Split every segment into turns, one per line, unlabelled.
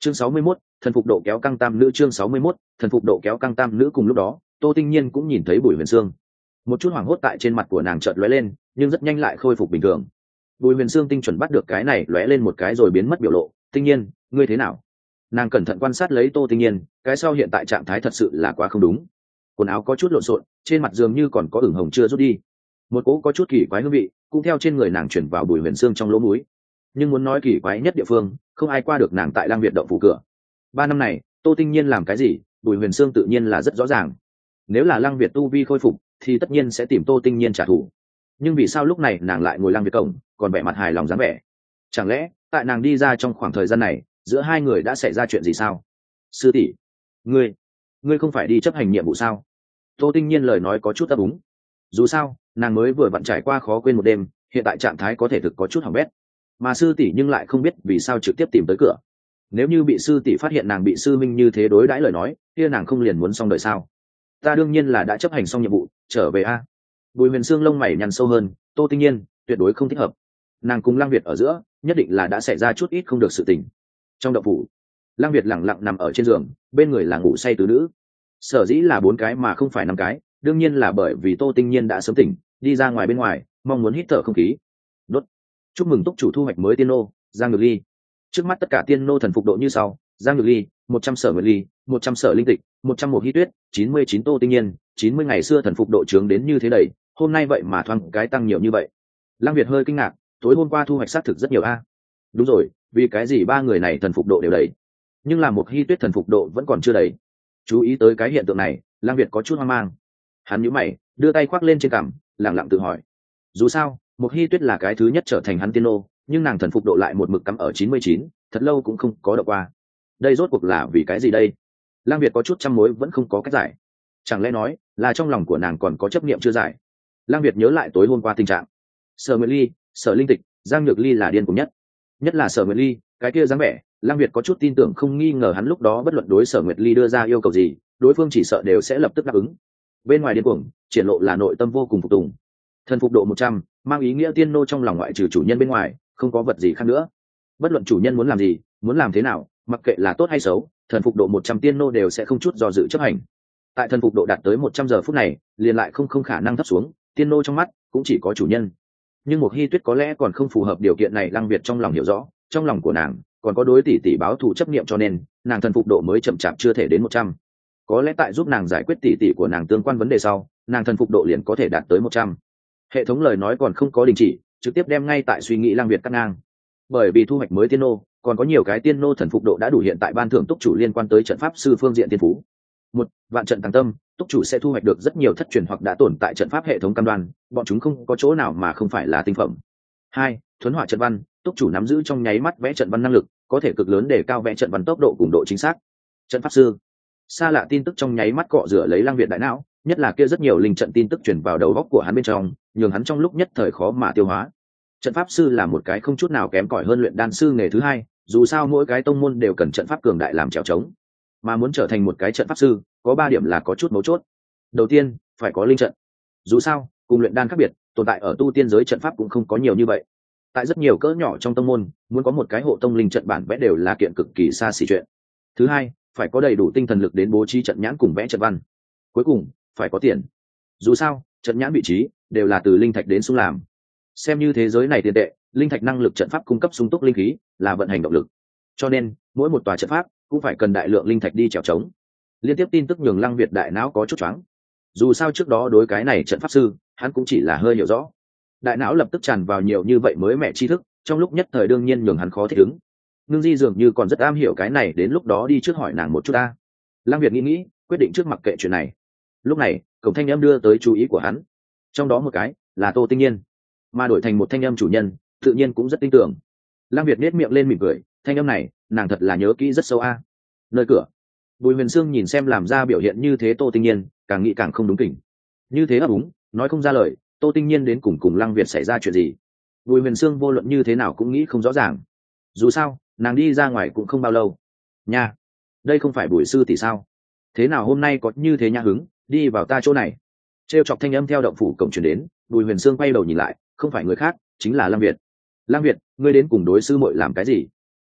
chương 61, thần phục độ kéo căng tam nữ. Chương 61, thần phục độ kéo căng tam nữ. Cùng lúc đó Tô Tinh Nhiên cũng nhìn thấy Bùi Huyền Sương. Một chút hoảng hốt tại trên mặt của nàng chợt lóe lên, nhưng rất nhanh lại khôi phục bình thường. Bùi Huyền Sương tinh chuẩn bắt được cái này lóe lên một cái rồi biến mất biểu lộ. Tinh Nhiên, ngươi thế nào? Nàng cẩn thận quan sát lấy Tô Tinh Nhiên, cái sau hiện tại trạng thái thật sự là quá không đúng. Quần áo có chút lộn xộn, trên mặt dường như còn có ửng hồng chưa rút đi. Một cỗ có chút kỳ quái hương vị cũng theo trên người nàng chuyển vào Bùi Huyền Sương trong lỗ mũi. Nhưng muốn nói kỳ quái nhất địa phương, không ai qua được nàng tại Lang Việt động phủ cửa. 3 năm này, Tô Tinh Nhiên làm cái gì, Bùi Huyền Sương tự nhiên là rất rõ ràng. Nếu là Lang Việt tu vi khôi phục, thì tất nhiên sẽ tìm Tô Tinh Nhiên trả thù. Nhưng vì sao lúc này nàng lại ngồi Lang Việt cổng, còn vẻ mặt hài lòng dáng vẻ? Chẳng lẽ tại nàng đi ra trong khoảng thời gian này, giữa hai người đã xảy ra chuyện gì sao? Sư tỷ, ngươi không phải đi chấp hành nhiệm vụ sao? Tô Tinh Nhiên lời nói có chút ấp úng. Dù sao nàng mới vừa vặn trải qua khó quên một đêm, hiện tại trạng thái có thể thực có chút hỏng bét, mà sư tỷ nhưng lại không biết vì sao trực tiếp tìm tới cửa. Nếu như bị sư tỷ phát hiện nàng bị sư minh như thế đối đãi lời nói, kia nàng không liền muốn xong đời sao? Ta đương nhiên là đã chấp hành xong nhiệm vụ, trở về a. Bùi Huyền Sương lông mày nhăn sâu hơn. Tô Tinh Nhiên tuyệt đối không thích hợp, nàng cùng Lang Việt ở giữa nhất định là đã xảy ra chút ít không được sự tình. Trong động phủ, Lang Việt lẳng lặng nằm ở trên giường, bên người là ngủ say tứ nữ. Sở dĩ là 4 cái mà không phải 5 cái, đương nhiên là bởi vì Tô Tinh Nhiên đã sớm tỉnh, đi ra ngoài bên ngoài, mong muốn hít thở không khí. Đốt. Chúc mừng túc chủ thu hoạch mới tiên nô, Giang Nhược Ly. Trước mắt tất cả tiên nô thần phục độ như sau: Giang Nhược Ly 100 sở nguyệt ly, 100 sở linh tịch, 100 một hy tuyết, 99 Tô Tinh Nhiên. 90 ngày xưa thần phục độ trướng đến như thế đầy, hôm nay vậy mà thoáng cái tăng nhiều như vậy. Lang Việt hơi kinh ngạc, tối hôm qua thu hoạch xác thực rất nhiều a. Đúng rồi, vì cái gì 3 người này thần phục độ đều đầy, nhưng là một hy tuyết thần phục độ vẫn còn chưa đầy. Chú ý tới cái hiện tượng này, Lang Việt có chút hoang mang. Hắn nhíu mày, đưa tay khoác lên trên cằm, lặng lặng tự hỏi. Dù sao một hy tuyết là cái thứ nhất trở thành hắn tiên nô, nhưng nàng thần phục độ lại một mực cắm ở 99, thật lâu cũng không có đọc qua. Đây rốt cuộc là vì cái gì đây? Lang Việt có chút trăm mối vẫn không có cách giải. Chẳng lẽ nói là trong lòng của nàng còn có chấp niệm chưa giải? Lang Việt nhớ lại tối hôm qua tình trạng. Sở Nguyệt Ly, Sở Linh Tịch, Giang Nhược Ly là điên cuồng nhất là Sở Nguyệt Ly, cái kia dáng vẻ, Lang Việt có chút tin tưởng không nghi ngờ hắn lúc đó bất luận đối Sở Nguyệt Ly đưa ra yêu cầu gì, đối phương chỉ sợ đều sẽ lập tức đáp ứng. Bên ngoài điên cuồng, triển lộ là nội tâm vô cùng phục tùng. Thần phục độ 100, mang ý nghĩa tiên nô trong lòng ngoại trừ chủ nhân bên ngoài, không có vật gì khác nữa. Bất luận chủ nhân muốn làm gì, muốn làm thế nào, mặc kệ là tốt hay xấu, thần phục độ 100 tiên nô đều sẽ không chút do dự chấp hành. Tại thần phục độ đạt tới 100 giờ phút này, liền lại không khả năng thấp xuống, tiên nô trong mắt cũng chỉ có chủ nhân. Nhưng một hy tuyết có lẽ còn không phù hợp điều kiện này. Lăng Việt trong lòng hiểu rõ, trong lòng của nàng còn có đối tỷ tỷ báo thù chấp niệm, cho nên nàng thần phục độ mới chậm chạp chưa thể đến 100. Có lẽ tại giúp nàng giải quyết tỷ tỷ của nàng tương quan vấn đề sau, nàng thần phục độ liền có thể đạt tới 100. Hệ thống lời nói còn không có đình chỉ, trực tiếp đem ngay tại suy nghĩ Lăng Việt cắt ngang. Bởi vì thu hoạch mới tiên nô, còn có nhiều cái tiên nô thần phục độ đã đủ, hiện tại ban thưởng túc chủ liên quan tới trận pháp sư phương diện tiên phú. 1. Vạn trận tăng tâm, túc chủ sẽ thu hoạch được rất nhiều thất truyền hoặc đã tồn tại trận pháp hệ thống cam đoan, bọn chúng không có chỗ nào mà không phải là tinh phẩm. 2. Thuấn họa trận văn, túc chủ nắm giữ trong nháy mắt vẽ trận văn năng lực, có thể cực lớn để cao vẽ trận văn tốc độ cùng độ chính xác. Trận pháp sư, xa lạ tin tức trong nháy mắt cọ rửa lấy Lăng Việt đại não, nhất là kia rất nhiều linh trận tin tức truyền vào đầu óc của hắn bên trong, nhường hắn trong lúc nhất thời khó mà tiêu hóa. Trận pháp sư là một cái không chút nào kém cỏi hơn luyện đan sư nghề thứ hai, dù sao mỗi cái tông môn đều cần trận pháp cường đại làm trèo trống, mà muốn trở thành một cái trận pháp sư có 3 điểm là có chút mấu chốt. Đầu tiên, phải có linh trận. Dù sao cùng luyện đan khác biệt, tồn tại ở tu tiên giới trận pháp cũng không có nhiều như vậy. Tại rất nhiều cỡ nhỏ trong tông môn, muốn có một cái hộ tông linh trận bản vẽ đều là kiện cực kỳ xa xỉ chuyện. Thứ hai, phải có đầy đủ tinh thần lực đến bố trí trận nhãn cùng vẽ trận văn. Cuối cùng, phải có tiền. Dù sao trận nhãn vị trí đều là từ linh thạch đến sung làm, xem như thế giới này tiền tệ, linh thạch năng lực trận pháp cung cấp sung túc linh khí là vận hành động lực, cho nên mỗi một tòa trận pháp cũng phải cần đại lượng linh thạch đi trèo trống. Liên tiếp tin tức nhường Lăng Việt đại não có chút choáng. Dù sao trước đó đối cái này trận pháp sư hắn cũng chỉ là hơi hiểu rõ, đại não lập tức tràn vào nhiều như vậy mới mẻ tri thức, trong lúc nhất thời đương nhiên nhường hắn khó thích ứng. Ngưng Di dường như còn rất am hiểu cái này, đến lúc đó đi trước hỏi nàng một chút ta. Lăng Việt nghĩ quyết định trước mặc kệ chuyện này. Lúc này cổng thanh âm đưa tới chú ý của hắn, trong đó một cái là Tô Tinh Nhiên, mà đổi thành một thanh âm chủ nhân tự nhiên cũng rất tin tưởng. Lăng Việt nét miệng lên mỉm cười, thanh âm này nàng thật là nhớ kỹ rất sâu a. Nơi cửa, Bùi Huyền Sương nhìn xem làm ra biểu hiện như thế Tô Tinh Nhiên, càng nghĩ càng không đúng kỉnh. Như thế ấp úng nói không ra lời, Tô Tinh Nhiên đến cùng Lăng Việt xảy ra chuyện gì, Bùi Huyền Sương vô luận như thế nào cũng nghĩ không rõ ràng. Dù sao nàng đi ra ngoài cũng không bao lâu nha. Đây không phải Bùi sư tỷ sao? Thế nào hôm nay có như thế nhã hứng đi vào ta chỗ này? Trêu chọc thanh âm theo động phủ cổng truyền đến. Bùi Huyền Sương quay đầu nhìn lại, không phải người khác chính là Lăng Việt. Lăng Việt, ngươi đến cùng đối sư muội làm cái gì?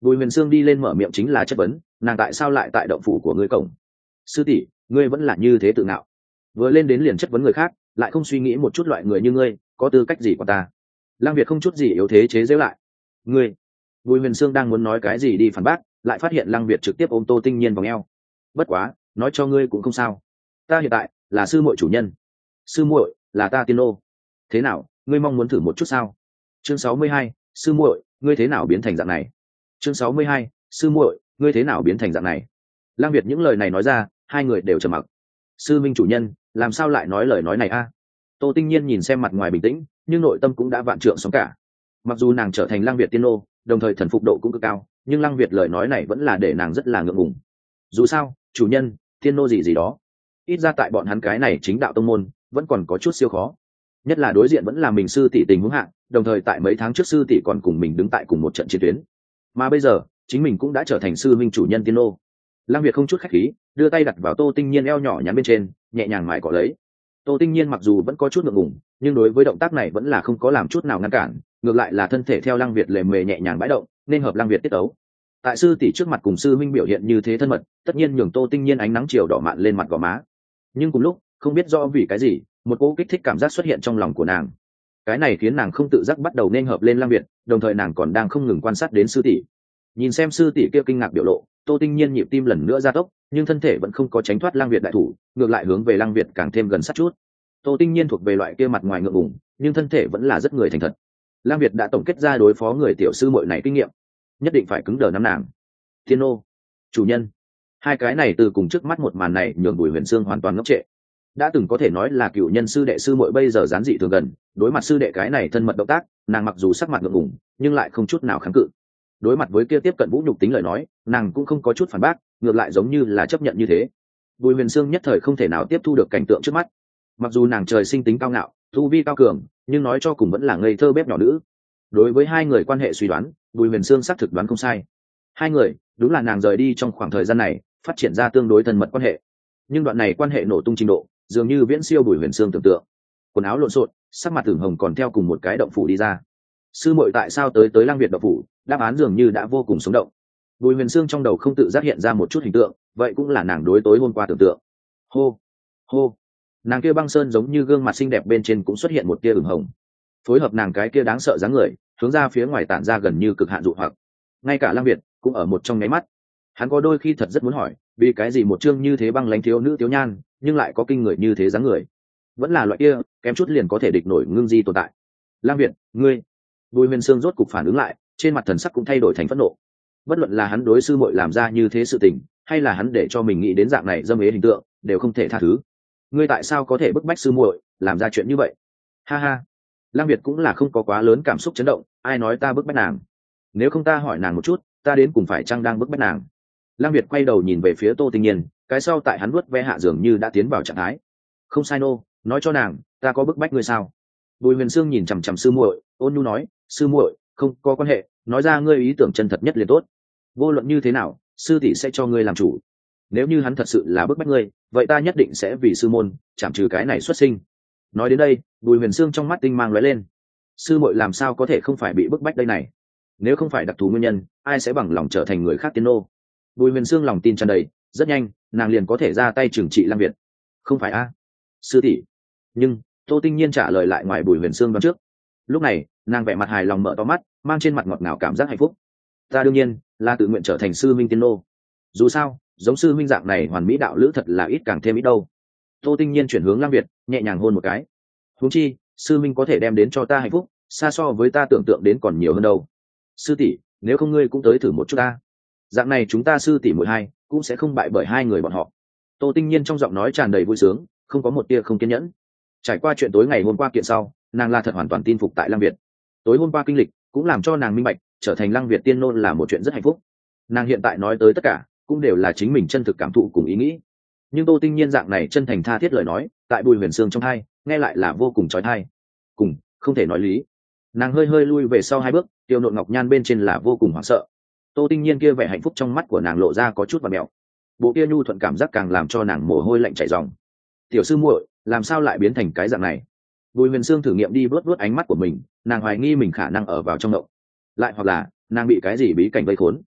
Bùi Huyền Sương đi lên mở miệng chính là chất vấn, nàng tại sao lại tại động phủ của ngươi cổng? Sư tỷ, ngươi vẫn là như thế tự ngạo, vừa lên đến liền chất vấn người khác, lại không suy nghĩ một chút loại người như ngươi có tư cách gì của ta? Lăng Việt không chút gì yếu thế chế giễu lại. Ngươi? Bùi Huyền Sương đang muốn nói cái gì đi phản bác, lại phát hiện Lăng Việt trực tiếp ôm Tô Tinh Nhiên vòng eo. Bất quá, nói cho ngươi cũng không sao, ta hiện tại là sư muội chủ nhân, sư muội là ta tiên nô. Thế nào, ngươi mong muốn thử một chút sao? Chương 62, sư muội, ngươi thế nào biến thành dạng này? Chương 62, sư muội, ngươi thế nào biến thành dạng này? Lăng Việt những lời này nói ra, hai người đều trầm mặc. Sư minh chủ nhân, làm sao lại nói lời nói này a? Tô Tinh Nhiên nhìn xem mặt ngoài bình tĩnh, nhưng nội tâm cũng đã vạn trượng sóng cả. Mặc dù nàng trở thành Lăng Việt tiên nô, đồng thời thần phục độ cũng cực cao, nhưng Lăng Việt lời nói này vẫn là để nàng rất là ngượng ngùng. Dù sao, chủ nhân, tiên nô gì gì đó, ít ra tại bọn hắn cái này chính đạo tông môn vẫn còn có chút siêu khó. Nhất là đối diện vẫn là mình sư tỷ tình huống hạng, đồng thời tại mấy tháng trước sư tỷ còn cùng mình đứng tại cùng một trận chiến tuyến, mà bây giờ chính mình cũng đã trở thành sư minh chủ nhân tiên nô. Lăng Việt không chút khách khí đưa tay đặt vào Tô Tinh Nhiên eo nhỏ nhắn bên trên, nhẹ nhàng mài cọ lấy. Tô Tinh Nhiên mặc dù vẫn có chút ngượng ngùng, nhưng đối với động tác này vẫn là không có làm chút nào ngăn cản, ngược lại là thân thể theo Lăng Việt lề mề nhẹ nhàng bãi động, nên hợp Lăng Việt tiết tấu. Tại sư tỷ trước mặt cùng sư minh biểu hiện như thế thân mật, tất nhiên nhường Tô Tinh Nhiên ánh nắng chiều đỏ mạn lên mặt gò má. Nhưng cùng lúc, không biết do vì cái gì, một cỗ kích thích cảm giác xuất hiện trong lòng của nàng. Cái này khiến nàng không tự giác bắt đầu nên hợp lên Lăng Việt, đồng thời nàng còn đang không ngừng quan sát đến sư tỷ. Nhìn xem sư tỷ kia kinh ngạc biểu lộ, Tô Tinh Nhiên nhịp tim lần nữa gia tốc, nhưng thân thể vẫn không có tránh thoát Lăng Việt đại thủ, ngược lại hướng về Lăng Việt càng thêm gần sát chút. Tô Tinh Nhiên thuộc về loại kia mặt ngoài ngượng ngùng, nhưng thân thể vẫn là rất người thành thật. Lăng Việt đã tổng kết ra đối phó người tiểu sư muội này kinh nghiệm, nhất định phải cứng đờ nắm nàng. Thiên ô, chủ nhân, hai cái này từ cùng trước mắt một màn này nhường Bùi Huyền Sương hoàn toàn ngốc trệ. Đã từng có thể nói là cựu nhân sư đệ sư muội, bây giờ gián dị thường gần, đối mặt sư đệ cái này thân mật động tác, nàng mặc dù sắc mặt ngượng ngùng, nhưng lại không chút nào kháng cự. Đối mặt với kia tiếp cận vũ nhục tính lời nói, nàng cũng không có chút phản bác, ngược lại giống như là chấp nhận như thế. Bùi Huyền Sương nhất thời không thể nào tiếp thu được cảnh tượng trước mắt. Mặc dù nàng trời sinh tính cao ngạo, tu vi cao cường, nhưng nói cho cùng vẫn là ngây thơ bếp nhỏ nữ. Đối với hai người quan hệ suy đoán, Bùi Huyền Sương xác thực đoán không sai. Hai người, đúng là nàng rời đi trong khoảng thời gian này, phát triển ra tương đối thân mật quan hệ. Nhưng đoạn này quan hệ nổ tung trình độ, dường như viễn siêu Bùi Huyền Sương tưởng tượng. Quần áo lộn xộn, sắc mặt ửng hồng còn theo cùng một cái động phủ đi ra. Sư muội tại sao tới Lăng Việt động phủ? Đáp án dường như đã vô cùng sống động. Bùi Huyền Sương trong đầu không tự giác hiện ra một chút hình tượng, vậy cũng là nàng đối tối hôm qua tưởng tượng. Hô, hô, nàng kia băng sơn giống như gương mặt xinh đẹp bên trên cũng xuất hiện một tia ửng hồng, phối hợp nàng cái kia đáng sợ dáng người, hướng ra phía ngoài tản ra gần như cực hạn dụ hoặc. Ngay cả Lăng Việt cũng ở một trong nháy mắt. Hắn có đôi khi thật rất muốn hỏi, vì cái gì một chương như thế băng lãnh thiếu nữ thiếu nhan, nhưng lại có kinh người như thế dáng người, vẫn là loại kia kém chút liền có thể địch nổi ngưng di tồn tại. Lăng Việt, ngươi. Bùi Huyền Sương rốt cục phản ứng lại, trên mặt thần sắc cũng thay đổi thành phẫn nộ. Bất luận là hắn đối sư muội làm ra như thế sự tình, hay là hắn để cho mình nghĩ đến dạng này dâm ế hình tượng, đều không thể tha thứ. Ngươi tại sao có thể bức bách sư muội làm ra chuyện như vậy? Ha ha. Lăng Việt cũng là không có quá lớn cảm xúc chấn động, ai nói ta bức bách nàng? Nếu không ta hỏi nàng một chút, ta đến cùng phải chăng đang bức bách nàng? Lăng Việt quay đầu nhìn về phía Tô Tinh Nhiên, cái sau tại hắn vuốt ve hạ dường như đã tiến vào trạng thái. Không sai nô, nói cho nàng, ta có bức bách ngươi sao? Bùi Huyền Sương nhìn chằm chằm sư muội, ôn nhu nói, sư muội, không có quan hệ, nói ra ngươi ý tưởng chân thật nhất liền tốt. Vô luận như thế nào, sư tỷ sẽ cho ngươi làm chủ. Nếu như hắn thật sự là bức bách ngươi, vậy ta nhất định sẽ vì sư môn chảm trừ cái này xuất sinh. Nói đến đây, Bùi Huyền Sương trong mắt tinh mang lóe lên. Sư muội làm sao có thể không phải bị bức bách đây này? Nếu không phải đặc thù nguyên nhân, ai sẽ bằng lòng trở thành người khác tiên nô? Bùi Huyền Sương lòng tin tràn đầy, rất nhanh, nàng liền có thể ra tay trừng trị Lăng Việt. Không phải a, sư tỷ. Nhưng Tô Tinh Nhiên trả lời lại ngoài Bùi Huyền Sương đoán trước. Lúc này, nàng vẻ mặt hài lòng mở to mắt, mang trên mặt ngọt ngào cảm giác hạnh phúc. Ta đương nhiên là tự nguyện trở thành sư minh tiên nô. Dù sao, giống sư minh dạng này hoàn mỹ đạo lữ thật là ít càng thêm ít đâu. Tô Tinh Nhiên chuyển hướng Lăng Việt, nhẹ nhàng hôn một cái. Huống chi, sư minh có thể đem đến cho ta hạnh phúc, xa so với ta tưởng tượng đến còn nhiều hơn đâu. Sư tỷ, nếu không ngươi cũng tới thử một chút ta. Dạng này chúng ta sư tỷ muội hai cũng sẽ không bại bởi hai người bọn họ. Tô Tinh Nhiên trong giọng nói tràn đầy vui sướng, không có một tia không kiên nhẫn. Trải qua chuyện tối ngày hôm qua kiện sau, nàng là thật hoàn toàn tin phục tại Lăng Việt. Tối hôm qua kinh lịch cũng làm cho nàng minh bạch, trở thành Lăng Việt tiên nô là một chuyện rất hạnh phúc. Nàng hiện tại nói tới tất cả cũng đều là chính mình chân thực cảm thụ cùng ý nghĩ. Nhưng Tô Tinh Nhiên dạng này chân thành tha thiết lời nói, tại Bùi Huyền Sương trong tai nghe lại là vô cùng chói tai. Cùng không thể nói lý. Nàng hơi hơi lui về sau hai bước, tiêu nộn ngọc nhan bên trên là vô cùng hoảng sợ. Tô Tinh Nhiên kia vẻ hạnh phúc trong mắt của nàng lộ ra có chút vặn mèo. Bộ kia nhu thuận cảm giác càng làm cho nàng mồ hôi lạnh chảy ròng. Tiểu sư muội, làm sao lại biến thành cái dạng này? Bùi Huyền Sương thử nghiệm đi vuốt vuốt ánh mắt của mình, nàng hoài nghi mình khả năng ở vào trong động, lại hoặc là nàng bị cái gì bí cảnh vây khốn.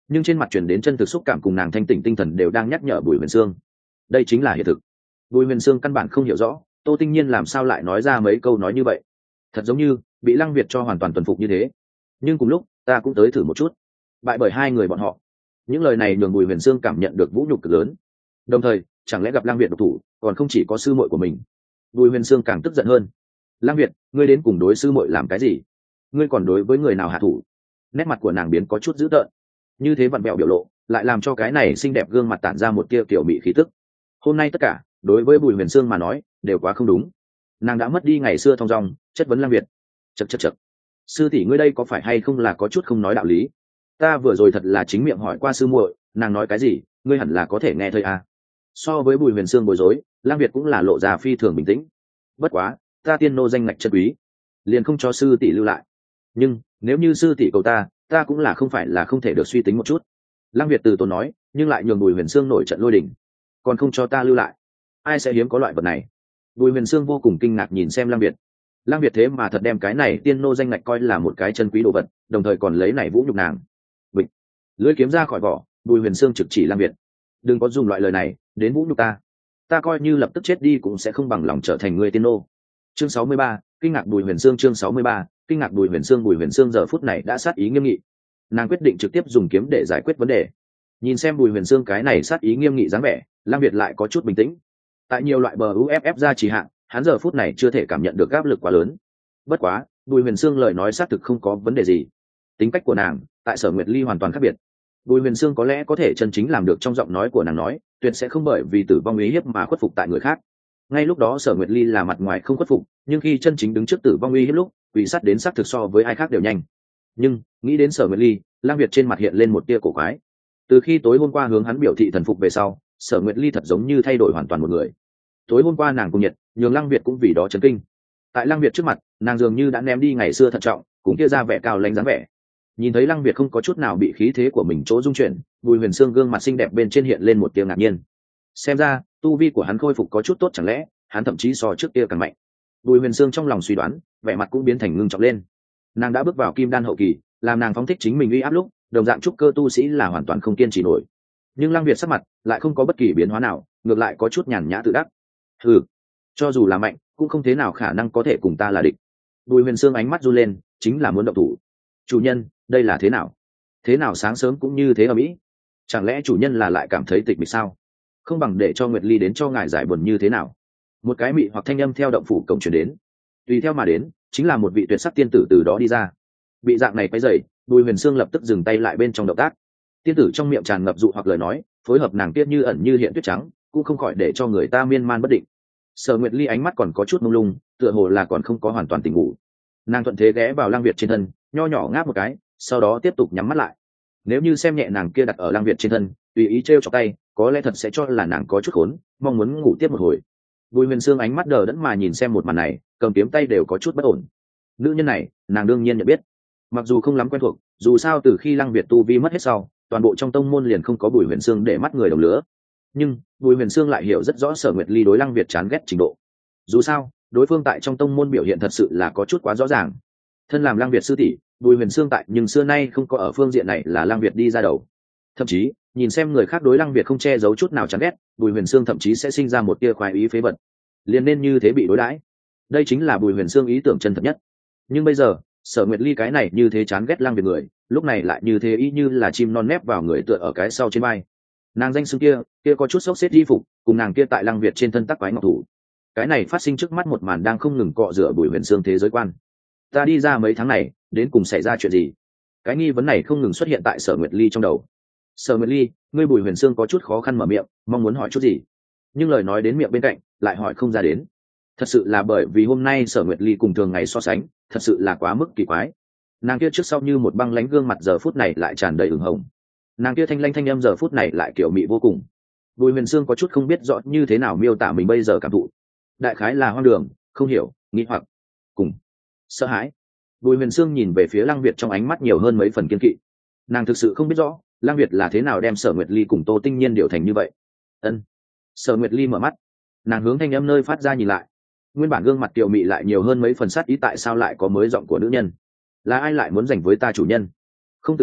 nhưng trên mặt chuyển đến chân thực xúc cảm cùng nàng thanh tỉnh tinh thần đều đang nhắc nhở Bùi Huyền Sương đây chính là hiện thực. Bùi Huyền Sương căn bản không hiểu rõ Tô Tinh Nhiên làm sao lại nói ra mấy câu nói như vậy, thật giống như bị Lăng Việt cho hoàn toàn tuần phục như thế. Nhưng cùng lúc ta cũng tới thử một chút, bại bởi hai người bọn họ. Những lời này nhường Bùi Huyền Sương cảm nhận được vũ nhục cực lớn. Đồng thời chẳng lẽ gặp Lăng Việt độc thủ còn không chỉ có sư muội của mình. Bùi Huyền Sương càng tức giận hơn. Lăng Việt, ngươi đến cùng đối sư muội làm cái gì? Ngươi còn đối với người nào hạ thủ? Nét mặt của nàng biến có chút dữ tợn, như thế vặn vẹo biểu lộ lại làm cho cái này xinh đẹp gương mặt tản ra một tia kiểu mị khí tức. Hôm nay tất cả đối với Bùi Huyền Sương mà nói đều quá không đúng. Nàng đã mất đi ngày xưa thong dong chất vấn Lăng Việt. Chậc sư tỷ ngươi đây có phải hay không là có chút không nói đạo lý? Ta vừa rồi thật là chính miệng hỏi qua sư muội, nàng nói cái gì ngươi hẳn là có thể nghe thấy à. So với Bùi Huyền Sương bối rối, Lăng Việt cũng là lộ ra phi thường bình tĩnh. Bất quá ta tiên nô danh ngạch chân quý, liền không cho sư tỷ lưu lại. Nhưng nếu như sư tỷ cầu ta cũng là không phải là không thể được suy tính một chút. Lăng Việt từ tốn nói, nhưng lại nhường Bùi Huyền Sương nổi trận lôi đình. Còn không cho ta lưu lại, ai sẽ hiếm có loại vật này? Bùi Huyền Sương vô cùng kinh ngạc nhìn xem Lăng Việt. Lăng Việt thế mà thật đem cái này tiên nô danh ngạch coi là một cái chân quý đồ vật, đồng thời còn lấy này vũ nhục nàng. Bịch, lưỡi kiếm ra khỏi vỏ, Bùi Huyền Sương trực chỉ Lăng Việt. Đừng có dùng loại lời này đến vũ nhục ta coi như lập tức chết đi cũng sẽ không bằng lòng trở thành người tiên nô. Chương 63, kinh ngạc Bùi Huyền Sương. Chương 63, kinh ngạc Bùi Huyền Sương. Bùi Huyền Sương giờ phút này đã sát ý nghiêm nghị, nàng quyết định trực tiếp dùng kiếm để giải quyết vấn đề. Nhìn xem Bùi Huyền Sương cái này sát ý nghiêm nghị dáng vẻ, Lăng Việt lại có chút bình tĩnh. Tại nhiều loại bờ UFF ra trì hạn, hắn giờ phút này chưa thể cảm nhận được áp lực quá lớn. Bất quá Bùi Huyền Sương lời nói xác thực không có vấn đề gì. Tính cách của nàng tại Sở Nguyệt Ly hoàn toàn khác biệt. Bùi Huyền Sương có lẽ có thể chân chính làm được trong giọng nói của nàng nói, tuyệt sẽ không bởi vì tử vong uy hiếp mà khuất phục tại người khác. Ngay lúc đó Sở Nguyệt Ly là mặt ngoài không khuất phục, nhưng khi chân chính đứng trước tử vong uy hiếp lúc, quỷ sát đến xác thực so với ai khác đều nhanh. Nhưng nghĩ đến Sở Nguyệt Ly, Lăng Việt trên mặt hiện lên một tia cổ quái. Từ khi tối hôm qua hướng hắn biểu thị thần phục về sau, Sở Nguyệt Ly thật giống như thay đổi hoàn toàn một người. Tối hôm qua nàng cùng nhiệt, nhường Lăng Việt cũng vì đó chấn kinh. Tại Lăng Việt trước mặt, nàng dường như đã ném đi ngày xưa thận trọng, cũng kia ra vẻ cao lãnh dáng vẻ. Nhìn thấy Lăng Việt không có chút nào bị khí thế của mình chỗ dung chuyển, Bùi Huyền Sương gương mặt xinh đẹp bên trên hiện lên một tia ngạc nhiên. Xem ra tu vi của hắn khôi phục có chút tốt, chẳng lẽ hắn thậm chí so trước kia càng mạnh? Bùi Huyền Sương trong lòng suy đoán, vẻ mặt cũng biến thành ngưng trọng lên. Nàng đã bước vào kim đan hậu kỳ, làm nàng phóng thích chính mình uy áp lúc, đồng dạng trúc cơ tu sĩ là hoàn toàn không kiên trì nổi. Nhưng Lăng Việt sắc mặt lại không có bất kỳ biến hóa nào, ngược lại có chút nhàn nhã tự đắc. Hừ, cho dù là mạnh cũng không thế nào khả năng có thể cùng ta là địch. Bùi Huyền Sương ánh mắt run lên, chính là muốn động thủ. Chủ nhân, đây là thế nào? Thế nào sáng sớm cũng như thế ở mỹ? Chẳng lẽ chủ nhân là lại cảm thấy tịch mịch sao? Không bằng để cho Nguyệt Ly đến cho ngài giải buồn như thế nào? Một cái mị hoặc thanh âm theo động phủ cổng truyền đến. Tùy theo mà đến chính là một vị tuyệt sắc tiên tử từ đó đi ra. Bị dạng này quấy rầy, Bùi Huyền Sương lập tức dừng tay lại bên trong động tác. Tiên tử trong miệng tràn ngập dụ hoặc lời nói, phối hợp nàng tiết như ẩn như hiện tuyết trắng, cũng không khỏi để cho người ta miên man bất định. Sở Nguyệt Ly ánh mắt còn có chút mông lung, tựa hồ là còn không có hoàn toàn tỉnh ngủ. Nàng thuận thế ghé vào Lăng Việt trên thân, nho nhỏ ngáp một cái, sau đó tiếp tục nhắm mắt lại. Nếu như xem nhẹ nàng kia đặt ở Lăng Việt trên thân, tùy ý trêu chọc tay, có lẽ thật sẽ cho là nàng có chút khốn, mong muốn ngủ tiếp một hồi. Bùi Huyền Sương ánh mắt đờ đẫn mà nhìn xem một màn này, cầm kiếm tay đều có chút bất ổn. Nữ nhân này, nàng đương nhiên nhận biết. Mặc dù không lắm quen thuộc, dù sao từ khi Lăng Việt tu vi mất hết sau, toàn bộ trong tông môn liền không có Bùi Huyền Sương để mắt người đồng lứa. Nhưng Bùi Huyền Sương lại hiểu rất rõ Sở Nguyệt Ly đối Lăng Việt chán ghét trình độ. Dù sao, đối phương tại trong tông môn biểu hiện thật sự là có chút quá rõ ràng. Thân làm Lăng Việt sư tỷ, Bùi Huyền Sương tại nhưng xưa nay không có ở phương diện này là Lăng Việt đi ra đầu. Thậm chí, nhìn xem người khác đối Lăng Việt không che giấu chút nào chán ghét, Bùi Huyền Sương thậm chí sẽ sinh ra một tia khoái ý phế vật. Liền nên như thế bị đối đãi. Đây chính là Bùi Huyền Sương ý tưởng chân thật nhất. Nhưng bây giờ, Sở Nguyệt Ly cái này như thế chán ghét Lăng Việt người, lúc này lại như thế ý như là chim non nép vào người tựa ở cái sau trên vai. Nàng danh xưng kia có chút xốc xếp y phục, cùng nàng kia tại Lăng Việt trên thân tắc quái ngọc thủ. Cái này phát sinh trước mắt một màn đang không ngừng cọ rửa Bùi Huyền Sương thế giới quan. Ta đi ra mấy tháng này, đến cùng xảy ra chuyện gì? Cái nghi vấn này không ngừng xuất hiện tại Sở Nguyệt Ly trong đầu. Sở Nguyệt Ly, ngươi Bùi Huyền Sương có chút khó khăn mở miệng, mong muốn hỏi chút gì, nhưng lời nói đến miệng bên cạnh lại hỏi không ra đến. Thật sự là bởi vì hôm nay Sở Nguyệt Ly cùng thường ngày so sánh, thật sự là quá mức kỳ quái. Nàng kia trước sau như một băng lãnh gương mặt giờ phút này lại tràn đầy ửng hồng. Nàng kia thanh lanh thanh âm giờ phút này lại kiểu mị vô cùng. Bùi Huyền Sương có chút không biết rõ như thế nào miêu tả mình bây giờ cảm thụ. Đại khái là hoang đường, không hiểu, nghi hoặc, cùng sợ hãi. Bùi Huyền Sương nhìn về phía Lăng Việt trong ánh mắt nhiều hơn mấy phần kiên kỵ. Nàng thực sự không biết rõ Lăng Việt là thế nào đem Sở Nguyệt Ly cùng Tô Tinh Nhiên điều thành như vậy. Ân. Sở Nguyệt Ly mở mắt, nàng hướng thanh âm nơi phát ra nhìn lại. Nguyên bản gương mặt kiều mị lại nhiều hơn mấy phần sát ý, tại sao lại có mới giọng của nữ nhân? Là ai lại muốn giành với ta chủ nhân? Không tự chủ,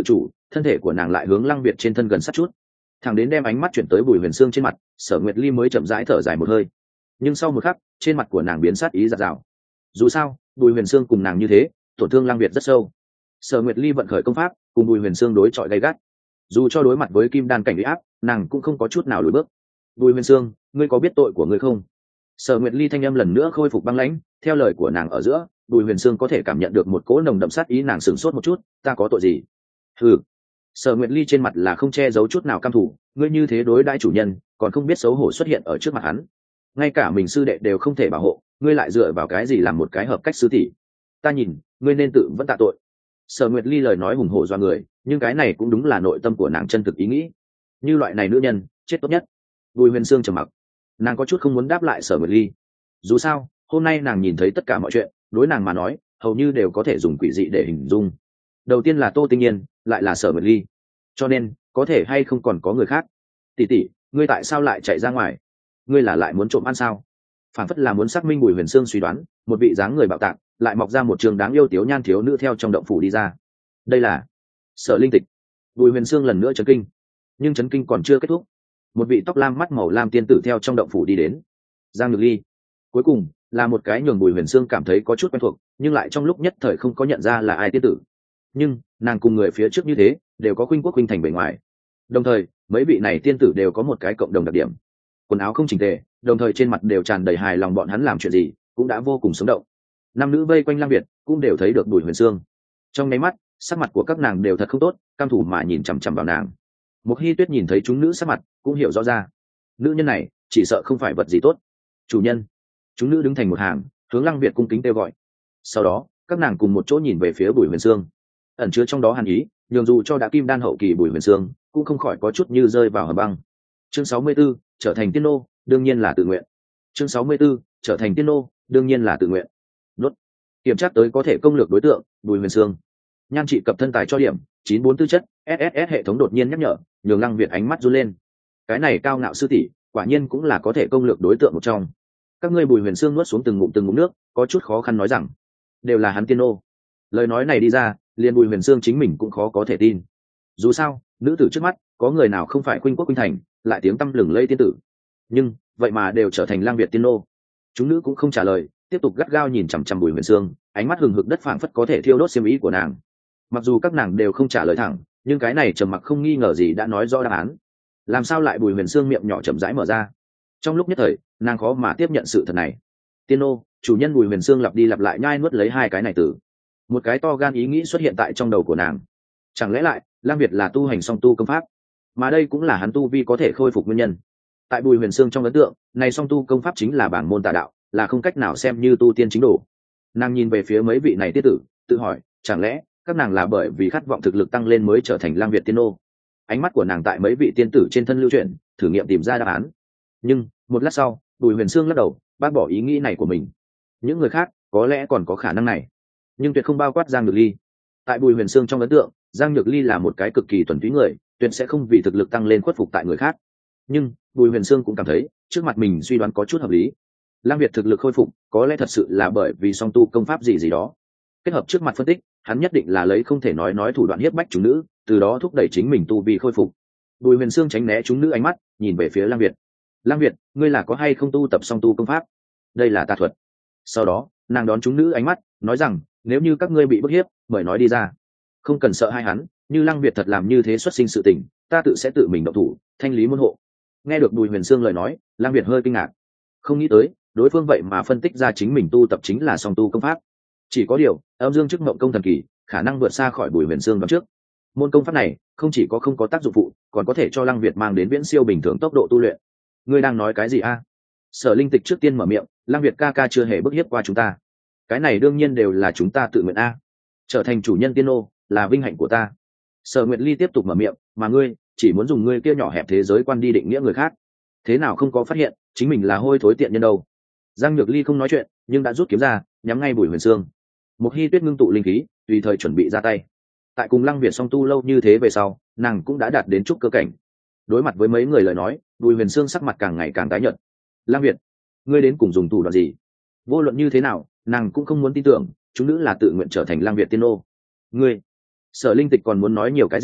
thân thể của nàng lại hướng Lăng Việt trên thân gần sát chút, thẳng đến đem ánh mắt chuyển tới Bùi Huyền Sương trên mặt, Sở Nguyệt Ly mới chậm rãi thở dài một hơi. Nhưng sau một khắc, trên mặt của nàng biến sát ý giạt rào. Dù sao, Bùi Huyền Sương cùng nàng như thế, tổn thương Lăng Việt rất sâu. Sở Nguyệt Ly vận khởi công pháp, cùng Bùi Huyền Sương đối chọi gay gắt. Dù cho đối mặt với kim đan cảnh uy áp, nàng cũng không có chút nào lùi bước. Bùi Huyền Sương, ngươi có biết tội của ngươi không? Sở Nguyệt Ly thanh âm lần nữa khôi phục băng lãnh, theo lời của nàng ở giữa, Bùi Huyền Sương có thể cảm nhận được một cỗ nồng đậm sát ý. Nàng sửng sốt một chút, ta có tội gì? Hừ. Sở Nguyệt Ly trên mặt là không che giấu chút nào căm thù, ngươi như thế đối đãi chủ nhân, còn không biết xấu hổ xuất hiện ở trước mặt hắn. Ngay cả mình sư đệ đều không thể bảo hộ, ngươi lại dựa vào cái gì làm một cái hợp cách sư tỷ? Ta nhìn, ngươi nên tự vẫn tạ tội. Sở Nguyệt Ly lời nói hùng hổ do người, nhưng cái này cũng đúng là nội tâm của nàng chân thực ý nghĩ. Như loại này nữ nhân, chết tốt nhất. Bùi Huyền Sương trầm mặc, nàng có chút không muốn đáp lại Sở Nguyệt Ly. Dù sao, hôm nay nàng nhìn thấy tất cả mọi chuyện, đối nàng mà nói, hầu như đều có thể dùng quỷ dị để hình dung. Đầu tiên là Tô Tinh Nhiên, lại là Sở Nguyệt Ly. Cho nên, có thể hay không còn có người khác? Tỷ tỷ, ngươi tại sao lại chạy ra ngoài? Ngươi là lại muốn trộm ăn sao? Phản phất là muốn xác minh Bùi Huyền Sương suy đoán, một vị dáng người bạo tạc, lại mọc ra một trường đáng yêu tiếu nhan thiếu nữ theo trong động phủ đi ra. Đây là Sở Linh Tịch. Bùi Huyền Sương lần nữa chấn kinh, nhưng chấn kinh còn chưa kết thúc. Một vị tóc lam mắt màu lam tiên tử theo trong động phủ đi đến. Giang Nhược Ly. Cuối cùng là một cái nhường Bùi Huyền Sương cảm thấy có chút quen thuộc, nhưng lại trong lúc nhất thời không có nhận ra là ai tiên tử. Nhưng nàng cùng người phía trước như thế, đều có khuynh quốc khuynh thành bề ngoài. Đồng thời, mấy vị này tiên tử đều có một cái cộng đồng đặc điểm: quần áo không chỉnh tề, đồng thời trên mặt đều tràn đầy hài lòng bọn hắn làm chuyện gì cũng đã vô cùng sống động. Nam nữ vây quanh Lăng Việt cũng đều thấy được Bùi Huyền Sương. Trong nháy mắt, sắc mặt của các nàng đều thật không tốt, cam thủ mà nhìn chằm chằm vào nàng. Một Hi Tuyết nhìn thấy chúng nữ sắc mặt, cũng hiểu rõ ra, nữ nhân này chỉ sợ không phải vật gì tốt. Chủ nhân. Chúng nữ đứng thành một hàng, hướng Lăng Việt cung kính kêu gọi. Sau đó, các nàng cùng một chỗ nhìn về phía Bùi Huyền Sương, ẩn chứa trong đó hàn ý, nhường dù cho đã kim đan hậu kỳ Bùi Huyền Sương cũng không khỏi có chút như rơi vào hầm băng. Chương 64, trở thành tiên nô, đương nhiên là tự nguyện. Chương 64, trở thành tiên nô, đương nhiên là tự nguyện. Nốt. Kiểm tra tới có thể công lược đối tượng, Bùi Huyền Sương. Nhan trị cập thân tài cho điểm 94 tư chất. SSS hệ thống đột nhiên nhắc nhở, nhường Lăng Việt ánh mắt run lên. Cái này cao ngạo sư tỷ, quả nhiên cũng là có thể công lược đối tượng một trong. Các ngươi. Bùi Huyền Sương nuốt xuống từng ngụm nước, có chút khó khăn nói rằng, đều là hắn tiên nô. Lời nói này đi ra, liền Bùi Huyền Sương chính mình cũng khó có thể tin. Dù sao, nữ tử trước mắt, có người nào không phải khuynh quốc khuynh thành, lại tiếng tăm lừng lây tiên tử. Nhưng, vậy mà đều trở thành Lang Việt tiên nô. Chúng nữ cũng không trả lời, tiếp tục gắt gao nhìn chằm chằm Bùi Huyền Sương, ánh mắt hừng hực đất phảng phất có thể thiêu đốt xiêm ý của nàng. Mặc dù các nàng đều không trả lời thẳng, nhưng cái này trầm mặc không nghi ngờ gì đã nói rõ đáp án. Làm sao lại Bùi Huyền Sương miệng nhỏ chậm rãi mở ra? Trong lúc nhất thời, nàng khó mà tiếp nhận sự thật này. Tiên nô, chủ nhân. Bùi Huyền Sương lặp đi lặp lại nhai nuốt lấy hai cái này từ. Một cái to gan ý nghĩ xuất hiện tại trong đầu của nàng. Chẳng lẽ lại, Lang Việt là tu hành song tu công pháp, mà đây cũng là hắn tu vi có thể khôi phục nguyên nhân. Tại Bùi Huyền Sương trong ấn tượng, này song tu công pháp chính là bảng môn tà đạo, là không cách nào xem như tu tiên chính đồ. Nàng nhìn về phía mấy vị này tiết tử, tự hỏi, chẳng lẽ các nàng là bởi vì khát vọng thực lực tăng lên mới trở thành Lang Việt tiên nô? Ánh mắt của nàng tại mấy vị tiên tử trên thân lưu chuyển, thử nghiệm tìm ra đáp án. Nhưng một lát sau, Bùi Huyền Sương lắc đầu, bác bỏ ý nghĩ này của mình. Những người khác có lẽ còn có khả năng này, nhưng tuyệt không bao quát Giang Nhược Ly. Tại Bùi Huyền Sương trong ấn tượng, Giang Nhược Ly là một cái cực kỳ thuần túy người, tuyệt sẽ không vì thực lực tăng lên khuất phục tại người khác. Nhưng Bùi Huyền Sương cũng cảm thấy, trước mặt mình suy đoán có chút hợp lý. Lang Việt thực lực khôi phục, có lẽ thật sự là bởi vì song tu công pháp gì đó. Kết hợp trước mặt phân tích, hắn nhất định là lấy không thể nói thủ đoạn hiếp bách chúng nữ, từ đó thúc đẩy chính mình tu vi khôi phục. Bùi Huyền Sương tránh né chúng nữ ánh mắt, nhìn về phía Lang Việt. Lang Việt, ngươi là có hay không tu tập song tu công pháp? Đây là tà thuật. Sau đó, nàng đón chúng nữ ánh mắt, nói rằng, nếu như các ngươi bị bức hiếp, mời nói đi ra. Không cần sợ hai hắn, như Lăng Việt thật làm như thế xuất sinh sự tình, ta sẽ tự mình động thủ, thanh lý môn hộ. Nghe được Bùi Huyền Sương lời nói, Lăng Việt hơi kinh ngạc, không nghĩ tới đối phương vậy mà phân tích ra chính mình tu tập chính là song tu công pháp. Chỉ có điều, âm dương chức mộng công thần kỳ, khả năng vượt xa khỏi Bùi Huyền Sương đoán trước. Môn công pháp này không chỉ có không có tác dụng phụ, còn có thể cho Lăng Việt mang đến viễn siêu bình thường tốc độ tu luyện. Ngươi đang nói cái gì a? Sở Linh Tịch trước tiên mở miệng, Lăng Việt ca ca chưa hề bức hiếp qua chúng ta. Cái này đương nhiên đều là chúng ta tự nguyện a. Trở thành chủ nhân tiên nô là vinh hạnh của ta. Sở Nguyệt Ly tiếp tục mở miệng, mà ngươi chỉ muốn dùng ngươi kia nhỏ hẹp thế giới quan đi định nghĩa người khác. Thế nào không có phát hiện chính mình là hôi thối tiện nhân đâu? Giang Nhược Ly không nói chuyện, nhưng đã rút kiếm ra, nhắm ngay Bùi Huyền Sương. Một Hi Tuyết ngưng tụ linh khí, tùy thời chuẩn bị ra tay. Tại cùng Lăng Việt song tu lâu như thế về sau, nàng cũng đã đạt đến trúc cơ cảnh. Đối mặt với mấy người lời nói, Bùi Huyền Sương sắc mặt càng ngày càng tái nhợt. Lăng Việt, ngươi đến cùng dùng thủ đoạn gì? Vô luận như thế nào, nàng cũng không muốn tin tưởng chúng nữ là tự nguyện trở thành Lăng Việt tiên nô. Ngươi. Sở Linh Tịch còn muốn nói nhiều cái gì,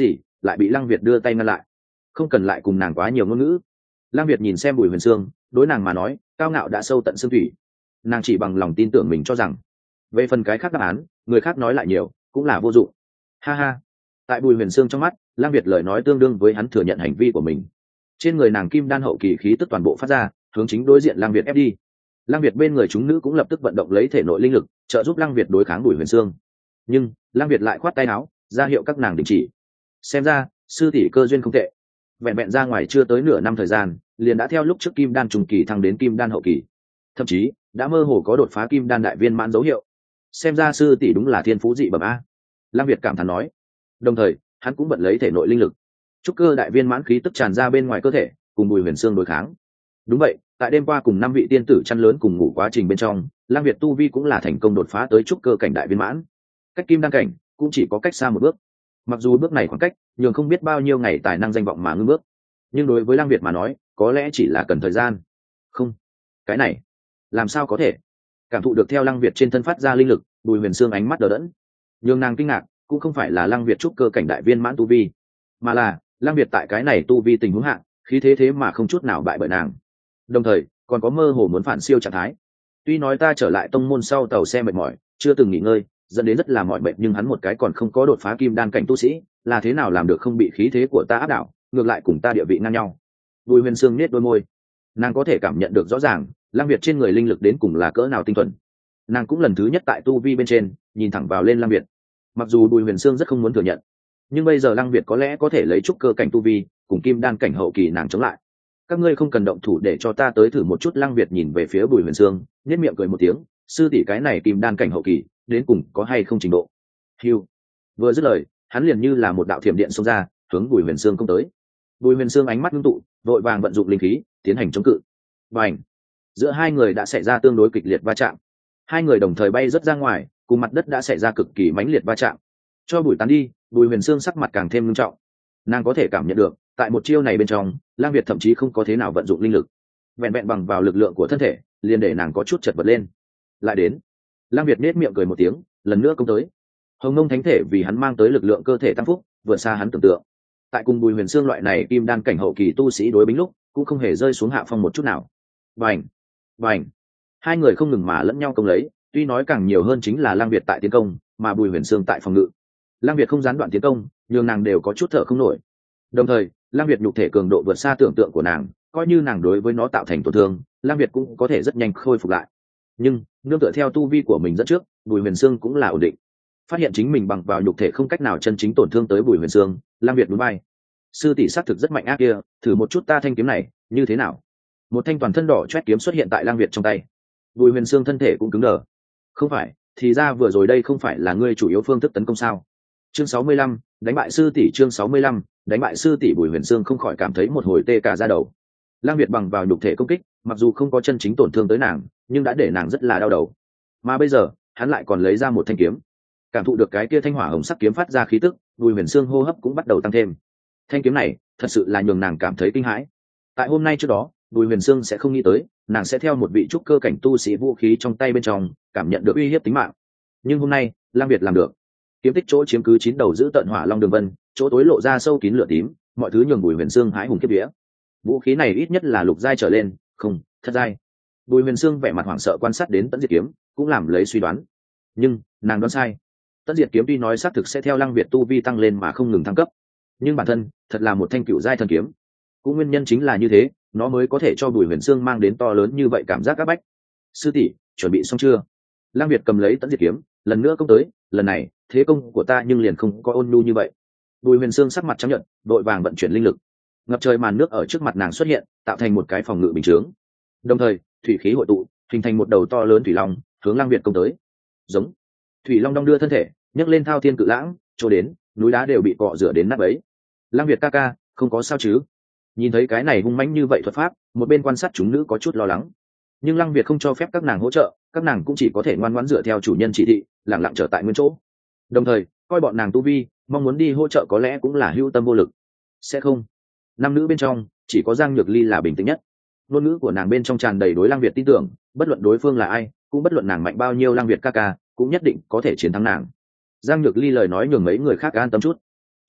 lại bị Lăng Việt đưa tay ngăn lại. Không cần lại cùng nàng quá nhiều ngôn ngữ. Lăng Việt nhìn xem Bùi Huyền Sương, đối nàng mà nói, cao ngạo đã sâu tận xương thủy. Nàng chỉ bằng lòng tin tưởng mình cho rằng, về phần cái khác đáp án, người khác nói lại nhiều cũng là vô dụng. Ha ha. Tại Bùi Huyền Sương trong mắt, Lăng Việt lời nói tương đương với hắn thừa nhận hành vi của mình. Trên người nàng kim đan hậu kỳ khí tức toàn bộ phát ra, hướng chính đối diện Lăng Việt ép đi. Lăng Việt bên người chúng nữ cũng lập tức vận động lấy thể nội linh lực, trợ giúp Lăng Việt đối kháng Bùi Huyền Sương. Nhưng Lăng Việt lại khoát tay áo, ra hiệu các nàng đình chỉ. Xem ra sư tỷ cơ duyên không tệ. Vẹn vẹn ra ngoài chưa tới nửa năm thời gian, liền đã theo lúc trước kim đan trung kỳ thăng đến kim đan hậu kỳ, thậm chí đã mơ hồ có đột phá kim đan đại viên mãn dấu hiệu. Xem ra sư tỷ đúng là thiên phú dị bẩm a. Lăng Việt cảm thán nói. Đồng thời hắn cũng vận lấy thể nội linh lực, trúc cơ đại viên mãn khí tức tràn ra bên ngoài cơ thể, cùng Bùi Huyền Sương đối kháng. Đúng vậy, tại đêm qua cùng 5 vị tiên tử chăn lớn cùng ngủ quá trình bên trong, Lăng Việt tu vi cũng là thành công đột phá tới trúc cơ cảnh đại viên mãn. Cách kim đan cảnh cũng chỉ có cách xa một bước. Mặc dù bước này khoảng cách nhường không biết bao nhiêu ngày tài năng danh vọng mà ngưng bước, nhưng đối với Lăng Việt mà nói, có lẽ chỉ là cần thời gian. Không, cái này làm sao có thể? Cảm thụ được theo Lăng Việt trên thân phát ra linh lực, Bùi Huyền Sương ánh mắt đờ đẫn. Nhường nàng kinh ngạc cũng không phải là Lăng Việt trúc cơ cảnh đại viên mãn tu vi, mà là Lăng Việt tại cái này tu vi tình huống hạng, khí thế mà không chút nào bại bởi nàng. Đồng thời còn có mơ hồ muốn phản siêu trạng thái. Tuy nói ta trở lại tông môn sau tàu xe mệt mỏi, chưa từng nghỉ ngơi, dẫn đến rất là mỏi mệt, nhưng hắn một cái còn không có đột phá kim đan cảnh tu sĩ, là thế nào làm được không bị khí thế của ta áp đảo, ngược lại cùng ta địa vị ngang nhau. Bùi Huyền Sương nhếch đôi môi, nàng có thể cảm nhận được rõ ràng Lăng Việt trên người linh lực đến cùng là cỡ nào tinh thuần. Nàng cũng lần thứ nhất tại tu vi bên trên nhìn thẳng vào lên Lăng Việt. Mặc dù Bùi Huyền Sương rất không muốn thừa nhận, nhưng bây giờ Lăng Việt có lẽ có thể lấy trúc cơ cảnh tu vi cùng kim đan cảnh hậu kỳ nàng chống lại. Các ngươi không cần động thủ để cho ta tới thử một chút. Lăng Việt nhìn về phía Bùi Huyền Sương, nhếch miệng cười một tiếng, sư tỷ cái này kim đan cảnh hậu kỳ đến cùng có hay không trình độ. Hiu. Vừa dứt lời, hắn liền như là một đạo thiểm điện xông ra, hướng Bùi Huyền Sương công tới. Bùi Huyền Sương ánh mắt ngưng tụ, vội vàng vận dụng linh khí tiến hành chống cự. Bành. Giữa hai người đã xảy ra tương đối kịch liệt va chạm. Hai người đồng thời bay rất ra ngoài, cùng mặt đất đã xảy ra cực kỳ mãnh liệt va chạm. Cho bụi tán đi, Bùi Huyền Sương sắc mặt càng thêm nghiêm trọng. Nàng có thể cảm nhận được, tại một chiêu này bên trong, Lang Việt thậm chí không có thế nào vận dụng linh lực, vẹn vẹn bằng vào lực lượng của thân thể, liền để nàng có chút chật vật lên. Lại đến, Lang Việt nết miệng cười một tiếng, lần nữa công tới. Hồng Ngông Thánh Thể vì hắn mang tới lực lượng cơ thể tăng phúc, vượt xa hắn tưởng tượng. Tại cùng Bùi Huyền Sương loại này kim đan cảnh hậu kỳ tu sĩ đối bính lúc, cũng không hề rơi xuống hạ phong một chút nào. Bành, bành, hai người không ngừng mà lẫn nhau công lấy. Tuy nói càng nhiều hơn chính là Lang Việt tại tiến công, mà Bùi Huyền Sương tại phòng ngự. Lang Việt không gián đoạn tiến công, nhưng nàng đều có chút thở không nổi. Đồng thời, Lang Việt nhục thể cường độ vượt xa tưởng tượng của nàng, coi như nàng đối với nó tạo thành tổn thương, Lang Việt cũng có thể rất nhanh khôi phục lại. Nhưng nương tựa theo tu vi của mình dẫn trước, Bùi Huyền Sương cũng là ổn định. Phát hiện chính mình bằng vào nhục thể không cách nào chân chính tổn thương tới Bùi Huyền Sương, Lang Việt núi bay. Sư tỷ xác thực rất mạnh ác kia, thử một chút ta thanh kiếm này, như thế nào? Một thanh toàn thân đỏ chót kiếm xuất hiện tại Lang Việt trong tay. Bùi Huyền Sương thân thể cũng cứng đờ. Không phải, thì ra vừa rồi đây không phải là ngươi chủ yếu phương thức tấn công sao? Chương 65, đánh bại sư tỷ. Chương 65, đánh bại sư tỷ. Bùi Huyền Sương không khỏi cảm thấy một hồi tê cả da đầu. Lang Việt bằng vào nhục thể công kích, mặc dù không có chân chính tổn thương tới nàng, nhưng đã để nàng rất là đau đầu. Mà bây giờ, hắn lại còn lấy ra một thanh kiếm. Cảm thụ được cái kia thanh hỏa hồng sắc kiếm phát ra khí tức, Bùi Huyền Sương hô hấp cũng bắt đầu tăng thêm. Thanh kiếm này, thật sự là nhường nàng cảm thấy kinh hãi. Tại hôm nay trước đó, Bùi Huyền Sương sẽ không nghĩ tới, nàng sẽ theo một vị trúc cơ cảnh tu sĩ vũ khí trong tay bên trong, cảm nhận được uy hiếp tính mạng. Nhưng hôm nay, Lang Việt làm được. Kiếm tích chỗ chiếm cứ 9 đầu giữ tận hỏa long đường vân, chỗ tối lộ ra sâu kín lửa tím, mọi thứ nhường Bùi Huyền Sương hãi hùng khiếp vía. Vũ khí này ít nhất là lục giai trở lên, không, thất giai. Bùi Huyền Sương vẻ mặt hoảng sợ quan sát đến Tẫn Diệt kiếm, cũng làm lấy suy đoán. Nhưng, nàng đoán sai. Tẫn Diệt kiếm tuy nói xác thực sẽ theo Lăng Việt tu vi tăng lên mà không ngừng thăng cấp, nhưng bản thân thật là một thanh cựu giai thần kiếm. Cũng nguyên nhân chính là như thế, nó mới có thể cho Bùi Huyền Sương mang đến to lớn như vậy cảm giác áp bách. Sư tỷ, chuẩn bị xong chưa? Lăng Việt cầm lấy Tẫn Diệt kiếm, lần nữa công tới, lần này, thế công của ta nhưng liền không có ôn nhu như vậy. Bùi Huyền Sương sắc mặt trắng nhợt, đội vàng vận chuyển linh lực. Ngập trời màn nước ở trước mặt nàng xuất hiện, tạo thành một cái phòng ngự bình chướng. Đồng thời, thủy khí hội tụ, hình thành một đầu to lớn thủy long, hướng Lăng Việt công tới. Giống. Thủy long đong đưa thân thể, nhấc lên thao thiên cự lãng, trôi đến, núi đá đều bị cọ rửa đến nát bấy. Lăng Việt ca ca, không có sao chứ? Nhìn thấy cái này hung mãnh như vậy thuật pháp, một bên quan sát chúng nữ có chút lo lắng. Nhưng Lăng Việt không cho phép các nàng hỗ trợ, các nàng cũng chỉ có thể ngoan ngoãn dựa theo chủ nhân chỉ thị, lặng lặng trở tại nguyên chỗ. Đồng thời, coi bọn nàng tu vi, mong muốn đi hỗ trợ có lẽ cũng là hữu tâm vô lực. Sẽ không. Năm nữ bên trong, chỉ có Giang Nhược Ly là bình tĩnh nhất. Ngôn ngữ của nàng bên trong tràn đầy đối Lăng Việt tin tưởng, bất luận đối phương là ai, cũng bất luận nàng mạnh bao nhiêu, Lăng Việt ca ca cũng nhất định có thể chiến thắng nàng. Giang Nhược Ly lời nói nhường mấy người khác an tâm chút.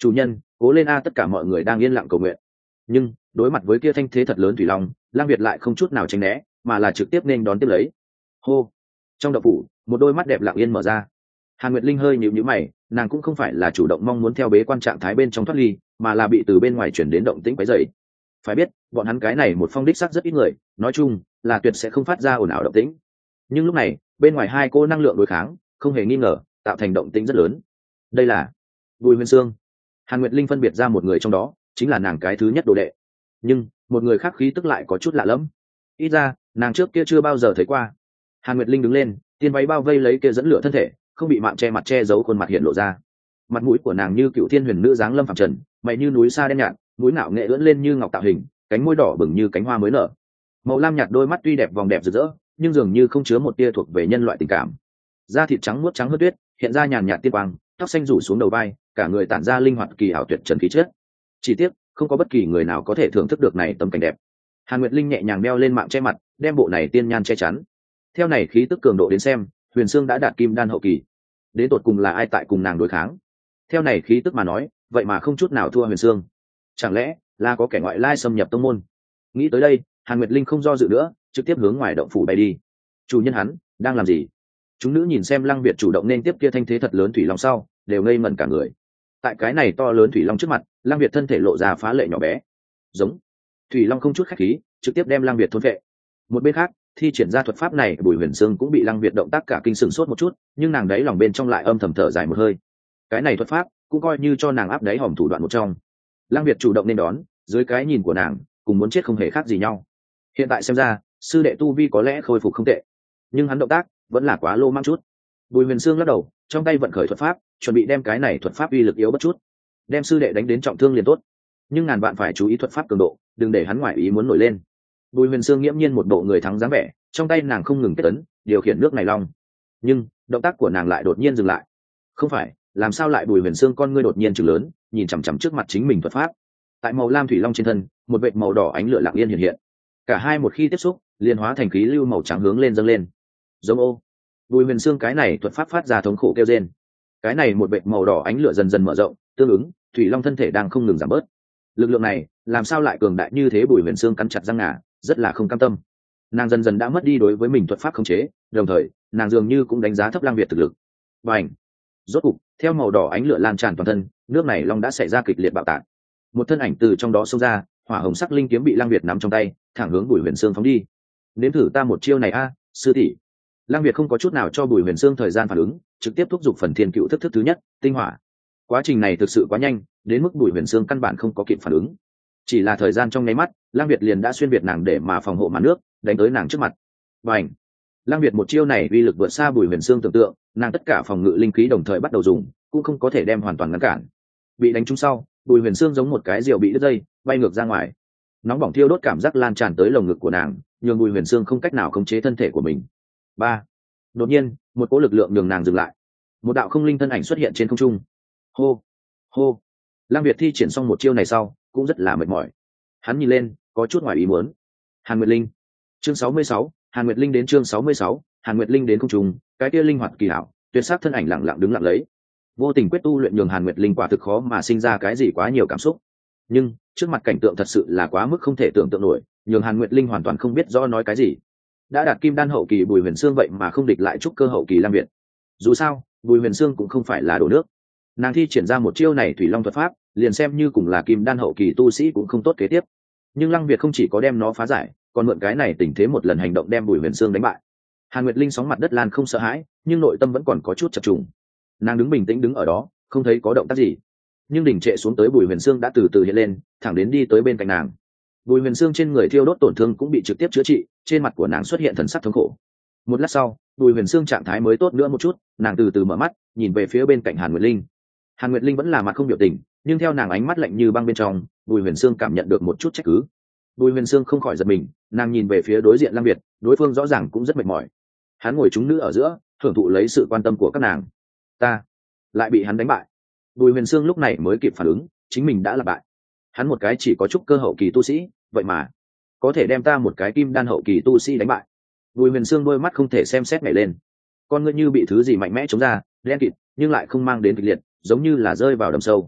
chủ nhân cố lên a, tất cả mọi người đang yên lặng cầu nguyện. Nhưng đối mặt với kia thanh thế thật lớn thủy long, Lang Việt lại không chút nào tránh né, mà là trực tiếp nên đón tiếp lấy. Hô. Trong động phủ, một đôi mắt đẹp lặng yên mở ra. Hàn Nguyệt Linh hơi nhíu nhíu mày, nàng cũng không phải là chủ động mong muốn theo bế quan trạng thái bên trong thoát ly, mà là bị từ bên ngoài chuyển đến động tĩnh quấy rầy. Phải biết, bọn hắn cái này một phong đích sắc rất ít người, nói chung là tuyệt sẽ không phát ra ồn ào động tĩnh. Nhưng lúc này, bên ngoài hai cô năng lượng đối kháng, không hề nghi ngờ, tạo thành động tĩnh rất lớn. Đây là Bùi Huyền Sương. Hàn Nguyệt Linh phân biệt ra một người trong đó, chính là nàng cái thứ nhất đồ đệ. Nhưng một người khác khí tức lại có chút lạ lẫm. Ít ra, nàng trước kia chưa bao giờ thấy qua. Hàn Nguyệt Linh đứng lên, tiên váy bao vây lấy kia dẫn lửa thân thể, không bị mạng che mặt che giấu khuôn mặt hiện lộ ra. Mặt mũi của nàng như cựu thiên huyền nữ dáng lâm phàm trần, mày như núi sa đen nhạt, mũi nạo nghệ ưỡn lên như ngọc tạo hình, cánh môi đỏ bừng như cánh hoa mới nở. Màu lam nhạt đôi mắt tuy đẹp vòng đẹp rực rỡ, nhưng dường như không chứa một tia thuộc về nhân loại tình cảm. Da thịt trắng muốt trắng hơn tuyết, hiện ra nhàn nhạt tiên quang, tóc xanh rủ xuống đầu vai, cả người tản ra linh hoạt kỳ ảo tuyệt trần khí chất. Chỉ tiếc, không có bất kỳ người nào có thể thưởng thức được này tấm cảnh đẹp. Hàn Nguyệt Linh nhẹ nhàng đeo lên mạng che mặt, đem bộ này tiên nhan che chắn. Theo này khí tức cường độ đến xem, Huyền Sương đã đạt kim đan hậu kỳ. Đến tột cùng là ai tại cùng nàng đối kháng? Theo này khí tức mà nói, vậy mà không chút nào thua Huyền Sương. Chẳng lẽ là có kẻ ngoại lai xâm nhập tông môn? Nghĩ tới đây, Hàn Nguyệt Linh không do dự nữa, trực tiếp hướng ngoài động phủ bay đi. Chủ nhân hắn đang làm gì? Chúng nữ nhìn xem Lăng Việt chủ động nên tiếp kia thanh thế thật lớn thủy long sau, đều ngây ngẩn cả người. Tại cái này to lớn thủy long trước mặt, Lăng Việt thân thể lộ ra phá lệ nhỏ bé. Giống. Thủy long không chút khách khí, trực tiếp đem Lăng Việt thôn vệ. Một bên khác, thi triển ra thuật pháp này, Bùi Huyền Sương cũng bị Lăng Việt động tác cả kinh sửng sốt một chút, nhưng nàng đấy lòng bên trong lại âm thầm thở dài một hơi. Cái này thuật pháp cũng coi như cho nàng áp đáy hòm thủ đoạn một trong. Lăng Việt chủ động nên đón, dưới cái nhìn của nàng, cùng muốn chết không hề khác gì nhau. Hiện tại xem ra, sư đệ tu vi có lẽ khôi phục không tệ, nhưng hắn động tác vẫn là quá lô mang chút. Bùi Huyền Sương lắc đầu, trong tay vận khởi thuật pháp, chuẩn bị đem cái này thuật pháp uy lực yếu bất chút, đem sư đệ đánh đến trọng thương liền tốt. Nhưng ngàn vạn phải chú ý thuật pháp cường độ, đừng để hắn ngoại ý muốn nổi lên. Bùi Huyền Sương nghiễm nhiên một bộ người thắng dáng vẻ, trong tay nàng không ngừng kết ấn, điều khiển nước này long. Nhưng động tác của nàng lại đột nhiên dừng lại. Không phải, làm sao lại Bùi Huyền Sương con ngươi đột nhiên trừng lớn, nhìn chằm chằm trước mặt chính mình thuật pháp. Tại màu lam thủy long trên thân, một vệt màu đỏ ánh lửa lặng yên hiện hiện. Cả hai một khi tiếp xúc, liền hóa thành khí lưu màu trắng hướng lên dâng lên. Giống ô. Bùi Huyền Sương cái này thuật pháp phát ra thống khổ kêu rên. Cái này một vệt màu đỏ ánh lửa dần dần mở rộng, tương ứng, thủy long thân thể đang không ngừng giảm bớt. Lực lượng này, làm sao lại cường đại như thế? Bùi Huyền Sương cắn chặt răng ngà, rất là không cam tâm. Nàng dần dần đã mất đi đối với mình thuật pháp khống chế, đồng thời, nàng dường như cũng đánh giá thấp Lăng Việt thực lực. Bành! Rốt cục, theo màu đỏ ánh lửa lan tràn toàn thân, nước này long đã xảy ra kịch liệt bạo tạc. Một thân ảnh từ trong đó xông ra, hỏa hồng sắc linh kiếm bị Lăng Việt nắm trong tay, thẳng hướng Bùi Huyền Sương phóng đi. Nếm thử ta một chiêu này a, sư tỷ. Lăng Việt không có chút nào cho Bùi Huyền Sương thời gian phản ứng, trực tiếp thúc giục phần thiên cựu thức thứ nhất, tinh hỏa. Quá trình này thực sự quá nhanh, đến mức Bùi Huyền Sương căn bản không có kịp phản ứng. Chỉ là thời gian trong nháy mắt, Lăng Việt liền đã xuyên việt nàng để mà phòng hộ màn nước, đánh tới nàng trước mặt. Bành! Lăng Việt một chiêu này uy lực vượt xa Bùi Huyền Sương tưởng tượng, nàng tất cả phòng ngự linh khí đồng thời bắt đầu dùng, cũng không có thể đem hoàn toàn ngăn cản. Bị đánh trúng sau, Bùi Huyền Sương giống một cái diều bị đứt dây, bay ngược ra ngoài. Nóng bỏng thiêu đốt cảm giác lan tràn tới lồng ngực của nàng, nhường Bùi Huyền Sương không cách nào khống chế thân thể của mình. Ba. Đột nhiên, một cỗ lực lượng nhường nàng dừng lại. Một đạo không linh thân ảnh xuất hiện trên không trung. Hô, hô. Lăng Việt thi triển xong một chiêu này sau, cũng rất là mệt mỏi. Hắn nhìn lên, có chút ngoài ý muốn. Hàn Nguyệt Linh. Chương 66, Hàn Nguyệt Linh đến chương 66, Hàn Nguyệt Linh đến không trung, cái kia linh hoạt kỳ hảo, tuyệt sắc thân ảnh lặng lặng đứng lặng lấy. Vô tình quyết tu luyện nhường Hàn Nguyệt Linh quả thực khó mà sinh ra cái gì quá nhiều cảm xúc. Nhưng, trước mặt cảnh tượng thật sự là quá mức không thể tưởng tượng nổi, nhường Hàn Nguyệt Linh hoàn toàn không biết rõ nói cái gì. Đã đạt kim đan hậu kỳ Bùi Huyền Sương vậy mà không địch lại trúc cơ hậu kỳ Lăng Việt. Dù sao, Bùi Huyền Sương cũng không phải là đổ nước. Nàng thi triển ra một chiêu này thủy long thuật pháp, liền xem như cùng là kim đan hậu kỳ tu sĩ cũng không tốt kế tiếp. Nhưng Lăng Việt không chỉ có đem nó phá giải, còn mượn cái này tình thế một lần hành động đem Bùi Huyền Sương đánh bại. Hàn Nguyệt Linh sóng mặt đất lan không sợ hãi, nhưng nội tâm vẫn còn có chút chập trùng. Nàng đứng bình tĩnh đứng ở đó, không thấy có động tác gì. Nhưng đỉnh trệ xuống tới Bùi Huyền Sương đã từ từ hiện lên, thẳng đến đi tới bên cạnh nàng. Bùi Huyền Sương trên người thiêu đốt tổn thương cũng bị trực tiếp chữa trị, trên mặt của nàng xuất hiện thần sắc thống khổ. Một lát sau, Bùi Huyền Sương trạng thái mới tốt nữa một chút, nàng từ từ mở mắt, nhìn về phía bên cạnh Hàn Nguyệt Linh. Hàn Nguyệt Linh vẫn là mặt không biểu tình, nhưng theo nàng ánh mắt lạnh như băng bên trong, Bùi Huyền Sương cảm nhận được một chút trách cứ. Bùi Huyền Sương không khỏi giật mình, nàng nhìn về phía đối diện Lăng Việt, đối phương rõ ràng cũng rất mệt mỏi. Hắn ngồi chúng nữ ở giữa, thưởng thụ lấy sự quan tâm của các nàng. Ta lại bị hắn đánh bại. Bùi Huyền Sương lúc này mới kịp phản ứng, chính mình đã là bại. Hắn một cái chỉ có trúc cơ hậu kỳ tu sĩ, vậy mà có thể đem ta một cái kim đan hậu kỳ tu sĩ đánh bại. Bùi Huyền Sương đôi mắt không thể xem xét nhảy lên, con ngươi như bị thứ gì mạnh mẽ chống ra, đen kịt, nhưng lại không mang đến kịch liệt, giống như là rơi vào đầm sâu.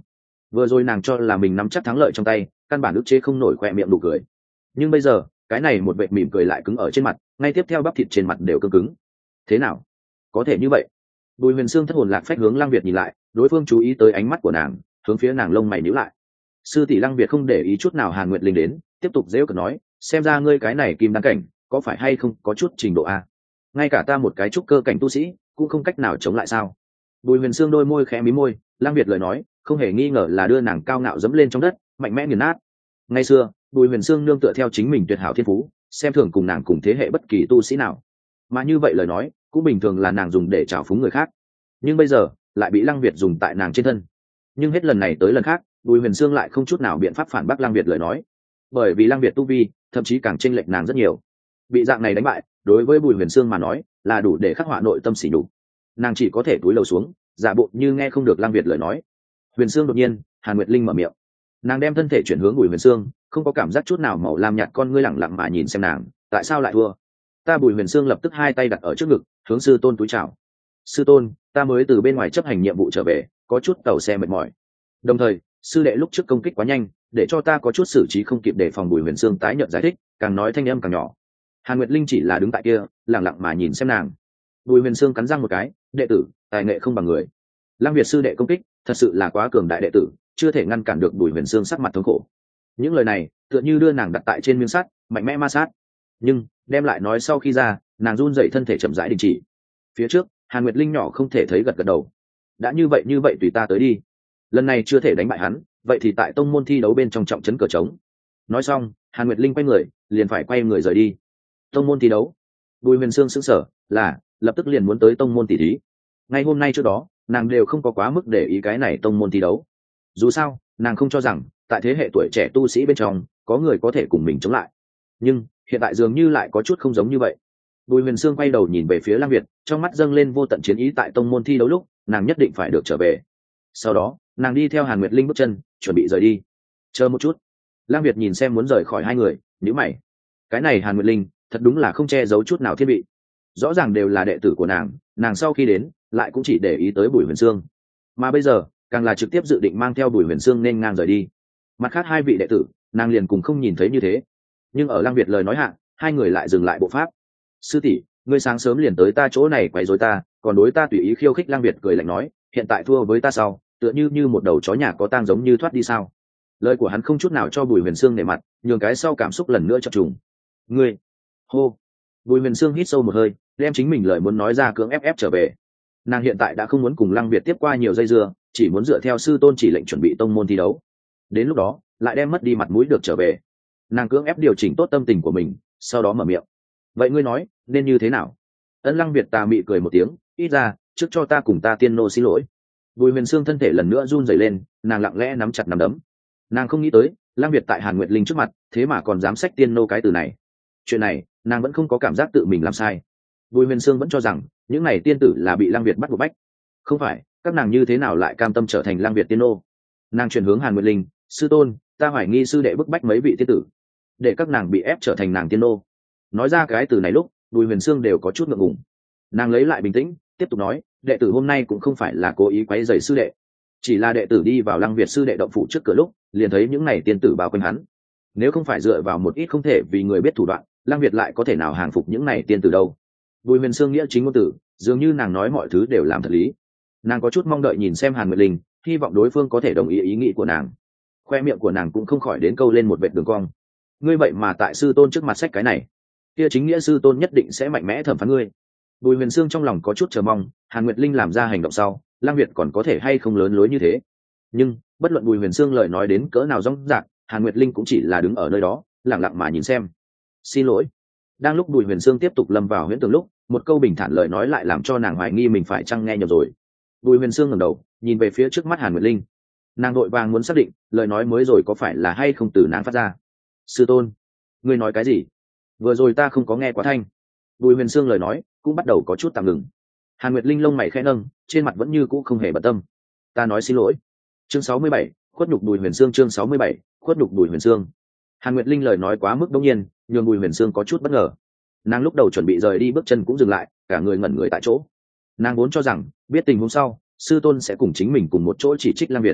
Vừa rồi nàng cho là mình nắm chắc thắng lợi trong tay, căn bản ức chế không nổi khoe miệng nụ cười. Nhưng bây giờ cái này một vệt mỉm cười lại cứng ở trên mặt, ngay tiếp theo bắp thịt trên mặt đều cứng cứng. Thế nào có thể như vậy? Bùi Huyền Sương thất hồn lạc phách hướng Lăng Việt nhìn lại, đối phương chú ý tới ánh mắt của nàng, hướng phía nàng lông mày nhíu lại. Sư tỷ. Lăng Việt không để ý chút nào Hàn Nguyệt Linh đến, tiếp tục giễu cợt nói, xem ra ngươi cái này kim đăng cảnh có phải hay không có chút trình độ a? Ngay cả ta một cái trúc cơ cảnh tu sĩ cũng không cách nào chống lại sao? Bùi Huyền Sương đôi môi khẽ mí môi, Lăng Việt lời nói không hề nghi ngờ là đưa nàng cao ngạo dẫm lên trong đất, mạnh mẽ nghiền nát. Ngày xưa Bùi Huyền Sương nương tựa theo chính mình tuyệt hảo thiên phú, xem thường cùng nàng cùng thế hệ bất kỳ tu sĩ nào, mà như vậy lời nói cũng bình thường là nàng dùng để trào phúng người khác, nhưng bây giờ lại bị Lăng Việt dùng tại nàng trên thân. Nhưng hết lần này tới lần khác, Bùi Huyền Sương lại không chút nào biện pháp phản bác Lăng Việt lời nói, bởi vì Lăng Việt tu vi thậm chí càng chênh lệch nàng rất nhiều. Bị dạng này đánh bại, đối với Bùi Huyền Sương mà nói là đủ để khắc họa nội tâm sỉ nhục. Nàng chỉ có thể cúi đầu xuống, giả bộ như nghe không được Lăng Việt lời nói. Huyền Sương đột nhiên, Hàn Nguyệt Linh mở miệng. Nàng đem thân thể chuyển hướng Bùi Huyền Sương, không có cảm giác chút nào, màu lam nhạt con ngươi lẳng lặng mà nhìn xem nàng, tại sao lại thua? Ta. Bùi Huyền Sương lập tức hai tay đặt ở trước ngực, hướng sư tôn túi chào. Sư tôn, ta mới từ bên ngoài chấp hành nhiệm vụ trở về, có chút tàu xe mệt mỏi. Đồng thời sư đệ lúc trước công kích quá nhanh, để cho ta có chút xử trí không kịp, để phòng. Bùi Huyền Sương tái nhợt giải thích, càng nói thanh âm càng nhỏ. Hàn Nguyệt Linh chỉ là đứng tại kia lẳng lặng mà nhìn xem nàng. Bùi Huyền Sương cắn răng một cái, đệ tử tài nghệ không bằng người. Lăng Việt sư đệ công kích thật sự là quá cường đại, đệ tử chưa thể ngăn cản được. Bùi Huyền Sương sắc mặt thống khổ, những lời này tựa như đưa nàng đặt tại trên miếng sắt, mạnh mẽ ma sát. Nhưng đem lại nói sau khi ra, nàng run dậy thân thể chậm rãi đình chỉ. Phía trước Hàn Nguyệt Linh nhỏ không thể thấy gật gật đầu. Đã như vậy tùy ta tới đi. Lần này chưa thể đánh bại hắn, vậy thì tại tông môn thi đấu bên trong trọng trấn cờ trống. Nói xong Hàn Nguyệt Linh quay người liền phải quay người rời đi. Tông môn thi đấu? Bùi Huyền Sương sững sờ, là lập tức liền muốn tới tông môn tỷ thí. Ngay hôm nay trước đó nàng đều không có quá mức để ý cái này tông môn thi đấu. Dù sao nàng không cho rằng tại thế hệ tuổi trẻ tu sĩ bên trong có người có thể cùng mình chống lại, nhưng hiện tại dường như lại có chút không giống như vậy. Bùi Huyền Sương quay đầu nhìn về phía Lăng Việt, trong mắt dâng lên vô tận chiến ý. Tại tông môn thi đấu lúc nàng nhất định phải được trở về. Sau đó nàng đi theo Hàn Nguyệt Linh bước chân chuẩn bị rời đi. Chờ một chút. Lăng Việt nhìn xem muốn rời khỏi hai người, nhíu mày. Cái này Hàn Nguyệt Linh thật đúng là không che giấu chút nào thiên vị, rõ ràng đều là đệ tử của nàng sau khi đến lại cũng chỉ để ý tới Bùi Huyền Sương, mà bây giờ càng là trực tiếp dự định mang theo Bùi Huyền Sương nên ngang rời đi. Mặt khác hai vị đệ tử nàng liền cùng không nhìn thấy như thế, nhưng ở Lăng Việt lời nói hạ, hai người lại dừng lại bộ pháp. Sư tỷ, ngươi sáng sớm liền tới ta chỗ này quấy rối ta, còn đối ta tùy ý khiêu khích. Lăng Việt cười lạnh nói, hiện tại thua với ta sau, tựa như một đầu chó nhà có tang giống như thoát đi sao? Lời của hắn không chút nào cho Bùi Huyền Sương nể mặt, nhường cái sau cảm xúc lần nữa chập trùng. Ngươi hô. Bùi Huyền Sương hít sâu một hơi, đem chính mình lời muốn nói ra cưỡng ép trở về. Nàng hiện tại đã không muốn cùng Lăng Việt tiếp qua nhiều dây dưa, chỉ muốn dựa theo sư tôn chỉ lệnh chuẩn bị tông môn thi đấu. Đến lúc đó lại đem mất đi mặt mũi được trở về. Nàng cưỡng ép điều chỉnh tốt tâm tình của mình, sau đó mở miệng. Vậy ngươi nói nên như thế nào? Ân. Lăng Việt tà mị cười một tiếng, ít ra trước cho ta cùng ta tiên nô xin lỗi. Bùi Huyền Sương thân thể lần nữa run rẩy lên, nàng lặng lẽ nắm chặt nắm đấm. Nàng không nghĩ tới Lăng Việt tại Hàn Nguyệt Linh trước mặt thế mà còn dám xách tiên nô cái từ này. Chuyện này nàng vẫn không có cảm giác tự mình làm sai. Bùi Huyền Sương vẫn cho rằng những này tiên tử là bị Lăng Việt bắt buộc bách. Không phải, các nàng như thế nào lại cam tâm trở thành Lăng Việt tiên nô? Nàng chuyển hướng Hàn Nguyệt Linh, sư tôn, ta hoài nghi sư đệ bức bách mấy vị tiên tử, để các nàng bị ép trở thành nàng tiên nô. Nói ra cái từ này lúc Bùi Huyền Sương đều có chút ngượng ngùng. Nàng lấy lại bình tĩnh, tiếp tục nói, đệ tử hôm nay cũng không phải là cố ý quấy rầy sư đệ, chỉ là đệ tử đi vào Lăng Việt sư đệ động phủ trước cửa lúc liền thấy những này tiên tử bao quanh hắn. Nếu không phải dựa vào một ít không thể vì người biết thủ đoạn, Lăng Việt lại có thể nào hàng phục những này tiên tử đâu? Bùi Huyền Sương nghĩa chính ngôn tử, dường như nàng nói mọi thứ đều làm thật lý. Nàng có chút mong đợi nhìn xem Hàn Nguyệt Linh, hy vọng đối phương có thể đồng ý ý nghĩ của nàng. Khoe miệng của nàng cũng không khỏi đến câu lên một vệt đường cong. Ngươi vậy mà tại sư tôn trước mặt sách cái này, kia chính nghĩa sư tôn nhất định sẽ mạnh mẽ thẩm phán ngươi. Bùi Huyền Sương trong lòng có chút chờ mong, Hàn Nguyệt Linh làm ra hành động sau, Lăng Việt còn có thể hay không lớn lối như thế. Nhưng bất luận Bùi Huyền Sương lời nói đến cỡ nào rõng rạc, Hàn Nguyệt Linh cũng chỉ là đứng ở nơi đó lặng lặng mà nhìn xem. Xin lỗi. Đang lúc Bùi Huyền Sương tiếp tục lâm vào huyễn tưởng lúc, một câu bình thản lời nói lại làm cho nàng hoài nghi mình phải chăng nghe nhầm rồi. Bùi Huyền Sương ngẩng đầu nhìn về phía trước mắt Hàn Nguyệt Linh, nàng đội vàng muốn xác định lời nói mới rồi có phải là hay không từ nàng phát ra. Sư tôn, ngươi nói cái gì? Vừa rồi ta không có nghe quá thanh. Bùi Huyền Sương lời nói cũng bắt đầu có chút tạm ngừng. Hàn Nguyệt Linh lông mày khẽ nâng, trên mặt vẫn như cũ không hề bận tâm. Ta nói xin lỗi. Chương 67, khuất nhục Bùi Huyền Sương. Chương 67, khuất nhục Bùi Huyền Sương. Hàn Nguyệt Linh lời nói quá mức đột nhiên, nhường Bùi Huyền Sương có chút bất ngờ. Nàng lúc đầu chuẩn bị rời đi, bước chân cũng dừng lại, cả người ngẩn người tại chỗ. Nàng vốn cho rằng biết tình huống sau sư tôn sẽ cùng chính mình cùng một chỗ chỉ trích Lăng Việt,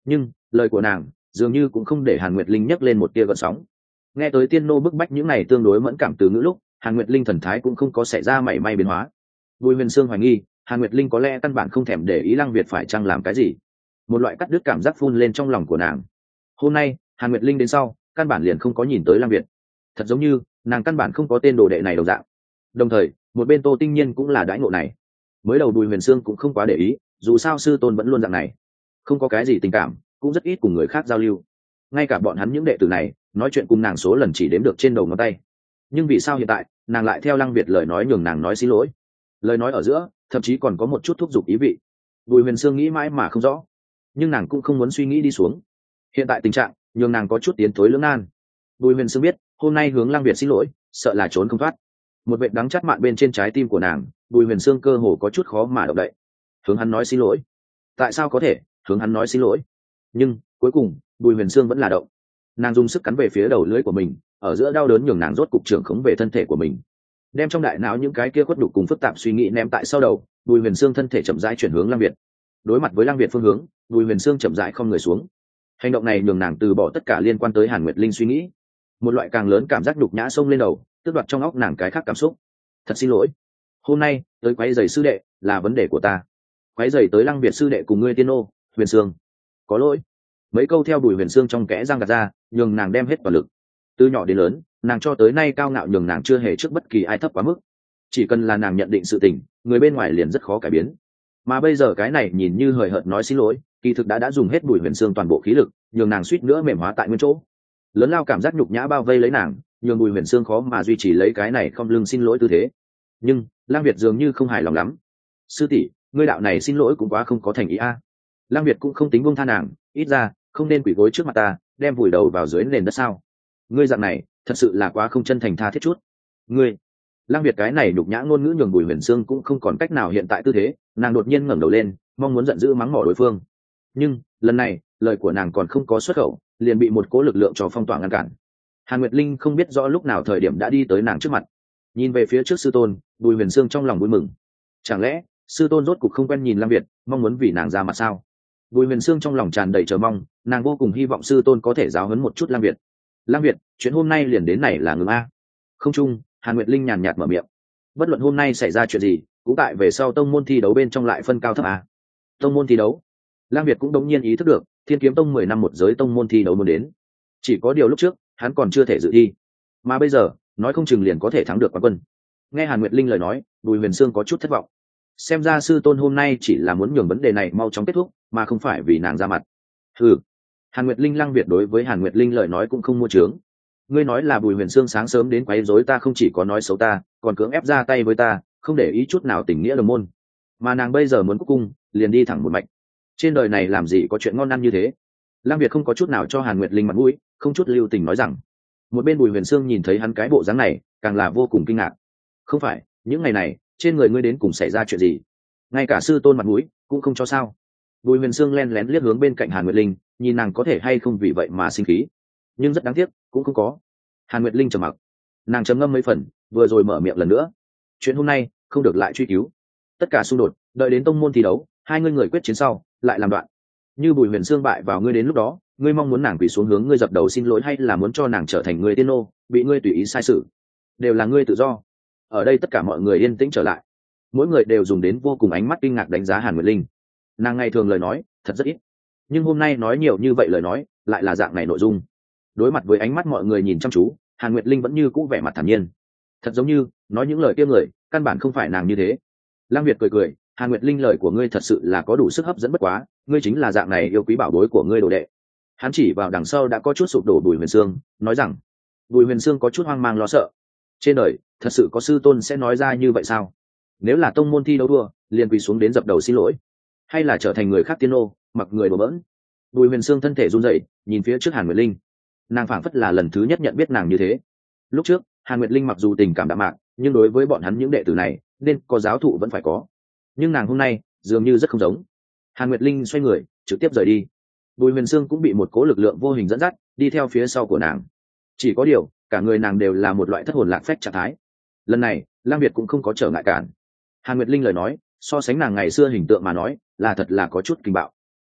Nhưng lời của nàng dường như cũng không để Hàn Nguyệt Linh nhấc lên một tia gợn sóng. Nghe tới tiên nô bức bách những này tương đối mẫn cảm từ ngữ lúc, Hàn Nguyệt Linh thần thái cũng không có xảy ra mảy may biến hóa. Bùi Huyền Sương hoài nghi Hàn Nguyệt Linh có lẽ căn bản không thèm để ý Lăng Việt phải chăng làm cái gì. Một loại cắt đứt cảm giác phun lên trong lòng của nàng. Hôm nay Hàn Nguyệt Linh đến sau căn bản liền không có nhìn tới Lăng Việt, thật giống như nàng căn bản không có tên đồ đệ này đồng dạng. Đồng thời một bên Tô Tinh Nhiên cũng là đãi ngộ này. Mới đầu Bùi Huyền Sương cũng không quá để ý, dù sao sư tôn vẫn luôn dạng này, không có cái gì tình cảm, cũng rất ít cùng người khác giao lưu. Ngay cả bọn hắn những đệ tử này nói chuyện cùng nàng số lần chỉ đếm được trên đầu ngón tay. Nhưng vì sao hiện tại nàng lại theo Lăng Việt lời nói nhường nàng nói xin lỗi? Lời nói ở giữa thậm chí còn có một chút thúc giục ý vị. Bùi Huyền Sương nghĩ mãi mà không rõ, nhưng nàng cũng không muốn suy nghĩ đi xuống. Hiện tại tình trạng nhường nàng có chút tiến thối lưỡng nan. Bùi Huyền Sương biết hôm nay hướng Lăng Việt xin lỗi sợ là trốn không thoát. Một vệt đắng chát mạn bên trên trái tim của nàng, Bùi Huyền Sương cơ hồ có chút khó mà động đậy. Hướng hắn nói xin lỗi? Tại sao có thể hướng hắn nói xin lỗi? Nhưng cuối cùng Bùi Huyền Sương vẫn là động. Nàng dùng sức cắn về phía đầu lưỡi của mình, ở giữa đau đớn nhường nàng rốt cục trưởng khống về thân thể của mình, đem trong đại não những cái kia khuất nhục cùng phức tạp suy nghĩ ném tại sau đầu. Bùi Huyền Sương thân thể chậm rãi chuyển hướng Lăng Việt. Đối mặt với Lăng Việt phương hướng, Bùi Huyền Sương chậm rãi không người xuống. Hành động này nhường nàng từ bỏ tất cả liên quan tới Hàn Nguyệt Linh suy nghĩ. Một loại càng lớn cảm giác nhục nhã xông lên đầu, tước đoạt trong óc nàng cái khác cảm xúc. Thật xin lỗi, hôm nay tới quấy rầy sư đệ là vấn đề của ta, quấy rầy tới Lăng Việt sư đệ cùng ngươi tiên ô Huyền Sương, có lỗi. Mấy câu theo Bùi Huyền Sương trong kẽ răng gạt ra, nhường nàng đem hết toàn lực. Từ nhỏ đến lớn, nàng cho tới nay cao ngạo nhường nàng chưa hề trước bất kỳ ai thấp quá mức. Chỉ cần là nàng nhận định sự tình, người bên ngoài liền rất khó cải biến. Mà bây giờ cái này nhìn như hời hợt nói xin lỗi, kỳ thực đã dùng hết Bùi Huyền Sương toàn bộ khí lực, nhường nàng suýt nữa mềm hóa tại nguyên chỗ. Lớn lao cảm giác nhục nhã bao vây lấy nàng, nhường Bùi Huyền Sương khó mà duy trì lấy cái này không lưng xin lỗi tư thế. Nhưng Lang Việt dường như không hài lòng lắm. Sư tỷ, ngươi đạo này xin lỗi cũng quá không có thành ý a. Lang Việt cũng không tính buông tha nàng, ít ra không nên quỳ gối trước mặt ta, đem vùi đầu vào dưới nền đất sao? Ngươi dạng này thật sự là quá không chân thành tha thiết chút. Ngươi, Lang Việt cái này nhục nhã ngôn ngữ nhường Bùi Huyền Sương cũng không còn cách nào hiện tại tư thế, nàng đột nhiên ngẩng đầu lên, mong muốn giận dữ mắng mỏ đối phương. Nhưng lần này lời của nàng còn không có xuất khẩu, liền bị một cỗ lực lượng cho phong tỏa ngăn cản. Hàn Nguyệt Linh không biết rõ lúc nào thời điểm đã đi tới nàng trước mặt, nhìn về phía trước sư tôn. Bùi Huyền Sương trong lòng vui mừng. Chẳng lẽ sư tôn rốt cục không quen nhìn Lang Việt, mong muốn vì nàng ra mặt sao? Bùi Huyền Sương trong lòng tràn đầy chờ mong, nàng vô cùng hy vọng sư tôn có thể giáo huấn một chút Lang Việt. Lang Việt, chuyện hôm nay liền đến này là ngừng a. Không chung, Hàn Nguyệt Linh nhàn nhạt mở miệng. Bất luận hôm nay xảy ra chuyện gì, cũng tại về sau tông môn thi đấu bên trong lại phân cao thấp a. Tông môn thi đấu? Lang Việt cũng đống nhiên ý thức được, Thiên Kiếm Tông 10 năm một giới tông môn thi đấu muốn đến. Chỉ có điều lúc trước, hắn còn chưa thể dự thi, mà bây giờ, nói không chừng liền có thể thắng được quán quân. Nghe Hàn Nguyệt Linh lời nói, Bùi Huyền Sương có chút thất vọng. Xem ra sư tôn hôm nay chỉ là muốn nhường vấn đề này mau chóng kết thúc, mà không phải vì nàng ra mặt. Ừ. Hàn Nguyệt Linh Lăng Việt đối với Hàn Nguyệt Linh lời nói cũng không mua trướng. Ngươi nói là Bùi Huyền Sương sáng sớm đến quấy rối ta, không chỉ có nói xấu ta, còn cưỡng ép ra tay với ta, không để ý chút nào tình nghĩa đồng môn. Mà nàng bây giờ muốn cúc cung, liền đi thẳng một mạch. Trên đời này làm gì có chuyện ngon ăn như thế? Lăng Việt không có chút nào cho Hàn Nguyệt Linh mặt mũi, không chút lưu tình nói rằng. Một bên Bùi Huyền Sương nhìn thấy hắn cái bộ dáng này, càng là vô cùng kinh ngạc. Không phải, những ngày này, trên người ngươi đến cùng xảy ra chuyện gì? Ngay cả sư tôn mặt mũi cũng không cho sao? Bùi Huyền Sương len lén liếc hướng bên cạnh Hàn Nguyệt Linh, nhìn nàng có thể hay không vì vậy mà sinh khí. Nhưng rất đáng tiếc, cũng không có. Hàn Nguyệt Linh trầm mặc, nàng trầm ngâm mấy phần, vừa rồi mở miệng lần nữa. Chuyện hôm nay không được lại truy cứu, tất cả xung đột đợi đến tông môn thi đấu, hai người quyết chiến sau lại làm đoạn. Như Bùi Huyền Sương bại vào ngươi đến lúc đó, ngươi mong muốn nàng quỳ xuống hướng ngươi dập đầu xin lỗi, hay là muốn cho nàng trở thành người tiên nô, bị ngươi tùy ý sai sự, đều là ngươi tự do. Ở đây tất cả mọi người yên tĩnh trở lại, mỗi người đều dùng đến vô cùng ánh mắt kinh ngạc đánh giá Hàn Nguyệt Linh. Nàng ngày thường lời nói thật rất ít, nhưng hôm nay nói nhiều như vậy lời nói lại là dạng này nội dung. Đối mặt với ánh mắt mọi người nhìn chăm chú, Hàn Nguyệt Linh vẫn như cũ vẻ mặt thản nhiên, thật giống như nói những lời kia người căn bản không phải nàng như thế. Lăng Việt cười cười, Hàn Nguyệt Linh, lời của ngươi thật sự là có đủ sức hấp dẫn, bất quá ngươi chính là dạng này yêu quý bảo bối của ngươi đồ đệ. Hắn chỉ vào đằng sau đã có chút sụp đổ Bùi Huyền Sương, nói rằng. Bùi Huyền Sương có chút hoang mang lo sợ. Trên đời thật sự có sư tôn sẽ nói ra như vậy sao? Nếu là tông môn thi đấu đua, liền quỳ xuống đến dập đầu xin lỗi, hay là trở thành người khác tiên nô, mặc người đùa bỡn? Bùi Huyền Sương thân thể run rẩy, nhìn phía trước Hàn Nguyệt Linh. Nàng phảng phất là lần thứ nhất nhận biết nàng như thế. Lúc trước Hàn Nguyệt Linh mặc dù tình cảm đạm mạc, nhưng đối với bọn hắn những đệ tử này nên có giáo thụ vẫn phải có. Nhưng nàng hôm nay dường như rất không giống. Hàn Nguyệt Linh xoay người trực tiếp rời đi. Bùi Huyền Sương cũng bị một cố lực lượng vô hình dẫn dắt đi theo phía sau của nàng. Chỉ có điều cả người nàng đều là một loại thất hồn lạc phách trạng thái. Lần này Lang Việt cũng không có trở ngại cản. Hàn Nguyệt Linh lời nói so sánh nàng ngày xưa hình tượng mà nói là thật là có chút kinh bạo, nhưng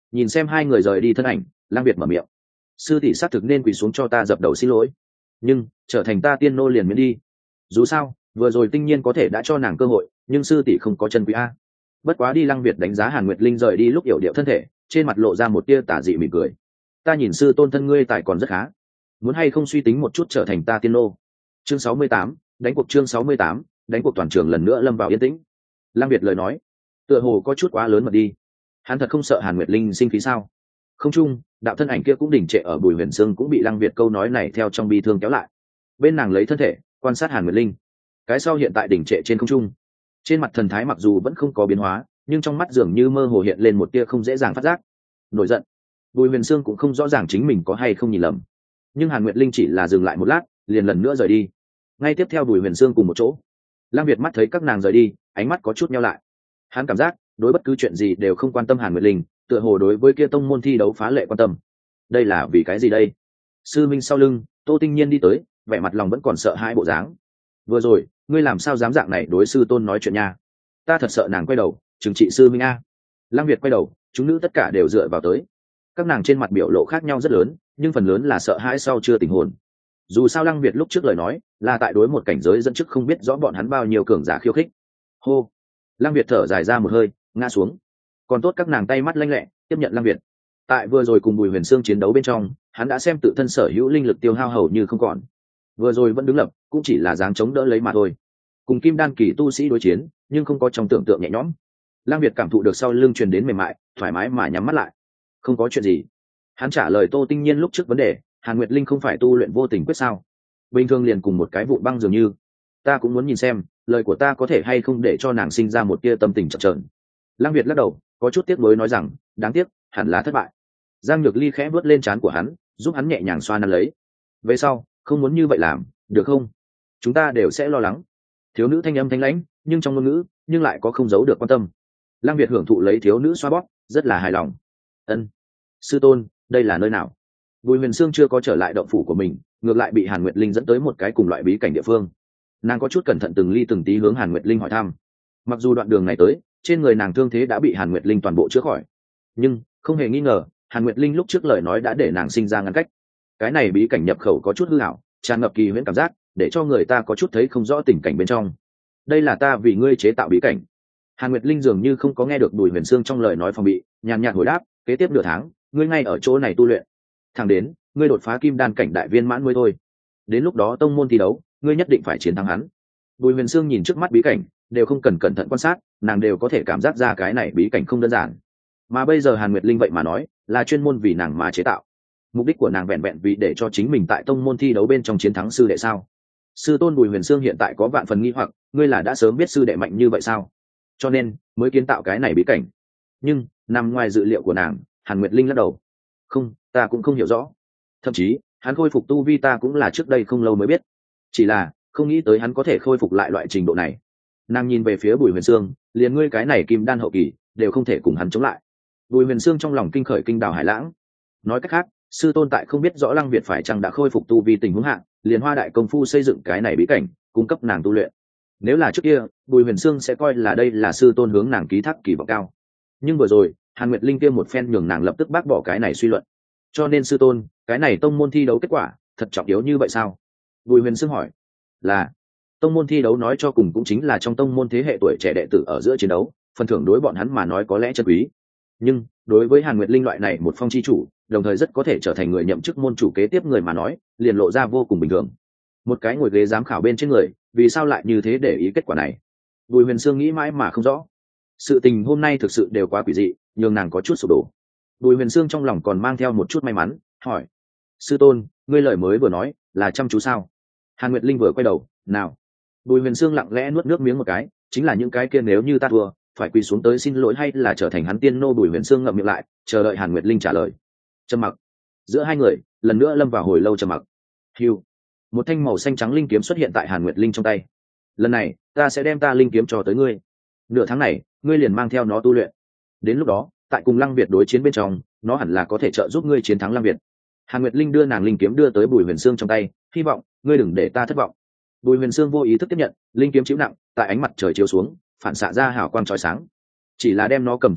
Nhìn xem hai người rời đi thân ảnh, Lang Việt mở miệng: sư tỷ xác thực nên quỳ xuống cho ta dập đầu xin lỗi, nhưng trở thành ta tiên nô liền miễn đi. Dù sao vừa rồi tinh nhiên có thể đã cho nàng cơ hội, nhưng sư tỷ không có chân quý a. Bất quá đi. Lăng Việt đánh giá Hàn Nguyệt Linh rời đi lúc yểu điệu thân thể, trên mặt lộ ra một tia tà dị mỉm cười. Ta nhìn sư tôn thân ngươi tài còn rất khá, muốn hay không suy tính một chút trở thành ta tiên nô. Chương 68, đánh cuộc. Chương 68, đánh cuộc. Toàn trường lần nữa lâm vào yên tĩnh. Lăng Việt lời nói tựa hồ có chút quá lớn mà đi. Hắn thật không sợ Hàn Nguyệt Linh sinh khí sao? Không chung, đạo thân ảnh kia cũng đỉnh trệ ở Bùi Huyền Sương cũng bị Lăng Việt câu nói này theo trong bi thương kéo lại. Bên nàng lấy thân thể quan sát Hàn Nguyệt Linh, cái sau hiện tại đỉnh trệ trên không trung, trên mặt thần thái mặc dù vẫn không có biến hóa, nhưng trong mắt dường như mơ hồ hiện lên một tia không dễ dàng phát giác nổi giận. Bùi Huyền Sương cũng không rõ ràng chính mình có hay không nhìn lầm, nhưng Hàn Nguyệt Linh chỉ là dừng lại một lát, liền lần nữa rời đi. Ngay tiếp theo Bùi Huyền Sương cùng một chỗ, Lăng Việt mắt thấy các nàng rời đi, ánh mắt có chút nheo lại. Hắn cảm giác đối bất cứ chuyện gì đều không quan tâm Hàn Nguyệt Linh, tựa hồ đối với kia tông môn thi đấu phá lệ quan tâm. Đây là vì cái gì đây? Sư minh sau lưng, Tô Tinh Nhiên đi tới, vẻ mặt lòng vẫn còn sợ hãi bộ dáng. Vừa rồi ngươi làm sao dám dạng này đối sư tôn nói chuyện nha? Ta thật sợ nàng quay đầu trừng trị sư minh a. Lăng Việt quay đầu, chúng nữ tất cả đều dựa vào tới. Các nàng trên mặt biểu lộ khác nhau rất lớn, nhưng phần lớn là sợ hãi sau chưa tình hồn. Dù sao Lăng Việt lúc trước lời nói là tại đối một cảnh giới dẫn trước không biết rõ bọn hắn bao nhiêu cường giả khiêu khích. Hô. Lăng Việt thở dài ra một hơi, ngã xuống. Còn tốt các nàng tay mắt lanh lẹ tiếp nhận Lăng Việt. Tại vừa rồi cùng Bùi Huyền Sương chiến đấu bên trong, hắn đã xem tự thân sở hữu linh lực tiêu hao hầu như không còn. Vừa rồi vẫn đứng lập, cũng chỉ là dáng chống đỡ lấy mà thôi. Cùng kim đan kỳ tu sĩ đối chiến, nhưng không có trong tưởng tượng nhẹ nhõm. Lăng Việt cảm thụ được sau lưng truyền đến mềm mại, thoải mái mà nhắm mắt lại. Không có chuyện gì. Hắn trả lời Tô Tinh Nhiên lúc trước vấn đề, Hàn Nguyệt Linh không phải tu luyện vô tình quyết sao? Bình thường liền cùng một cái vụn băng dường như. Ta cũng muốn nhìn xem, lời của ta có thể hay không để cho nàng sinh ra một tia tâm tình chập chờn. Lăng Việt lắc đầu, có chút tiếc nuối nói rằng, đáng tiếc, hẳn là thất bại. Giang Nhược Ly khẽ vớt lên trán của hắn, giúp hắn nhẹ nhàng xoa nắn lấy. Về sau, không muốn như vậy làm, được không? Chúng ta đều sẽ lo lắng. Thiếu nữ thanh âm thanh lãnh, nhưng trong ngôn ngữ, nhưng lại có không giấu được quan tâm. Lăng Việt hưởng thụ lấy thiếu nữ xoa bóp, rất là hài lòng. Ân, sư tôn, đây là nơi nào? Bùi Huyền Sương chưa có trở lại động phủ của mình, ngược lại bị Hàn Nguyệt Linh dẫn tới một cái cùng loại bí cảnh địa phương. Nàng có chút cẩn thận từng ly từng tí hướng Hàn Nguyệt Linh hỏi thăm. Mặc dù đoạn đường này tới, trên người nàng thương thế đã bị Hàn Nguyệt Linh toàn bộ chữa khỏi, nhưng không hề nghi ngờ, Hàn Nguyệt Linh lúc trước lời nói đã để nàng sinh ra ngăn cách. Cái này bí cảnh nhập khẩu có chút hư ảo, tràn ngập kỳ huyễn cảm giác, để cho người ta có chút thấy không rõ tình cảnh bên trong. Đây là ta vì ngươi chế tạo bí cảnh. Hàn Nguyệt Linh dường như không có nghe được Bùi Huyền Sương trong lời nói phòng bị, nhàn nhạt hồi đáp, kế tiếp nửa tháng, ngươi ngay ở chỗ này tu luyện. Thẳng đến ngươi đột phá kim đan cảnh đại viên mãn mới thôi. Đến lúc đó tông môn thi đấu, ngươi nhất định phải chiến thắng hắn. Bùi Huyền Sương nhìn trước mắt bí cảnh, đều không cần cẩn thận quan sát, nàng đều có thể cảm giác ra cái này bí cảnh không đơn giản. Mà bây giờ Hàn Nguyệt Linh vậy mà nói, là chuyên môn vì nàng mà chế tạo. Mục đích của nàng vẹn vẹn vì để cho chính mình tại tông môn thi đấu bên trong chiến thắng sư đệ sao? Sư tôn Bùi Huyền Sương hiện tại có vạn phần nghi hoặc, ngươi là đã sớm biết sư đệ mạnh như vậy sao? Cho nên mới kiến tạo cái này bí cảnh. Nhưng nằm ngoài dự liệu của nàng, Hàn Nguyệt Linh lắc đầu. Không, ta cũng không hiểu rõ. Thậm chí hắn khôi phục tu vi ta cũng là trước đây không lâu mới biết. Chỉ là không nghĩ tới hắn có thể khôi phục lại loại trình độ này. Nàng nhìn về phía Bùi Huyền Sương, liền ngươi cái này kim đan hậu kỳ đều không thể cùng hắn chống lại. Bùi Huyền Sương trong lòng kinh khởi kinh đào hải lãng. Nói cách khác, sư tôn tại không biết rõ Lăng Việt phải chăng đã khôi phục tu vi tình huống hạn, liền hoa đại công phu xây dựng cái này bí cảnh, cung cấp nàng tu luyện. Nếu là trước kia, Bùi Huyền Sương sẽ coi là đây là sư tôn hướng nàng ký thác kỳ vọng cao. Nhưng vừa rồi, Hàn Nguyệt Linh kia một phen nhường nàng lập tức bác bỏ cái này suy luận. Cho nên sư tôn, cái này tông môn thi đấu kết quả, thật trọng yếu như vậy sao? Bùi Huyền Sương hỏi. Là, tông môn thi đấu nói cho cùng cũng chính là trong tông môn thế hệ tuổi trẻ đệ tử ở giữa chiến đấu, phần thưởng đối bọn hắn mà nói có lẽ chân quý. Nhưng đối với Hàn Nguyệt Linh loại này một phong chi chủ, đồng thời rất có thể trở thành người nhậm chức môn chủ kế tiếp người mà nói, liền lộ ra vô cùng bình thường. Một cái ngồi ghế giám khảo bên trên người, vì sao lại như thế để ý kết quả này? Bùi Huyền Sương nghĩ mãi mà không rõ. Sự tình hôm nay thực sự đều quá quỷ dị, nhường nàng có chút sụp đổ. Bùi Huyền Sương trong lòng còn mang theo một chút may mắn, hỏi: sư tôn, ngươi lời mới vừa nói là chăm chú sao? Hàn Nguyệt Linh vừa quay đầu, nào. Bùi Huyền Sương lặng lẽ nuốt nước miếng một cái, chính là những cái kia nếu như ta thua, phải quỳ xuống tới xin lỗi hay là trở thành hắn tiên nô? Bùi Huyền Sương ngậm miệng lại, chờ đợi Hàn Nguyệt Linh trả lời. Trầm mặc. Giữa hai người lần nữa lâm vào hồi lâu trầm mặc. Hưu. Một thanh màu xanh trắng linh kiếm xuất hiện tại Hàn Nguyệt Linh trong tay. Lần này ta sẽ đem ta linh kiếm cho tới ngươi. Nửa tháng này ngươi liền mang theo nó tu luyện. Đến lúc đó tại cùng Lăng Việt đối chiến bên trong, nó hẳn là có thể trợ giúp ngươi chiến thắng Lăng Việt. Hàn Nguyệt Linh đưa nàng linh kiếm đưa tới Bùi Huyền Sương trong tay, hy vọng ngươi đừng để ta thất vọng. Bùi Huyền Sương vô ý thức tiếp nhận, linh kiếm chịu nặng, tại ánh mặt trời chiếu xuống, phản xạ ra hào quang chói sáng. Chỉ là đem nó cầm trong tay,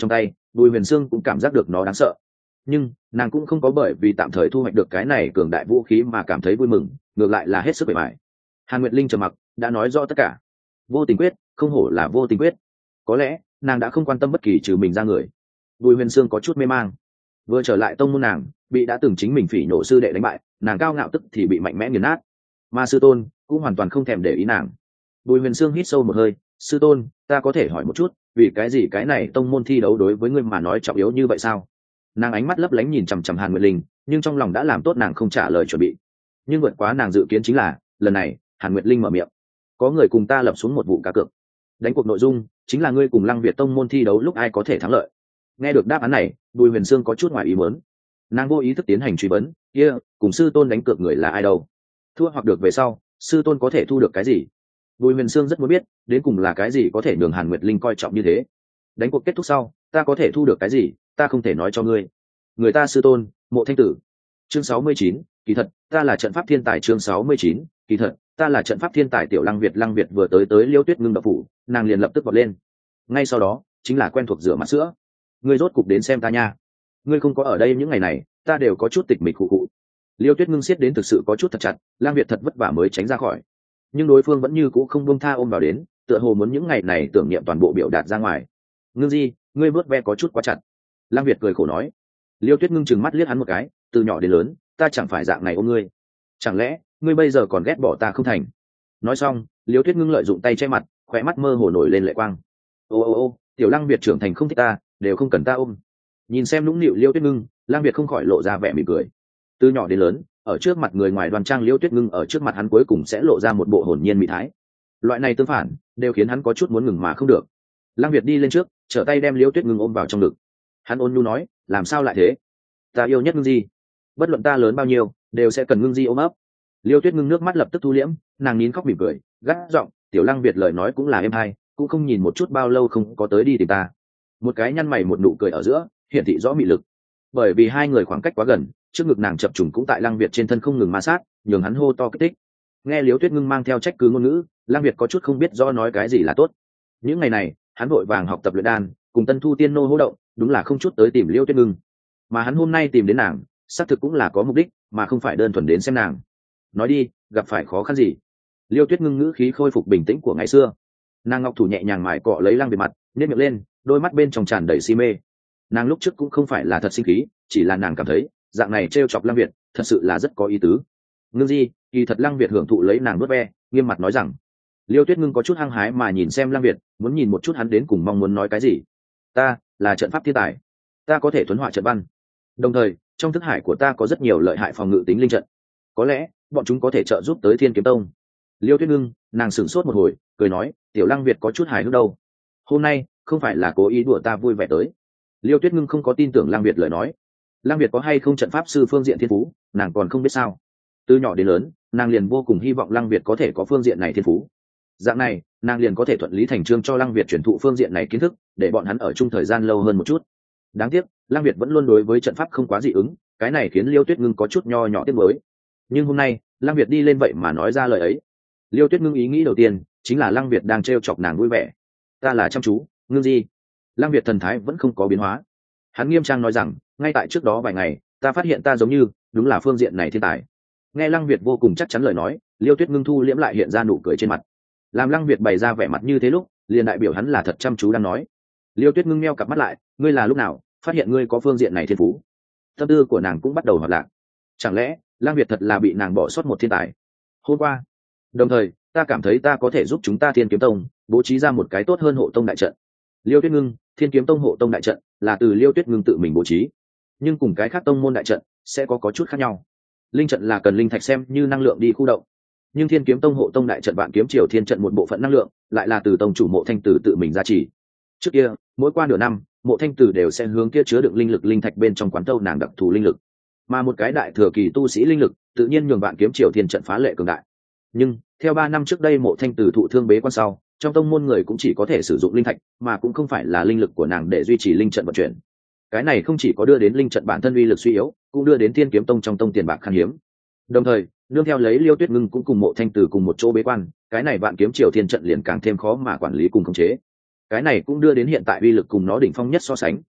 Bùi Huyền Sương cũng cảm giác được nó đáng sợ, nhưng nàng cũng không có bởi vì tạm thời thu hoạch được cái này cường đại vũ khí mà cảm thấy vui mừng, ngược lại là hết sức bề mại. Hàn Nguyệt Linh trầm mặc, đã nói rõ tất cả. Vô tình quyết, không hổ là vô tình quyết. Có lẽ nàng đã không quan tâm bất kỳ trừ mình ra người. Bùi Huyền Sương có chút mê mang. Vừa trở lại tông môn nàng, bị đã từng chính mình phỉ nhổ sư đệ đánh bại, nàng cao ngạo tức thì bị mạnh mẽ nghiền nát. Mà sư tôn cũng hoàn toàn không thèm để ý nàng. Bùi Huyền Sương hít sâu một hơi, sư tôn, ta có thể hỏi một chút, vì cái gì cái này tông môn thi đấu đối với ngươi mà nói trọng yếu như vậy sao? Nàng ánh mắt lấp lánh nhìn chằm chằm Hàn Nguyệt Linh, nhưng trong lòng đã làm tốt nàng không trả lời chuẩn bị. Nhưng vượt quá nàng dự kiến chính là, lần này Hàn Nguyệt Linh mở miệng: có người cùng ta lập xuống một vụ cá cược, đánh cuộc nội dung chính là ngươi cùng Lăng Việt tông môn thi đấu lúc ai có thể thắng lợi. Nghe được đáp án này, Bùi Huyền Sương có chút ngoài ý muốn. Nàng vô ý thức tiến hành truy vấn: kia cùng sư tôn đánh cược người là ai đâu? Thua hoặc được về sau, sư tôn có thể thu được cái gì? Bùi Huyền Sương rất muốn biết, đến cùng là cái gì có thể nhường Hàn Nguyệt Linh coi trọng như thế. Đánh cuộc kết thúc sau, ta có thể thu được cái gì, ta không thể nói cho ngươi. Người ta sư tôn, Mộ Thanh Tử. Chương 69, kỳ thật, ta là trận pháp thiên tài. Chương 69, kỳ thật, ta là trận pháp thiên tài. Tiểu Lăng Việt vừa tới Liêu Tuyết Ngưng đập phủ, nàng liền lập tức vọt lên. Ngay sau đó, chính là quen thuộc rửa mặt sữa. Ngươi rốt cục đến xem ta nha. Ngươi không có ở đây những ngày này, ta đều có chút tịch mịch khụ khụ. Liêu Tuyết Ngưng siết đến thực sự có chút thật chặt, Lăng Việt thật vất vả mới tránh ra khỏi, nhưng đối phương vẫn như cũ không buông tha ôm vào đến, tựa hồ muốn những ngày này tưởng niệm toàn bộ biểu đạt ra ngoài. Ngưng Di, ngươi vớt ve có chút quá chặt. Lăng Việt cười khổ nói. Liêu Tuyết Ngưng chừng mắt liếc hắn một cái, từ nhỏ đến lớn, ta chẳng phải dạng này ôm ngươi, chẳng lẽ ngươi bây giờ còn ghét bỏ ta không thành? Nói xong, Liêu Tuyết Ngưng lợi dụng tay che mặt, khóe mắt mơ hồ nổi lên lệ quang. Ô, tiểu Lăng Việt trưởng thành không thích ta, đều không cần ta ôm. Nhìn xem nũng nịu Liêu Tuyết Ngưng, Lăng Việt không khỏi lộ ra vẻ mỉm cười. Từ nhỏ đến lớn, ở trước mặt người ngoài đoan trang Liêu Tuyết Ngưng ở trước mặt hắn cuối cùng sẽ lộ ra một bộ hồn nhiên mỹ thái. Loại này tương phản, đều khiến hắn có chút muốn ngừng mà không được. Lăng Việt đi lên trước, trở tay đem Liêu Tuyết Ngưng ôm vào trong ngực. Hắn ôn nhu nói, làm sao lại thế? Ta yêu nhất Ngưng Di, bất luận ta lớn bao nhiêu, đều sẽ cần Ngưng Di ôm ấp. Liêu Tuyết Ngưng nước mắt lập tức thu liễm, nàng nín khóc mỉm cười, gắt giọng, tiểu Lăng Việt lời nói cũng là êm hay, cũng không nhìn một chút bao lâu không có tới đi tìm ta. Một cái nhăn mày một nụ cười ở giữa, hiển thị rõ mị lực. Bởi vì hai người khoảng cách quá gần, trước ngực nàng chập trùng cũng tại Lăng Việt trên thân không ngừng ma sát, nhường hắn hô to kích thích. Nghe Liêu Tuyết Ngưng mang theo trách cứ ngôn ngữ, Lăng Việt có chút không biết do nói cái gì là tốt. Những ngày này, hắn vội vàng học tập luyện đan, cùng Tân Thu Tiên nô hô động, đúng là không chút tới tìm Liêu Tuyết Ngưng. Mà hắn hôm nay tìm đến nàng, xác thực cũng là có mục đích, mà không phải đơn thuần đến xem nàng. Nói đi, gặp phải khó khăn gì? Liêu Tuyết Ngưng ngữ khí khôi phục bình tĩnh của ngày xưa. Nàng ngọc thủ nhẹ nhàng mài cọ lấy Lăng Việt mặt, nhếch miệng lên, đôi mắt bên trong tràn đầy si mê. Nàng lúc trước cũng không phải là thật sinh khí, chỉ là nàng cảm thấy dạng này trêu chọc Lăng Việt thật sự là rất có ý tứ. Ngưng Di, kỳ thật Lăng Việt hưởng thụ lấy nàng vuốt ve, nghiêm mặt nói rằng. Liêu Tuyết Ngưng có chút hăng hái mà nhìn xem Lăng Việt, muốn nhìn một chút hắn đến cùng mong muốn nói cái gì. Ta là trận pháp thiên tài, ta có thể thuấn họa trận văn, đồng thời trong thức hải của ta có rất nhiều lợi hại phòng ngự tính linh trận, có lẽ bọn chúng có thể trợ giúp tới Thiên Kiếm Tông. Liêu Tuyết Ngưng, nàng sửng sốt một hồi, cười nói, tiểu Lăng Việt có chút hài hước đâu, hôm nay không phải là cố ý đùa ta vui vẻ tới. Liêu Tuyết Ngưng không có tin tưởng Lăng Việt lời nói. Lăng Việt có hay không trận pháp sư phương diện thiên phú, nàng còn không biết sao. Từ nhỏ đến lớn, nàng liền vô cùng hy vọng Lăng Việt có thể có phương diện này thiên phú. Dạng này, nàng liền có thể thuận lý thành chương cho Lăng Việt truyền thụ phương diện này kiến thức, để bọn hắn ở chung thời gian lâu hơn một chút. Đáng tiếc, Lăng Việt vẫn luôn đối với trận pháp không quá dị ứng, cái này khiến Liêu Tuyết Ngưng có chút nho nhỏ tiếc nuối. Nhưng hôm nay, Lăng Việt đi lên vậy mà nói ra lời ấy. Liêu Tuyết Ngưng ý nghĩ đầu tiên chính là Lăng Việt đang trêu chọc nàng vui vẻ. Ta là chăm chú, Ngưng Di. Lăng Việt thần thái vẫn không có biến hóa. Hắn nghiêm trang nói rằng, ngay tại trước đó vài ngày, ta phát hiện ta giống như đúng là phương diện này thiên tài. Nghe Lăng Việt vô cùng chắc chắn lời nói, Liêu Tuyết Ngưng thu liễm lại hiện ra nụ cười trên mặt. Làm Lăng Việt bày ra vẻ mặt như thế lúc, liền đại biểu hắn là thật chăm chú đang nói. Liêu Tuyết Ngưng meo cặp mắt lại, ngươi là lúc nào phát hiện ngươi có phương diện này thiên phú? Tâm tư của nàng cũng bắt đầu hoạt lạc. Chẳng lẽ Lăng Việt thật là bị nàng bỏ sót một thiên tài? Hôm qua, đồng thời ta cảm thấy ta có thể giúp chúng ta Thiên Kiếm Tông bố trí ra một cái tốt hơn hộ tông đại trận. Liêu Tuyết Ngưng, Thiên Kiếm Tông hộ tông đại trận là từ Liêu Tuyết Ngưng tự mình bố trí, nhưng cùng cái khác tông môn đại trận sẽ có chút khác nhau. Linh trận là cần linh thạch xem như năng lượng đi khu động, nhưng Thiên Kiếm Tông hộ tông đại trận Vạn Kiếm Triều Thiên trận một bộ phận năng lượng lại là từ tông chủ Mộ Thanh Tử tự mình gia trì. Trước kia, mỗi qua nửa năm, Mộ Thanh Tử đều sẽ hướng kia chứa đựng linh lực linh thạch bên trong quán tâu nàng đặc thù linh lực, mà một cái đại thừa kỳ tu sĩ linh lực tự nhiên nhường Vạn Kiếm Triều Thiên trận phá lệ cường đại. Nhưng theo 3 năm trước đây Mộ Thanh Tử thụ thương bế quan sau, trong tông môn người cũng chỉ có thể sử dụng linh thạch, mà cũng không phải là linh lực của nàng để duy trì linh trận vận chuyển. Cái này không chỉ có đưa đến linh trận bản thân uy lực suy yếu, cũng đưa đến Thiên Kiếm Tông trong tông tiền bạc khan hiếm. Đồng thời, nương theo lấy Liêu Tuyết Ngưng cũng cùng Mộ Thanh Tử cùng một chỗ bế quan, cái này Vạn Kiếm Triều Thiên trận liền càng thêm khó mà quản lý cùng khống chế. Cái này cũng đưa đến hiện tại uy lực cùng nó đỉnh phong nhất so sánh,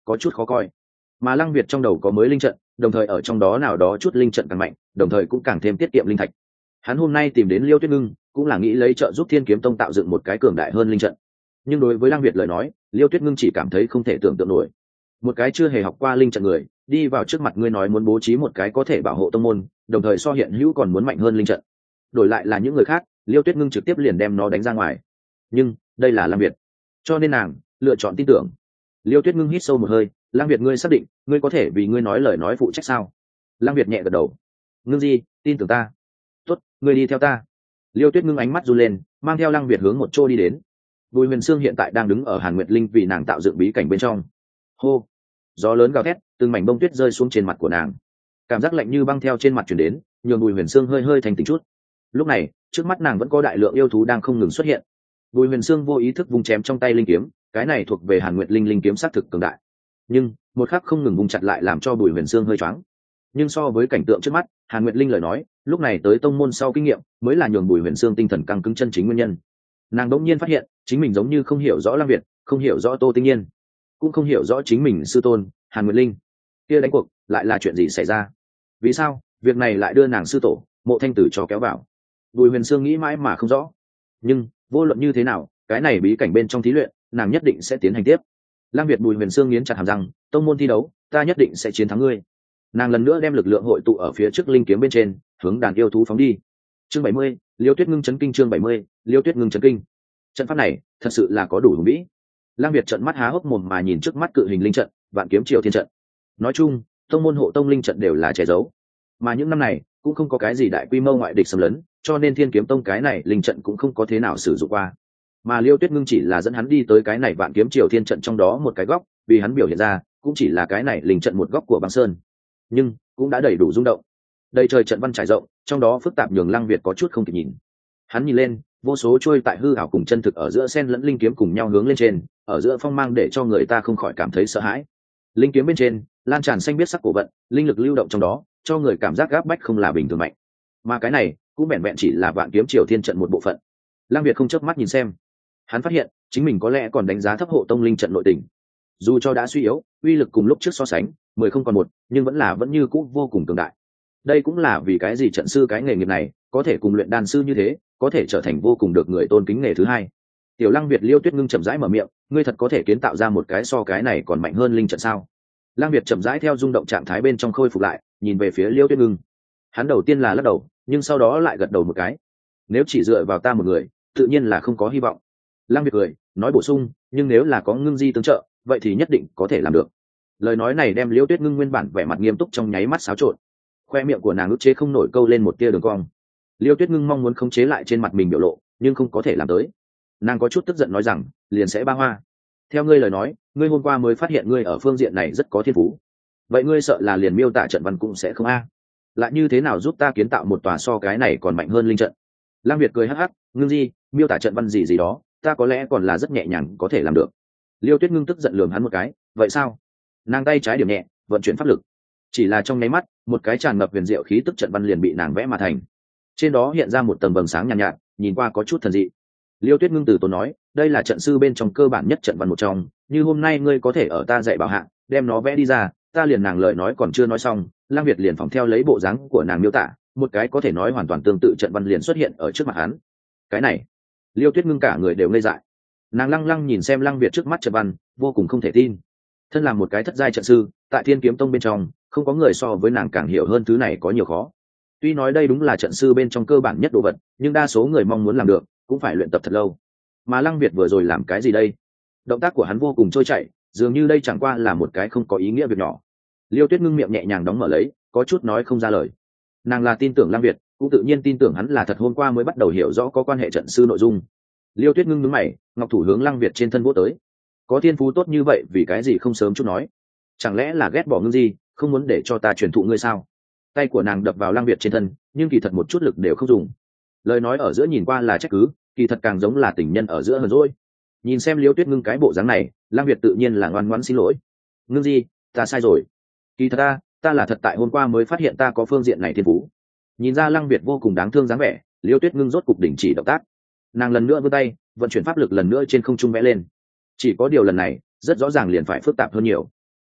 có chút khó coi. Mà Lăng Việt trong đầu có mới linh trận, đồng thời ở trong đó nào đó chút linh trận càng mạnh, đồng thời cũng càng thêm tiết kiệm linh thạch. Hắn hôm nay tìm đến Liêu Tuyết Ngưng cũng là nghĩ lấy trợ giúp Thiên Kiếm Tông tạo dựng một cái cường đại hơn linh trận. Nhưng đối với Lăng Việt lời nói, Liêu Tuyết Ngưng chỉ cảm thấy không thể tưởng tượng nổi. Một cái chưa hề học qua linh trận người, đi vào trước mặt ngươi nói muốn bố trí một cái có thể bảo hộ tông môn, đồng thời so hiện hữu còn muốn mạnh hơn linh trận. Đổi lại là những người khác, Liêu Tuyết Ngưng trực tiếp liền đem nó đánh ra ngoài. Nhưng đây là Lăng Việt, cho nên nàng lựa chọn tin tưởng. Liêu Tuyết Ngưng hít sâu một hơi, Lăng Việt, ngươi xác định ngươi có thể vì ngươi nói lời nói phụ trách sao? Lăng Việt nhẹ gật đầu. Ngưng Di, tin tưởng ta. Tốt, ngươi đi theo ta. Liêu Tuyết Ngưng ánh mắt run lên, mang theo Lăng Việt hướng một chỗ đi đến. Bùi Huyền Sương hiện tại đang đứng ở Hàn Nguyệt Linh vì nàng tạo dựng bí cảnh bên trong. Hô, gió lớn gào thét, từng mảnh bông tuyết rơi xuống trên mặt của nàng. Cảm giác lạnh như băng theo trên mặt truyền đến, nhường Bùi Huyền Sương hơi hơi thành tỉnh chút. Lúc này, trước mắt nàng vẫn có đại lượng yêu thú đang không ngừng xuất hiện. Bùi Huyền Sương vô ý thức vung chém trong tay linh kiếm, cái này thuộc về Hàn Nguyệt Linh linh kiếm sát thực cường đại. Nhưng một khắc không ngừng vung chặt lại làm cho Bùi Huyền Sương hơi choáng. Nhưng so với cảnh tượng trước mắt, Hàn Nguyệt Linh lời nói, lúc này tới tông môn sau kinh nghiệm, mới là nhường Bùi Huyền Sương tinh thần căng cứng chân chính nguyên nhân. Nàng đỗng nhiên phát hiện, chính mình giống như không hiểu rõ Lăng Việt, không hiểu rõ Tô Tinh Nhiên, cũng không hiểu rõ chính mình sư tôn Hàn Nguyệt Linh. Kia đánh cuộc lại là chuyện gì xảy ra? Vì sao việc này lại đưa nàng sư tổ Mộ Thanh Tử cho kéo vào? Bùi Huyền Sương nghĩ mãi mà không rõ. Nhưng vô luận như thế nào, cái này bí cảnh bên trong thí luyện, nàng nhất định sẽ tiến hành tiếp. Lăng Việt Bùi Huyền Sương nghiến chặt hàm răng, tông môn thi đấu, ta nhất định sẽ chiến thắng ngươi. Nàng lần nữa đem lực lượng hội tụ ở phía trước linh kiếm bên trên, hướng đàn yêu thú phóng đi. Chương 70, Liêu Tuyết Ngưng chấn kinh. Chương 70, Liêu Tuyết Ngưng chấn kinh. Trận pháp này thật sự là có đủ hùng vĩ. Lăng Việt trợn mắt há hốc mồm mà nhìn trước mắt cự hình linh trận, Vạn Kiếm Triều Thiên trận. Nói chung, tông môn hộ tông linh trận đều là che giấu, mà những năm này cũng không có cái gì đại quy mô ngoại địch xâm lấn, cho nên Thiên Kiếm Tông cái này linh trận cũng không có thế nào sử dụng qua. Mà Liêu Tuyết Ngưng chỉ là dẫn hắn đi tới cái này Vạn Kiếm Triều Thiên trận trong đó một cái góc, vì hắn biểu hiện ra cũng chỉ là cái này linh trận một góc của băng sơn, nhưng cũng đã đầy đủ rung động. Đây trời trận văn trải rộng, trong đó phức tạp nhường Lăng Việt có chút không kịp nhìn. Hắn nhìn lên, vô số trôi tại hư ảo cùng chân thực ở giữa sen lẫn linh kiếm cùng nhau hướng lên trên, ở giữa phong mang để cho người ta không khỏi cảm thấy sợ hãi. Linh kiếm bên trên lan tràn xanh biết sắc cổ vận, linh lực lưu động trong đó, cho người cảm giác gáp bách không là bình thường mạnh. Mà cái này cũng vẹn vẹn chỉ là Vạn Kiếm Triều Thiên trận một bộ phận. Lăng Việt không chớp mắt nhìn xem, hắn phát hiện chính mình có lẽ còn đánh giá thấp hộ tông linh trận nội tình. Dù cho đã suy yếu, uy lực cùng lúc trước so sánh 10 không còn 1, nhưng vẫn như cũ vô cùng cường đại. Đây cũng là vì cái gì trận sư cái nghề nghiệp này có thể cùng luyện đan sư như thế, có thể trở thành vô cùng được người tôn kính nghề thứ hai. Tiểu Lăng Việt, Liêu Tuyết Ngưng chậm rãi mở miệng, ngươi thật có thể kiến tạo ra một cái so cái này còn mạnh hơn linh trận sao? Lăng Việt chậm rãi theo rung động trạng thái bên trong khôi phục lại, nhìn về phía Liêu Tuyết Ngưng. Hắn đầu tiên là lắc đầu, nhưng sau đó lại gật đầu một cái. Nếu chỉ dựa vào ta một người, tự nhiên là không có hy vọng. Lăng Việt cười, nói bổ sung, nhưng nếu là có Ngưng Di tương trợ, vậy thì nhất định có thể làm được. Lời nói này đem Liêu Tuyết Ngưng nguyên bản vẻ mặt nghiêm túc trong nháy mắt xáo trộn. Khoe miệng của nàng ức chế không nổi câu lên một tia đường cong. Liêu Tuyết Ngưng mong muốn khống chế lại trên mặt mình biểu lộ, nhưng không có thể làm tới. Nàng có chút tức giận nói rằng, liền sẽ ba hoa. Theo ngươi lời nói, ngươi hôm qua mới phát hiện ngươi ở phương diện này rất có thiên phú. Vậy ngươi sợ là liền miêu tả trận văn cũng sẽ không a? Lại như thế nào giúp ta kiến tạo một tòa so cái này còn mạnh hơn linh trận? Lăng Việt cười hắc hắc, Ngưng Di, miêu tả trận văn gì gì đó, ta có lẽ còn là rất nhẹ nhàng có thể làm được. Liêu Tuyết Ngưng tức giận lườm hắn một cái, vậy sao? Nàng tay trái điểm nhẹ, vận chuyển pháp lực. Chỉ là trong nháy mắt, một cái tràn ngập huyền diệu khí tức trận văn liền bị nàng vẽ mà thành. Trên đó hiện ra một tầng vầng sáng nhàn nhạt, nhìn qua có chút thần dị. Liêu Tuyết Ngưng từ tốn nói, đây là trận sư bên trong cơ bản nhất trận văn một trong, như hôm nay ngươi có thể ở ta dạy bảo hạ, đem nó vẽ đi ra, ta liền nàng lời nói còn chưa nói xong, Lăng Việt liền phỏng theo lấy bộ dáng của nàng miêu tả, một cái có thể nói hoàn toàn tương tự trận văn liền xuất hiện ở trước mặt hắn. Cái này, Liêu Tuyết Ngưng cả người đều ngây dại. Nàng lăng lăng nhìn xem Lăng Việt trước mắt trận văn, vô cùng không thể tin. Thân làm một cái thất giai trận sư, tại Thiên Kiếm Tông bên trong, không có người so với nàng càng hiểu hơn thứ này có nhiều khó. Tuy nói đây đúng là trận sư bên trong cơ bản nhất đồ vật, nhưng đa số người mong muốn làm được cũng phải luyện tập thật lâu. Mà Lăng Việt vừa rồi làm cái gì đây? Động tác của hắn vô cùng trôi chảy, dường như đây chẳng qua là một cái không có ý nghĩa việc nhỏ. Liêu Tuyết Ngưng miệng nhẹ nhàng đóng mở lấy, có chút nói không ra lời. Nàng là tin tưởng Lăng Việt, cũng tự nhiên tin tưởng hắn là thật hôm qua mới bắt đầu hiểu rõ có quan hệ trận sư nội dung. Liêu Tuyết Ngưng nhướng mày, ngọc thủ hướng Lăng Việt trên thân vỗ tới. Có thiên phú tốt như vậy vì cái gì không sớm chút nói? Chẳng lẽ là ghét bỏ Ngưng Di, không muốn để cho ta truyền thụ ngươi sao? Tay của nàng đập vào Lăng Việt trên thân, nhưng kỳ thật một chút lực đều không dùng. Lời nói ở giữa nhìn qua là trách cứ, kỳ thật càng giống là tình nhân ở giữa hờn dỗi. Nhìn xem Liêu Tuyết Ngưng cái bộ dáng này, Lăng Việt tự nhiên là ngoan ngoãn xin lỗi. Ngưng Di, ta sai rồi. Kỳ thật ta là thật tại hôm qua mới phát hiện ta có phương diện này thiên phú. Nhìn ra Lăng Việt vô cùng đáng thương dáng vẻ, Liêu Tuyết Ngưng rốt cục đình chỉ động tác. Nàng lần nữa vươn tay, vận chuyển pháp lực lần nữa trên không trung vẽ lên. Chỉ có điều lần này, rất rõ ràng liền phải phức tạp hơn nhiều.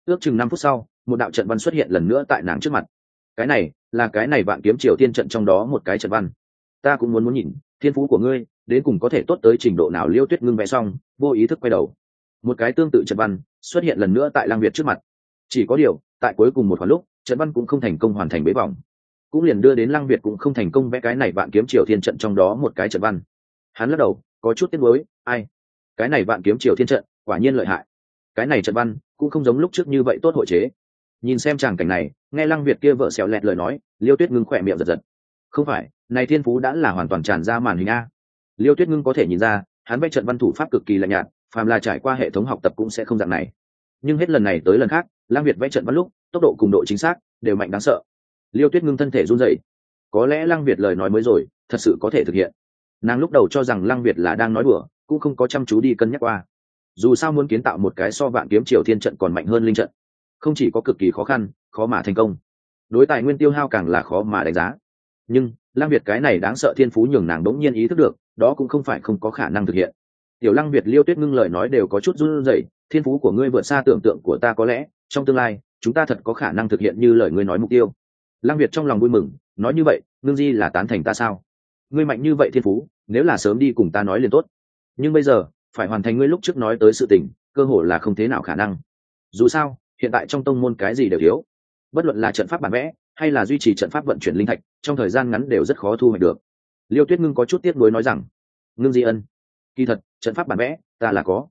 Ước chừng 5 phút sau, một đạo trận văn xuất hiện lần nữa tại nàng trước mặt. Cái này vạn kiếm triều tiên trận trong đó một cái trận văn. Ta cũng muốn nhìn, thiên phú của ngươi đến cùng có thể tốt tới trình độ nào. Liêu Tuyết Ngưng vẽ xong, vô ý thức quay đầu. Một cái tương tự trận văn xuất hiện lần nữa tại Lăng Việt trước mặt. Chỉ có điều, tại cuối cùng một khoảng lúc, trận văn cũng không thành công hoàn thành bế vòng, cũng liền đưa đến Lăng Việt cũng không thành công vẽ cái này vạn kiếm triều thiên trận trong đó một cái trận văn. Hắn lắc đầu, có chút tiếc nuối, ai, cái này vạn kiếm triều thiên trận quả nhiên lợi hại. Cái này trận văn cũng không giống lúc trước như vậy tốt hội chế. Nhìn xem tràng cảnh này, nghe Lăng Việt kia vợ xéo lẹt lời nói, Liêu Tuyết Ngưng khỏe miệng giật giật. Không phải, này thiên phú đã là hoàn toàn tràn ra màn hình a. Liêu Tuyết Ngưng có thể nhìn ra, hắn vẽ trận văn thủ pháp cực kỳ lạnh nhạt, phàm là trải qua hệ thống học tập cũng sẽ không dạng này. Nhưng hết lần này tới lần khác, Lăng Việt vẽ trận văn lúc, tốc độ cùng độ chính xác đều mạnh đáng sợ. Liêu Tuyết Ngưng thân thể run rẩy. Có lẽ Lăng Việt lời nói mới rồi, thật sự có thể thực hiện. Nàng lúc đầu cho rằng Lăng Việt là đang nói đùa, cũng không có chăm chú đi cân nhắc qua. Dù sao muốn kiến tạo một cái so vạn kiếm triều thiên trận còn mạnh hơn linh trận, không chỉ có cực kỳ khó khăn, khó mà thành công, đối tài nguyên tiêu hao càng là khó mà đánh giá. Nhưng Lăng Việt cái này đáng sợ thiên phú nhường nàng đống nhiên ý thức được, đó cũng không phải không có khả năng thực hiện. Tiểu Lăng Việt, Liêu Tuyết Ngưng lời nói đều có chút run rẩy. Thiên phú của ngươi vượt xa tưởng tượng của ta, có lẽ trong tương lai chúng ta thật có khả năng thực hiện như lời ngươi nói mục tiêu. Lăng Việt trong lòng vui mừng, nói như vậy, Ngưng Di là tán thành ta sao? Ngươi mạnh như vậy thiên phú, nếu là sớm đi cùng ta nói liền tốt. Nhưng bây giờ, phải hoàn thành ngươi lúc trước nói tới sự tình, cơ hội là không thế nào khả năng. Dù sao, hiện tại trong tông môn cái gì đều thiếu, bất luận là trận pháp bản vẽ hay là duy trì trận pháp vận chuyển linh thạch, trong thời gian ngắn đều rất khó thu hoạch được. Liêu Tuyết Ngưng có chút tiếc nuối nói rằng, Ngưng Di ân, kỳ thật trận pháp bản vẽ ta là có.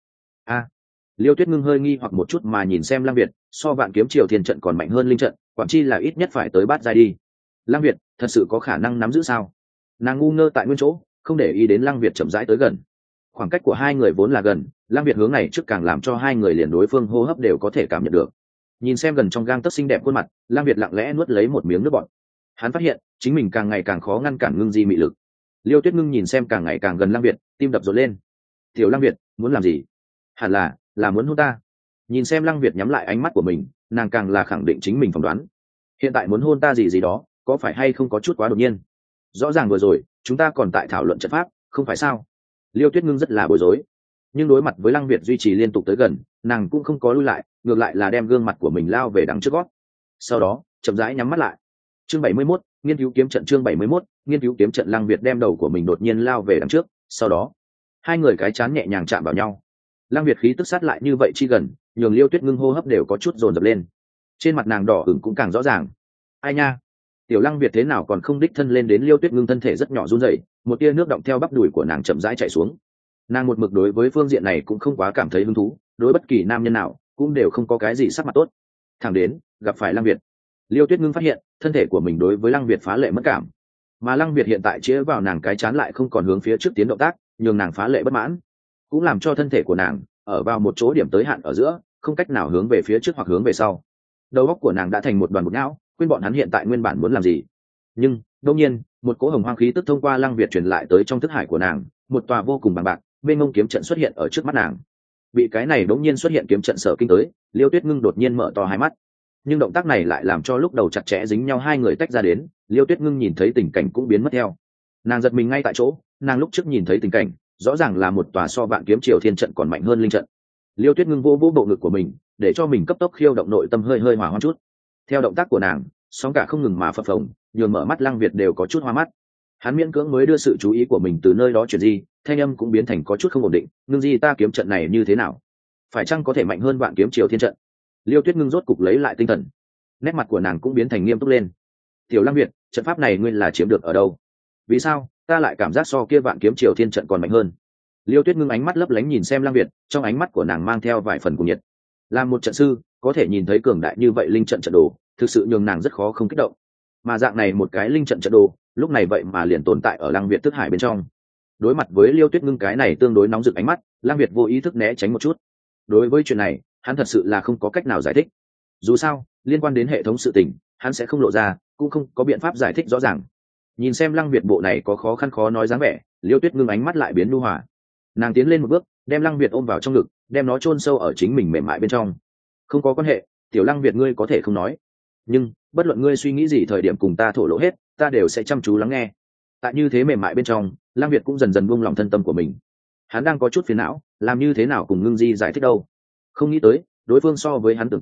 Liêu Tuyết Ngưng hơi nghi hoặc một chút mà nhìn xem Lăng Việt, so vạn kiếm triều thiên trận còn mạnh hơn linh trận, quản chi là ít nhất phải tới bát giai đi. Lăng Việt thật sự có khả năng nắm giữ sao? Nàng ngu ngơ tại nguyên chỗ, không để ý đến Lăng Việt chậm rãi tới gần. Khoảng cách của hai người vốn là gần, Lăng Việt hướng này trước càng làm cho hai người liền đối phương hô hấp đều có thể cảm nhận được. Nhìn xem gần trong gang tấc xinh đẹp khuôn mặt, Lăng Việt lặng lẽ nuốt lấy một miếng nước bọt. Hắn phát hiện chính mình càng ngày càng khó ngăn cản Ngưng Di mị lực. Liêu Tuyết Ngưng nhìn xem càng ngày càng gần Lăng Việt, tim đập rộn lên. Tiểu Lăng Việt, muốn làm gì? Hẳn là muốn hôn ta. Nhìn xem Lăng Việt nhắm lại ánh mắt của mình, nàng càng là khẳng định chính mình phỏng đoán. Hiện tại muốn hôn ta gì đó, có phải hay không có chút quá đột nhiên? Rõ ràng vừa rồi chúng ta còn tại thảo luận trận pháp, không phải sao? Liêu Tuyết Ngưng rất là bối rối, nhưng đối mặt với Lăng Việt duy trì liên tục tới gần, nàng cũng không có lui lại, ngược lại là đem gương mặt của mình lao về đằng trước gót. Sau đó chậm rãi nhắm mắt lại. Chương 71, nghiên cứu kiếm trận. Chương 71, nghiên cứu kiếm trận. Lăng Việt đem đầu của mình đột nhiên lao về đằng trước, sau đó hai người cái chán nhẹ nhàng chạm vào nhau. Lăng Việt khí tức sát lại như vậy chi gần, nhường Liêu Tuyết Ngưng hô hấp đều có chút dồn dập lên, trên mặt nàng đỏ ửng cũng càng rõ ràng. Ai nha, Tiểu Lăng Việt thế nào còn không đích thân lên đến. Liêu Tuyết Ngưng thân thể rất nhỏ run rẩy, một tia nước động theo bắp đùi của nàng chậm rãi chảy xuống. Nàng một mực đối với phương diện này cũng không quá cảm thấy hứng thú, đối bất kỳ nam nhân nào cũng đều không có cái gì sắc mặt tốt. Thẳng đến gặp phải Lăng Việt, Liêu Tuyết Ngưng phát hiện thân thể của mình đối với Lăng Việt phá lệ mất cảm, mà Lăng Việt hiện tại chĩa vào nàng cái chán lại không còn hướng phía trước tiến động tác, nhường nàng phá lệ bất mãn, cũng làm cho thân thể của nàng ở vào một chỗ điểm tới hạn ở giữa, không cách nào hướng về phía trước hoặc hướng về sau. Đầu óc của nàng đã thành một đoàn bột não, quên bọn hắn hiện tại nguyên bản muốn làm gì. Nhưng đột nhiên, một cỗ hồng hoang khí tức thông qua Lăng Việt truyền lại tới trong thức hải của nàng, một tòa vô cùng bằng bạc mênh mông kiếm trận xuất hiện ở trước mắt nàng. Bị cái này đột nhiên xuất hiện kiếm trận sở kinh tới, Liêu Tuyết Ngưng đột nhiên mở to hai mắt. Nhưng động tác này lại làm cho lúc đầu chặt chẽ dính nhau hai người tách ra đến, Liêu Tuyết Ngưng nhìn thấy tình cảnh cũng biến mất theo. Nàng giật mình ngay tại chỗ, nàng lúc trước nhìn thấy tình cảnh rõ ràng là một tòa so vạn kiếm triều thiên trận còn mạnh hơn linh trận. Liêu Tuyết Ngưng vô bộ ngực của mình, để cho mình cấp tốc khiêu động nội tâm hơi hỏa hoang chút. Theo động tác của nàng, sóng cả không ngừng mà phập phồng, nhường mở mắt Lăng Việt đều có chút hoa mắt. Hắn miễn cưỡng mới đưa sự chú ý của mình từ nơi đó chuyển di, thanh âm cũng biến thành có chút không ổn định. Ngưng Di, ta kiếm trận này như thế nào? Phải chăng có thể mạnh hơn vạn kiếm triều thiên trận? Liêu Tuyết Ngưng rốt cục lấy lại tinh thần, nét mặt của nàng cũng biến thành nghiêm túc lên. Tiểu Lăng Việt, trận pháp này ngươi là chiếm được ở đâu? Vì sao ta lại cảm giác so kia vạn kiếm triều thiên trận còn mạnh hơn? Liêu Tuyết Ngưng ánh mắt lấp lánh nhìn xem Lăng Việt, trong ánh mắt của nàng mang theo vài phần cuồng nhiệt. Làm một trận sư, có thể nhìn thấy cường đại như vậy linh trận trận đồ, thực sự nhường nàng rất khó không kích động. Mà dạng này một cái linh trận trận đồ, lúc này vậy mà liền tồn tại ở Lăng Việt thức hải bên trong. Đối mặt với Liêu Tuyết Ngưng cái này tương đối nóng rực ánh mắt, Lăng Việt vô ý thức né tránh một chút. Đối với chuyện này, hắn thật sự là không có cách nào giải thích. Dù sao, liên quan đến hệ thống sự tình, hắn sẽ không lộ ra, cũng không có biện pháp giải thích rõ ràng. Nhìn xem Lăng Việt bộ này có khó khăn khó nói dáng vẻ, Liêu Tuyết Ngưng ánh mắt lại biến nhu hòa. Nàng tiến lên một bước, đem Lăng Việt ôm vào trong ngực, đem nó chôn sâu ở chính mình mềm mại bên trong. Không có quan hệ, Tiểu Lăng Việt, ngươi có thể không nói, nhưng bất luận ngươi suy nghĩ gì thời điểm cùng ta thổ lộ hết, ta đều sẽ chăm chú lắng nghe. Tại như thế mềm mại bên trong, Lăng Việt cũng dần dần buông lòng thân tâm của mình. Hắn đang có chút phiền não, làm như thế nào cùng Ngưng Di giải thích đâu. Không nghĩ tới, đối phương so với hắn tưởng tượng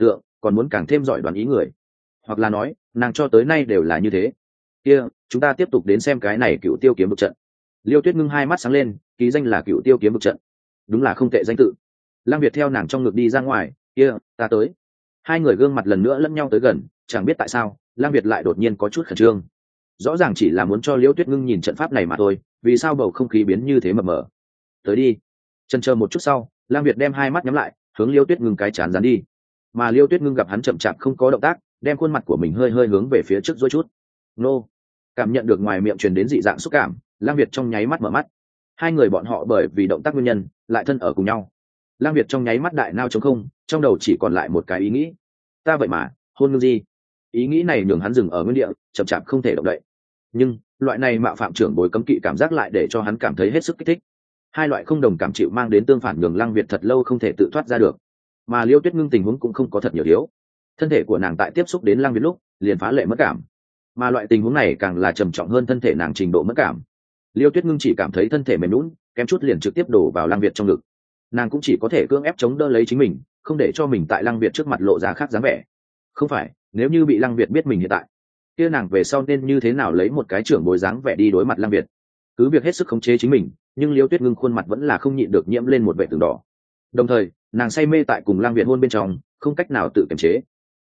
còn muốn càng thêm giỏi đoán ý người, hoặc là nói nàng cho tới nay đều là như thế. Kia chúng ta tiếp tục đến xem cái này cựu tiêu kiếm vực trận. Liêu Tuyết Ngưng hai mắt sáng lên, ký danh là cựu tiêu kiếm vực trận, đúng là không tệ danh tự. Lăng Việt theo nàng trong ngực đi ra ngoài. Kia ta tới. Hai người gương mặt lần nữa lẫn nhau tới gần, chẳng biết tại sao Lăng Việt lại đột nhiên có chút khẩn trương. Rõ ràng chỉ là muốn cho Liêu Tuyết Ngưng nhìn trận pháp này mà thôi, vì sao bầu không khí biến như thế mờ mờ. Tới đi. Chần chờ một chút sau, Lăng Việt đem hai mắt nhắm lại, hướng Liêu Tuyết Ngưng cái chán dán đi. Mà Liêu Tuyết Ngưng gặp hắn chậm chạp không có động tác, đem khuôn mặt của mình hơi hơi hướng về phía trước dối chút. Nô. Cảm nhận được ngoài miệng truyền đến dị dạng xúc cảm, Lăng Việt trong nháy mắt mở mắt. Hai người bọn họ bởi vì động tác nguyên nhân lại thân ở cùng nhau. Lăng Việt trong nháy mắt đại nao trống không, trong đầu chỉ còn lại một cái ý nghĩ: ta vậy mà hôn Ngưng Di. Ý nghĩ này nhường hắn dừng ở nguyên địa, chậm chạp không thể động đậy. Nhưng loại này mạo phạm trưởng bối cấm kỵ cảm giác lại để cho hắn cảm thấy hết sức kích thích. Hai loại không đồng cảm chịu mang đến tương phản nhường Lăng Việt thật lâu không thể tự thoát ra được. Mà Liêu Tuyết Ngưng tình huống cũng không có thật nhiều thiếu. Thân thể của nàng tại tiếp xúc đến Lăng Việt lúc liền phá lệ mất cảm, mà loại tình huống này càng là trầm trọng hơn thân thể nàng trình độ mất cảm. Liêu Tuyết Ngưng chỉ cảm thấy thân thể mềm nhũn, kém chút liền trực tiếp đổ vào Lăng Việt trong ngực. Nàng cũng chỉ có thể cưỡng ép chống đỡ lấy chính mình, không để cho mình tại Lăng Việt trước mặt lộ ra khác dáng vẻ. Không phải, nếu như bị Lăng Việt biết mình hiện tại, kia nàng về sau nên như thế nào lấy một cái trưởng bối dáng vẻ đi đối mặt Lăng Việt. Cứ việc hết sức khống chế chính mình, nhưng Liêu Tuyết Ngưng khuôn mặt vẫn là không nhịn được nhiễm lên một vẻ từng đỏ. Đồng thời, nàng say mê tại cùng Lăng Việt hôn bên trong, không cách nào tự kiềm chế.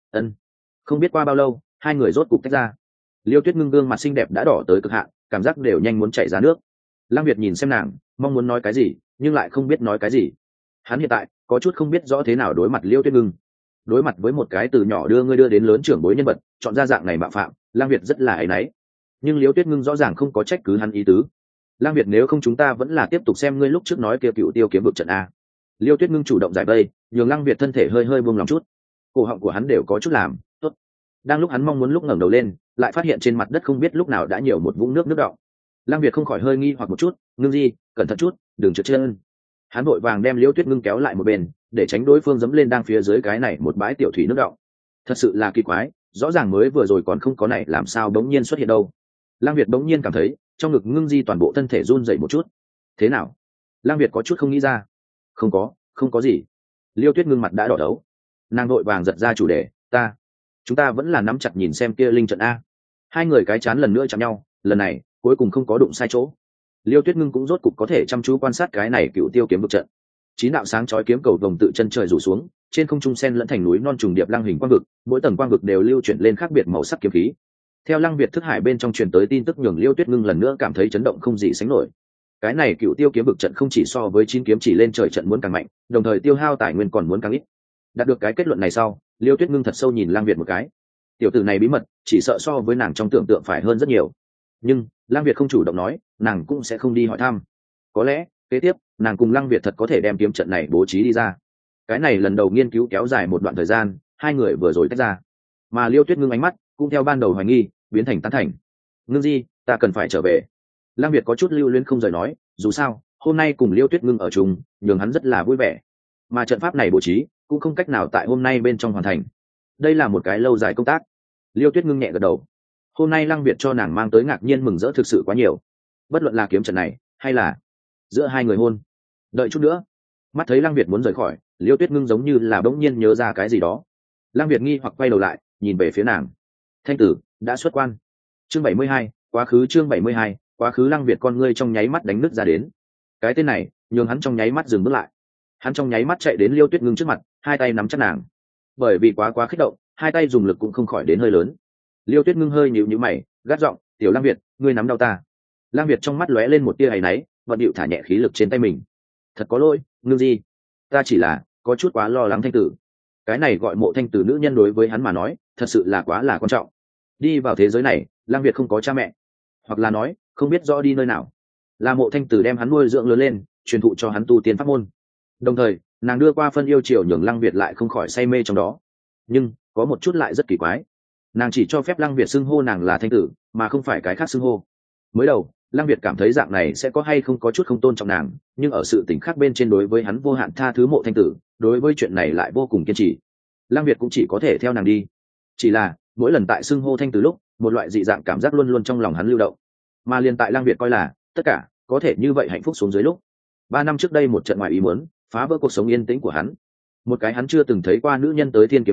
Không biết qua bao lâu, hai người rốt cục tách ra. Liêu Tuyết Ngưng gương mặt xinh đẹp đã đỏ tới cực hạn, cảm giác đều nhanh muốn chảy ra nước. Lăng Việt nhìn xem nàng, mong muốn nói cái gì nhưng lại không biết nói cái gì. Hắn hiện tại có chút không biết rõ thế nào đối mặt Liêu Tuyết Ngưng. Đối mặt với một cái từ nhỏ đưa ngươi đưa đến lớn trưởng bối nhân vật, chọn ra dạng này mạo phạm, Lăng Việt rất là áy náy. Nhưng Liêu Tuyết Ngưng rõ ràng không có trách cứ hắn ý tứ. Lăng Việt, nếu không chúng ta vẫn là tiếp tục xem ngươi lúc trước nói kia cựu tiêu kiếm vực trận a. Liêu Tuyết Ngưng chủ động giải vây, nhường Lăng Việt thân thể hơi hơi buông lòng chút. Cổ họng của hắn đều có chút làm tốt. Đang lúc hắn mong muốn lúc ngẩng đầu lên, lại phát hiện trên mặt đất không biết lúc nào đã nhiều một vũng nước nước đọng. Lăng Việt không khỏi hơi nghi hoặc một chút: Ngưng Di, cẩn thận chút, đừng trượt chân. Hắn vội vàng đem Liêu Tuyết Ngưng kéo lại một bên, để tránh đối phương dẫm lên đang phía dưới cái này một bãi tiểu thủy nước đọng. Thật sự là kỳ quái, rõ ràng mới vừa rồi còn không có này làm sao bỗng nhiên xuất hiện đâu. Lăng Việt bỗng nhiên cảm thấy trong ngực Ngưng Di toàn bộ thân thể run dậy một chút. Thế nào? Lăng Việt có chút không nghĩ ra. Không có gì. Liêu Tuyết Ngưng mặt đã đỏ đấu. Nàng vội vàng giật ra chủ đề: chúng ta vẫn là nắm chặt nhìn xem kia linh trận a. Hai người cái chán lần nữa chạm nhau, lần này cuối cùng không có đụng sai chỗ. Liêu Tuyết Ngưng cũng rốt cục có thể chăm chú quan sát cái này cựu tiêu kiếm vực trận. 9 đạo sáng chói kiếm cầu vồng tự chân trời rủ xuống, trên không trung sen lẫn thành núi non trùng điệp lăng hình quang vực, mỗi tầng quang vực đều lưu chuyển lên khác biệt màu sắc kiếm khí. Theo Lăng Việt thức hải bên trong truyền tới tin tức nhường Liêu Tuyết Ngưng lần nữa cảm thấy chấn động không gì sánh nổi. Cái này cựu tiêu kiếm vực trận không chỉ so với 9 kiếm chỉ lên trời trận muốn càng mạnh, đồng thời tiêu hao tài nguyên còn muốn càng ít. Đạt được cái kết luận này sau, Liêu Tuyết Ngưng thật sâu nhìn Lăng Việt một cái. Tiểu tử này bí mật chỉ sợ so với nàng trong tưởng tượng phải hơn rất nhiều. Nhưng Lăng Việt không chủ động nói, nàng cũng sẽ không đi hỏi thăm. Có lẽ kế tiếp nàng cùng Lăng Việt thật có thể đem kiếm trận này bố trí đi ra. Cái này lần đầu nghiên cứu kéo dài một đoạn thời gian, hai người vừa rồi tách ra, mà Liêu Tuyết Ngưng ánh mắt cũng theo ban đầu hoài nghi biến thành tán thành. Ngưng Di, ta cần phải trở về. Lăng Việt có chút lưu luyến không rời nói, dù sao hôm nay cùng Liêu Tuyết Ngưng ở chung, nhường hắn rất là vui vẻ. Mà trận pháp này bố trí cũng không cách nào tại hôm nay bên trong hoàn thành. Đây là một cái lâu dài công tác. Liêu Tuyết Ngưng nhẹ gật đầu. Hôm nay Lăng Việt cho nàng mang tới ngạc nhiên mừng rỡ thực sự quá nhiều. Bất luận là kiếm trận này hay là giữa hai người hôn. Đợi chút nữa. Mắt thấy Lăng Việt muốn rời khỏi, Liêu Tuyết Ngưng giống như là bỗng nhiên nhớ ra cái gì đó. Lăng Việt nghi hoặc quay đầu lại, nhìn về phía nàng. Thanh tử đã xuất quan. Chương 72, quá khứ. Chương 72, quá khứ. Lăng Việt con ngươi trong nháy mắt đánh nứt ra đến. Cái tên này nhường hắn trong nháy mắt dừng bước lại. Hắn trong nháy mắt chạy đến Liêu Tuyết Ngưng trước mặt, hai tay nắm chặt nàng. Bởi vì quá kích động, hai tay dùng lực cũng không khỏi đến hơi lớn. Liêu Tuyết Ngưng hơi nhíu nhíu mày, gắt giọng: "Tiểu Lăng Việt, ngươi nắm đau ta." Lăng Việt trong mắt lóe lên một tia áy náy, vận điệu thả nhẹ khí lực trên tay mình. "Thật có lỗi, Ngưng Di, ta chỉ là có chút quá lo lắng Thanh tử." Cái này gọi Mộ Thanh tử nữ nhân đối với hắn mà nói, thật sự là quá là quan trọng. Đi vào thế giới này, Lăng Việt không có cha mẹ, hoặc là nói, không biết rõ đi nơi nào. Là Mộ Thanh tử đem hắn nuôi dưỡng lớn lên, truyền thụ cho hắn tu tiên pháp môn. Đồng thời, nàng đưa qua phân yêu chiều nhường Lăng Việt lại không khỏi say mê trong đó. Nhưng có một chút lại rất kỳ quái, nàng chỉ cho phép Lăng Việt xưng hô nàng là Thanh tử, mà không phải cái khác xưng hô. Mới đầu Lăng Việt cảm thấy dạng này sẽ có hay không có chút không tôn trọng nàng, nhưng ở sự tình khác bên trên đối với hắn vô hạn tha thứ Mộ Thanh tử, đối với chuyện này lại vô cùng kiên trì. Lăng Việt cũng chỉ có thể theo nàng đi. Chỉ là mỗi lần tại xưng hô Thanh tử lúc, một loại dị dạng cảm giác luôn luôn trong lòng hắn lưu động. Mà liền tại Lăng Việt coi là tất cả có thể như vậy hạnh phúc xuống dưới lúc, 3 năm trước đây một trận ngoài ý muốn phá vỡ cuộc sống yên tĩnh của hắn. Một cái hắn chưa từng thấy qua nữ nhân tới Thiên Kiếm Tông,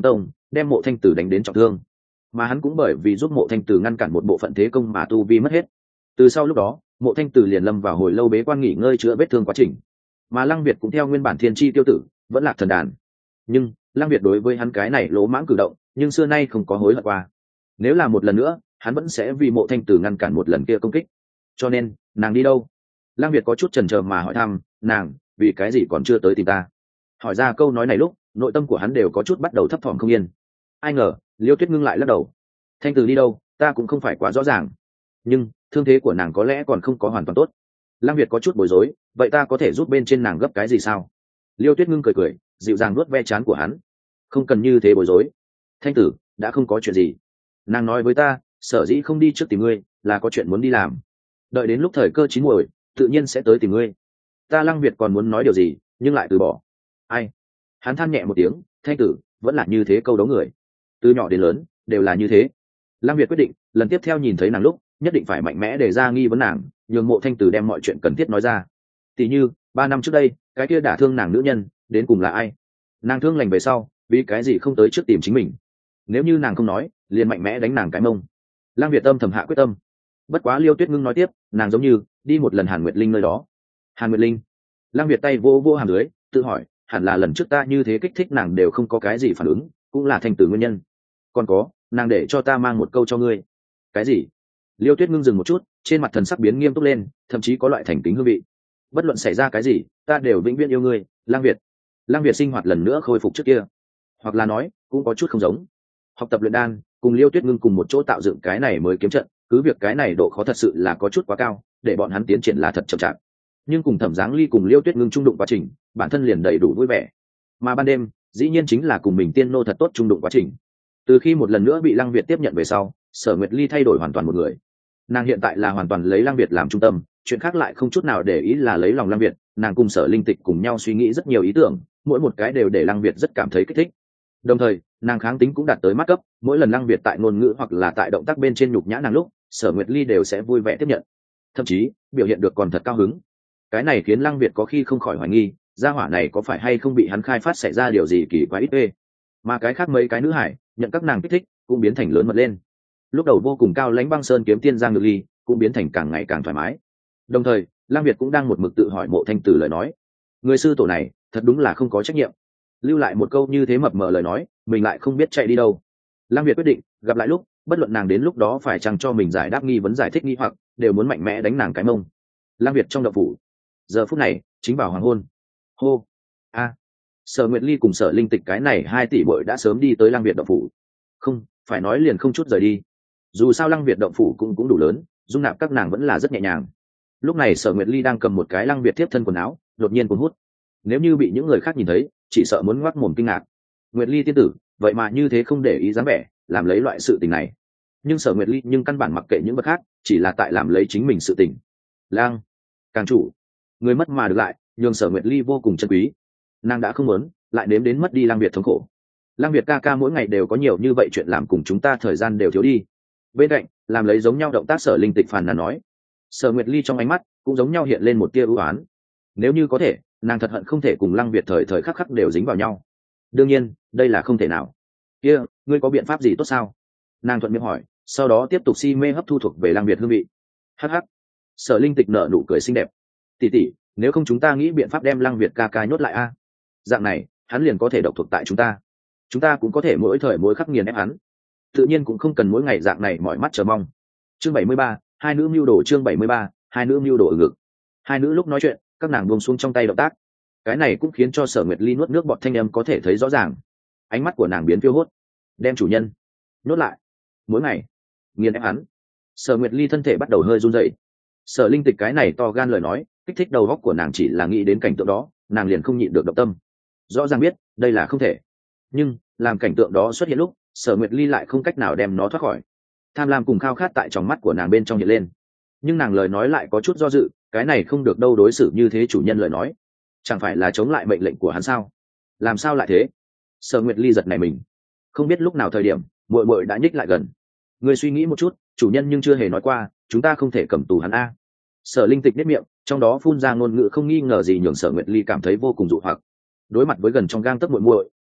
đem Mộ Thanh Tử đánh đến trọng thương, mà hắn cũng bởi vì giúp Mộ Thanh Tử ngăn cản một bộ phận thế công mà tu vi mất hết. Từ sau lúc đó, Mộ Thanh Tử liền lâm vào hồi lâu bế quan nghỉ ngơi chữa vết thương quá trình, mà Lăng Việt cũng theo nguyên bản thiên chi tiêu tử vẫn lạc thần đàn. Nhưng Lăng Việt đối với hắn cái này lỗ mãng cử động nhưng xưa nay không có hối hận qua. Nếu là một lần nữa, hắn vẫn sẽ vì Mộ Thanh Tử ngăn cản một lần kia công kích. Cho nên nàng đi đâu? Lăng Việt có chút chần chờ mà hỏi thăm nàng, vì cái gì còn chưa tới tìm ta? Hỏi ra câu nói này lúc, nội tâm của hắn đều có chút bắt đầu thấp thỏm không yên. Ai ngờ Liêu Tuyết ngưng lại lắc đầu. Thanh Tử đi đâu ta cũng không phải quá rõ ràng, nhưng thương thế của nàng có lẽ còn không có hoàn toàn tốt. Lăng Việt có chút bối rối, vậy ta có thể giúp bên trên nàng gấp cái gì sao? Liêu Tuyết ngưng cười cười, dịu dàng nuốt ve trán của hắn. Không cần như thế bối rối. Thanh Tử đã không có chuyện gì. Nàng nói với ta, sở dĩ không đi trước tìm ngươi là có chuyện muốn đi làm, đợi đến lúc thời cơ chín muồi tự nhiên sẽ tới tìm ngươi. Ta Lăng Việt còn muốn nói điều gì nhưng lại từ bỏ. Ai? Hắn than nhẹ một tiếng, Thanh Tử vẫn là như thế câu đấu người, từ nhỏ đến lớn đều là như thế. Lăng Việt quyết định lần tiếp theo nhìn thấy nàng lúc nhất định phải mạnh mẽ để ra nghi vấn nàng, nhường Mộ Thanh Tử đem mọi chuyện cần thiết nói ra. Tỷ như 3 năm trước đây cái kia đả thương nàng nữ nhân đến cùng là ai? Nàng thương lành về sau vì cái gì không tới trước tìm chính mình? Nếu như nàng không nói liền mạnh mẽ đánh nàng cái mông. Lăng Việt âm thầm hạ quyết tâm. Bất quá Liêu Tuyết ngưng nói tiếp, nàng giống như đi một lần Hàn Nguyệt Linh nơi đó. Hàn Nguyệt Linh? Lăng Việt tay vô vô hàm dưới, tự hỏi hẳn là lần trước ta như thế kích thích nàng đều không có cái gì phản ứng, cũng là Thanh Tử nguyên nhân. Còn có, nàng để cho ta mang một câu cho ngươi. Cái gì? Liêu Tuyết ngưng dừng một chút, trên mặt thần sắc biến nghiêm túc lên, thậm chí có loại thành kính hương vị. Bất luận xảy ra cái gì ta đều vĩnh viễn yêu ngươi, Lăng Việt. Lăng Việt sinh hoạt lần nữa khôi phục trước kia, hoặc là nói cũng có chút không giống. Học tập luyện đan cùng Liêu Tuyết ngưng cùng một chỗ tạo dựng cái này mới kiếm trận, cứ việc cái này độ khó thật sự là có chút quá cao, để bọn hắn tiến triển là thật chậm chạp. Nhưng cùng Thẩm Giáng Ly cùng Liêu Tuyết ngưng trung đụng quá trình, bản thân liền đầy đủ vui vẻ. Mà ban đêm, dĩ nhiên chính là cùng mình tiên nô thật tốt trung đụng quá trình. Từ khi một lần nữa bị Lăng Việt tiếp nhận về sau, Sở Nguyệt Ly thay đổi hoàn toàn một người. Nàng hiện tại là hoàn toàn lấy Lăng Việt làm trung tâm, chuyện khác lại không chút nào để ý, là lấy lòng Lăng Việt. Nàng cùng Sở Linh Tịch cùng nhau suy nghĩ rất nhiều ý tưởng, mỗi một cái đều để Lăng Việt rất cảm thấy kích thích. Đồng thời nàng kháng tính cũng đạt tới mắt cấp, mỗi lần Lăng Việt tại ngôn ngữ hoặc là tại động tác bên trên nhục nhã nàng lúc, Sở Nguyệt Ly đều sẽ vui vẻ tiếp nhận, thậm chí biểu hiện được còn thật cao hứng. Cái này khiến Lăng Việt có khi không khỏi hoài nghi, gia hỏa này có phải hay không bị hắn khai phát xảy ra điều gì kỳ quái ít ê. Mà cái khác mấy cái nữ hải nhận các nàng kích thích cũng biến thành lớn mật lên. Lúc đầu vô cùng cao lãnh Băng Sơn kiếm tiên Giang Nhược Ly cũng biến thành càng ngày càng thoải mái. Đồng thời Lăng Việt cũng đang một mực tự hỏi Mộ Thanh Tử lời nói, người sư tổ này thật đúng là không có trách nhiệm, lưu lại một câu như thế mập mờ lời nói mình lại không biết chạy đi đâu. Lăng Việt quyết định gặp lại lúc, bất luận nàng đến lúc đó phải chăng cho mình giải đáp nghi vấn, giải thích nghi hoặc, đều muốn mạnh mẽ đánh nàng cái mông. Lăng Việt trong động phủ, giờ phút này chính vào hoàng hôn. Hô a, Sở Nguyệt Ly cùng Sở Linh Tịch cái này 2 tỷ bội đã sớm đi tới Lăng Việt động phủ. Không phải nói liền không chút rời đi, dù sao Lăng Việt động phủ cũng đủ lớn, dung nạp các nàng vẫn là rất nhẹ nhàng. Lúc này Sở Nguyệt Ly đang cầm một cái Lăng Việt tiếp thân quần áo, đột nhiên cuốn hút. Nếu như bị những người khác nhìn thấy chỉ sợ muốn ngoác mồm kinh ngạc. Nguyệt Ly tiên tử vậy mà như thế không để ý dáng vẻ, làm lấy loại sự tình này. Nhưng Sở Nguyệt Ly nhưng căn bản mặc kệ những vật khác, chỉ là tại làm lấy chính mình sự tình. Lang càng chủ, người mất mà được lại, nhường Sở Nguyệt Ly vô cùng chân quý. Nàng đã không muốn lại nếm đến mất đi Lăng Việt thống khổ. Lăng Việt ca ca mỗi ngày đều có nhiều như vậy chuyện làm, cùng chúng ta thời gian đều thiếu đi. Bên cạnh làm lấy giống nhau động tác Sở Linh Tịch phàn nàn nói. Sở Nguyệt Ly trong ánh mắt cũng giống nhau hiện lên một tia ưu ái. Nếu như có thể, nàng thật hận không thể cùng Lăng Việt thời thời khắc khắc đều dính vào nhau. Đương nhiên đây là không thể nào. Kia ngươi có biện pháp gì tốt sao? Nàng thuận miệng hỏi, sau đó tiếp tục si mê hấp thu thuộc về Lăng Việt hương vị. Hắc hắc. Sở Linh Tịch nở nụ cười xinh đẹp. Tỷ tỷ, nếu không chúng ta nghĩ biện pháp đem Lăng Việt ca ca nhốt lại a? Dạng này hắn liền có thể độc thuộc tại chúng ta cũng có thể mỗi thời mỗi khắc nghiền ép hắn, tự nhiên cũng không cần mỗi ngày dạng này mỏi mắt chờ mong. Chương 73, hai nữ mưu đồ. Chương 73, hai nữ mưu đồ ở ngực. Hai nữ lúc nói chuyện, các nàng buông xuống trong tay động tác, cái này cũng khiến cho Sở Nguyệt Ly nuốt nước bọt thanh âm có thể thấy rõ ràng. Ánh mắt của nàng biến phiêu hốt. Đem chủ nhân nhốt lại, mỗi ngày nghiền ép hắn. Sở Nguyệt Ly thân thể bắt đầu hơi run rẩy. Sở Linh Tịch cái này to gan lời nói kích thích đầu óc của nàng, chỉ là nghĩ đến cảnh tượng đó nàng liền không nhịn được động tâm. Rõ ràng biết đây là không thể, nhưng làm cảnh tượng đó xuất hiện lúc, Sở Nguyệt Ly lại không cách nào đem nó thoát khỏi. Tham lam cùng khao khát tại trong mắt của nàng bên trong hiện lên, nhưng nàng lời nói lại có chút do dự. Cái này không được đâu, đối xử như thế chủ nhân lời nói chẳng phải là chống lại mệnh lệnh của hắn sao? Làm sao lại thế? Sở Nguyệt Ly giật này mình, không biết lúc nào thời điểm muội muội đã nhích lại gần. Người suy nghĩ một chút, chủ nhân nhưng chưa hề nói qua chúng ta không thể cầm tù hắn a. Sở Linh Tịch nếp miệng, trong đó phun ra ngôn ngữ không nghi ngờ gì nhường Sở Nguyệt Ly cảm thấy vô cùng dụ hoặc. Đối mặt với gần trong gang tấc muội muội,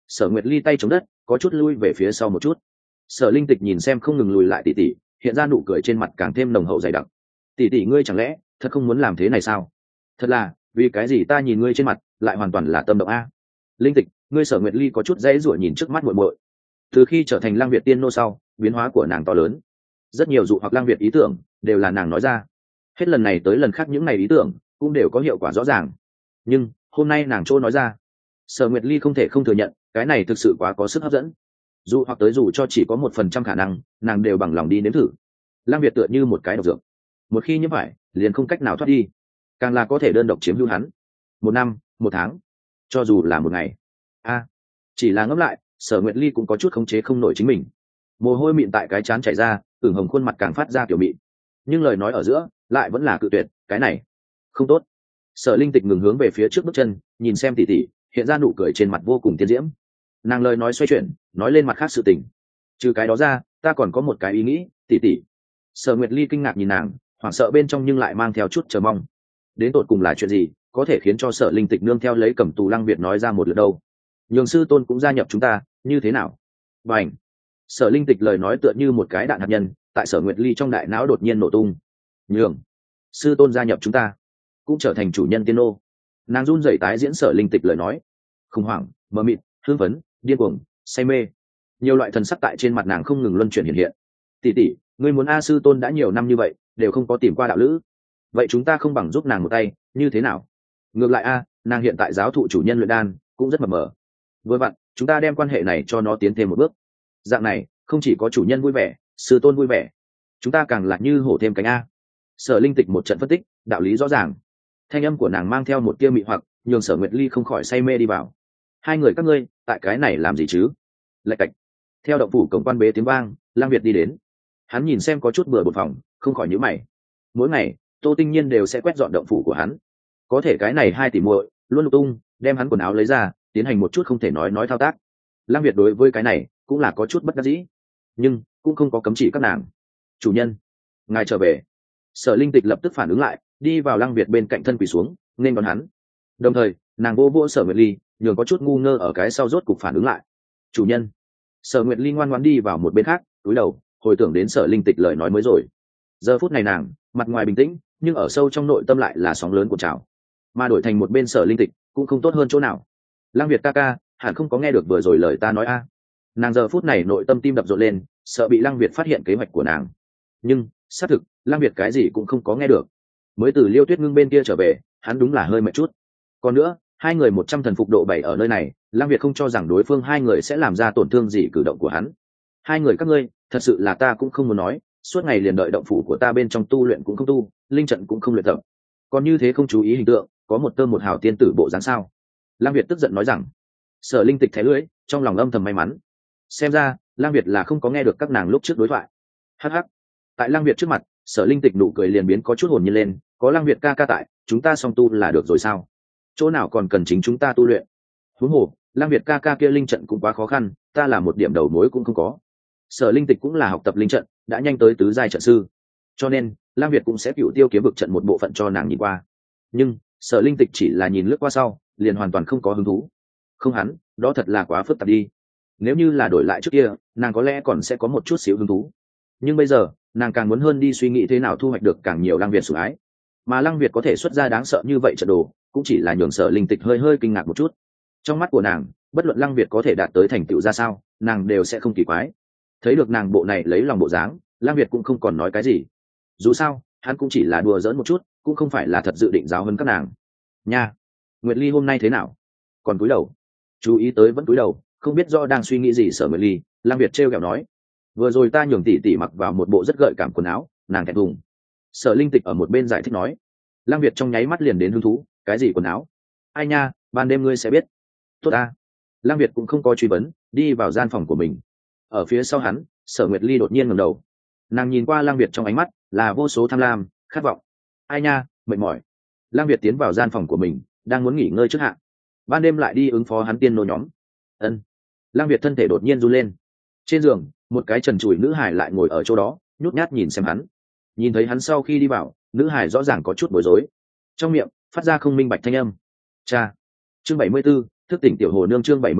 Sở Nguyệt Ly tay chống đất, có chút lui về phía sau một chút. Sở Linh Tịch nhìn xem không ngừng lùi lại tỷ tỷ, hiện ra nụ cười trên mặt càng thêm nồng hậu dày đặc. Tỷ tỷ ngươi chẳng lẽ thật không muốn làm thế này sao? Thật là, vì cái gì ta nhìn ngươi trên mặt lại hoàn toàn là tâm động a? Linh Tịch, ngươi Sở Nguyệt Ly có chút dãy rủa nhìn trước mắt muội muội. Từ khi trở thành Lang Việt tiên nô sau, biến hóa của nàng to lớn. Rất nhiều dụ hoặc Lang Việt ý tưởng đều là nàng nói ra. Hết lần này tới lần khác những này ý tưởng cũng đều có hiệu quả rõ ràng. Nhưng hôm nay nàng chỗ nói ra, Sở Nguyệt Ly không thể không thừa nhận, cái này thực sự quá có sức hấp dẫn. Dù hoặc tới dù cho chỉ có 1% khả năng, nàng đều bằng lòng đi nếm thử. Lang Việt tựa như một cái độc dược, một khi nhiễm phải, liền không cách nào thoát đi, càng là có thể đơn độc chiếm hữu hắn. 1 năm, 1 tháng, cho dù là 1 ngày. Chỉ là ngẫm lại, Sở Nguyệt Ly cũng có chút khống chế không nổi chính mình. Mồ hôi mịn tại cái trán chảy ra, ửng hồng khuôn mặt càng phát ra kiểu mịn. Nhưng lời nói ở giữa lại vẫn là cự tuyệt, cái này không tốt. Sở Linh Tịch ngừng hướng về phía trước bước chân, nhìn xem tỷ tỷ, hiện ra nụ cười trên mặt vô cùng tiên diễm. Nàng lời nói xoay chuyển, nói lên mặt khác sự tình. Trừ cái đó ra, ta còn có một cái ý nghĩ, tỷ tỷ. Sở Nguyệt Ly kinh ngạc nhìn nàng, hoảng sợ bên trong nhưng lại mang theo chút chờ mong. Đến tột cùng là chuyện gì có thể khiến cho Sở Linh Tịch nương theo lấy Cẩm Tù Lăng Việt nói ra một lượt đâu? Nhường sư tôn cũng gia nhập chúng ta, như thế nào? Bành! Sở Linh Tịch lời nói tựa như một cái đạn hạt nhân, tại Sở Nguyệt Ly trong đại não đột nhiên nổ tung. Nhường sư tôn gia nhập chúng ta, cũng trở thành chủ nhân tiên nô. Nàng run rẩy tái diễn Sở Linh Tịch lời nói. Khủng hoảng, mờ mịt, hưng phấn, điên cuồng, say mê, nhiều loại thần sắc tại trên mặt nàng không ngừng luân chuyển hiện hiện. Tỷ tỷ, ngươi muốn A sư tôn đã nhiều năm như vậy đều không có tìm qua đạo lữ, vậy chúng ta không bằng giúp nàng một tay, như thế nào? Ngược lại A, nàng hiện tại giáo thụ chủ nhân luyện đan cũng rất mập mờ, vừa vặn chúng ta đem quan hệ này cho nó tiến thêm một bước. Dạng này không chỉ có chủ nhân vui vẻ, sư tôn vui vẻ, chúng ta càng là như hổ thêm cánh A. Sở Linh Tịch một trận phân tích, đạo lý rõ ràng, thanh âm của nàng mang theo một tia mị hoặc, nhường Sở Nguyệt Ly không khỏi say mê đi vào. Hai người các ngươi tại cái này làm gì chứ? Lạch cạch. Theo động phủ cổng quan bế tiếng vang, Lang Việt đi đến. Hắn nhìn xem có chút bừa bộn phòng, không khỏi nhíu mày. Mỗi ngày Tô Tinh Nhiên đều sẽ quét dọn động phủ của hắn, có thể cái này hai tỷ muội luôn lục tung đem hắn quần áo lấy ra, tiến hành một chút không thể nói thao tác. Lang Việt đối với cái này cũng là có chút bất đắc dĩ, nhưng cũng không có cấm chỉ các nàng. Chủ nhân, ngài trở về. Sở Linh Tịch lập tức phản ứng lại, đi vào Lang Việt bên cạnh thân quỳ xuống, nên đón hắn. Đồng thời nàng vô vô Sở Nguyệt Ly, nhường có chút ngu ngơ ở cái sau rốt cục phản ứng lại. Chủ nhân. Sở Nguyệt Ly ngoan ngoãn đi vào một bên khác, cúi đầu hồi tưởng đến Sở Linh Tịch lời nói mới rồi. Giờ phút này nàng mặt ngoài bình tĩnh, nhưng ở sâu trong nội tâm lại là sóng lớn của trào. Mà đổi thành một bên Sở Linh Tịch cũng không tốt hơn chỗ nào. Lang Việt ca ca hẳn không có nghe được vừa rồi lời ta nói a? Nàng giờ phút này nội tâm tim đập rộn lên, sợ bị Lang Việt phát hiện kế hoạch của nàng. Nhưng xác thực Lang Việt cái gì cũng không có nghe được. Mới từ Liêu Tuyết Ngưng bên kia trở về, hắn đúng là hơi mệt chút. Còn nữa, hai người 100 thần phục độ 7 ở nơi này, Lang Việt không cho rằng đối phương hai người sẽ làm ra tổn thương gì cử động của hắn. Hai người các ngươi thật sự là ta cũng không muốn nói, suốt ngày liền đợi động phủ của ta bên trong tu luyện cũng không tu, linh trận cũng không luyện tập, còn như thế không chú ý hình tượng, có một tơ một hào tiên tử bộ dáng sao? Lang Việt tức giận nói rằng. Sở Linh Tịch thé lưỡi, trong lòng âm thầm may mắn, xem ra Lang Việt là không có nghe được các nàng lúc trước đối thoại. Hắc hắc. Tại Lang Việt trước mặt, Sở Linh Tịch nụ cười liền biến có chút hồn nhiên lên, có Lang Việt ca ca tại, chúng ta song tu là được rồi sao? Chỗ nào còn cần chính chúng ta tu luyện? Huống hồ Lang Việt ca ca kia linh trận cũng quá khó khăn, ta là một điểm đầu mối cũng không có. Sở Linh Tịch cũng là học tập linh trận, đã nhanh tới tứ giai trận sư, cho nên Lang Việt cũng sẽ cựu tiêu kiếm vực trận một bộ phận cho nàng nhìn qua. Nhưng Sở Linh Tịch chỉ là nhìn lướt qua sau, liền hoàn toàn không có hứng thú. Không hắn, đó thật là quá phức tạp đi. Nếu như là đổi lại trước kia, nàng có lẽ còn sẽ có một chút xíu hứng thú. Nhưng bây giờ, nàng càng muốn hơn đi suy nghĩ thế nào thu hoạch được càng nhiều Lang Việt sủng ái. Mà Lang Việt có thể xuất ra đáng sợ như vậy trận đồ, cũng chỉ là nhường Sở Linh Tịch hơi hơi kinh ngạc một chút. Trong mắt của nàng, bất luận Lang Việt có thể đạt tới thành tựu ra sao, nàng đều sẽ không kỳ quái. Thấy được nàng bộ này lấy lòng bộ dáng, Lang Việt cũng không còn nói cái gì. Dù sao hắn cũng chỉ là đùa giỡn một chút, cũng không phải là thật dự định giáo hơn các nàng nha. Nguyệt Ly hôm nay thế nào? Còn cúi đầu? Chú ý tới vẫn cúi đầu, không biết do đang suy nghĩ gì. Sở Nguyệt Ly, Lang Việt trêu ghẹo nói, vừa rồi ta nhường tỷ tỷ mặc vào một bộ rất gợi cảm quần áo, nàng thẹn thùng. Sở Linh Tịch ở một bên giải thích nói. Lang Việt trong nháy mắt liền đến hứng thú, cái gì quần áo? Ai nha, ban đêm ngươi sẽ biết. Tốt ta. Lang Việt cũng không có truy vấn, đi vào gian phòng của mình. Ở phía sau hắn, Sở Nguyệt Ly đột nhiên ngẩng đầu, nàng nhìn qua Lang Việt trong ánh mắt là vô số tham lam, khát vọng. Ai nha, mệt mỏi. Lang Việt tiến vào gian phòng của mình, đang muốn nghỉ ngơi trước hạn, ban đêm lại đi ứng phó hắn tiên nô nhóm. Ân. Lang Việt thân thể đột nhiên run lên. Trên giường, một cái trần trụi nữ hải lại ngồi ở chỗ đó, nhút nhát nhìn xem hắn. Nhìn thấy hắn sau khi đi vào, nữ hải rõ ràng có chút bối rối, trong miệng phát ra không minh bạch thanh âm. Cha. Chương 74, thức tỉnh tiểu hồ nương. Chương 74,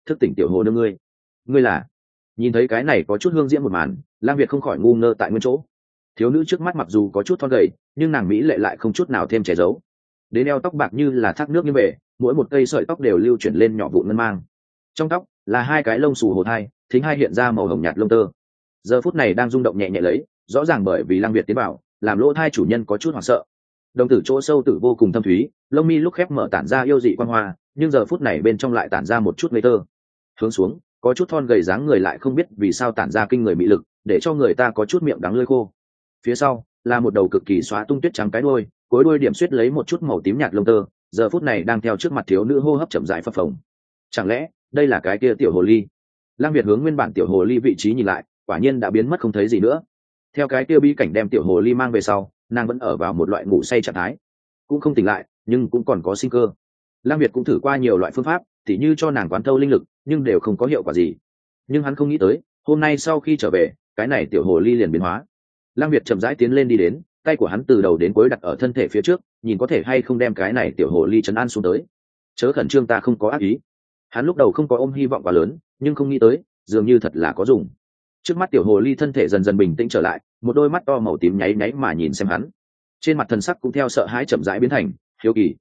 thức tỉnh tiểu hồ nương ngươi là. Nhìn thấy cái này có chút hương diễm một màn, Lang Việt không khỏi ngu ngơ tại nguyên chỗ. Thiếu nữ trước mắt mặc dù có chút thon gầy, nhưng nàng mỹ lệ lại không chút nào thêm che giấu. Đến eo tóc bạc như là thác nước như bể, mỗi một cây sợi tóc đều lưu chuyển lên nhỏ vụn ngân mang. Trong tóc là hai cái lông xù hồ thai, thính hai hiện ra màu hồng nhạt lông tơ. Giờ phút này đang rung động nhẹ nhẹ lấy, rõ ràng bởi vì Lang Việt tiến vào, làm lỗ thai chủ nhân có chút hoảng sợ. Đồng tử chỗ sâu tử vô cùng thâm thúy, lông mi lúc khép mở tản ra yêu dị quang hoa, nhưng giờ phút này bên trong lại tản ra một chút ngây thơ. Hướng xuống, có chút thon gầy dáng người lại không biết vì sao tản ra kinh người mị lực, để cho người ta có chút miệng đắng lưỡi khô. Phía sau là một đầu cực kỳ xóa tung tuyết trắng cái đuôi, cuối đuôi điểm xuyết lấy một chút màu tím nhạt lông tơ, giờ phút này đang theo trước mặt thiếu nữ hô hấp chậm rãi phập phồng. Chẳng lẽ đây là cái kia tiểu hồ ly? Lang Việt hướng nguyên bản tiểu hồ ly vị trí nhìn lại, quả nhiên đã biến mất không thấy gì nữa. Theo cái kia bi cảnh đem tiểu hồ ly mang về sau, nàng vẫn ở vào một loại ngủ say trạng thái, cũng không tỉnh lại, nhưng cũng còn có sinh cơ. Lang Việt cũng thử qua nhiều loại phương pháp, tỉ như cho nàng quán thâu linh lực, nhưng đều không có hiệu quả gì. Nhưng hắn không nghĩ tới, hôm nay sau khi trở về, cái này tiểu hồ ly liền biến hóa. Lang Việt chậm rãi tiến lên đi đến, tay của hắn từ đầu đến cuối đặt ở thân thể phía trước, nhìn có thể hay không đem cái này tiểu hồ ly trấn an xuống tới. Chớ khẩn trương, ta không có ác ý. Hắn lúc đầu không có ôm hy vọng quá lớn, nhưng không nghĩ tới, dường như thật là có dùng. Trước mắt tiểu hồ ly thân thể dần dần bình tĩnh trở lại, một đôi mắt to màu tím nháy nháy mà nhìn xem hắn. Trên mặt thần sắc cũng theo sợ hãi chậm rãi biến thành hiếu kỳ.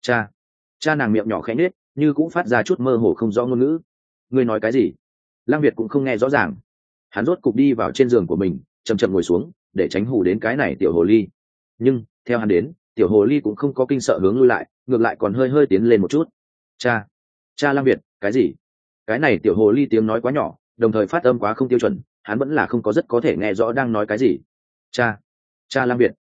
Cha nàng miệng nhỏ khẽ nhếch, như cũng phát ra chút mơ hồ không rõ ngôn ngữ. Ngươi nói cái gì? Lang Việt cũng không nghe rõ ràng. Hắn rốt cục đi vào trên giường của mình, chậm chậm ngồi xuống để tránh hù đến cái này tiểu hồ ly. Nhưng theo hắn đến, tiểu hồ ly cũng không có kinh sợ hướng lui lại, ngược lại còn hơi hơi tiến lên một chút. Cha Lang Việt, cái gì? Cái này tiểu hồ ly tiếng nói quá nhỏ, đồng thời phát âm quá không tiêu chuẩn, hắn vẫn là không có rất có thể nghe rõ đang nói cái gì. Cha Lang Việt,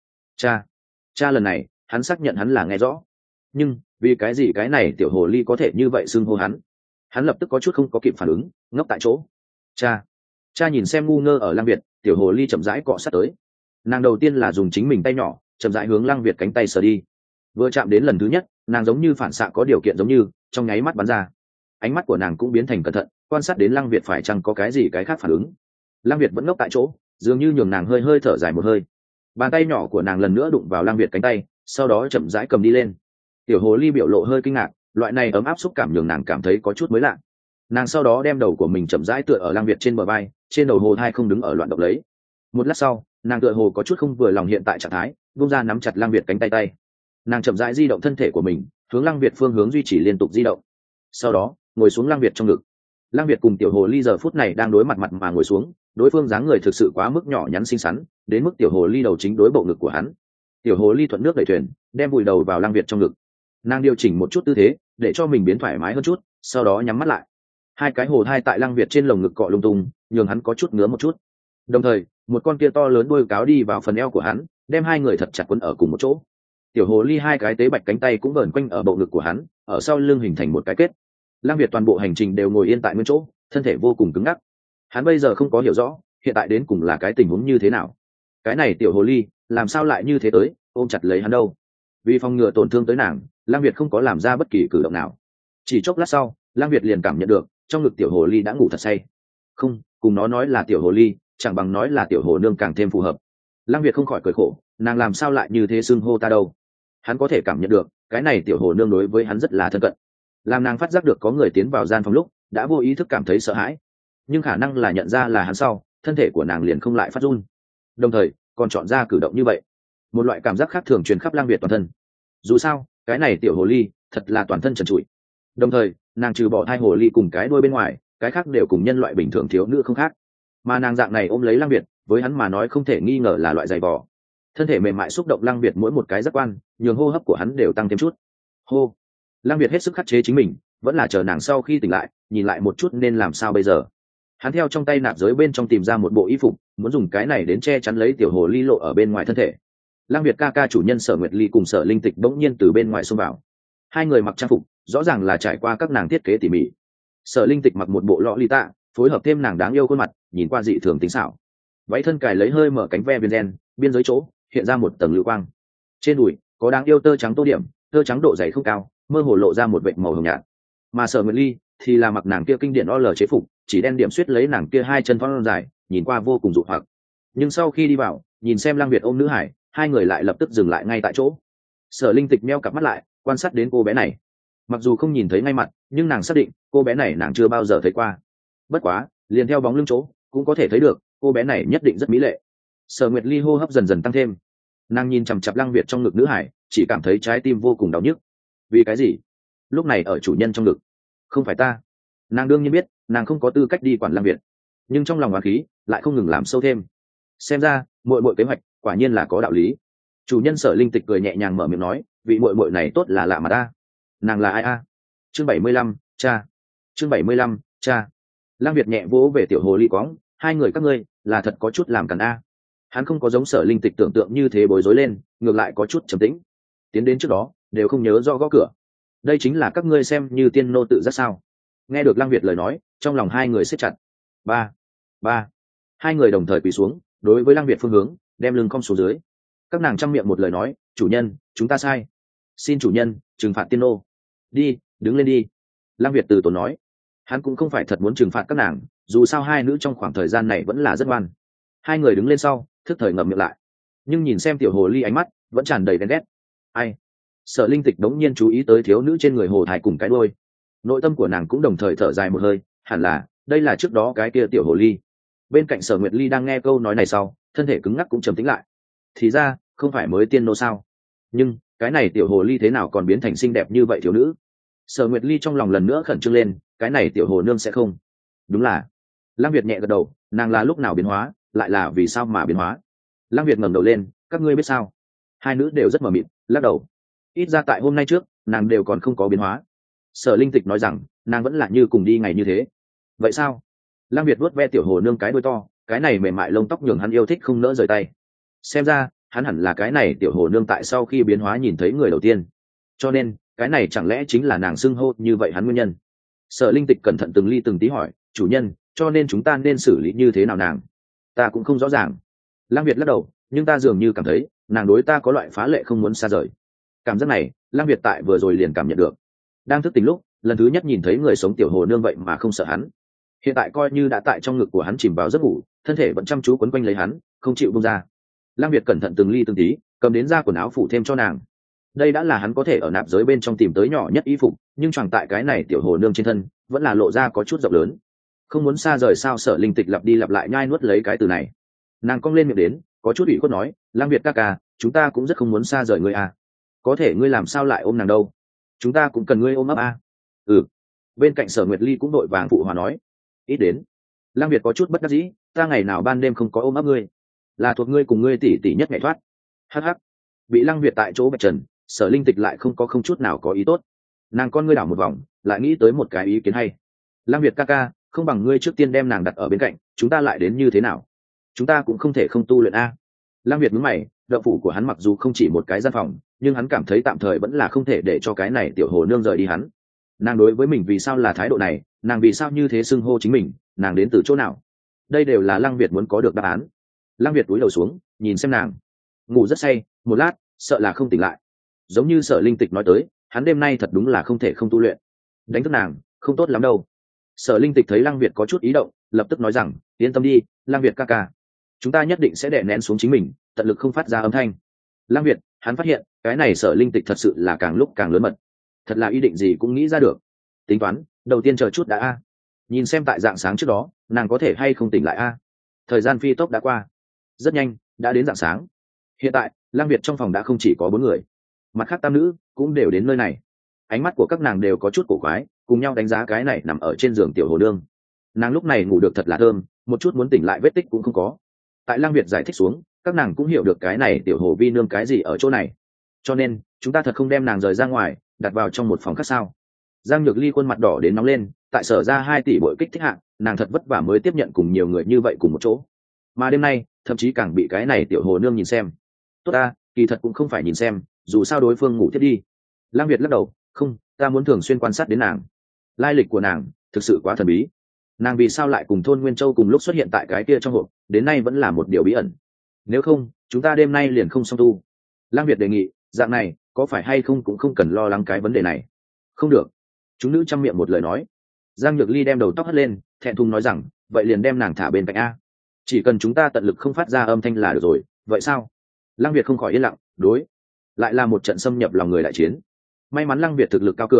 cha lần này hắn xác nhận hắn là nghe rõ, nhưng vì cái gì cái này tiểu hồ ly có thể như vậy xưng hô hắn lập tức có chút không có kịp phản ứng, ngốc tại chỗ. Cha nhìn xem ngu ngơ ở Lang Việt, tiểu hồ ly chậm rãi cọ sát tới. Nàng đầu tiên là dùng chính mình tay nhỏ chậm rãi hướng Lang Việt cánh tay sờ đi. Vừa chạm đến lần thứ nhất, nàng giống như phản xạ có điều kiện giống như trong nháy mắt bắn ra. Ánh mắt của nàng cũng biến thành cẩn thận, quan sát đến Lang Việt phải chăng có cái gì cái khác phản ứng. Lang Việt vẫn ngốc tại chỗ, dường như nhường nàng hơi hơi thở dài một hơi. Bàn tay nhỏ của nàng lần nữa đụng vào Lang Việt cánh tay, sau đó chậm rãi cầm đi lên. Tiểu hồ ly biểu lộ hơi kinh ngạc, loại này ấm áp xúc cảm nhường nàng cảm thấy có chút mới lạ. Nàng sau đó đem đầu của mình chậm rãi tựa ở Lang Việt trên bờ vai, trên đầu hồ thai không đứng ở loạn động lấy. Một lát sau, nàng tựa hồ có chút không vừa lòng hiện tại trạng thái, buông ra nắm chặt Lang Việt cánh tay. Nàng chậm rãi di động thân thể của mình, hướng Lang Việt phương hướng duy trì liên tục di động. Sau đó, ngồi xuống Lang Việt trong ngực. Lang Việt cùng tiểu hồ ly giờ phút này đang đối mặt mà ngồi xuống, đối phương dáng người thực sự quá mức nhỏ nhắn xinh xắn, đến mức tiểu hồ ly đầu chính đối bộ ngực của hắn. Tiểu hồ ly thuận nước đẩy thuyền, đem vùi đầu vào Lang Việt trong ngực. Nàng điều chỉnh một chút tư thế, để cho mình biến thoải mái hơn chút, sau đó nhắm mắt lại. Hai cái hồ thai tại Lang Việt trên lồng ngực cọ lung tung, nhường hắn có chút ngứa một chút. Đồng thời, một con kia to lớn đuôi cáo đi vào phần eo của hắn, đem hai người thật chặt quấn ở cùng một chỗ. Tiểu hồ ly hai cái tế bạch cánh tay cũng vờn quanh ở bộ ngực của hắn, ở sau lưng hình thành một cái kết. Lang Việt toàn bộ hành trình đều ngồi yên tại nguyên chỗ, thân thể vô cùng cứng ngắc. Hắn bây giờ không có hiểu rõ hiện tại đến cùng là cái tình huống như thế nào. Cái này tiểu hồ ly làm sao lại như thế tới ôm chặt lấy hắn đâu? Vì phòng ngừa tổn thương tới nàng, Lang Việt không có làm ra bất kỳ cử động nào. Chỉ chốc lát sau, Lang Việt liền cảm nhận được trong ngực tiểu hồ ly đã ngủ thật say. Không, cùng nó nói là tiểu hồ ly, chẳng bằng nói là tiểu hồ nương càng thêm phù hợp. Lang Việt không khỏi cười khổ, nàng làm sao lại như thế xưng hô ta đâu? Hắn có thể cảm nhận được cái này tiểu hồ nương đối với hắn rất là thân cận. Làm nàng phát giác được có người tiến vào gian phòng lúc, đã vô ý thức cảm thấy sợ hãi, nhưng khả năng là nhận ra là hắn sau, thân thể của nàng liền không lại phát run, đồng thời còn chọn ra cử động như vậy. Một loại cảm giác khác thường truyền khắp Lang Việt toàn thân. Dù sao, cái này tiểu hồ ly thật là toàn thân trần trụi. Đồng thời, nàng trừ bỏ thai hồ ly cùng cái đuôi bên ngoài, cái khác đều cùng nhân loại bình thường thiếu nữ không khác. Mà nàng dạng này ôm lấy Lang Việt, với hắn mà nói không thể nghi ngờ là loại dày vò. Thân thể mềm mại xúc động Lang Việt mỗi một cái giác quan, nhường hô hấp của hắn đều tăng thêm chút. Hô. Lang Việt hết sức khắc chế chính mình, vẫn là chờ nàng sau khi tỉnh lại, nhìn lại một chút nên làm sao bây giờ. Hắn theo trong tay nạp giới bên trong tìm ra một bộ y phục, muốn dùng cái này đến che chắn lấy tiểu hồ ly lộ ở bên ngoài thân thể. Lang Việt ca ca chủ nhân Sở Nguyệt Ly cùng Sở Linh Tịch bỗng nhiên từ bên ngoài xông vào. Hai người mặc trang phục, rõ ràng là trải qua các nàng thiết kế tỉ mỉ. Sở Linh Tịch mặc một bộ lọ ly tạ, phối hợp thêm nàng đáng yêu khuôn mặt, nhìn qua dị thường tinh xảo. Váy thân cài lấy hơi mở cánh ve viền đen, biên giới chỗ hiện ra một tầng lưu quang. Trên đùi có đáng yêu tơ trắng tô điểm, tơ trắng độ dày không cao, mơ hồ lộ ra một vệt màu hồng nhạt. Mà Sở Nguyệt Ly thì là mặc nàng kia kinh điển OL chế phục, chỉ đen điểm suýt lấy nàng kia hai chân thon dài, nhìn qua vô cùng dụ hoặc. Nhưng sau khi đi vào, nhìn xem Lang Việt ôm nữ hải, hai người lại lập tức dừng lại ngay tại chỗ. Sở Linh Tịch meo cặp mắt lại, quan sát đến cô bé này. mặc dù không nhìn thấy ngay mặt nhưng nàng xác định cô bé này nàng chưa bao giờ thấy qua. Bất quá liền theo bóng lưng chỗ cũng có thể thấy được cô bé này nhất định rất mỹ lệ. Sở Nguyệt Ly hô hấp dần dần tăng thêm, nàng nhìn chằm chặp Lăng Việt trong ngực nữ hải, chỉ cảm thấy trái tim vô cùng đau nhức. Vì cái gì lúc này ở chủ nhân trong ngực? Không phải ta. Nàng đương nhiên biết nàng không có tư cách đi quản Lăng Việt, nhưng trong lòng oán khí lại không ngừng làm sâu thêm. Xem ra muội muội kế hoạch quả nhiên là có đạo lý. Chủ nhân Sở Linh Tịch cười nhẹ nhàng mở miệng nói, vị muội muội này tốt là lạ mà ta. Nàng là ai a? Chương 75, cha. Chương 75, cha. Lăng Việt nhẹ vỗ về tiểu hồ ly quõng, hai người các ngươi là thật có chút làm cản a. Hắn không có giống Sở Linh Tịch tưởng tượng như thế bối rối lên, ngược lại có chút trầm tĩnh. Tiến đến trước đó đều không nhớ rõ gõ cửa. Đây chính là các ngươi xem như tiên nô tự giác sao? Nghe được Lăng Việt lời nói, trong lòng hai người siết chặt. Ba. Hai người đồng thời quỳ xuống, đối với Lăng Việt phương hướng, đem lưng cong xuống dưới. Các nàng trăm miệng một lời nói, chủ nhân, chúng ta sai. Xin chủ nhân trừng phạt tiên nô. Đi, đứng lên đi. Lăng Việt từ tốn nói. Hắn cũng không phải thật muốn trừng phạt các nàng, dù sao hai nữ trong khoảng thời gian này vẫn là rất ngoan. Hai người đứng lên sau thức thời ngậm miệng lại, nhưng nhìn xem tiểu hồ ly ánh mắt vẫn tràn đầy ghen ghét. Ai? Sở Linh Tịch đống nhiên chú ý tới thiếu nữ trên người hồ thải cùng cái đuôi, nội tâm của nàng cũng đồng thời thở dài một hơi, hẳn là đây là trước đó cái kia tiểu hồ ly. Bên cạnh Sở Nguyệt Ly đang nghe câu nói này sau, thân thể cứng ngắc cũng trầm tĩnh lại. Thì ra không phải mới tiên nô sao? Nhưng cái này tiểu hồ ly thế nào còn biến thành xinh đẹp như vậy thiếu nữ? Sở Nguyệt Ly trong lòng lần nữa khẩn trương lên, cái này tiểu hồ nương sẽ không? Đúng là. Lăng Việt nhẹ gật đầu, nàng là lúc nào biến hóa, lại là vì sao mà biến hóa? Lăng Việt ngẩng đầu lên, các ngươi biết sao? Hai nữ đều rất mờ mịt, lắc đầu. Ít ra tại hôm nay trước, nàng đều còn không có biến hóa. Sở Linh Tịch nói rằng, nàng vẫn là như cùng đi ngày như thế. Vậy sao? Lăng Việt vuốt ve tiểu hồ nương cái đuôi to, cái này mềm mại lông tóc nhường hắn yêu thích không nỡ rời tay. Xem ra, hắn hẳn là cái này tiểu hồ nương tại sau khi biến hóa nhìn thấy người đầu tiên. Cho nên, cái này chẳng lẽ chính là nàng xưng hô như vậy hắn nguyên nhân? Sở Linh Tịch cẩn thận từng ly từng tí hỏi, chủ nhân, cho nên chúng ta nên xử lý như thế nào nàng? Ta cũng không rõ ràng. Lăng Việt lắc đầu, nhưng ta dường như cảm thấy nàng đối ta có loại phá lệ không muốn xa rời. Cảm giác này Lăng Việt tại vừa rồi liền cảm nhận được. Đang thức tỉnh lúc lần thứ nhất nhìn thấy người sống tiểu hồ nương vậy mà không sợ hắn, hiện tại coi như đã tại trong ngực của hắn chìm vào giấc ngủ, thân thể vẫn chăm chú quấn quanh lấy hắn, không chịu buông ra. Lăng Việt cẩn thận từng ly từng tí cầm đến ra quần áo phủ thêm cho nàng. Đây đã là hắn có thể ở nạp giới bên trong tìm tới nhỏ nhất y phục, nhưng choàng tại cái này tiểu hồ nương trên thân vẫn là lộ ra có chút rộng lớn. Không muốn xa rời sao? Sở Linh Tịch lặp đi lặp lại nhai nuốt lấy cái từ này. Nàng cong lên miệng đến, có chút ủy khuất nói, Lăng Việt ca ca, chúng ta cũng rất không muốn xa rời ngươi à. Có thể ngươi làm sao lại ôm nàng đâu? Chúng ta cũng cần ngươi ôm ấp à. Ừ. Bên cạnh Sở Nguyệt Ly cũng đội vàng phụ hòa nói. Ít đến. Lăng Việt có chút bất đắc dĩ, ta ngày nào ban đêm không có ôm ấp ngươi, là thuộc ngươi cùng ngươi tỷ tỷ nhất ngày thoát. Hắc hắc. Bị Lăng Việt tại chỗ bạch trần, Sở Linh Tịch lại không chút nào có ý tốt. Nàng con ngươi đảo một vòng, lại nghĩ tới một cái ý kiến hay. Lăng Việt ca ca, không bằng ngươi trước tiên đem nàng đặt ở bên cạnh, chúng ta lại đến như thế nào? Chúng ta cũng không thể không tu luyện a. Lăng Việt nhướng mày, động phủ của hắn mặc dù không chỉ một cái gian phòng, nhưng hắn cảm thấy tạm thời vẫn là không thể để cho cái này tiểu hồ nương rời đi hắn. Nàng đối với mình vì sao là thái độ này, nàng vì sao như thế xưng hô chính mình, nàng đến từ chỗ nào? Đây đều là Lăng Việt muốn có được đáp án. Lăng Việt cúi đầu xuống, nhìn xem nàng. Ngủ rất say, một lát, sợ là không tỉnh lại. Giống như Sở Linh Tịch nói tới, hắn đêm nay thật đúng là không thể không tu luyện. Đánh thức nàng, không tốt lắm đâu. Sở Linh Tịch thấy Lăng Việt có chút ý động, lập tức nói rằng, yên tâm đi, Lăng Việt ca ca, chúng ta nhất định sẽ đè nén xuống chính mình, tận lực không phát ra âm thanh. Lăng Việt, hắn phát hiện cái này Sở Linh Tịch thật sự là càng lúc càng lớn mật, thật là ý định gì cũng nghĩ ra được. Tính toán, đầu tiên chờ chút đã a. Nhìn xem tại dạng sáng trước đó, nàng có thể hay không tỉnh lại a. Thời gian phi tốc đã qua, rất nhanh đã đến dạng sáng. Hiện tại Lăng Việt trong phòng đã không chỉ có 4 người, mặt khác tam nữ cũng đều đến nơi này. Ánh mắt của các nàng đều có chút cổ quái, cùng nhau đánh giá cái này nằm ở trên giường tiểu hồ nương. Nàng lúc này ngủ được thật là thơm, một chút muốn tỉnh lại vết tích cũng không có. Tại Lăng Việt giải thích xuống, các nàng cũng hiểu được cái này tiểu hồ vi nương cái gì ở chỗ này. Cho nên chúng ta thật không đem nàng rời ra ngoài, đặt vào trong một phòng khác sao? Giang Nhược Ly khuôn mặt đỏ đến nóng lên, tại Sở ra 2 tỷ bội kích thích hạng, nàng thật vất vả mới tiếp nhận cùng nhiều người như vậy cùng một chỗ, mà đêm nay thậm chí càng bị cái này tiểu hồ nương nhìn xem. Tốt ta, kỳ thật cũng không phải nhìn xem, dù sao đối phương ngủ thiết đi. Lăng Việt lắc đầu, không, ta muốn thường xuyên quan sát đến nàng. Lai lịch của nàng thực sự quá thần bí, nàng vì sao lại cùng thôn Nguyên Châu cùng lúc xuất hiện tại cái kia trong hộp, đến nay vẫn là một điều bí ẩn. Nếu không chúng ta đêm nay liền không xong tu. Lăng Việt đề nghị, dạng này có phải hay không cũng không cần lo lắng cái vấn đề này. Không được. Chúng nữ chăm miệng một lời nói. Giang Nhược Ly đem đầu tóc hất lên, thẹn thùng nói rằng, vậy liền đem nàng thả bên cạnh a. Chỉ cần chúng ta tận lực không phát ra âm thanh là được rồi. Vậy sao? Lăng Việt không khỏi yên lặng, đối, lại là một trận xâm nhập lòng người đại chiến. May mắn Lăng Việt thực lực cao cường,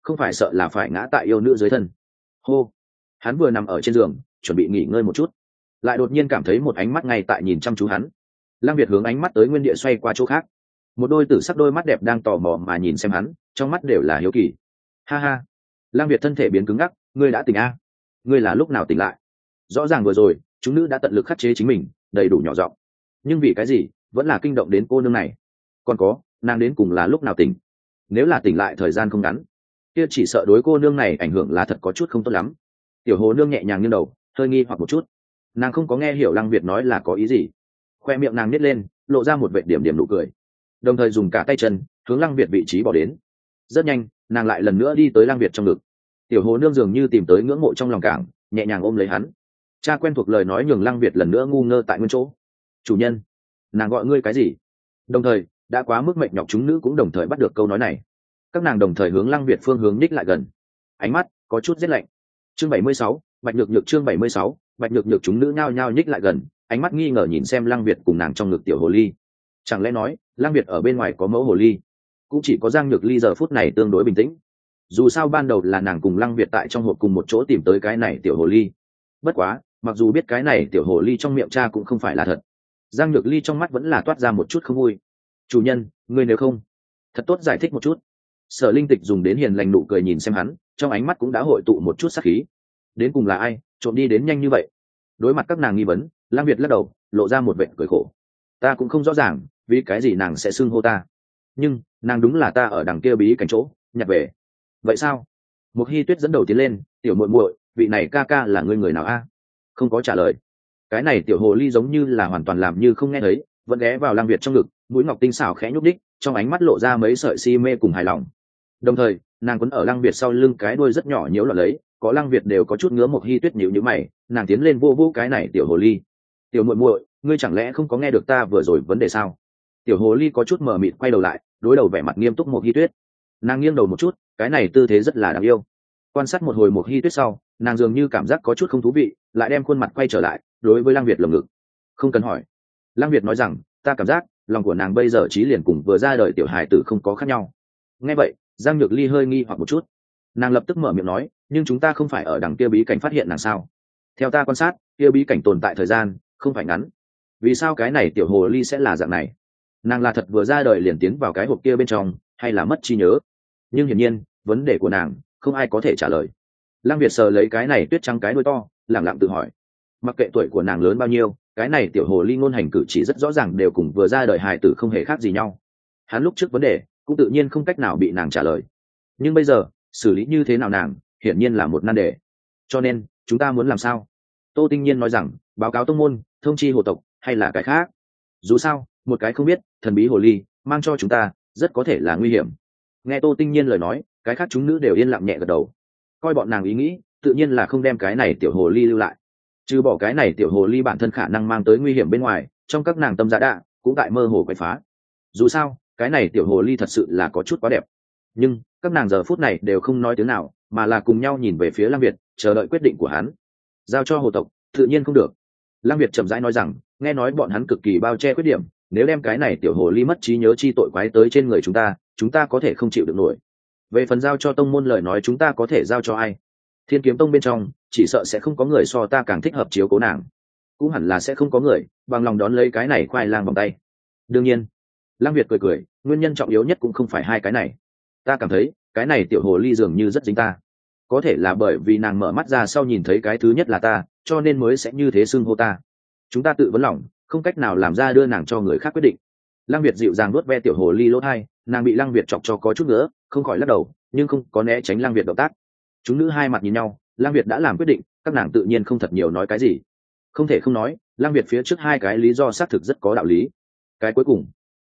không phải sợ là phải ngã tại yêu nữ dưới thân. Hô. Hắn vừa nằm ở trên giường chuẩn bị nghỉ ngơi một chút, lại đột nhiên cảm thấy một ánh mắt ngay tại nhìn chăm chú hắn. Lăng Việt hướng ánh mắt tới nguyên địa xoay qua chỗ khác, một đôi tử sắc đôi mắt đẹp đang tò mò mà nhìn xem hắn, trong mắt đều là hiếu kỳ. Ha ha. Lăng Việt thân thể biến cứng ngắc. Ngươi đã tỉnh a? Ngươi là lúc nào tỉnh lại? Rõ ràng vừa rồi chúng nữ đã tận lực khắc chế chính mình, đầy đủ nhỏ giọng, nhưng vì cái gì vẫn là kinh động đến cô nương này? Còn có, nàng đến cùng là lúc nào tỉnh? Nếu là tỉnh lại thời gian không ngắn, kia chỉ sợ đối cô nương này ảnh hưởng là thật có chút không tốt lắm. Tiểu Hồ nương nhẹ nhàng nghiêng đầu, hơi nghi hoặc một chút. Nàng không có nghe hiểu Lăng Việt nói là có ý gì. Khoe miệng nàng nít lên, lộ ra một vệt điểm điểm nụ cười, đồng thời dùng cả tay chân hướng Lăng Việt vị trí bỏ đến. Rất nhanh, nàng lại lần nữa đi tới Lăng Việt trong ngực. Tiểu Hồ nương dường như tìm tới ngưỡng mộ trong lòng cảng, nhẹ nhàng ôm lấy hắn. Cha quen thuộc lời nói nhường Lăng Việt lần nữa ngu ngơ tại nguyên chỗ. Chủ nhân, nàng gọi ngươi cái gì? Đồng thời đã quá mức mệt nhọc, chúng nữ cũng đồng thời bắt được câu nói này. Các nàng đồng thời hướng Lăng Việt phương hướng ních lại gần, ánh mắt có chút rét lạnh. Chương 76, Bạch Nhược Nhược. Chương 76, Bạch Nhược Nhược. Chúng nữ nhao nhao nhích lại gần, ánh mắt nghi ngờ nhìn xem Lăng Việt cùng nàng trong ngực tiểu hồ ly. Chẳng lẽ nói Lăng Việt ở bên ngoài có mẫu hồ ly? Cũng chỉ có Giang Nhược Ly giờ phút này tương đối bình tĩnh. Dù sao ban đầu là nàng cùng Lăng Việt tại trong hộp cùng một chỗ tìm tới cái này tiểu hồ ly. Bất quá, mặc dù biết cái này tiểu hồ ly trong miệng cha cũng không phải là thật, Giang Nhược Ly trong mắt vẫn là toát ra một chút không vui. Chủ nhân, ngươi nếu không thật tốt giải thích một chút. Sở Linh Tịch dùng đến hiền lành nụ cười nhìn xem hắn, trong ánh mắt cũng đã hội tụ một chút sát khí. Đến cùng là ai trộm đi đến nhanh như vậy? Đối mặt các nàng nghi vấn, Lăng Việt lắc đầu, lộ ra một vẻ cười khổ. Ta cũng không rõ ràng vì cái gì nàng sẽ xưng hô ta, nhưng nàng đúng là ta ở đằng kia bí cảnh chỗ nhặt về. Vậy sao? Một Hi Tuyết dẫn đầu tiến lên, tiểu muội muội, vị này ca ca là ngươi người nào a? Không có trả lời. Cái này tiểu hồ ly giống như là hoàn toàn làm như không nghe thấy, vẫn ghé vào Lăng Việt trong ngực, mũi ngọc tinh xảo khẽ nhúc đích, trong ánh mắt lộ ra mấy sợi si mê cùng hài lòng. Đồng thời nàng quấn ở Lăng Việt sau lưng cái đuôi rất nhỏ nhiễu loạn lấy, có Lăng Việt đều có chút ngứa. Một Hi Tuyết nhíu nhíu mày, nàng tiến lên vô vô cái này tiểu hồ ly. Tiểu muội muội, ngươi chẳng lẽ không có nghe được ta vừa rồi vấn đề sao? Tiểu hồ ly có chút mờ mịt quay đầu lại, đối đầu vẻ mặt nghiêm túc Một Hi Tuyết. Nàng nghiêng đầu một chút, cái này tư thế rất là đáng yêu. Quan sát một hồi Một Hi Tuyết sau, nàng dường như cảm giác có chút không thú vị, lại đem khuôn mặt quay trở lại, đối với Lăng Việt lồng ngực. Không cần hỏi. Lăng Việt nói rằng, ta cảm giác lòng của nàng bây giờ chí liền cùng vừa ra đời tiểu hài tử không có khác nhau. Nghe vậy, Giang Nhược Ly hơi nghi hoặc một chút. Nàng lập tức mở miệng nói, nhưng chúng ta không phải ở đằng kia bí cảnh phát hiện nàng sao? Theo ta quan sát, kia bí cảnh tồn tại thời gian không phải ngắn. Vì sao cái này tiểu hồ ly sẽ là dạng này? Nàng là thật vừa ra đời liền tiến vào cái hộp kia bên trong, hay là mất trí nhớ? Nhưng hiển nhiên vấn đề của nàng không ai có thể trả lời. Lăng Việt sờ lấy cái này tuyết trắng cái đuôi to, lẳng lặng tự hỏi. Mặc kệ tuổi của nàng lớn bao nhiêu, cái này tiểu hồ ly ngôn hành cử chỉ rất rõ ràng đều cùng vừa ra đời hài tử không hề khác gì nhau. Hắn lúc trước vấn đề cũng tự nhiên không cách nào bị nàng trả lời, nhưng bây giờ xử lý như thế nào nàng hiển nhiên là một nan đề. Cho nên chúng ta muốn làm sao? Tô Tinh Nhiên nói rằng, báo cáo tông môn, thông chi hồ tộc, hay là cái khác. Dù sao một cái không biết thần bí hồ ly mang cho chúng ta rất có thể là nguy hiểm. Nghe Tô Tinh Nhiên lời nói, cái khác chúng nữ đều yên lặng nhẹ gật đầu. Coi bọn nàng ý nghĩ, tự nhiên là không đem cái này tiểu hồ ly lưu lại. Trừ bỏ cái này tiểu hồ ly bản thân khả năng mang tới nguy hiểm bên ngoài, trong các nàng tâm giá đạ cũng tại mơ hồ quậy phá. Dù sao cái này tiểu hồ ly thật sự là có chút quá đẹp. Nhưng các nàng giờ phút này đều không nói tiếng nào, mà là cùng nhau nhìn về phía Lăng Việt, chờ đợi quyết định của hắn. Giao cho hồ tộc tự nhiên không được. Lăng Việt chậm rãi nói rằng, nghe nói bọn hắn cực kỳ bao che khuyết điểm, nếu đem cái này tiểu hồ ly mất trí nhớ chi tội quái tới trên người chúng ta có thể không chịu được nổi. Về phần giao cho tông môn lời nói, chúng ta có thể giao cho ai? Thiên Kiếm Tông bên trong chỉ sợ sẽ không có người so ta càng thích hợp chiếu cố nàng, cũng hẳn là sẽ không có người bằng lòng đón lấy cái này khoai lang vòng tay. Đương nhiên. Lăng Việt cười cười, nguyên nhân trọng yếu nhất cũng không phải hai cái này. Ta cảm thấy cái này tiểu hồ ly dường như rất dính ta, có thể là bởi vì nàng mở mắt ra sau nhìn thấy cái thứ nhất là ta, cho nên mới sẽ như thế xưng hô ta. Chúng ta tự vấn lòng, không cách nào làm ra đưa nàng cho người khác quyết định. Lăng Việt dịu dàng nuốt ve tiểu hồ ly lỗ tai, nàng bị Lăng Việt chọc cho có chút nữa, không khỏi lắc đầu, nhưng không có né tránh Lăng Việt động tác. Chúng nữ hai mặt nhìn nhau, Lăng Việt đã làm quyết định, các nàng tự nhiên không thật nhiều nói cái gì. Không thể không nói, Lăng Việt phía trước hai cái lý do xác thực rất có đạo lý. Cái cuối cùng,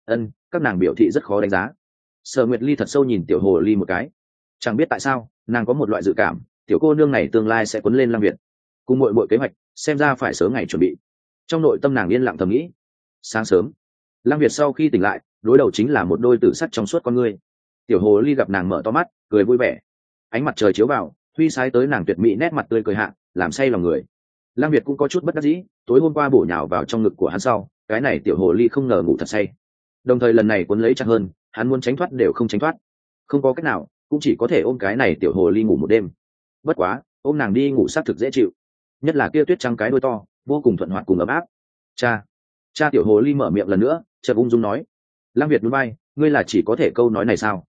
các nàng biểu thị rất khó đánh giá. Sở Nguyệt Ly thật sâu nhìn tiểu hồ ly một cái, chẳng biết tại sao nàng có một loại dự cảm tiểu cô nương này tương lai sẽ quấn lên Lăng Việt, cùng mọi kế hoạch xem ra phải sớm ngày chuẩn bị. Trong nội tâm nàng yên lặng thầm nghĩ. Sáng sớm, Lăng Việt sau khi tỉnh lại, đối đầu chính là một đôi tử sắt trong suốt con ngươi. Tiểu hồ ly gặp nàng mở to mắt, cười vui vẻ, ánh mặt trời chiếu vào, huy sái tới nàng tuyệt mỹ nét mặt tươi cười hạ, làm say lòng người. Lăng Việt cũng có chút bất đắc dĩ, tối hôm qua bổ nhào vào trong ngực của hắn sau, cái này tiểu hồ ly không ngờ ngủ thật say, đồng thời lần này cuốn lấy chặt hơn, hắn muốn tránh thoát đều không tránh thoát. Không có cách nào, cũng chỉ có thể ôm cái này tiểu hồ ly ngủ một đêm. Bất quá ôm nàng đi ngủ xác thực dễ chịu, nhất là kia tuyết trắng cái đuôi to vô cùng thuận hoạt cùng ấm áp. Cha tiểu hồ ly mở miệng lần nữa, chợt ung dung nói. Lăng Việt núi bay, ngươi là chỉ có thể câu nói này sao?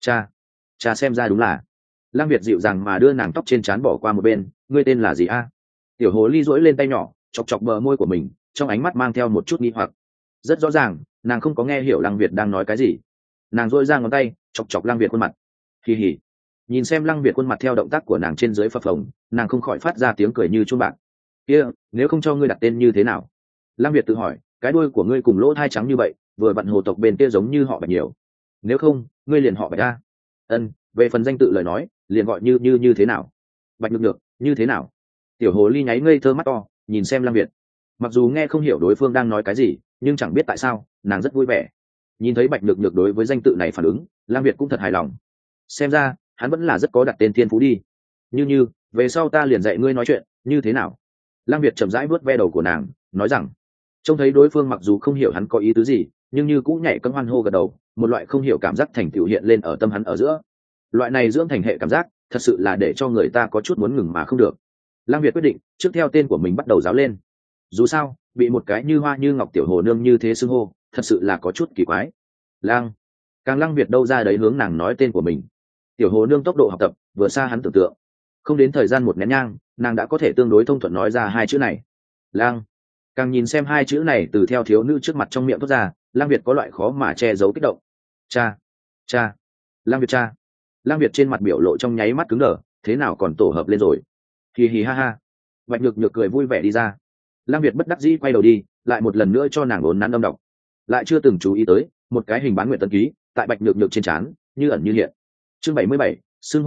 Cha xem ra đúng là. Lăng Việt dịu dàng mà đưa nàng tóc trên trán bỏ qua một bên. Ngươi tên là gì a? Tiểu hồ ly duỗi lên tay nhỏ chọc chọc bờ môi của mình, trong ánh mắt mang theo một chút nghi hoặc. Rất rõ ràng nàng không có nghe hiểu Lăng Việt đang nói cái gì. Nàng duỗi ra ngón tay chọc chọc Lăng Việt khuôn mặt. Kỳ hỉ. Nhìn xem Lăng Việt khuôn mặt theo động tác của nàng trên dưới phập phồng, nàng không khỏi phát ra tiếng cười như chuông bạc. Kia, nếu không cho ngươi đặt tên như thế nào? Lăng Việt tự hỏi, cái đuôi của ngươi cùng lỗ thai trắng như vậy, vừa vặn hồ tộc bên kia giống như họ Bạch nhiều. Nếu không, ngươi liền họ Bạch a. Ân, về phần danh tự lời nói, liền gọi như thế nào? Bạch Nhược Nhược, như thế nào? Tiểu hồ ly nháy ngây thơ mắt to, nhìn xem Lăng Việt. Mặc dù nghe không hiểu đối phương đang nói cái gì, nhưng chẳng biết tại sao, nàng rất vui vẻ. Nhìn thấy Bạch Nhược Nhược đối với danh tự này phản ứng, Lăng Việt cũng thật hài lòng. Xem ra, hắn vẫn là rất có đặt tên thiên phú đi. Như, về sau ta liền dạy ngươi nói chuyện, như thế nào? Lăng Việt chậm rãi vuốt ve đầu của nàng, nói rằng, trông thấy đối phương mặc dù không hiểu hắn có ý tứ gì, nhưng như cũng nhảy cẫng hoan hô gật đầu, một loại không hiểu cảm giác thành tựu hiện lên ở tâm hắn ở giữa. Loại này dưỡng thành hệ cảm giác, thật sự là để cho người ta có chút muốn ngừng mà không được. Lăng Việt quyết định, trước theo tên của mình bắt đầu giáo lên. Dù sao, bị một cái như hoa như ngọc tiểu hồ nương như thế xưng hô, thật sự là có chút kỳ quái. Lăng Việt đâu ra đấy hướng nàng nói tên của mình. Tiểu hồ nương tốc độ học tập vừa xa hắn tưởng tượng, không đến thời gian một nén nhang, nàng đã có thể tương đối thông thuận nói ra hai chữ này. Càng nhìn xem hai chữ này từ theo thiếu nữ trước mặt trong miệng thoát ra, Lăng Việt có loại khó mà che giấu kích động. Cha. Lăng Việt cha. Lăng Việt trên mặt biểu lộ trong nháy mắt cứng đờ, thế nào còn tổ hợp lên rồi? Hì hì ha ha. Bạch Nhược Nhược cười vui vẻ đi ra. Lăng Việt bất đắc dĩ quay đầu đi, lại một lần nữa cho nàng ốn nắn âm đọc. Lại chưa từng chú ý tới, một cái hình bán nguyện tân ký tại Bạch Nhược Nhược trên trán, như ẩn như hiện. Chương 77, xưng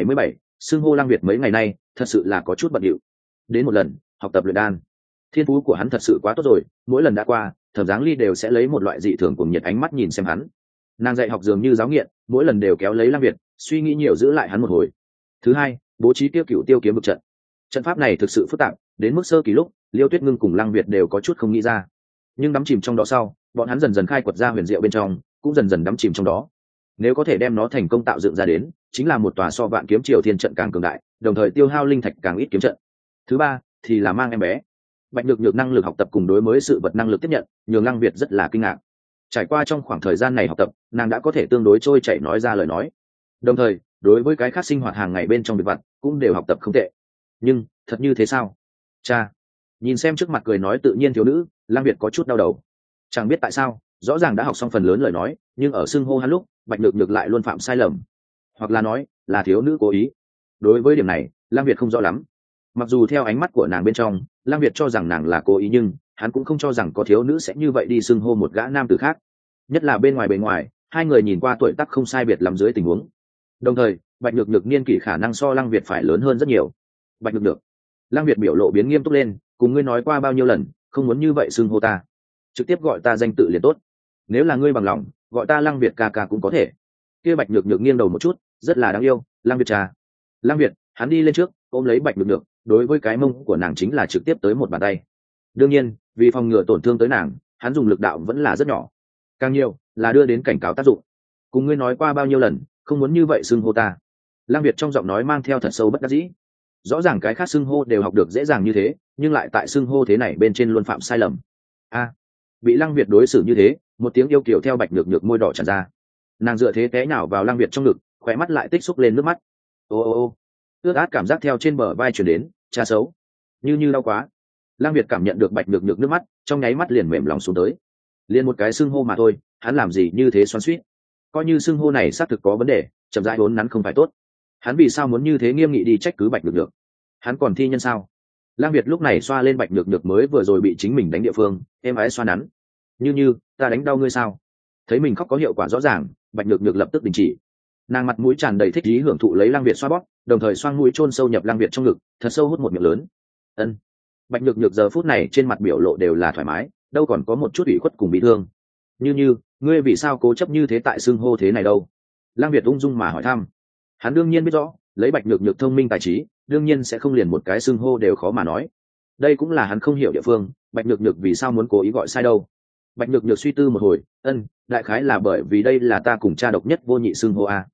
hô Lăng Việt mấy ngày nay, thật sự là có chút bận rộn. Đến một lần, học tập luyện đan. Thiên phú của hắn thật sự quá tốt rồi, mỗi lần đã qua, Thẩm Giáng Ly đều sẽ lấy một loại dị thường cùng nhiệt ánh mắt nhìn xem hắn. Nàng dạy học dường như giáo nghiện, mỗi lần đều kéo lấy Lăng Việt, suy nghĩ nhiều giữ lại hắn một hồi. Thứ hai, bố trí tiêu cửu tiêu kiếm vực trận. Trận pháp này thực sự phức tạp, đến mức sơ kỳ lúc, Liêu Tuyết Ngưng cùng Lăng Việt đều có chút không nghĩ ra. Nhưng đắm chìm trong đó sau, bọn hắn dần dần khai quật ra huyền diệu bên trong, cũng dần dần đắm chìm trong đó. Nếu có thể đem nó thành công tạo dựng ra đến, chính là một tòa so vạn kiếm triều thiên trận càng cường đại, đồng thời tiêu hao linh thạch càng ít kiếm trận. Thứ ba, thì là mang em bé. Bạch Nhược Nhược năng lực học tập cùng đối mới sự vật năng lực tiếp nhận, nhường Lăng Việt rất là kinh ngạc. Trải qua trong khoảng thời gian này học tập, nàng đã có thể tương đối trôi chảy nói ra lời nói. Đồng thời, đối với cái khác sinh hoạt hàng ngày bên trong việc vặt, cũng đều học tập không tệ. Nhưng, thật như thế sao? Cha. Nhìn xem trước mặt cười nói tự nhiên thiếu nữ, Lăng Việt có chút đau đầu. Chẳng biết tại sao, rõ ràng đã học xong phần lớn lời nói, nhưng ở xưng hô hắn lúc, Bạch Nhược Nhược lại luôn phạm sai lầm, hoặc là nói là thiếu nữ cố ý. Đối với điểm này, Lăng Việt không rõ lắm. Mặc dù theo ánh mắt của nàng bên trong, Lăng Việt cho rằng nàng là cố ý, nhưng hắn cũng không cho rằng có thiếu nữ sẽ như vậy đi xưng hô một gã nam tử khác. Nhất là bên ngoài, hai người nhìn qua tuổi tác không sai biệt lắm dưới tình huống. Đồng thời, Bạch Nhược Nhược niên kỷ khả năng so Lăng Việt phải lớn hơn rất nhiều. Bạch Nhược Nhược. Lăng Việt biểu lộ biến nghiêm túc lên, cùng ngươi nói qua bao nhiêu lần, không muốn như vậy xưng hô ta. Trực tiếp gọi ta danh tự liền tốt. Nếu là ngươi bằng lòng, gọi ta Lăng Việt ca ca cũng có thể. Kia Bạch Nhược Nhược nghiêng đầu một chút, rất là đáng yêu, Lăng Việt cha. Lăng Việt, hắn đi lên trước, ôm lấy Bạch Nhược Nhược, đối với cái mông của nàng chính là trực tiếp tới một bàn tay. Đương nhiên, vì phòng ngừa tổn thương tới nàng, hắn dùng lực đạo vẫn là rất nhỏ. Càng nhiều là đưa đến cảnh cáo tác dụng. Cùng ngươi nói qua bao nhiêu lần, không muốn như vậy xưng hô ta. Lăng Việt trong giọng nói mang theo thật sâu bất đắc dĩ. Rõ ràng cái khác xưng hô đều học được dễ dàng như thế, nhưng lại tại xưng hô thế này bên trên luôn phạm sai lầm. Bị Lăng Việt đối xử như thế, một tiếng yêu kiều theo Bạch Nhược Nhược môi đỏ tràn ra. Nàng dựa thế té nhào vào Lăng Việt trong ngực, khóe mắt lại tích xúc lên nước mắt. Ô, ướt át cảm giác theo trên bờ vai truyền đến, cha xấu, như đau quá. Lăng Việt cảm nhận được Bạch Nhược Nhược nước mắt, trong nháy mắt liền mềm lòng xuống tới. Liền một cái xưng hô mà thôi, hắn làm gì như thế xoắn xuýt? Coi như xưng hô này xác thực có vấn đề, chậm rãi uốn nắn không phải tốt. Hắn vì sao muốn như thế nghiêm nghị đi trách cứ Bạch Nhược Nhược? Hắn còn thi nhân sao? Lăng Việt lúc này xoa lên Bạch Nhược Nhược mới vừa rồi bị chính mình đánh địa phương, êm ái xoa nắn. Như, ta đánh đau ngươi sao? Thấy mình khóc có hiệu quả rõ ràng, Bạch Nhược Nhược lập tức đình chỉ. Nàng mặt mũi tràn đầy thích ý hưởng thụ lấy Lăng Việt xoa bóp, đồng thời xoang mũi chôn sâu nhập Lăng Việt trong ngực, thật sâu hút một miệng lớn. Ân. Bạch Nhược Nhược giờ phút này trên mặt biểu lộ đều là thoải mái, đâu còn có một chút ủy khuất cùng bị thương. Như, ngươi vì sao cố chấp như thế tại xưng hô thế này đâu? Lăng Việt ung dung mà hỏi thăm. Hắn đương nhiên biết rõ, lấy Bạch Nhược Nhược thông minh tài trí, đương nhiên sẽ không liền một cái xưng hô đều khó mà nói. Đây cũng là hắn không hiểu địa phương, Bạch Nhược Nhược vì sao muốn cố ý gọi sai đâu. Bạch Nhược Nhược suy tư một hồi, đại khái là bởi vì đây là ta cùng cha độc nhất vô nhị xưng hô a.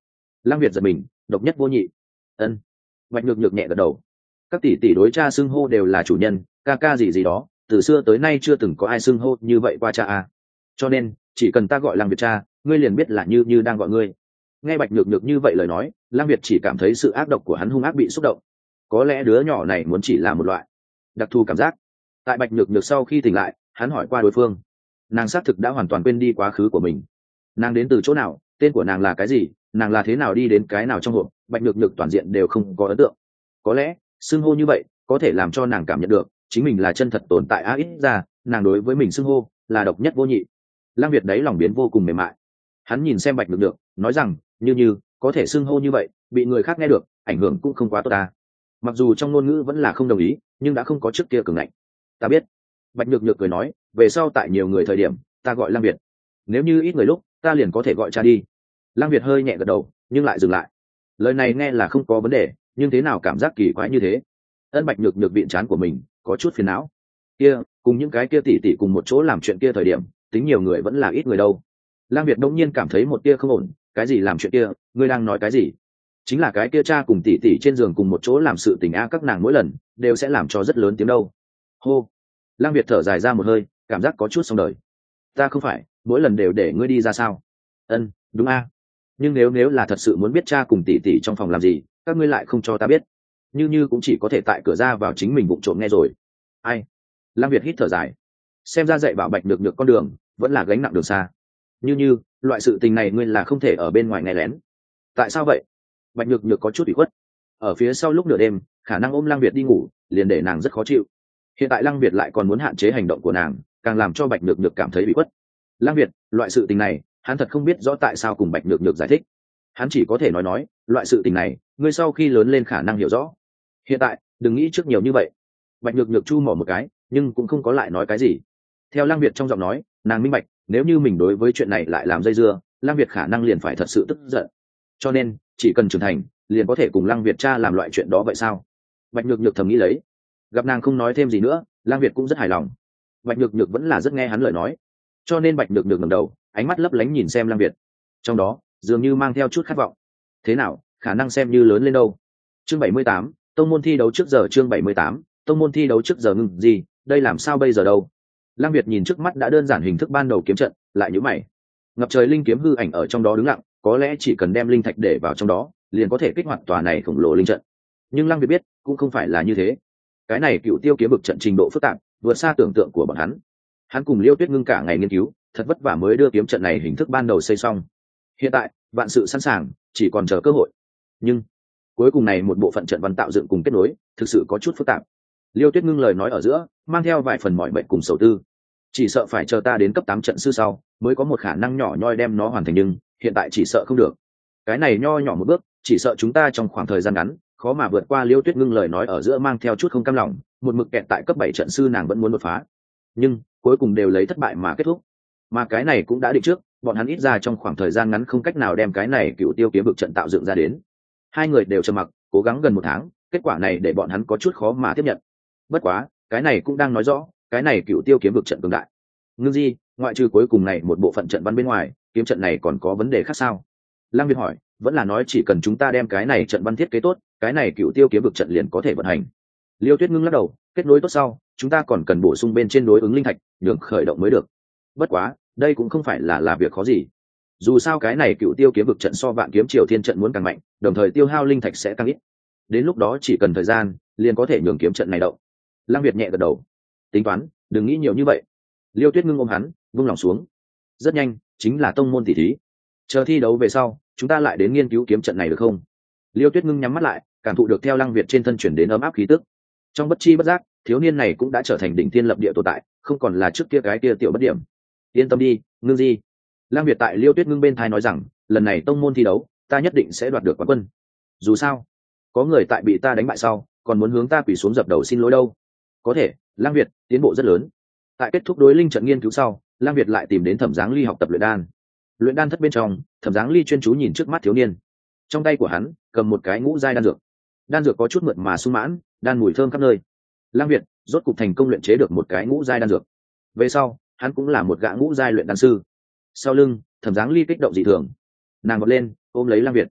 Lăng Việt giật mình, độc nhất vô nhị. Ân. Bạch nhược nhược nhẹ gật đầu. Các tỷ tỷ đối cha xưng hô đều là chủ nhân, ca ca gì gì đó, từ xưa tới nay chưa từng có ai xưng hô như vậy qua cha à. Cho nên chỉ cần ta gọi Lăng Việt cha, ngươi liền biết là như như đang gọi ngươi. Nghe Bạch nhược nhược như vậy lời nói, Lăng Việt chỉ cảm thấy sự ác độc của hắn hung ác bị xúc động. Có lẽ đứa nhỏ này muốn chỉ là một loại đặc thù cảm giác. Tại Bạch nhược nhược sau khi tỉnh lại, hắn hỏi qua đối phương, nàng xác thực đã hoàn toàn quên đi quá khứ của mình. Nàng đến từ chỗ nào, tên của nàng là cái gì, nàng là thế nào đi đến cái nào trong hộp, Bạch nhược nhược toàn diện đều không có ấn tượng. Có lẽ xưng hô như vậy có thể làm cho nàng cảm nhận được chính mình là chân thật tồn tại, ít ra nàng đối với mình xưng hô là độc nhất vô nhị. Lăng Việt đáy lòng biến vô cùng mềm mại. Hắn nhìn xem Bạch nhược nhược, nói rằng như như có thể xưng hô như vậy, bị người khác nghe được ảnh hưởng cũng không quá tốt ta. Mặc dù trong ngôn ngữ vẫn là không đồng ý, nhưng đã không có trước kia cường ngạnh. Ta biết. Bạch nhược nhược cười nói, về sau tại nhiều người thời điểm ta gọi Lăng Việt, nếu như ít người lúc ta liền có thể gọi cha đi. Lăng Việt hơi nhẹ gật đầu nhưng lại dừng lại. Lời này nghe là không có vấn đề, nhưng thế nào cảm giác kỳ quái như thế. Bạch nhược nhược viện trán của mình có chút phiền não. Kia cùng những cái kia tỷ tỷ cùng một chỗ làm chuyện kia thời điểm, tính nhiều người vẫn là ít người đâu. Lăng Việt đông nhiên cảm thấy một tia không ổn. Cái gì làm chuyện kia, ngươi đang nói cái gì? Chính là cái kia cha cùng tỷ tỷ trên giường cùng một chỗ làm sự tình a, các nàng mỗi lần đều sẽ làm cho rất lớn tiếng đâu. Hô. Lăng Việt thở dài ra một hơi, cảm giác có chút xong đời. Ta không phải mỗi lần đều để ngươi đi ra sao? Đúng a. Nhưng nếu là thật sự muốn biết cha cùng tỷ tỷ trong phòng làm gì, các ngươi lại không cho ta biết. Như như cũng chỉ có thể tại cửa ra vào chính mình vụng trộm nghe rồi. Ai? Lăng Việt hít thở dài. Xem ra dạy bảo Bạch nhược nhược con đường vẫn là gánh nặng đường xa. Như loại sự tình này ngươi là không thể ở bên ngoài nghe lén. Tại sao vậy? Bạch nhược nhược có chút ủy khuất. Ở phía sau lúc nửa đêm khả năng ôm Lăng Việt đi ngủ, liền để nàng rất khó chịu. Hiện tại Lăng Việt lại còn muốn hạn chế hành động của nàng, càng làm cho Bạch nhược nhược cảm thấy ủy khuất. Lăng Việt, loại sự tình này hắn thật không biết rõ tại sao cùng Bạch nhược nhược giải thích. Hắn chỉ có thể nói loại sự tình này ngươi sau khi lớn lên khả năng hiểu rõ, hiện tại đừng nghĩ trước nhiều như vậy. Bạch nhược nhược chu mỏ một cái nhưng cũng không có lại nói cái gì. Theo Lăng Việt trong giọng nói, nàng minh bạch nếu như mình đối với chuyện này lại làm dây dưa, Lăng Việt khả năng liền phải thật sự tức giận. Cho nên chỉ cần trưởng thành liền có thể cùng Lăng Việt cha làm loại chuyện đó vậy sao? Bạch nhược nhược thầm nghĩ lấy. Gặp nàng không nói thêm gì nữa, Lăng Việt cũng rất hài lòng. Bạch nhược nhược vẫn là rất nghe hắn lời nói, cho nên Bạch nhược nhược ngẩng đầu, ánh mắt lấp lánh nhìn xem Lăng Việt, trong đó dường như mang theo chút khát vọng. Thế nào, khả năng xem như lớn lên đâu. Chương 78, tông môn thi đấu trước giờ. Chương 78, tông môn thi đấu trước giờ. Ngừng gì, đây làm sao bây giờ đâu? Lăng Việt nhìn trước mắt đã đơn giản hình thức ban đầu kiếm trận, lại nhíu mày. Ngập trời linh kiếm hư ảnh ở trong đó đứng lặng, có lẽ chỉ cần đem linh thạch để vào trong đó, liền có thể kích hoạt tòa này khổng lồ linh trận. Nhưng Lăng Việt biết, cũng không phải là như thế. Cái này Cựu Tiêu kiếm vực trận trình độ phức tạp, vượt xa tưởng tượng của bọn hắn. Hắn cùng Liêu Tuyết Ngưng cả ngày nghiên cứu, thật vất vả mới đưa kiếm trận này hình thức ban đầu xây xong. Hiện tại vạn sự sẵn sàng, chỉ còn chờ cơ hội. Nhưng cuối cùng này một bộ phận trận văn tạo dựng cùng kết nối thực sự có chút phức tạp. Liêu Tuyết Ngưng lời nói ở giữa mang theo vài phần mỏi mệt cùng sầu tư. Chỉ sợ phải chờ ta đến cấp 8 trận sư sau mới có một khả năng nhỏ nhoi đem nó hoàn thành, nhưng hiện tại chỉ sợ không được. Cái này nho nhỏ một bước, chỉ sợ chúng ta trong khoảng thời gian ngắn khó mà vượt qua. Liêu Tuyết Ngưng lời nói ở giữa mang theo chút không cam lòng, một mực kẹt tại cấp 7 trận sư nàng vẫn muốn đột phá, nhưng cuối cùng đều lấy thất bại mà kết thúc. Mà cái này cũng đã định trước, bọn hắn ít ra trong khoảng thời gian ngắn không cách nào đem cái này Cựu Tiêu kiếm vực trận tạo dựng ra đến. Hai người đều trầm mặc cố gắng gần 1 tháng, kết quả này để bọn hắn có chút khó mà tiếp nhận. Bất quá cái này cũng đang nói rõ cái này Cựu Tiêu kiếm vực trận cường đại. Ngưng gì, ngoại trừ cuối cùng này một bộ phận trận văn bên ngoài, kiếm trận này còn có vấn đề khác sao? Lăng Việt hỏi. Vẫn là nói chỉ cần chúng ta đem cái này trận văn thiết kế tốt, cái này Cựu Tiêu kiếm vực trận liền có thể vận hành. Liêu Tuyết Ngưng lắc đầu, kết nối tốt sau chúng ta còn cần bổ sung bên trên đối ứng linh thạch nhường khởi động mới được. Bất quá đây cũng không phải là việc khó gì. Dù sao cái này Cựu Tiêu kiếm vực trận so Vạn Kiếm Triều Thiên trận muốn càng mạnh, đồng thời tiêu hao linh thạch sẽ càng ít. Đến lúc đó chỉ cần thời gian liền có thể nhường kiếm trận này động. Lăng Việt nhẹ gật đầu. Tính toán, đừng nghĩ nhiều như vậy. Liêu Tuyết Ngưng ôm hắn vung lòng xuống. Rất nhanh chính là tông môn tỷ thí, chờ thi đấu về sau chúng ta lại đến nghiên cứu kiếm trận này được không? Liêu Tuyết Ngưng nhắm mắt lại, cảm thụ được theo Lăng Việt trên thân chuyển đến ấm áp khí tức. Trong bất chi bất giác, thiếu niên này cũng đã trở thành đỉnh thiên lập địa tồn tại, không còn là trước kia cái kia tiểu bất điểm. Yên tâm đi, Ngưng Di. Lăng Việt tại Liêu Tuyết Ngưng bên thai nói rằng, lần này tông môn thi đấu ta nhất định sẽ đoạt được quán quân. Dù sao có người tại bị ta đánh bại sau còn muốn hướng ta quỳ xuống dập đầu xin lỗi đâu. Có thể. Lăng Việt tiến bộ rất lớn. Tại kết thúc đối linh trận nghiên cứu sau, Lăng Việt lại tìm đến Thẩm Giáng Ly học tập luyện đan. Luyện đan thất bên trong, Thẩm Giáng Ly chuyên chú nhìn trước mắt thiếu niên. Trong tay của hắn cầm một cái ngũ giai đan dược. Đan dược có chút mượt mà sung mãn, đan mùi thơm khắp nơi. Lăng Việt rốt cục thành công luyện chế được một cái ngũ giai đan dược. Về sau hắn cũng là một gã ngũ giai luyện đan sư. Sau lưng Thẩm Giáng Ly kích động dị thường, nàng vọt lên ôm lấy Lăng Việt.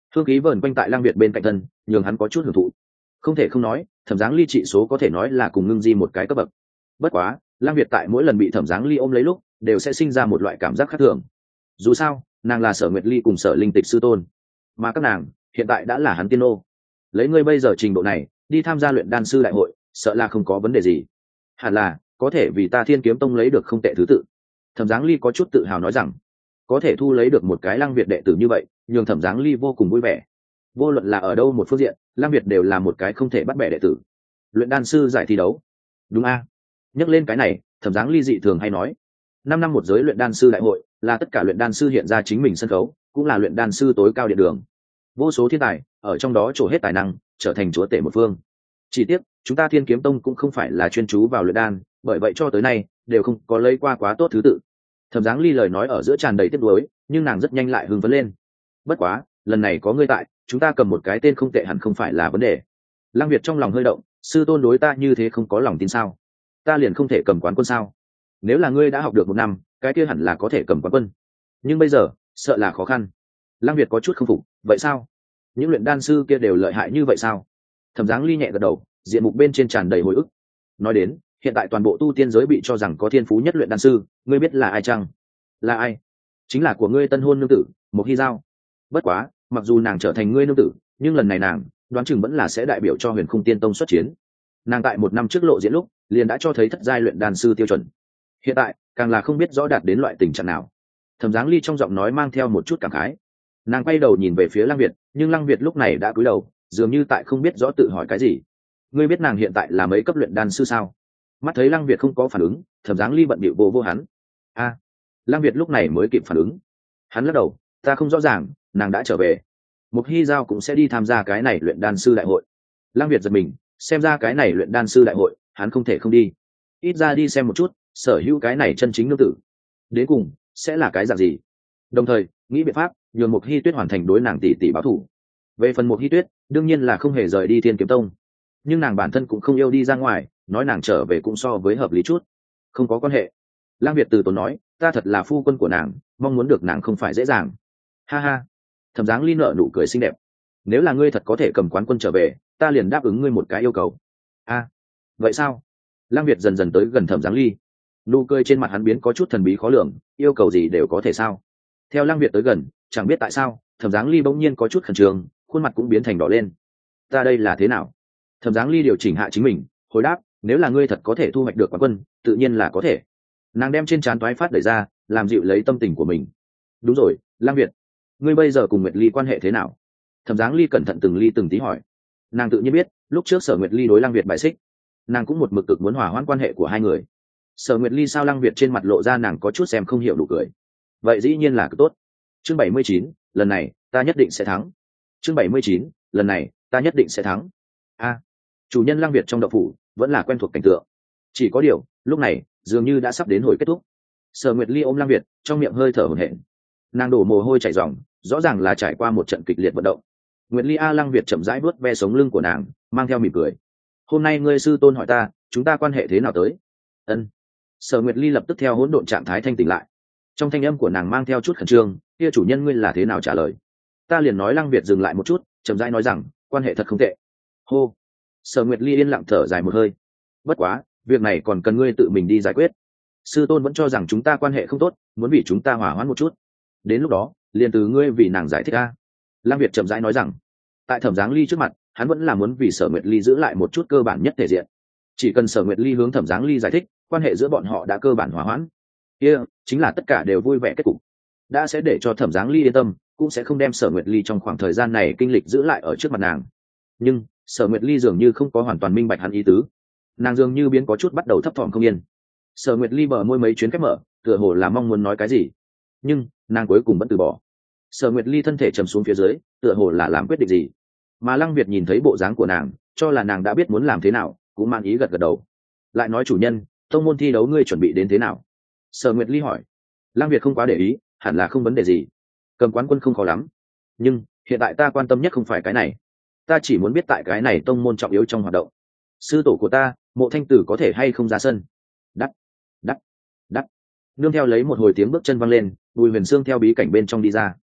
hương khí vờn quanh tại Lăng Việt bên cạnh thân, nhường hắn có chút hưởng thụ. Không thể không nói, Thẩm Giáng Ly trị số có thể nói là cùng Ngưng Di một cái cấp bậc. Bất quá, Lăng Việt tại mỗi lần bị Thẩm Giáng Ly ôm lấy lúc, đều sẽ sinh ra một loại cảm giác khác thường. Dù sao, nàng là Sở Nguyệt Ly cùng Sở Linh Tịch sư tôn, mà các nàng hiện tại đã là hắn tiên ô. Lấy ngươi bây giờ trình độ này, đi tham gia luyện đan sư đại hội, sợ là không có vấn đề gì. Hẳn là có thể vì ta Thiên Kiếm Tông lấy được không tệ thứ tự. Thẩm Giáng Ly có chút tự hào nói rằng, có thể thu lấy được một cái Lăng Việt đệ tử như vậy, nhường Thẩm Giáng Ly vô cùng vui vẻ. Vô luận là ở đâu một phương diện, Lăng Việt đều là một cái không thể bắt bẻ đệ tử. Luyện đan sư giải thi đấu, đúng a? Nhắc lên cái này, Thẩm Giáng Ly dị thường hay nói, 5 năm một giới luyện đan sư đại hội là tất cả luyện đan sư hiện ra chính mình sân khấu, cũng là luyện đan sư tối cao điện đường. Vô số thiên tài ở trong đó trổ hết tài năng, trở thành chúa tể một phương. Chỉ tiếc, chúng ta Thiên Kiếm Tông cũng không phải là chuyên chú vào luyện đan, bởi vậy cho tới nay đều không có lấy qua quá tốt thứ tự. Thẩm Giáng Ly lời nói ở giữa tràn đầy tiếc nuối, nhưng nàng rất nhanh lại hưng phấn lên. Bất quá, lần này có ngươi tại, chúng ta cầm một cái tên không tệ hẳn không phải là vấn đề. Lăng Việt trong lòng hơi động, sư tôn đối ta như thế không có lòng tin sao? Ta liền không thể cầm quán quân sao? Nếu là ngươi đã học được 1 năm, cái kia hẳn là có thể cầm quán quân. Nhưng bây giờ, sợ là khó khăn. Lăng Việt có chút không phục, vậy sao? Những luyện đan sư kia đều lợi hại như vậy sao? Thẩm Giáng Ly nhẹ gật đầu, diện mục bên trên tràn đầy hồi ức. Nói đến, hiện tại toàn bộ tu tiên giới bị cho rằng có thiên phú nhất luyện đan sư, ngươi biết là ai chăng? Là ai? Chính là của ngươi tân hôn nương tử, Mộc Hy Giao. Bất quá, mặc dù nàng trở thành ngươi nương tử, nhưng lần này nàng đoán chừng vẫn là sẽ đại biểu cho Huyền Khung Tiên Tông xuất chiến. Nàng tại 1 năm trước lộ diễn lúc, liền đã cho thấy thất giai luyện đan sư tiêu chuẩn. Hiện tại, càng là không biết rõ đạt đến loại tình trạng nào. Thẩm Giáng Ly trong giọng nói mang theo một chút cảm khái. Nàng quay đầu nhìn về phía Lăng Việt, nhưng Lăng Việt lúc này đã cúi đầu, dường như tại không biết rõ tự hỏi cái gì. Ngươi biết nàng hiện tại là mấy cấp luyện đan sư sao? Mắt thấy Lăng Việt không có phản ứng, Thẩm Giáng Ly bận bịu vô hắn. A, Lăng Việt lúc này mới kịp phản ứng. Hắn lắc đầu, ta không rõ ràng, nàng đã trở về. Mộc Hy Giao cũng sẽ đi tham gia cái này luyện đan sư đại hội. Lăng Việt giật mình, xem ra cái này luyện đan sư đại hội, hắn không thể không đi. Ít ra đi xem một chút, sở hữu cái này chân chính nương tử. Đến cùng, sẽ là cái dạng gì? Đồng thời, nghĩ biện pháp, nhường Mộc Hy Tuyết hoàn thành đối nàng tỷ tỷ báo thù. Về phần Mộc Hy Tuyết, đương nhiên là không hề rời đi Thiên Kiếm Tông. Nhưng nàng bản thân cũng không yêu đi ra ngoài, nói nàng trở về cũng so với hợp lý chút. Không có quan hệ. Lăng Việt từ tốn nói, ta thật là phu quân của nàng, mong muốn được nàng không phải dễ dàng. Ha ha. Thẩm Giáng Ly nở nụ cười xinh đẹp. Nếu là ngươi thật có thể cầm quán quân trở về, ta liền đáp ứng ngươi một cái yêu cầu. A, vậy sao? Lăng Việt dần dần tới gần Thẩm Giáng Ly. Nụ cười trên mặt hắn biến có chút thần bí khó lường, yêu cầu gì đều có thể sao? Theo Lăng Việt tới gần, chẳng biết tại sao, Thẩm Giáng Ly bỗng nhiên có chút khẩn trương, khuôn mặt cũng biến thành đỏ lên. Ta đây là thế nào? Thẩm Giáng Ly điều chỉnh hạ chính mình, hồi đáp, nếu là ngươi thật có thể thu hoạch được quán quân, tự nhiên là có thể. Nàng đem trên trán toái phát đẩy ra, làm dịu lấy tâm tình của mình. Đúng rồi, Lăng Việt, ngươi bây giờ cùng Nguyệt Ly quan hệ thế nào? Thẩm Giáng Ly cẩn thận từng ly từng tí hỏi. Nàng tự nhiên biết, lúc trước Sở Nguyệt Ly đối Lăng Việt bại xích, nàng cũng một mực cực muốn hòa hoãn quan hệ của hai người. Sở Nguyệt Ly sao Lăng Việt trên mặt lộ ra nàng có chút xem không hiểu đủ cười. Vậy dĩ nhiên là cực tốt. Chương 79, lần này ta nhất định sẽ thắng. Chương 79, lần này ta nhất định sẽ thắng. A, chủ nhân Lăng Việt trong đậu phủ vẫn là quen thuộc cảnh tượng. Chỉ có điều, lúc này dường như đã sắp đến hồi kết thúc. Sở Nguyệt Ly ôm Lăng Việt, trong miệng hơi thở hổn hển. Nàng đổ mồ hôi chảy ròng, rõ ràng là trải qua một trận kịch liệt vận động. Nguyệt Ly A, Lăng Việt chậm rãi vuốt ve sống lưng của nàng, mang theo mỉm cười. Hôm nay ngươi sư tôn hỏi ta, chúng ta quan hệ thế nào tới? Ân. Sở Nguyệt Ly lập tức theo hỗn độn trạng thái thanh tỉnh lại. Trong thanh âm của nàng mang theo chút khẩn trương, kia chủ nhân ngươi là thế nào trả lời? Ta liền nói. Lăng Việt dừng lại một chút, chậm rãi nói rằng, quan hệ thật không tệ. Hô. Sở Nguyệt Ly yên lặng thở dài một hơi. Bất quá, việc này còn cần ngươi tự mình đi giải quyết. Sư tôn vẫn cho rằng chúng ta quan hệ không tốt, muốn vì chúng ta hòa hoãn một chút. Đến lúc đó, liền từ ngươi vì nàng giải thích a. Lăng Việt chậm rãi nói rằng, tại Thẩm Giáng Ly trước mặt, hắn vẫn là muốn vì Sở Nguyệt Ly giữ lại một chút cơ bản nhất thể diện. Chỉ cần Sở Nguyệt Ly hướng Thẩm Giáng Ly giải thích, quan hệ giữa bọn họ đã cơ bản hòa hoãn. Kia, chính là tất cả đều vui vẻ kết cục. Đã sẽ để cho Thẩm Giáng Ly yên tâm, cũng sẽ không đem Sở Nguyệt Ly trong khoảng thời gian này kinh lịch giữ lại ở trước mặt nàng. Nhưng, Sở Nguyệt Ly dường như không có hoàn toàn minh bạch hắn ý tứ. Nàng dường như biến có chút bắt đầu thấp thỏm không yên. Sở Nguyệt Ly bờ môi mấy chuyến khép mở, tựa hồ là mong muốn nói cái gì, nhưng nàng cuối cùng vẫn từ bỏ. Sở Nguyệt Ly thân thể trầm xuống phía dưới, tựa hồ là làm quyết định gì. Mà Lăng Việt nhìn thấy bộ dáng của nàng, cho là nàng đã biết muốn làm thế nào, cũng mang ý gật gật đầu. Lại nói chủ nhân, tông môn thi đấu ngươi chuẩn bị đến thế nào? Sở Nguyệt Ly hỏi. Lăng Việt không quá để ý, hẳn là không vấn đề gì, cầm quán quân không khó lắm. Nhưng hiện tại ta quan tâm nhất không phải cái này, ta chỉ muốn biết tại cái này tông môn trọng yếu trong hoạt động, sư tổ của ta Mộ Thanh Tử có thể hay không ra sân. Đắt đắt đắt. Nương theo lấy một hồi tiếng bước chân văng lên, Bùi Huyền Sương theo bí cảnh bên trong đi ra.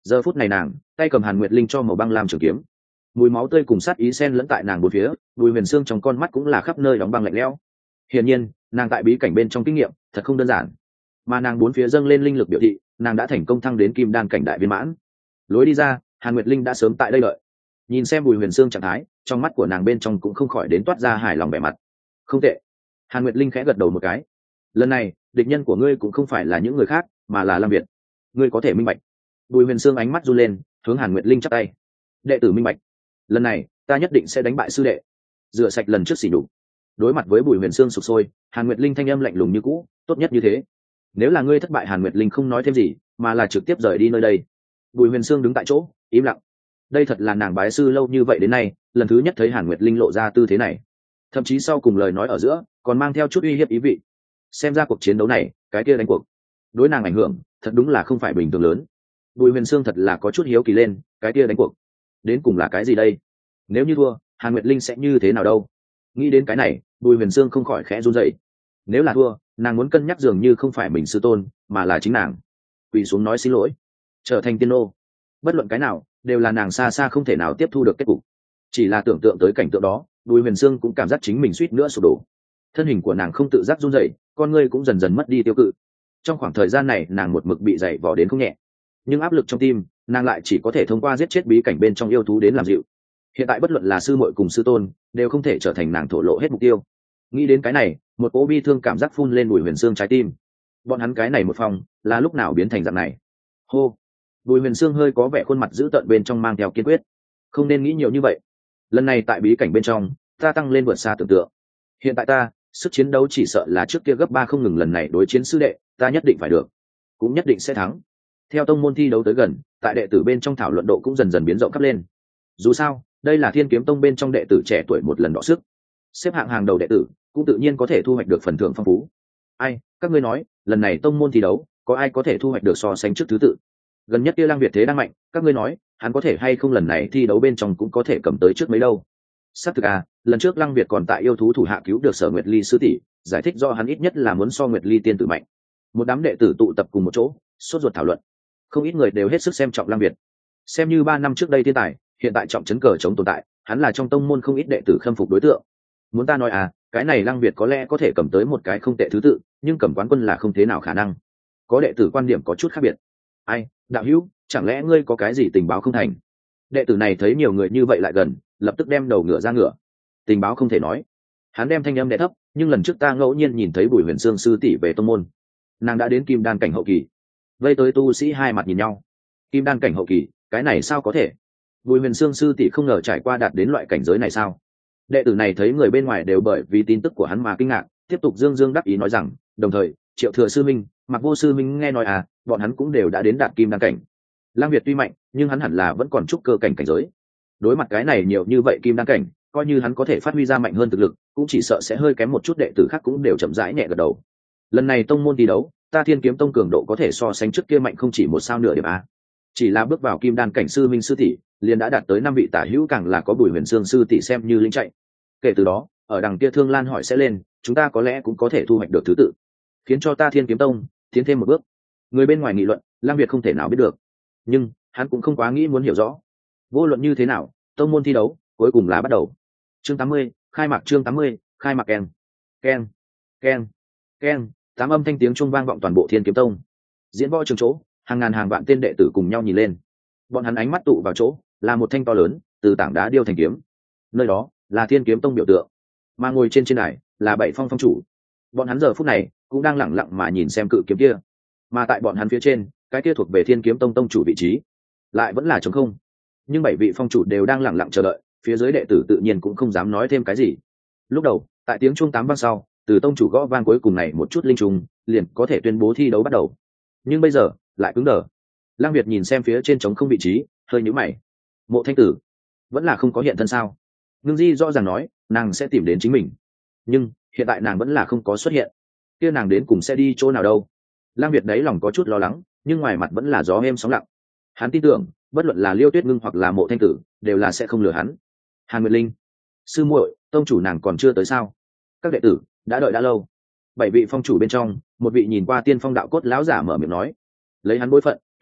Giờ phút này nàng tay cầm Hàn Nguyệt Linh cho màu băng làm trường kiếm, mùi máu tươi cùng sát ý xen lẫn tại nàng bốn phía, Bùi Huyền Sương trong con mắt cũng là khắp nơi đóng băng lạnh lẽo. Hiển nhiên nàng tại bí cảnh bên trong kinh nghiệm thật không đơn giản, mà nàng bốn phía dâng lên linh lực biểu thị nàng đã thành công thăng đến kim đan cảnh đại viên mãn. Lối đi ra, Hàn Nguyệt Linh đã sớm tại đây đợi. Nhìn xem Bùi Huyền Sương trạng thái, trong mắt của nàng bên trong cũng không khỏi đến toát ra hài lòng vẻ mặt. Không tệ. Hàn Nguyệt Linh khẽ gật đầu một cái. Lần này địch nhân của ngươi cũng không phải là những người khác mà là Lam Việt, ngươi có thể minh bạch. Bùi Huyền Sương ánh mắt run lên, hướng Hàn Nguyệt Linh chắp tay. Đệ tử minh bạch, lần này ta nhất định sẽ đánh bại sư đệ, rửa sạch lần trước xỉ nhục. Đối mặt với Bùi Huyền Sương sụp sôi, Hàn Nguyệt Linh thanh âm lạnh lùng như cũ, tốt nhất như thế. Nếu là ngươi thất bại, Hàn Nguyệt Linh không nói thêm gì mà là trực tiếp rời đi nơi đây. Bùi Huyền Sương đứng tại chỗ im lặng. Đây thật là nàng bái sư lâu như vậy đến nay lần thứ nhất thấy Hàn Nguyệt Linh lộ ra tư thế này, thậm chí sau cùng lời nói ở giữa còn mang theo chút uy hiếp ý vị. Xem ra cuộc chiến đấu này cái kia đánh cuộc đối nàng ảnh hưởng thật đúng là không phải bình thường lớn. Bùi Huyền Sương thật là có chút hiếu kỳ lên, cái kia đánh cuộc đến cùng là cái gì đây? Nếu như thua, Hàn Nguyệt Linh sẽ như thế nào đâu? Nghĩ đến cái này, Bùi Huyền Sương không khỏi khẽ run rẩy. Nếu là thua, nàng muốn cân nhắc dường như không phải mình sư tôn mà là chính nàng. Quỳ xuống nói xin lỗi, trở thành tiên nô, bất luận cái nào đều là nàng xa xa không thể nào tiếp thu được kết cục. Chỉ là tưởng tượng tới cảnh tượng đó, Bùi Huyền Sương cũng cảm giác chính mình suýt nữa sụp đổ. Thân hình của nàng không tự giác run rẩy, con ngươi cũng dần dần mất đi tiêu cự. Trong khoảng thời gian này nàng một mực bị dày vò đến không nhẹ, nhưng áp lực trong tim nàng lại chỉ có thể thông qua giết chết bí cảnh bên trong yêu thú đến làm dịu. Hiện tại bất luận là sư muội cùng sư tôn đều không thể trở thành nàng thổ lộ hết mục tiêu. Nghĩ đến cái này, một cỗ bi thương cảm giác phun lên Bùi Huyền Sương trái tim. Bọn hắn cái này một phòng là lúc nào biến thành dạng này? Hô. Bùi Huyền Sương hơi có vẻ khuôn mặt dữ tợn bên trong mang theo kiên quyết. Không nên nghĩ nhiều như vậy. Lần này tại bí cảnh bên trong, ta tăng lên vượt xa tưởng tượng. Hiện tại ta, sức chiến đấu chỉ sợ là trước kia gấp 3 không ngừng, lần này đối chiến sư đệ, ta nhất định phải được, cũng nhất định sẽ thắng. Theo tông môn thi đấu tới gần, tại đệ tử bên trong thảo luận độ cũng dần dần biến rộng khắp lên. Dù sao, đây là Thiên Kiếm Tông bên trong đệ tử trẻ tuổi một lần đọ sức, xếp hạng hàng đầu đệ tử, cũng tự nhiên có thể thu hoạch được phần thưởng phong phú. Ai, các ngươi nói, lần này tông môn thi đấu, có ai có thể thu hoạch được so sánh trước thứ tự? Gần nhất kia Lăng Việt thế đang mạnh, các ngươi nói, hắn có thể hay không lần này thi đấu bên trong cũng có thể cầm tới trước mấy đâu? Xác thực à, lần trước Lăng Việt còn tại yêu thú thủ hạ cứu được Sở Nguyệt Ly sư tỷ, giải thích do hắn ít nhất là muốn so Nguyệt Ly tiên tử mạnh. Một đám đệ tử tụ tập cùng một chỗ, sốt ruột thảo luận. Không ít người đều hết sức xem trọng Lăng Việt. Xem như 3 năm trước đây thiên tài, hiện tại trọng trấn cờ chống tồn tại, hắn là trong tông môn không ít đệ tử khâm phục đối tượng. Muốn ta nói à, cái này Lăng Việt có lẽ có thể cầm tới một cái không tệ thứ tự, nhưng cầm quán quân là không thế nào khả năng. Có đệ tử quan điểm có chút khác biệt. Ai, đạo hữu, chẳng lẽ ngươi có cái gì tình báo không thành? Đệ tử này thấy nhiều người như vậy lại gần, lập tức đem đầu ngựa ra ngựa. Tình báo không thể nói. Hắn đem thanh âm đè thấp, nhưng lần trước ta ngẫu nhiên nhìn thấy Bùi Huyền Sương sư tỷ về tông môn, nàng đã đến kim đan cảnh hậu kỳ. Vây tới tu sĩ hai mặt nhìn nhau. Kim đan cảnh hậu kỳ, cái này sao có thể? Bùi Huyền Sương sư tỷ không ngờ trải qua đạt đến loại cảnh giới này sao? Đệ tử này thấy người bên ngoài đều bởi vì tin tức của hắn mà kinh ngạc, tiếp tục dương dương đắc ý nói rằng, đồng thời Triệu Thừa sư minh, Mặc Vô sư minh nghe nói à, bọn hắn cũng đều đã đến đạt kim đan cảnh. Lăng Việt tuy mạnh, nhưng hắn hẳn là vẫn còn trúc cơ cảnh cảnh giới. Đối mặt cái này nhiều như vậy kim đan cảnh, coi như hắn có thể phát huy ra mạnh hơn thực lực, cũng chỉ sợ sẽ hơi kém một chút. Đệ tử khác cũng đều chậm rãi nhẹ gật đầu. Lần này tông môn thi đấu, ta Thiên Kiếm Tông cường độ có thể so sánh trước kia mạnh không chỉ một sao nửa điểm a. Chỉ là bước vào kim đan cảnh sư minh sư tỷ, liền đã đạt tới 5 vị tả hữu, càng là có Bùi Huyền Sương sư tỷ xem như lính chạy. Kể từ đó, ở đằng kia Thương Lan hỏi sẽ lên, chúng ta có lẽ cũng có thể thu hoạch được thứ tự, khiến cho ta Thiên Kiếm Tông tiến thêm một bước. Người bên ngoài nghị luận, Lăng Việt không thể nào biết được, nhưng hắn cũng không quá nghĩ muốn hiểu rõ. Vô luận như thế nào, tông môn thi đấu cuối cùng là bắt đầu. Chương 80, khai mạc. Chương 80, khai mạc. Keng, keng, keng, keng, 8 âm thanh tiếng chuông vang vọng toàn bộ Thiên Kiếm Tông. Diễn võ trường chỗ, hàng ngàn hàng vạn tên đệ tử cùng nhau nhìn lên. Bọn hắn ánh mắt tụ vào chỗ, là một thanh to lớn, từ tảng đá điêu thành kiếm. Nơi đó là Thiên Kiếm Tông biểu tượng, mà ngồi trên đài là 7 phong phong chủ. Bọn hắn giờ phút này cũng đang lặng lặng mà nhìn xem cự kiếm kia, mà tại bọn hắn phía trên, cái kia thuộc về Thiên Kiếm Tông tông chủ vị trí lại vẫn là trống không. Nhưng 7 vị phong chủ đều đang lặng lặng chờ đợi, phía dưới đệ tử tự nhiên cũng không dám nói thêm cái gì. Lúc đầu, tại tiếng chuông 8 vang sau, từ tông chủ gõ vang cuối cùng này một chút linh trùng, liền có thể tuyên bố thi đấu bắt đầu. Nhưng bây giờ lại cứng đờ. Lăng Việt nhìn xem phía trên trống không vị trí, hơi nhíu mày. Mộ Thanh Tử vẫn là không có hiện thân sao? Ngưng Di rõ ràng nói nàng sẽ tìm đến chính mình, nhưng hiện tại nàng vẫn là không có xuất hiện. Kia nàng đến cùng sẽ đi chỗ nào đâu? Lăng Việt đấy lòng có chút lo lắng, nhưng ngoài mặt vẫn là gió êm sóng lặng. Hắn tin tưởng, bất luận là Liêu Tuyết Ngưng hoặc là Mộ Thanh Tử, đều là sẽ không lừa hắn. Hàn Nguyệt Linh, sư muội, tông chủ nàng còn chưa tới sao? Các đệ tử đã đợi đã lâu. 7 vị phong chủ bên trong, một vị nhìn qua tiên phong đạo cốt lão giả mở miệng nói, lấy hắn bối phận,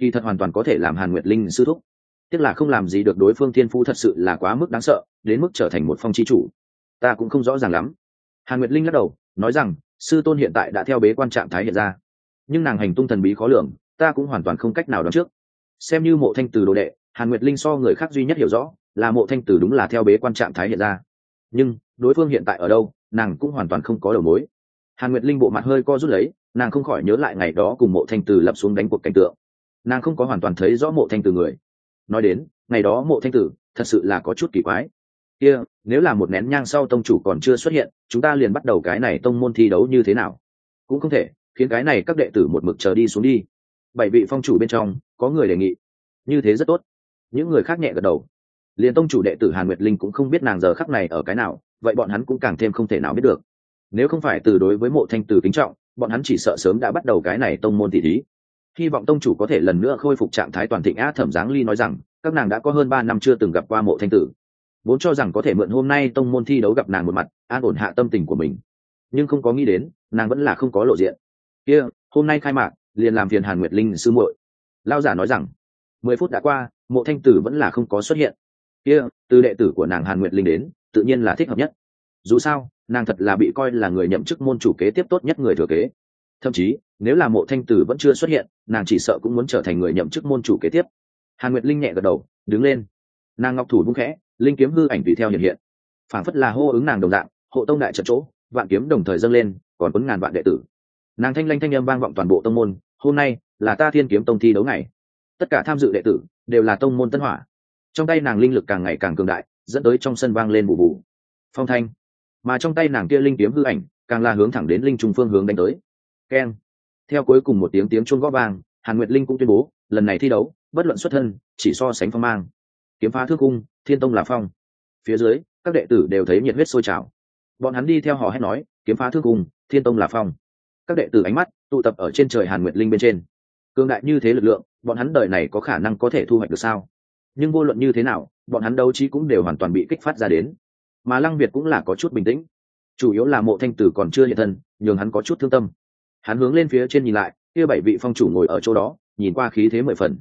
kỳ thật hoàn toàn có thể làm Hàn Nguyệt Linh sư thúc, tiếc là không làm gì được, đối phương thiên phú thật sự là quá mức đáng sợ, đến mức trở thành một phong chi chủ. Ta cũng không rõ ràng lắm. Hàn Nguyệt Linh lắc đầu nói rằng, sư tôn hiện tại đã theo bế quan trạng thái hiện ra, nhưng nàng hành tung thần bí khó lường, ta cũng hoàn toàn không cách nào đoán trước. Xem như Mộ Thanh Từ đồ đệ, Hàn Nguyệt Linh so người khác duy nhất hiểu rõ là Mộ Thanh Từ đúng là theo bế quan trạng thái hiện ra, nhưng đối phương hiện tại ở đâu, nàng cũng hoàn toàn không có đầu mối. Hàn Nguyệt Linh bộ mặt hơi co rút lấy, nàng không khỏi nhớ lại ngày đó cùng Mộ Thanh Từ lập xuống đánh cuộc cảnh tượng. Nàng không có hoàn toàn thấy rõ Mộ Thanh Từ người. Nói đến ngày đó Mộ Thanh Từ thật sự là có chút kỳ quái. Kia, nếu là một nén nhang sau tông chủ còn chưa xuất hiện, chúng ta liền bắt đầu cái này tông môn thi đấu như thế nào? Cũng không thể khiến cái này các đệ tử một mực chờ đi xuống đi. 7 vị phong chủ bên trong có người đề nghị như thế rất tốt. Những người khác nhẹ gật đầu. Liền tông chủ đệ tử Hàn Nguyệt Linh cũng không biết nàng giờ khắc này ở cái nào, vậy bọn hắn cũng càng thêm không thể nào biết được. Nếu không phải từ đối với Mộ Thanh Từ kính trọng, bọn hắn chỉ sợ sớm đã bắt đầu cái này tông môn tỷ thí. Hy vọng tông chủ có thể lần nữa khôi phục trạng thái toàn thịnh. Thẩm Giáng Ly nói rằng, các nàng đã có hơn 3 năm chưa từng gặp qua Mộ Thanh Tử, vốn cho rằng có thể mượn hôm nay tông môn thi đấu gặp nàng một mặt, an ổn hạ tâm tình của mình, nhưng không có nghĩ đến nàng vẫn là không có lộ diện. Kia, hôm nay khai mạc liền làm phiền Hàn Nguyệt Linh sư muội. Lão giả nói rằng, 10 phút đã qua, Mộ Thanh Tử vẫn là không có xuất hiện. Kia, từ đệ tử của nàng Hàn Nguyệt Linh đến, tự nhiên là thích hợp nhất. Dù sao, nàng thật là bị coi là người nhậm chức môn chủ kế tiếp tốt nhất người thừa kế. Thậm chí, nếu là Mộ Thanh Tử vẫn chưa xuất hiện, nàng chỉ sợ cũng muốn trở thành người nhậm chức môn chủ kế tiếp. Hàn Nguyệt Linh nhẹ gật đầu, đứng lên. Nàng ngọc thủ vung khẽ, linh kiếm hư ảnh tùy theo hiện hiện, phảng phất là hô ứng nàng đồng dạng, hộ tông đại trận chỗ, vạn kiếm đồng thời dâng lên, còn cuốn ngàn vạn đệ tử. Nàng thanh lanh thanh âm vang vọng toàn bộ tông môn, hôm nay là ta Thiên Kiếm Tông thi đấu ngày, tất cả tham dự đệ tử đều là tông môn tân hỏa. Trong tay nàng linh lực càng ngày càng cường đại, dẫn tới trong sân vang lên bù bù phong thanh, mà trong tay nàng kia linh kiếm hư ảnh càng là hướng thẳng đến linh trùng phương hướng đánh tới. Keng. Theo cuối cùng một tiếng tiếng chuông gõ vang, Hàn Nguyệt Linh cũng tuyên bố, lần này thi đấu, bất luận xuất thân, chỉ so sánh phong mang. Kiếm phá thương cung, thiên tông là phong. Phía dưới các đệ tử đều thấy nhiệt huyết sôi trào, bọn hắn đi theo hò hét nói, kiếm phá thương cung, thiên tông là phong. Các đệ tử ánh mắt tụ tập ở trên trời Hàn Nguyệt Linh bên trên. Cường đại như thế lực lượng, bọn hắn đời này có khả năng có thể thu hoạch được sao? Nhưng vô luận như thế nào, bọn hắn đấu trí cũng đều hoàn toàn bị kích phát ra đến. Mà Lăng Việt cũng là có chút bình tĩnh, chủ yếu là Mộ Thanh Tử còn chưa hiện thân, nhường hắn có chút thương tâm. Hắn hướng lên phía trên nhìn lại, kia 7 vị phong chủ ngồi ở chỗ đó, nhìn qua khí thế 10 phần.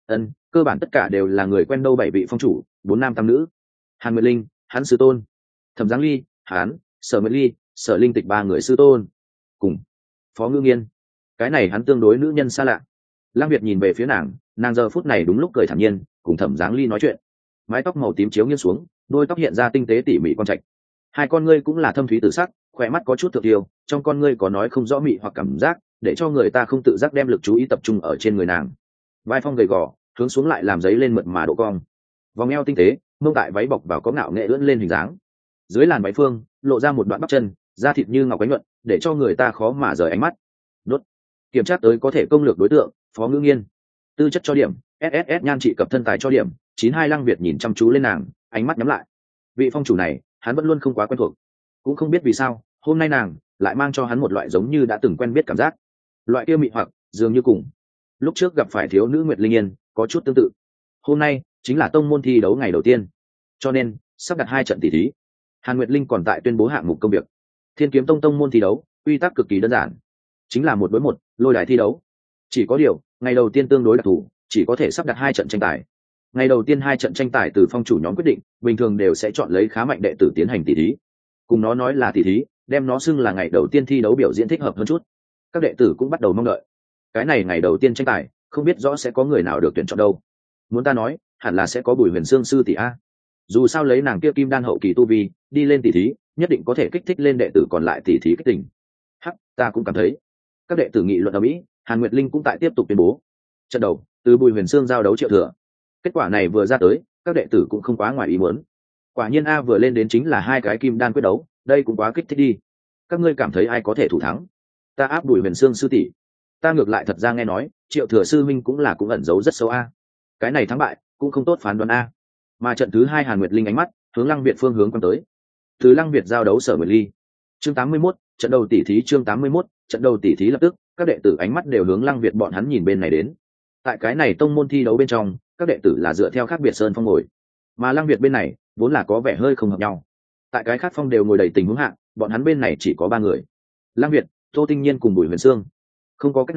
Cơ bản tất cả đều là người quen đâu, 7 vị phong chủ, 4 nam 8 nữ. Hàn Nguyệt Linh, hắn sư tôn; Thẩm Giáng Ly, hắn; Sở Nguyệt Ly, Sở Linh Tịch, 3 người sư tôn, cùng Phó Ngư Nghiên. Cái này hắn tương đối nữ nhân xa lạ. Lăng Việt nhìn về phía nàng, nàng giờ phút này đúng lúc cười thản nhiên, cùng Thẩm Giáng Ly nói chuyện. Mái tóc màu tím chiếu nghiêng xuống, đôi tóc hiện ra tinh tế tỉ mỉ quang trạch. Hai con ngươi cũng là thâm thúy tử sắc, khỏe mắt có chút thượng tiêu, trong con ngươi có nói không rõ mị hoặc cảm giác, để cho người ta không tự giác đem lực chú ý tập trung ở trên người nàng. Vai phong gầy gò, hướng xuống lại làm giấy lên mượt mà độ cong, vòng eo tinh tế, mông tại váy bọc vào có ngạo nghệ ưỡn lên hình dáng. Dưới làn váy phương lộ ra một đoạn bắp chân, da thịt như ngọc ánh nhuận, để cho người ta khó mà rời ánh mắt. Nốt kiểm tra tới có thể công lược đối tượng, Phó Ngữ Nghiên. Tư chất cho điểm SSS, nhan trị cập thân tài cho điểm 92. Lăng Việt nhìn chăm chú lên nàng, ánh mắt nhắm lại. Vị phong chủ này hắn vẫn luôn không quá quen thuộc, cũng không biết vì sao hôm nay nàng lại mang cho hắn một loại giống như đã từng quen biết cảm giác. Loại kia mị hoặc dường như cùng lúc trước gặp phải thiếu nữ Nguyệt Linh Yên có chút tương tự. Hôm nay chính là tông môn thi đấu ngày đầu tiên, cho nên sắp đặt 2 trận tỷ thí. Hàn Nguyệt Linh còn tại tuyên bố hạng mục công việc. Thiên Kiếm Tông tông môn thi đấu quy tắc cực kỳ đơn giản, chính là 1 đối 1 lôi đài thi đấu. Chỉ có điều ngày đầu tiên tương đối đặc thù, chỉ có thể sắp đặt 2 trận tranh tài. Ngày đầu tiên 2 trận tranh tài từ phong chủ nhóm quyết định, bình thường đều sẽ chọn lấy khá mạnh đệ tử tiến hành tỷ thí. Cùng nó nói là tỷ thí, đem nó xưng là ngày đầu tiên thi đấu biểu diễn thích hợp hơn chút. Các đệ tử cũng bắt đầu mong đợi. Cái này ngày đầu tiên tranh tài, không biết rõ sẽ có người nào được tuyển chọn đâu. Muốn ta nói, hẳn là sẽ có Bùi Huyền Sương sư tỷ a. Dù sao lấy nàng kia kim đan hậu kỳ tu vi, đi lên tỷ thí, nhất định có thể kích thích lên đệ tử còn lại tỷ thí kích tình. Hắc, ta cũng cảm thấy. Các đệ tử nghị luận ở mỹ, Hàn Nguyệt Linh cũng tại tiếp tục tuyên bố. Trận đầu, từ Bùi Huyền Sương giao đấu Triệu Thừa. Kết quả này vừa ra tới, các đệ tử cũng không quá ngoài ý muốn. Quả nhiên a, vừa lên đến chính là 2 cái kim đan quyết đấu, đây cũng quá kích thích đi. Các ngươi cảm thấy ai có thể thủ thắng? Ta áp Bùi Huyền Sương sư tỷ. Ta ngược lại thật ra nghe nói, Triệu Thừa sư minh cũng ẩn giấu rất sâu a. Cái này thắng bại cũng không tốt phán đoán a. Mà trận thứ 2 Hàn Nguyệt Linh ánh mắt hướng Lăng Việt phương hướng quan tới. Từ Lăng Việt giao đấu Sở Nguyệt Ly. Chương 81, trận đầu tỷ thí. Chương 81, trận đầu tỷ thí. Lập tức các đệ tử ánh mắt đều hướng Lăng Việt bọn hắn nhìn bên này đến. Tại cái này tông môn thi đấu bên trong, các đệ tử là dựa theo khác biệt sơn phong ngồi, mà Lăng Việt bên này vốn là có vẻ hơi không hợp nhau. Tại cái khác phong đều ngồi đầy tình huống hạng, bọn hắn bên này chỉ có 3 người: Lăng Việt, Tô Tinh Nhiên cùng Bùi Huyền Sương. Không có cách nào,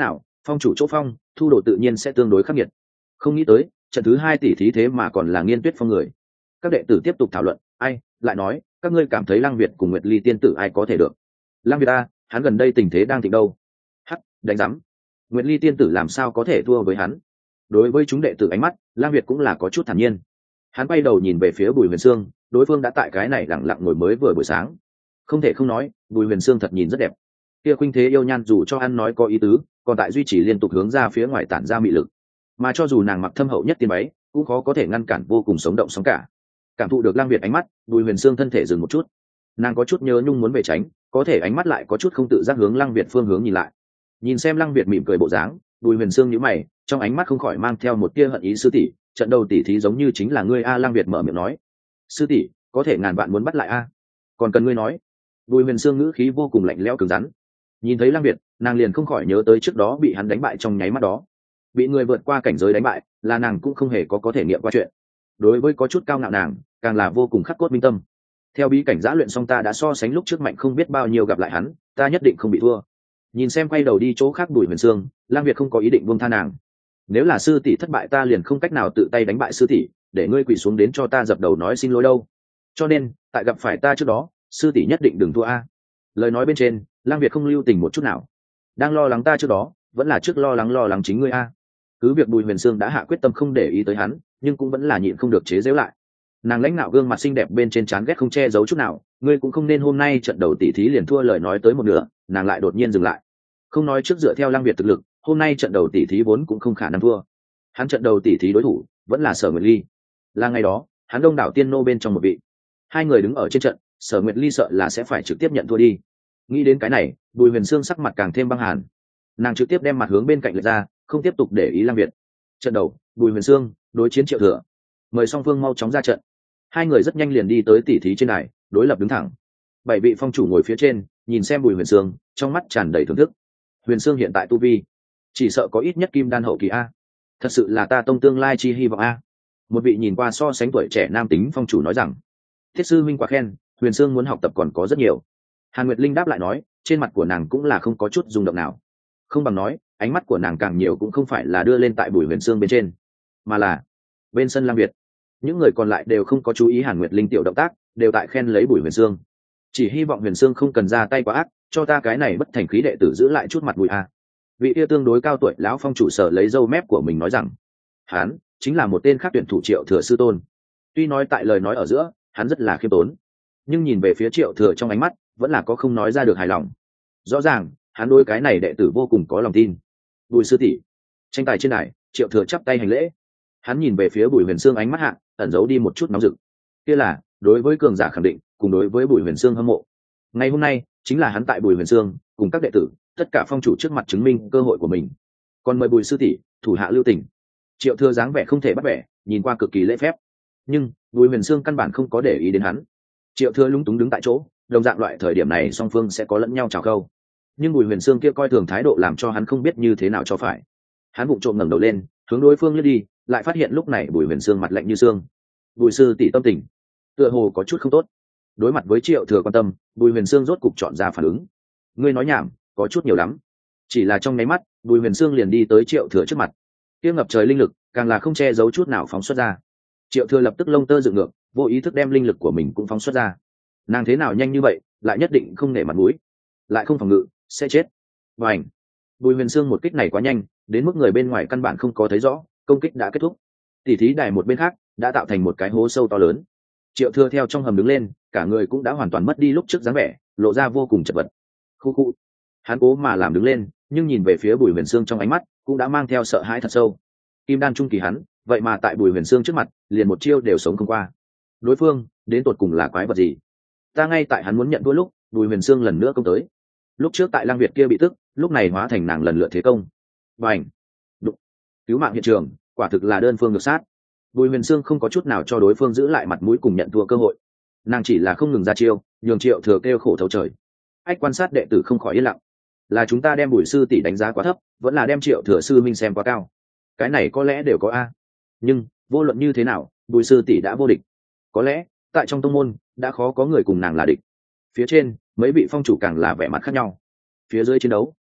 phong chủ chỗ phong thu đồ tự nhiên sẽ tương đối khắc nghiệt. Không nghĩ tới trận thứ 2 tỷ thí thế mà còn là Nghiên Tuyết Phong người. Các đệ tử tiếp tục thảo luận, ai lại nói các ngươi cảm thấy Lăng Việt cùng Nguyệt Ly tiên tử ai có thể được? Lăng Việt a, hắn gần đây tình thế đang thịnh đâu. Hắc, đánh rắm. Nguyệt Ly tiên tử làm sao có thể thua với hắn? Đối với chúng đệ tử ánh mắt, Lăng Việt cũng là có chút thản nhiên. Hắn quay đầu nhìn về phía Bùi Huyền Sương, đối phương đã tại cái này lặng lặng ngồi mới vừa buổi sáng. Không thể không nói, Bùi Huyền Sương thật nhìn rất đẹp. Kia khuynh thế yêu nhan dù cho ăn nói có ý tứ, còn tại duy trì liên tục hướng ra phía ngoài tản ra mị lực. Mà cho dù nàng mặc thâm hậu nhất tiên váy, cũng khó có thể ngăn cản vô cùng sống động sóng cả. Cảm thụ được Lăng Việt ánh mắt, Bùi Huyền Sương thân thể dừng một chút. Nàng có chút nhớ nhung muốn về tránh, có thể ánh mắt lại có chút không tự giác hướng Lăng Việt phương hướng nhìn lại. Nhìn xem Lăng Việt mỉm cười bộ dáng, Bùi Huyền Sương nhíu mày, trong ánh mắt không khỏi mang theo một tia hận ý. Sư tỷ, trận đầu tỷ thí giống như chính là ngươi a. Lăng Việt mở miệng nói. Sư tỷ, có thể ngàn vạn muốn bắt lại a. Còn cần ngươi nói. Bùi Huyền Sương ngữ khí vô cùng lạnh lẽo cứng rắn. Nhìn thấy Lăng Việt, nàng liền không khỏi nhớ tới trước đó bị hắn đánh bại trong nháy mắt đó. Bị người vượt qua cảnh giới đánh bại, là nàng cũng không hề có thể nghiệm qua chuyện. Đối với có chút cao ngạo nàng, càng là vô cùng khắc cốt minh tâm. Theo bí cảnh giã luyện xong ta đã so sánh lúc trước mạnh không biết bao nhiêu, gặp lại hắn, ta nhất định không bị thua. Nhìn xem quay đầu đi chỗ khác Bùi Huyền Sương, Lang Việt không có ý định buông tha nàng. Nếu là sư tỷ thất bại ta liền không cách nào tự tay đánh bại sư tỷ, để ngươi quỳ xuống đến cho ta dập đầu nói xin lỗi đâu. Cho nên, tại gặp phải ta trước đó, sư tỷ nhất định đừng thua a. Lời nói bên trên, Lang Việt không lưu tình một chút nào. Đang lo lắng ta trước đó, vẫn là trước lo lắng chính ngươi a. Cứ việc Bùi Huyền Sương đã hạ quyết tâm không để ý tới hắn, nhưng cũng vẫn là nhịn không được chế giễu lại. Nàng lãnh nạo gương mặt xinh đẹp bên trên trán ghét không che giấu chút nào, ngươi cũng không nên hôm nay trận đầu tỷ thí liền thua. Lời nói tới một nửa, nàng lại đột nhiên dừng lại. Không nói trước dựa theo Lăng Việt thực lực, hôm nay trận đầu tỷ thí vốn cũng không khả năng thua. Hắn trận đầu tỷ thí đối thủ vẫn là Sở Nguyệt Ly. Là ngày đó, hắn đông đảo tiên nô bên trong một vị. Hai người đứng ở trên trận, Sở Nguyệt Ly sợ là sẽ phải trực tiếp nhận thua đi. Nghĩ đến cái này, Bùi Huyền Sương sắc mặt càng thêm băng hàn. Nàng trực tiếp đem mặt hướng bên cạnh lệch ra, không tiếp tục để ý Lăng Việt. Trận đầu, Bùi Huyền Sương đối chiến Triệu Thừa. Mời song phương mau chóng ra trận. Hai người rất nhanh liền đi tới tỷ thí trên đài, đối lập đứng thẳng. 7 vị phong chủ ngồi phía trên, nhìn xem Bùi Huyền Sương, trong mắt tràn đầy thưởng thức. Huyền Sương hiện tại tu vi, chỉ sợ có ít nhất kim đan hậu kỳ a. Thật sự là ta tông tương lai chi hy vọng a. Một vị nhìn qua so sánh tuổi trẻ nam tính phong chủ nói rằng. Thiết sư minh quá khen, Huyền Sương muốn học tập còn có rất nhiều. Hàn Nguyệt Linh đáp lại nói, trên mặt của nàng cũng là không có chút rung động nào. Không bằng nói, ánh mắt của nàng càng nhiều cũng không phải là đưa lên tại Bùi Huyền Sương bên trên, mà là bên sân Lăng Việt. Những người còn lại đều không có chú ý Hàn Nguyệt Linh tiểu động tác, đều tại khen lấy Bùi Huyền Sương. Chỉ hy vọng Huyền Sương không cần ra tay quá ác, cho ta cái này bất thành khí đệ tử giữ lại chút mặt mũi a. Vị kia tương đối cao tuổi lão phong chủ sở lấy râu mép của mình nói rằng, hắn chính là một tên khác tuyển thủ Triệu Thừa sư tôn. Tuy nói tại lời nói ở giữa, hắn rất là khiêm tốn, nhưng nhìn về phía Triệu Thừa trong ánh mắt, vẫn là có không nói ra được hài lòng. Rõ ràng, hắn đối cái này đệ tử vô cùng có lòng tin. Bùi sư tỷ. Tranh tài trên đài, Triệu Thừa chắp tay hành lễ. Hắn nhìn về phía Bùi Huyền Sương, ánh mắt hạ ẩn giấu đi một chút nóng rực. Kia là đối với cường giả khẳng định, cùng đối với Bùi Huyền Sương hâm mộ. Ngày hôm nay chính là hắn tại Bùi Huyền Sương cùng các đệ tử, tất cả phong chủ trước mặt chứng minh cơ hội của mình. Còn mời Bùi sư tỷ thủ hạ lưu tình. Triệu Thừa dáng vẻ không thể bắt bẻ, nhìn qua cực kỳ lễ phép, nhưng Bùi Huyền Sương căn bản không có để ý đến hắn. Triệu Thừa lúng túng đứng tại chỗ, đồng dạng loại thời điểm này song phương sẽ có lẫn nhau chào câu, nhưng Bùi Huyền Sương kia coi thường thái độ làm cho hắn không biết như thế nào cho phải. Hắn vụng trộm ngẩng đầu lên, hướng đối phương liếc đi, lại phát hiện lúc này Bùi Huyền Sương mặt lạnh như xương. Bùi sư tỷ tâm tình tựa hồ có chút không tốt. Đối mặt với Triệu Thừa quan tâm, Bùi Huyền Sương rốt cục chọn ra phản ứng. Ngươi nói nhảm có chút nhiều lắm. Chỉ là trong nháy mắt, Bùi Huyền Sương liền đi tới Triệu Thừa trước mặt. Kia ngập trời linh lực càng là không che giấu chút nào phóng xuất ra. Triệu Thừa lập tức lông tơ dựng ngược, vô ý thức đem linh lực của mình cũng phóng xuất ra. Nàng thế nào nhanh như vậy, lại nhất định không nể mặt mũi, lại không phòng ngự sẽ chết. Và ảnh, Bùi Huyền Sương một kích này quá nhanh, đến mức người bên ngoài căn bản không có thấy rõ, công kích đã kết thúc. Tỷ thí đài một bên khác đã tạo thành một cái hố sâu to lớn. Triệu Thừa theo trong hầm đứng lên, cả người cũng đã hoàn toàn mất đi lúc trước dáng vẻ, lộ ra vô cùng chật vật. Khu khu. Hắn cố mà làm đứng lên, nhưng nhìn về phía Bùi Huyền Sương trong ánh mắt cũng đã mang theo sợ hãi thật sâu. Kim đan trung kỳ hắn, vậy mà tại Bùi Huyền Sương trước mặt, liền một chiêu đều sống không qua. Đối phương đến tột cùng là quái vật gì? Ta ngay tại hắn muốn nhận thua lúc, Bùi Huyền Sương lần nữa công tới. Lúc trước tại Lăng Việt kia bị tức, lúc này hóa thành nàng lần lượt thế công. Bành! Đụng! Cứu mạng hiện trường, quả thực là đơn phương ngược sát. Bùi Huyền Sương không có chút nào cho đối phương giữ lại mặt mũi cùng nhận thua cơ hội. Nàng chỉ là không ngừng ra chiêu, nhường Triệu Thừa kêu khổ thấu trời. Ách quan sát đệ tử không khỏi yên lặng. Là chúng ta đem Bùi sư tỷ đánh giá quá thấp, vẫn là đem Triệu Thừa sư minh xem quá cao. Cái này có lẽ đều có a. Nhưng vô luận như thế nào, Bùi sư tỷ đã vô địch. Có lẽ tại trong tông môn đã khó có người cùng nàng là địch. Phía trên mấy vị phong chủ càng là vẻ mặt khác nhau. Phía dưới chiến đấu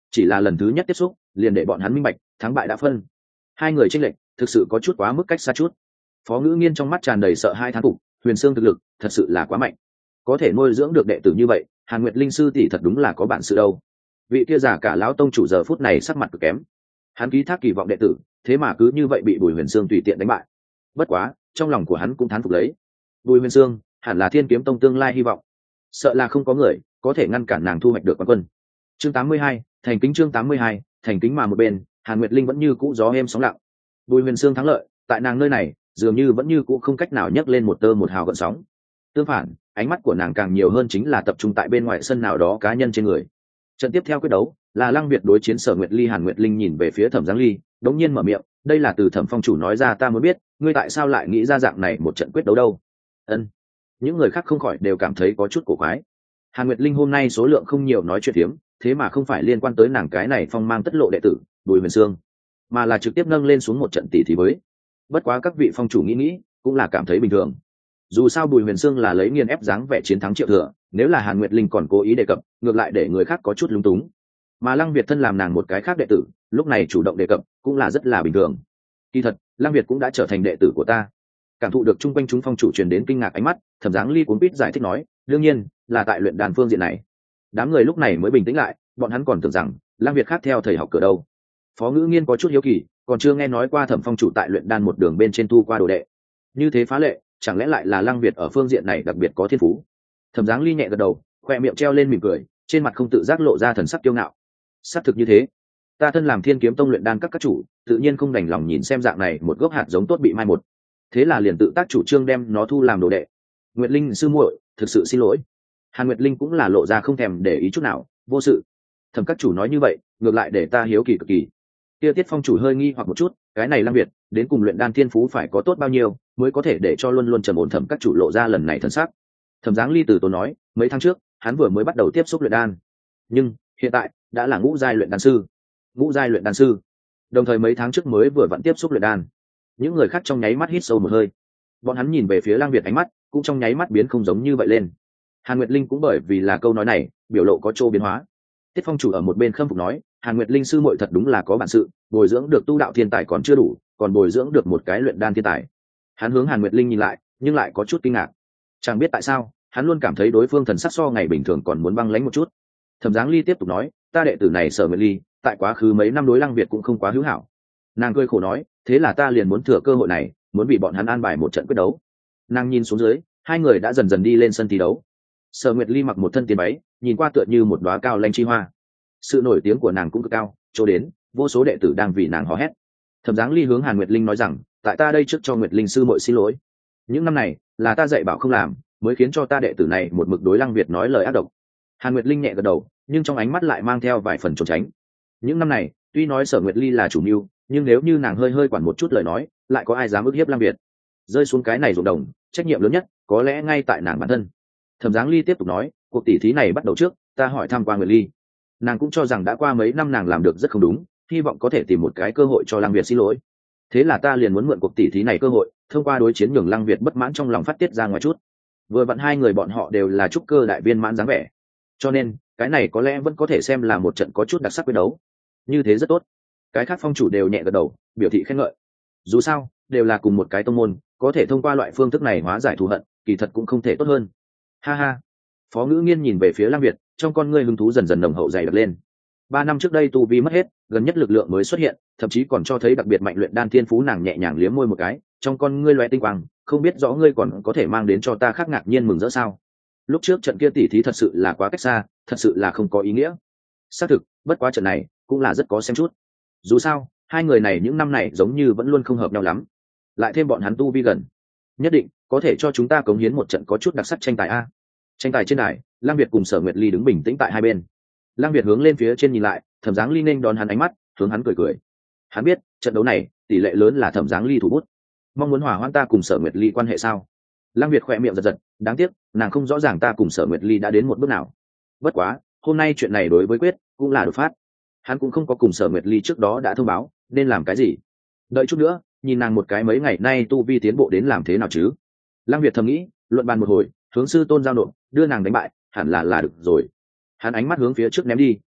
chỉ là lần thứ nhất tiếp xúc liền để bọn hắn minh bạch thắng bại đã phân. Hai người tranh lệch thực sự có chút quá mức cách xa chút. Phó Ngữ Nghiên trong mắt tràn đầy sợ hai thán phục, Huyền Sương thực lực thật sự là quá mạnh, có thể nuôi dưỡng được đệ tử như vậy. Hàn Nguyệt Linh sư tỷ thật đúng là có bản sự đâu. Vị kia già cả lão tông chủ giờ phút này sắc mặt cực kém, hắn ký thác kỳ vọng đệ tử, thế mà cứ như vậy bị Bùi Huyền Sương tùy tiện đánh bại. Bất quá trong lòng của hắn cũng thán phục lấy, Bùi Huyền Sương hẳn là Thiên Kiếm Tông tương lai hy vọng, sợ là không có người có thể ngăn cản nàng thu hoạch được quán quân. Chương 82, thành kính. Chương 82, thành kính. Mà một bên Hàn Nguyệt Linh vẫn như cũ gió êm sóng lặng. Bùi Huyền Sương thắng lợi tại nàng nơi này dường như vẫn như cũ không cách nào nhấc lên một tơ một hào gợn sóng. Tương phản, ánh mắt của nàng càng nhiều hơn chính là tập trung tại bên ngoài sân nào đó cá nhân trên người. Trận tiếp theo quyết đấu là Lăng Việt đối chiến Sở Nguyệt Ly. Hàn Nguyệt Linh nhìn về phía Thẩm Giáng Ly, đống nhiên mở miệng, đây là từ Thẩm phong chủ nói ra, ta muốn biết ngươi tại sao lại nghĩ ra dạng này một trận quyết đấu đâu. Ân. Những người khác không khỏi đều cảm thấy có chút cổ quái. Hàn Nguyệt Linh hôm nay số lượng không nhiều nói chuyện phiếm, thế mà không phải liên quan tới nàng cái này phong mang tất lộ đệ tử Bùi Huyền Sương, mà là trực tiếp nâng lên xuống một trận tỷ thí với. Bất quá các vị phong chủ nghĩ cũng là cảm thấy bình thường. Dù sao Bùi Huyền Sương là lấy nghiền ép dáng vẻ chiến thắng Triệu Thừa, nếu là Hàn Nguyệt Linh còn cố ý đề cập, ngược lại để người khác có chút lúng túng. Mà Lăng Việt thân làm nàng một cái khác đệ tử, lúc này chủ động đề cập cũng là rất là bình thường. Kỳ thật, Lăng Việt cũng đã trở thành đệ tử của ta. Cảm thụ được chung quanh chúng phong chủ truyền đến kinh ngạc ánh mắt, Thẩm Giáng Ly cuốn quýt giải thích nói, đương nhiên là tại luyện đàn phương diện này. Đám người lúc này mới bình tĩnh lại, bọn hắn còn tưởng rằng Lăng Việt khác theo thầy học cửa đâu. Phó Ngữ Nghiên có chút hiếu kỳ, còn chưa nghe nói qua Thẩm phong chủ tại luyện đan một đường bên trên thu qua đồ đệ, như thế phá lệ, chẳng lẽ lại là Lăng Việt ở phương diện này đặc biệt có thiên phú. Thẩm Giáng Ly nhẹ gật đầu, khoe miệng treo lên mỉm cười, trên mặt không tự giác lộ ra thần sắc kiêu ngạo. Xác thực như thế, ta thân làm Thiên Kiếm Tông luyện đan các chủ, tự nhiên không đành lòng nhìn xem dạng này một gốc hạt giống tốt bị mai một, thế là liền tự tác chủ trương đem nó thu làm đồ đệ. Nguyệt Linh sư muội, thực sự xin lỗi. Hàn Nguyệt Linh cũng là lộ ra không thèm để ý chút nào, vô sự. Thẩm các chủ nói như vậy, ngược lại để ta hiếu kỳ cực kỳ. Kia Tiết phong chủ hơi nghi hoặc một chút, cái này Lăng Việt đến cùng luyện đan thiên phú phải có tốt bao nhiêu mới có thể để cho luôn luôn trầm ổn Thẩm các chủ lộ ra lần này thần sắc. Thẩm Giáng Ly từ tốn nói, mấy tháng trước hắn vừa mới bắt đầu tiếp xúc luyện đan, nhưng hiện tại đã là ngũ giai luyện đan sư. Ngũ giai luyện đan sư, đồng thời mấy tháng trước mới vừa vặn tiếp xúc luyện đan. Những người khác trong nháy mắt hít sâu một hơi, bọn hắn nhìn về phía Lăng Việt ánh mắt cũng trong nháy mắt biến không giống như vậy lên. Hàn Nguyệt Linh cũng bởi vì là câu nói này biểu lộ có chỗ biến hóa. Tiết phong chủ ở một bên khâm phục nói, Hàn Nguyệt Linh sư muội thật đúng là có bản sự, bồi dưỡng được tu đạo thiên tài còn chưa đủ, còn bồi dưỡng được một cái luyện đan thiên tài. Hắn hướng Hàn Nguyệt Linh nhìn lại, nhưng lại có chút kinh ngạc. Chẳng biết tại sao, hắn luôn cảm thấy đối phương thần sắc so ngày bình thường còn muốn băng lãnh một chút. Thẩm Giáng Ly tiếp tục nói, ta đệ tử này Sở Nguyệt Ly, tại quá khứ mấy năm đối Lăng Việt cũng không quá hữu hảo. Nàng cười khổ nói, thế là ta liền muốn thừa cơ hội này, muốn vì bọn hắn an bài một trận quyết đấu. Nàng nhìn xuống dưới, hai người đã dần dần đi lên sân thi đấu. Sở Nguyệt Ly mặc một thân tiền váy, nhìn qua tựa như một đóa cao lanh chi hoa. Sự nổi tiếng của nàng cũng cực cao, chỗ đến vô số đệ tử đang vì nàng hò hét. Thẩm Giáng Ly hướng Hàn Nguyệt Linh nói rằng, tại ta đây trước cho Nguyệt Linh sư muội xin lỗi. Những năm này là ta dạy bảo không làm, mới khiến cho ta đệ tử này một mực đối Lăng Việt nói lời ác độc. Hàn Nguyệt Linh nhẹ gật đầu, nhưng trong ánh mắt lại mang theo vài phần trốn tránh. Những năm này, tuy nói Sở Nguyệt Ly là chủ mưu, nhưng nếu như nàng hơi quản một chút lời nói, lại có ai dám ức hiếp Lăng Việt. Rơi xuống cái này ruộng đồng, trách nhiệm lớn nhất có lẽ ngay tại nàng bản thân. Thẩm Giáng Ly tiếp tục nói, cuộc tỷ thí này bắt đầu trước, ta hỏi thăm qua Nguyệt Ly, nàng cũng cho rằng đã qua mấy năm nàng làm được rất không đúng, hy vọng có thể tìm một cái cơ hội cho Lăng Việt xin lỗi. Thế là ta liền muốn mượn cuộc tỷ thí này cơ hội, thông qua đối chiến nhường Lăng Việt bất mãn trong lòng phát tiết ra ngoài chút. Vừa vặn hai người bọn họ đều là trúc cơ đại viên mãn dáng vẻ, cho nên cái này có lẽ vẫn có thể xem là một trận có chút đặc sắc quyết đấu. Như thế rất tốt. Cái khác phong chủ đều nhẹ gật đầu, biểu thị khen ngợi. Dù sao đều là cùng một cái tông môn, có thể thông qua loại phương thức này hóa giải thù hận, kỳ thật cũng không thể tốt hơn. Ha ha. Phó Ngữ Nghiên nhìn về phía Lăng Việt, trong con ngươi hứng thú dần dần nồng hậu dày đặc lên. 3 năm trước đây tu vi mất hết, gần nhất lực lượng mới xuất hiện, thậm chí còn cho thấy đặc biệt mạnh luyện đan thiên phú. Nàng nhẹ nhàng liếm môi một cái, trong con ngươi lóe tinh quang, không biết rõ ngươi còn có thể mang đến cho ta khác ngạc nhiên mừng rỡ sao? Lúc trước trận kia tỉ thí thật sự là quá cách xa, thật sự là không có ý nghĩa. Xác thực, bất quá trận này cũng là rất có xem chút. Dù sao, hai người này những năm này giống như vẫn luôn không hợp nhau lắm. Lại thêm bọn hắn tu vi gần, nhất định có thể cho chúng ta cống hiến một trận có chút đặc sắc tranh tài a. Tranh tài trên đài, Lăng Việt cùng Sở Nguyệt Ly đứng bình tĩnh tại hai bên. Lăng Việt hướng lên phía trên nhìn lại, Thẩm Giáng Ly nên đón hắn ánh mắt, hướng hắn cười cười. Hắn biết, trận đấu này, tỷ lệ lớn là Thẩm Giáng Ly thủ bút. Mong muốn hòa hoãn ta cùng Sở Nguyệt Ly quan hệ sao? Lăng Việt khỏe miệng giật giật, đáng tiếc, nàng không rõ ràng ta cùng Sở Nguyệt Ly đã đến một bước nào. Bất quá, hôm nay chuyện này đối với quyết cũng là đột phát. Hắn cũng không có cùng Sở Nguyệt Ly trước đó đã thông báo, nên làm cái gì. Đợi chút nữa, nhìn nàng một cái mấy ngày nay tu vi tiến bộ đến làm thế nào chứ. Lăng Việt thầm nghĩ, luận bàn một hồi, hướng sư tôn giao nộp, đưa nàng đánh bại, hẳn là được rồi. Hắn ánh mắt hướng phía trước ném đi,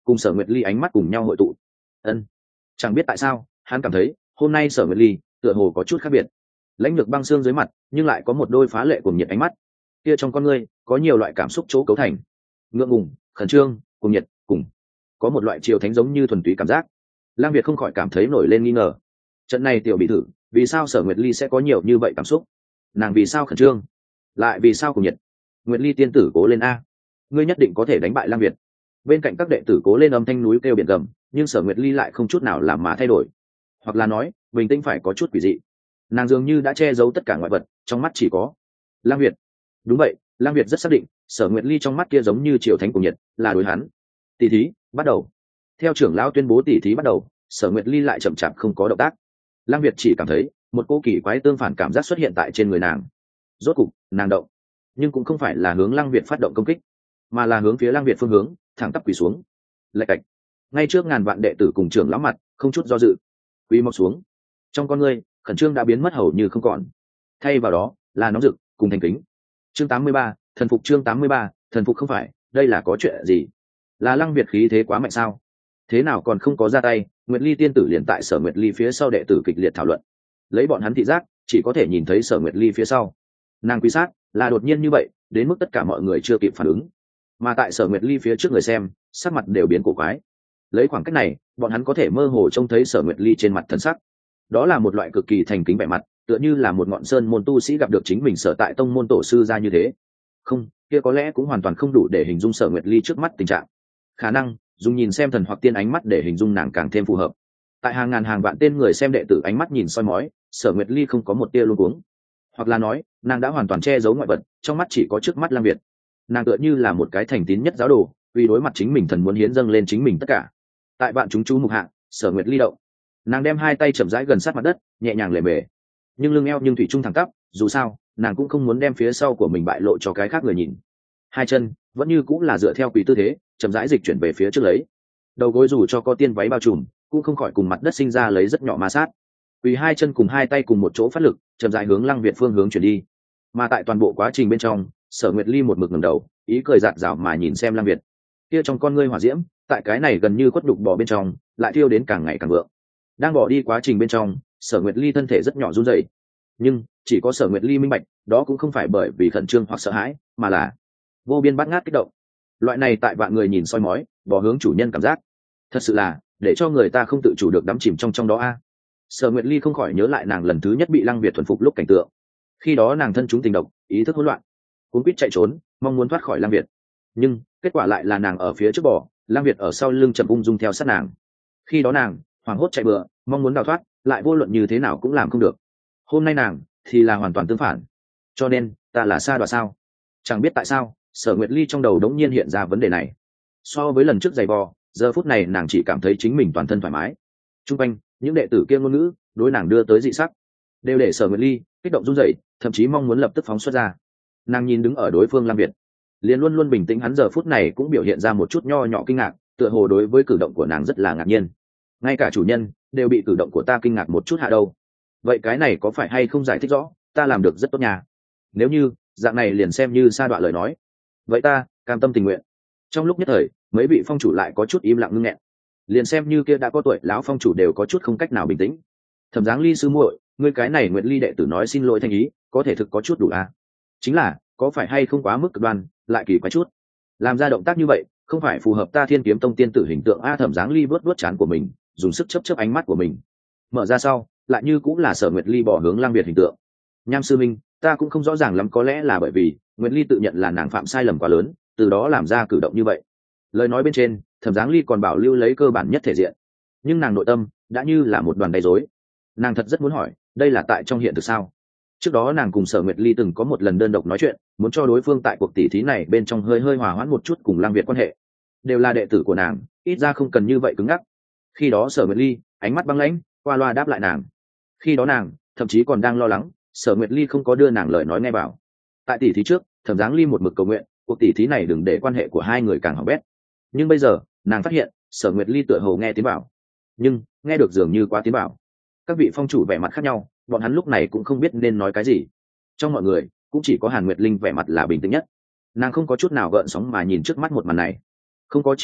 cùng Sở Nguyệt Ly ánh mắt cùng nhau hội tụ. Ân, chẳng biết tại sao hắn cảm thấy hôm nay Sở Nguyệt Ly tựa hồ có chút khác biệt. Lãnh lược băng xương dưới mặt nhưng lại có một đôi phá lệ cùng nhiệt ánh mắt, kia trong con ngươi có nhiều loại cảm xúc chỗ cấu thành, ngượng ngùng, khẩn trương, cùng nhiệt, cùng có một loại chiều thánh giống như thuần túy cảm giác. Lang Việt không khỏi cảm thấy nổi lên nghi ngờ, trận này tiểu bị thử vì sao Sở Nguyệt Ly sẽ có nhiều như vậy cảm xúc, nàng vì sao khẩn trương, lại vì sao cùng nhiệt. Nguyệt Ly tiên tử cố lên a, ngươi nhất định có thể đánh bại Lang Việt. Bên cạnh các đệ tử cố lên âm thanh núi kêu biển gầm, nhưng Sở Nguyệt Ly lại không chút nào làm mà thay đổi, hoặc là nói bình tĩnh phải có chút quỷ dị. Nàng dường như đã che giấu tất cả ngoại vật, trong mắt chỉ có Lang Việt. Đúng vậy, Lang Việt rất xác định Sở Nguyệt Ly trong mắt kia giống như triều thánh cùng nhiệt là đối hắn. Tỷ thí bắt đầu. Theo trưởng lão tuyên bố tỷ thí bắt đầu, Sở Nguyệt Ly lại chậm chạp không có động tác. Lang Việt chỉ cảm thấy một cô kỳ quái tương phản cảm giác xuất hiện tại trên người nàng. Rốt cục nàng động, nhưng cũng không phải là hướng Lang Việt phát động công kích, mà là hướng phía Lang Việt phương hướng thẳng tắp quỳ xuống. Lạch cạch, ngay trước ngàn vạn đệ tử cùng trưởng lão mặt, không chút do dự quỳ mọc xuống. Trong con ngươi khẩn trương đã biến mất hầu như không còn, thay vào đó là nóng rực cùng thành kính. Chương 83, thần phục. Chương 83, thần phục. Không phải, đây là có chuyện gì? Là Lăng Việt khí thế quá mạnh sao? Thế nào còn không có ra tay, Nguyệt Ly tiên tử liền tại Sở Nguyệt Ly phía sau đệ tử kịch liệt thảo luận. Lấy bọn hắn thị giác, chỉ có thể nhìn thấy Sở Nguyệt Ly phía sau. Nàng quy sát là đột nhiên như vậy, đến mức tất cả mọi người chưa kịp phản ứng. Mà tại Sở Nguyệt Ly phía trước người xem, sắc mặt đều biến cổ quái. Lấy khoảng cách này, bọn hắn có thể mơ hồ trông thấy Sở Nguyệt Ly trên mặt thần sắc. Đó là một loại cực kỳ thành kính vẻ mặt, tựa như là một ngọn sơn môn tu sĩ gặp được chính mình sở tại tông môn tổ sư ra như thế. Không, kia có lẽ cũng hoàn toàn không đủ để hình dung Sở Nguyệt Ly trước mắt tình trạng. Khả năng dùng nhìn xem thần hoặc tiên ánh mắt để hình dung nàng càng thêm phù hợp. Tại hàng ngàn hàng vạn tên người xem đệ tử ánh mắt nhìn soi mói, Sở Nguyệt Ly không có một tia luống cuống, hoặc là nói nàng đã hoàn toàn che giấu ngoại vật, trong mắt chỉ có trước mắt Lang Việt. Nàng tựa như là một cái thành tín nhất giáo đồ, vì đối mặt chính mình thần muốn hiến dâng lên chính mình tất cả. Tại bạn chúng chú mục hạ, Sở Nguyệt Ly động, nàng đem hai tay chậm rãi gần sát mặt đất, nhẹ nhàng lề mề, nhưng lưng eo nhưng thủy chung thẳng tắp, dù sao nàng cũng không muốn đem phía sau của mình bại lộ cho cái khác người nhìn. Hai chân vẫn như cũng là dựa theo quỳ tư thế, chậm rãi dịch chuyển về phía trước lấy. Đầu gối dù cho có tiên váy bao trùm, cũng không khỏi cùng mặt đất sinh ra lấy rất nhỏ ma sát. Quỳ hai chân cùng hai tay cùng một chỗ phát lực, chậm rãi hướng Lăng Việt phương hướng chuyển đi. Mà tại toàn bộ quá trình bên trong, Sở Nguyệt Ly một mực ngẩng đầu, ý cười rạng rào mà nhìn xem Lăng Việt. Kia trong con ngươi hỏa diễm, tại cái này gần như khuất đục bò bên trong, lại thiêu đến càng ngày càng vượng. Đang bỏ đi quá trình bên trong, Sở Nguyệt Ly thân thể rất nhỏ run rẩy, nhưng chỉ có Sở Nguyệt Ly minh bạch, đó cũng không phải bởi vì khẩn trương hoặc sợ hãi, mà là vô biên bát ngát kích động. Loại này tại vạn người nhìn soi mói, bỏ hướng chủ nhân cảm giác, thật sự là để cho người ta không tự chủ được đắm chìm trong đó a. Sở Nguyệt Ly không khỏi nhớ lại nàng lần thứ nhất bị Lăng Việt thuần phục lúc cảnh tượng. Khi đó nàng thân chúng tình độc, ý thức hỗn loạn, cuống quýt chạy trốn, mong muốn thoát khỏi Lăng Việt, nhưng kết quả lại là nàng ở phía trước bò, Lăng Việt ở sau lưng chậm ung dung theo sát nàng. Khi đó nàng hoảng hốt chạy bừa, mong muốn đào thoát, lại vô luận như thế nào cũng làm không được. Hôm nay nàng thì là hoàn toàn tương phản. Cho nên ta là sa đọa sao? Chẳng biết tại sao Sở Nguyệt Ly trong đầu đống nhiên hiện ra vấn đề này. So với lần trước giày vò, giờ phút này nàng chỉ cảm thấy chính mình toàn thân thoải mái. Trung quanh những đệ tử kia ngôn ngữ đối nàng đưa tới dị sắc, đều để Sở Nguyệt Ly kích động run rẩy, thậm chí mong muốn lập tức phóng xuất ra. Nàng nhìn đứng ở đối phương Lam Việt, liền luôn luôn bình tĩnh hắn giờ phút này cũng biểu hiện ra một chút nho nhỏ kinh ngạc, tựa hồ đối với cử động của nàng rất là ngạc nhiên. Ngay cả chủ nhân đều bị cử động của ta kinh ngạc một chút hạ đâu. Vậy cái này có phải hay không giải thích rõ ta làm được rất tốt nhà? Nếu như dạng này liền xem như sa đọa lời nói, vậy ta cam tâm tình nguyện. Trong lúc nhất thời, mấy vị phong chủ lại có chút im lặng ngưng nghẹn. Liền xem như kia đã có tuổi lão phong chủ đều có chút không cách nào bình tĩnh. Thẩm Giáng Ly sư muội, ngươi cái này Nguyệt Ly đệ tử nói xin lỗi thanh ý, có thể thực có chút đủ à? Chính là có phải hay không quá mức cực đoan, lại kỳ quái chút. Làm ra động tác như vậy, không phải phù hợp ta Thiên Kiếm Tông tiên tử hình tượng a. Thẩm Giáng Ly vuốt trán của mình, dùng sức chớp ánh mắt của mình. Mở ra sau, lại như cũng là Sở Nguyệt Ly bỏ hướng Lang Việt hình tượng. Nham sư minh, ta cũng không rõ ràng lắm, có lẽ là bởi vì Nguyệt Ly tự nhận là nàng phạm sai lầm quá lớn, từ đó làm ra cử động như vậy. Lời nói bên trên, Thẩm Giáng Ly còn bảo lưu lấy cơ bản nhất thể diện, nhưng nàng nội tâm đã như là một đoàn đầy rối. Nàng thật rất muốn hỏi, đây là tại trong hiện thực sao? Trước đó nàng cùng Sở Nguyệt Ly từng có một lần đơn độc nói chuyện, muốn cho đối phương tại cuộc tỷ thí này bên trong hơi hòa hoãn một chút cùng Lang Việt quan hệ. Đều là đệ tử của nàng, ít ra không cần như vậy cứng ngắc. Khi đó Sở Nguyệt Ly ánh mắt băng lãnh, qua loa đáp lại nàng. Khi đó nàng thậm chí còn đang lo lắng Sở Nguyệt Ly không có đưa nàng lời nói nghe vào. Tại tỷ thí trước, Thẩm Giáng Ly một mực cầu nguyện cuộc tỷ thí này đừng để quan hệ của hai người càng hỏng bét. Nhưng bây giờ nàng phát hiện Sở Nguyệt Ly tựa hồ nghe tiếng bảo, nhưng nghe được dường như quá tiếng bảo. Các vị phong chủ vẻ mặt khác nhau, bọn hắn lúc này cũng không biết nên nói cái gì. Trong mọi người cũng chỉ có Hàn Nguyệt Linh vẻ mặt là bình tĩnh nhất. Nàng không có chút nào gợn sóng mà nhìn trước mắt một màn này, không có chỉ trích,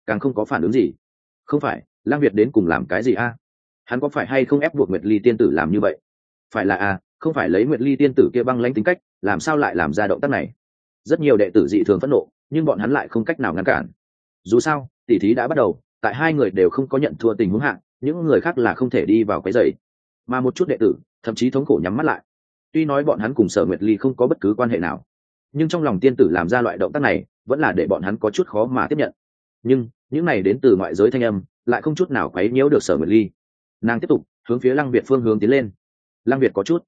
càng không có phản ứng gì. Không phải, Lăng Việt đến cùng làm cái gì a? Hắn có phải hay không ép buộc Nguyệt Ly tiên tử làm như vậy? Phải là a, không phải lấy Nguyệt Ly tiên tử kia băng lãnh tính cách, làm sao lại làm ra động tác này? Rất nhiều đệ tử dị thường phẫn nộ, nhưng bọn hắn lại không cách nào ngăn cản. Dù sao, tỷ thí đã bắt đầu, tại hai người đều không có nhận thua tình huống hạ, những người khác là không thể đi vào quấy rầy. Mà một chút đệ tử, thậm chí thống khổ nhắm mắt lại. Tuy nói bọn hắn cùng Sở Nguyệt Ly không có bất cứ quan hệ nào, nhưng trong lòng tiên tử làm ra loại động tác này, vẫn là để bọn hắn có chút khó mà tiếp nhận. Nhưng những này đến từ ngoại giới thanh âm, lại không chút nào quấy nhiễu được Sở Nguyệt Ly. Nàng tiếp tục hướng phía Lăng Việt phương hướng tiến lên. Lăng Việt có chút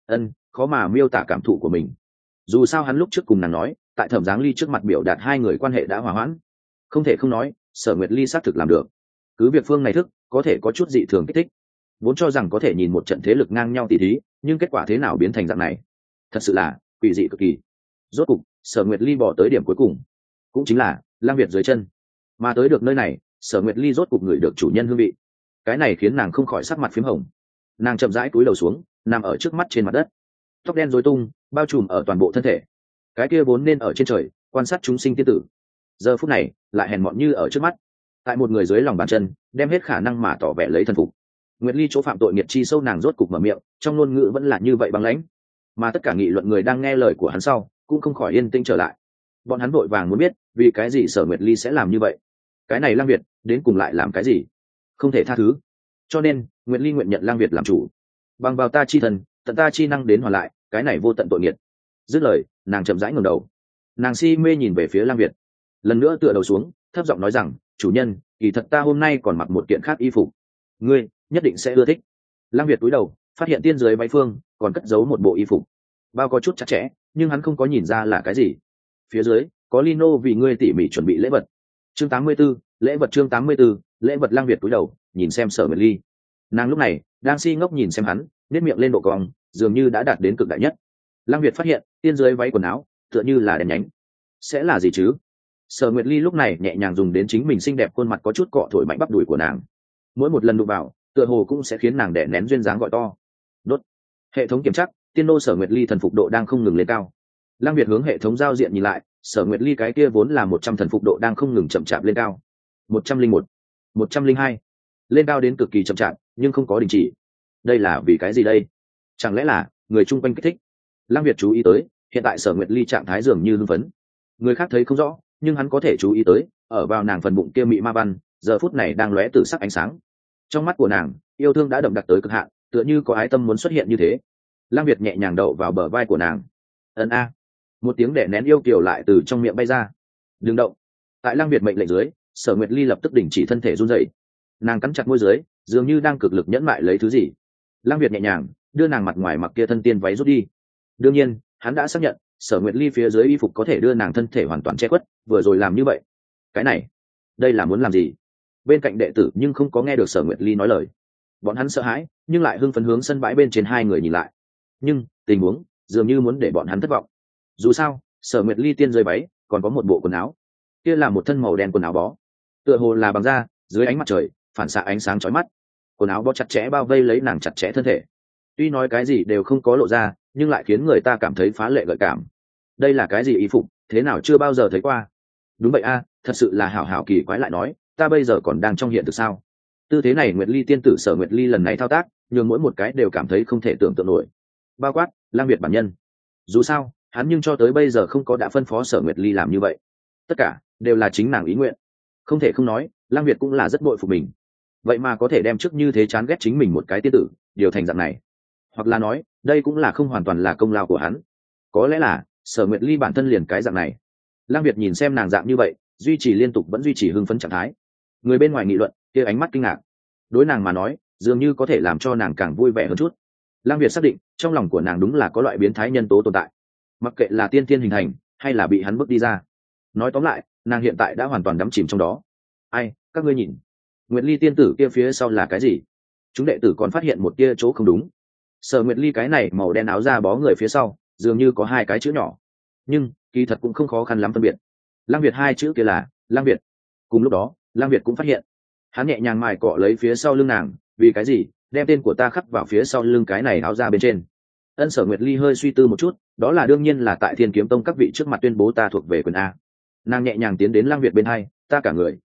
khó mà miêu tả cảm thụ của mình. Dù sao hắn lúc trước cùng nàng nói, tại Thẩm Giáng Ly trước mặt biểu đạt hai người quan hệ đã hòa hoãn. Không thể không nói, Sở Nguyệt Ly xác thực làm được. Cứ việc phương này thức có thể có chút dị thường kích thích, vốn cho rằng có thể nhìn một trận thế lực ngang nhau tỷ thí, nhưng kết quả thế nào biến thành dạng này, thật sự là quỷ dị cực kỳ. Rốt cục, Sở Nguyệt Ly bỏ tới điểm cuối cùng, cũng chính là Lăng Việt dưới chân. Mà tới được nơi này, Sở Nguyệt Ly rốt cục ngửi được chủ nhân hương vị. Cái này khiến nàng không khỏi sắc mặt phím hồng. Nàng chậm rãi cúi đầu xuống, nằm ở trước mắt trên mặt đất, tóc đen rối tung bao trùm ở toàn bộ thân thể. Cái kia vốn nên ở trên trời quan sát chúng sinh tiên tử, giờ phút này lại hèn mọn như ở trước mắt, tại một người dưới lòng bàn chân, đem hết khả năng mà tỏ vẻ lấy thần phục. Nguyệt Ly chỗ phạm tội nghiệt chi sâu, nàng rốt cục mở miệng, trong ngôn ngữ vẫn là như vậy băng lãnh. Mà tất cả nghị luận người đang nghe lời của hắn sau, cũng không khỏi yên tĩnh trở lại. Bọn hắn vội vàng muốn biết, vì cái gì Sở Nguyệt Ly sẽ làm như vậy? Cái này Lăng Việt đến cùng lại làm cái gì? Không thể tha thứ. Cho nên, Nguyệt Ly nguyện nhận Lăng Việt làm chủ. Bằng vào ta chi thần, tận ta chi năng đến hoàn lại, cái này vô tận tội nghiệt. Dứt lời, nàng chậm rãi ngẩng đầu. Nàng si mê nhìn về phía Lăng Việt. Lần nữa tựa đầu xuống, thấp giọng nói rằng, chủ nhân, kỳ thật ta hôm nay còn mặc một kiện khác y phục, ngươi nhất định sẽ ưa thích. Lăng Việt cúi đầu, phát hiện tiên dưới váy phương còn cất giấu một bộ y phục, bao có chút chặt chẽ, nhưng hắn không có nhìn ra là cái gì. Phía dưới có lino vì ngươi tỉ mỉ chuẩn bị lễ vật. Chương 84, lễ vật. Chương 84, lễ vật. Lăng Việt cúi đầu nhìn xem Sở Nguyệt Ly. Nàng lúc này đang si ngốc nhìn xem hắn, nét miệng lên độ cong, dường như đã đạt đến cực đại nhất. Lăng Việt phát hiện tiên dưới váy quần áo tựa như là đèn nhánh. Sẽ là gì chứ? Sở Nguyệt Ly lúc này nhẹ nhàng dùng đến chính mình xinh đẹp khuôn mặt có chút cọ thổi mạnh bắp đùi của nàng. Mỗi một lần đụng vào, tựa hồ cũng sẽ khiến nàng đẻ nén duyên dáng gọi to. Đốt. Hệ thống kiểm tra, tiên nô Sở Nguyệt Ly thần phục độ đang không ngừng lên cao. Lăng Việt hướng hệ thống giao diện nhìn lại, Sở Nguyệt Ly cái kia vốn là 100 thần phục độ đang không ngừng chậm chạp lên cao. 101, 102, lên cao đến cực kỳ chậm chạp, nhưng không có đình chỉ. Đây là vì cái gì đây? Chẳng lẽ là người chung quanh kích thích? Lăng Việt chú ý tới, hiện tại Sở Nguyệt Ly trạng thái dường như hưng phấn. Người khác thấy không rõ, nhưng hắn có thể chú ý tới, ở vào nàng phần bụng kia mị ma văn, giờ phút này đang lóe từ sắc ánh sáng. Trong mắt của nàng, yêu thương đã đậm đặc tới cực hạn, tựa như có ái tâm muốn xuất hiện như thế. Lăng Việt nhẹ nhàng đậu vào bờ vai của nàng. Ân a. Một tiếng đẻ nén yêu kiều lại từ trong miệng bay ra. Đừng động. Tại Lăng Việt mệnh lệnh dưới, Sở Nguyệt Ly lập tức đình chỉ thân thể run rẩy. Nàng cắn chặt môi dưới, dường như đang cực lực nhẫn mại lấy thứ gì. Lăng Việt nhẹ nhàng đưa nàng mặt ngoài mặc kia thân tiên váy rút đi. Đương nhiên, hắn đã xác nhận, Sở Nguyệt Ly phía dưới y phục có thể đưa nàng thân thể hoàn toàn che khuất, vừa rồi làm như vậy. Cái này, đây là muốn làm gì? Bên cạnh đệ tử nhưng không có nghe được Sở Nguyệt Ly nói lời. Bọn hắn sợ hãi, nhưng lại hưng phấn hướng sân bãi bên trên hai người nhìn lại. Nhưng tình huống dường như muốn để bọn hắn thất vọng. Dù sao, Sở Nguyệt Ly tiên rơi váy, còn có một bộ quần áo. Kia là một thân màu đen quần áo bó, tựa hồ là bằng da, dưới ánh mặt trời phản xạ ánh sáng chói mắt. Quần áo bó chặt chẽ bao vây lấy nàng chặt chẽ thân thể. Tuy nói cái gì đều không có lộ ra, nhưng lại khiến người ta cảm thấy phá lệ gợi cảm. Đây là cái gì y phục, thế nào chưa bao giờ thấy qua? Đúng vậy a, thật sự là hảo hảo kỳ quái. Lại nói, ta bây giờ còn đang trong hiện thực sao? Tư thế này Nguyệt Ly tiên tử Sở Nguyệt Ly lần này thao tác, nhưng mỗi một cái đều cảm thấy không thể tưởng tượng nổi. Bao quát Lăng Việt bản nhân. Dù sao, hắn nhưng cho tới bây giờ không có đã phân phó Sở Nguyệt Ly làm như vậy. Tất cả đều là chính nàng ý nguyện. Không thể không nói, Lăng Việt cũng là rất bội phục mình. Vậy mà có thể đem trước như thế chán ghét chính mình một cái tiên tử, điều thành dạng này. Hoặc là nói, đây cũng là không hoàn toàn là công lao của hắn. Có lẽ là Sở Nguyệt Ly bản thân liền cái dạng này. Lăng Việt nhìn xem nàng dạng như vậy, duy trì liên tục vẫn duy trì hưng phấn trạng thái. Người bên ngoài nghị luận, kia ánh mắt kinh ngạc. Đối nàng mà nói, dường như có thể làm cho nàng càng vui vẻ hơn chút. Lăng Việt xác định, trong lòng của nàng đúng là có loại biến thái nhân tố tồn tại. Mặc kệ là tiên tiên hình thành, hay là bị hắn bước đi ra. Nói tóm lại, nàng hiện tại đã hoàn toàn đắm chìm trong đó. Ai, các ngươi nhìn, Nguyệt Ly tiên tử kia phía sau là cái gì? Chúng đệ tử còn phát hiện một tia chỗ không đúng. Sở Nguyệt Ly cái này màu đen áo da bó người phía sau, dường như có hai cái chữ nhỏ. Nhưng kỳ thật cũng không khó khăn lắm phân biệt. Lăng Việt hai chữ kia là Lăng Việt. Cùng lúc đó, Lăng Việt cũng phát hiện, hắn nhẹ nhàng mài cọ lấy phía sau lưng nàng. Vì cái gì đem tên của ta khắc vào phía sau lưng cái này áo da bên trên? Ân. Sở Nguyệt Ly hơi suy tư một chút, đó là đương nhiên là tại Thiên Kiếm Tông các vị trước mặt tuyên bố ta thuộc về quyền A. Nàng nhẹ nhàng tiến đến Lăng Việt bên hai, ta cả người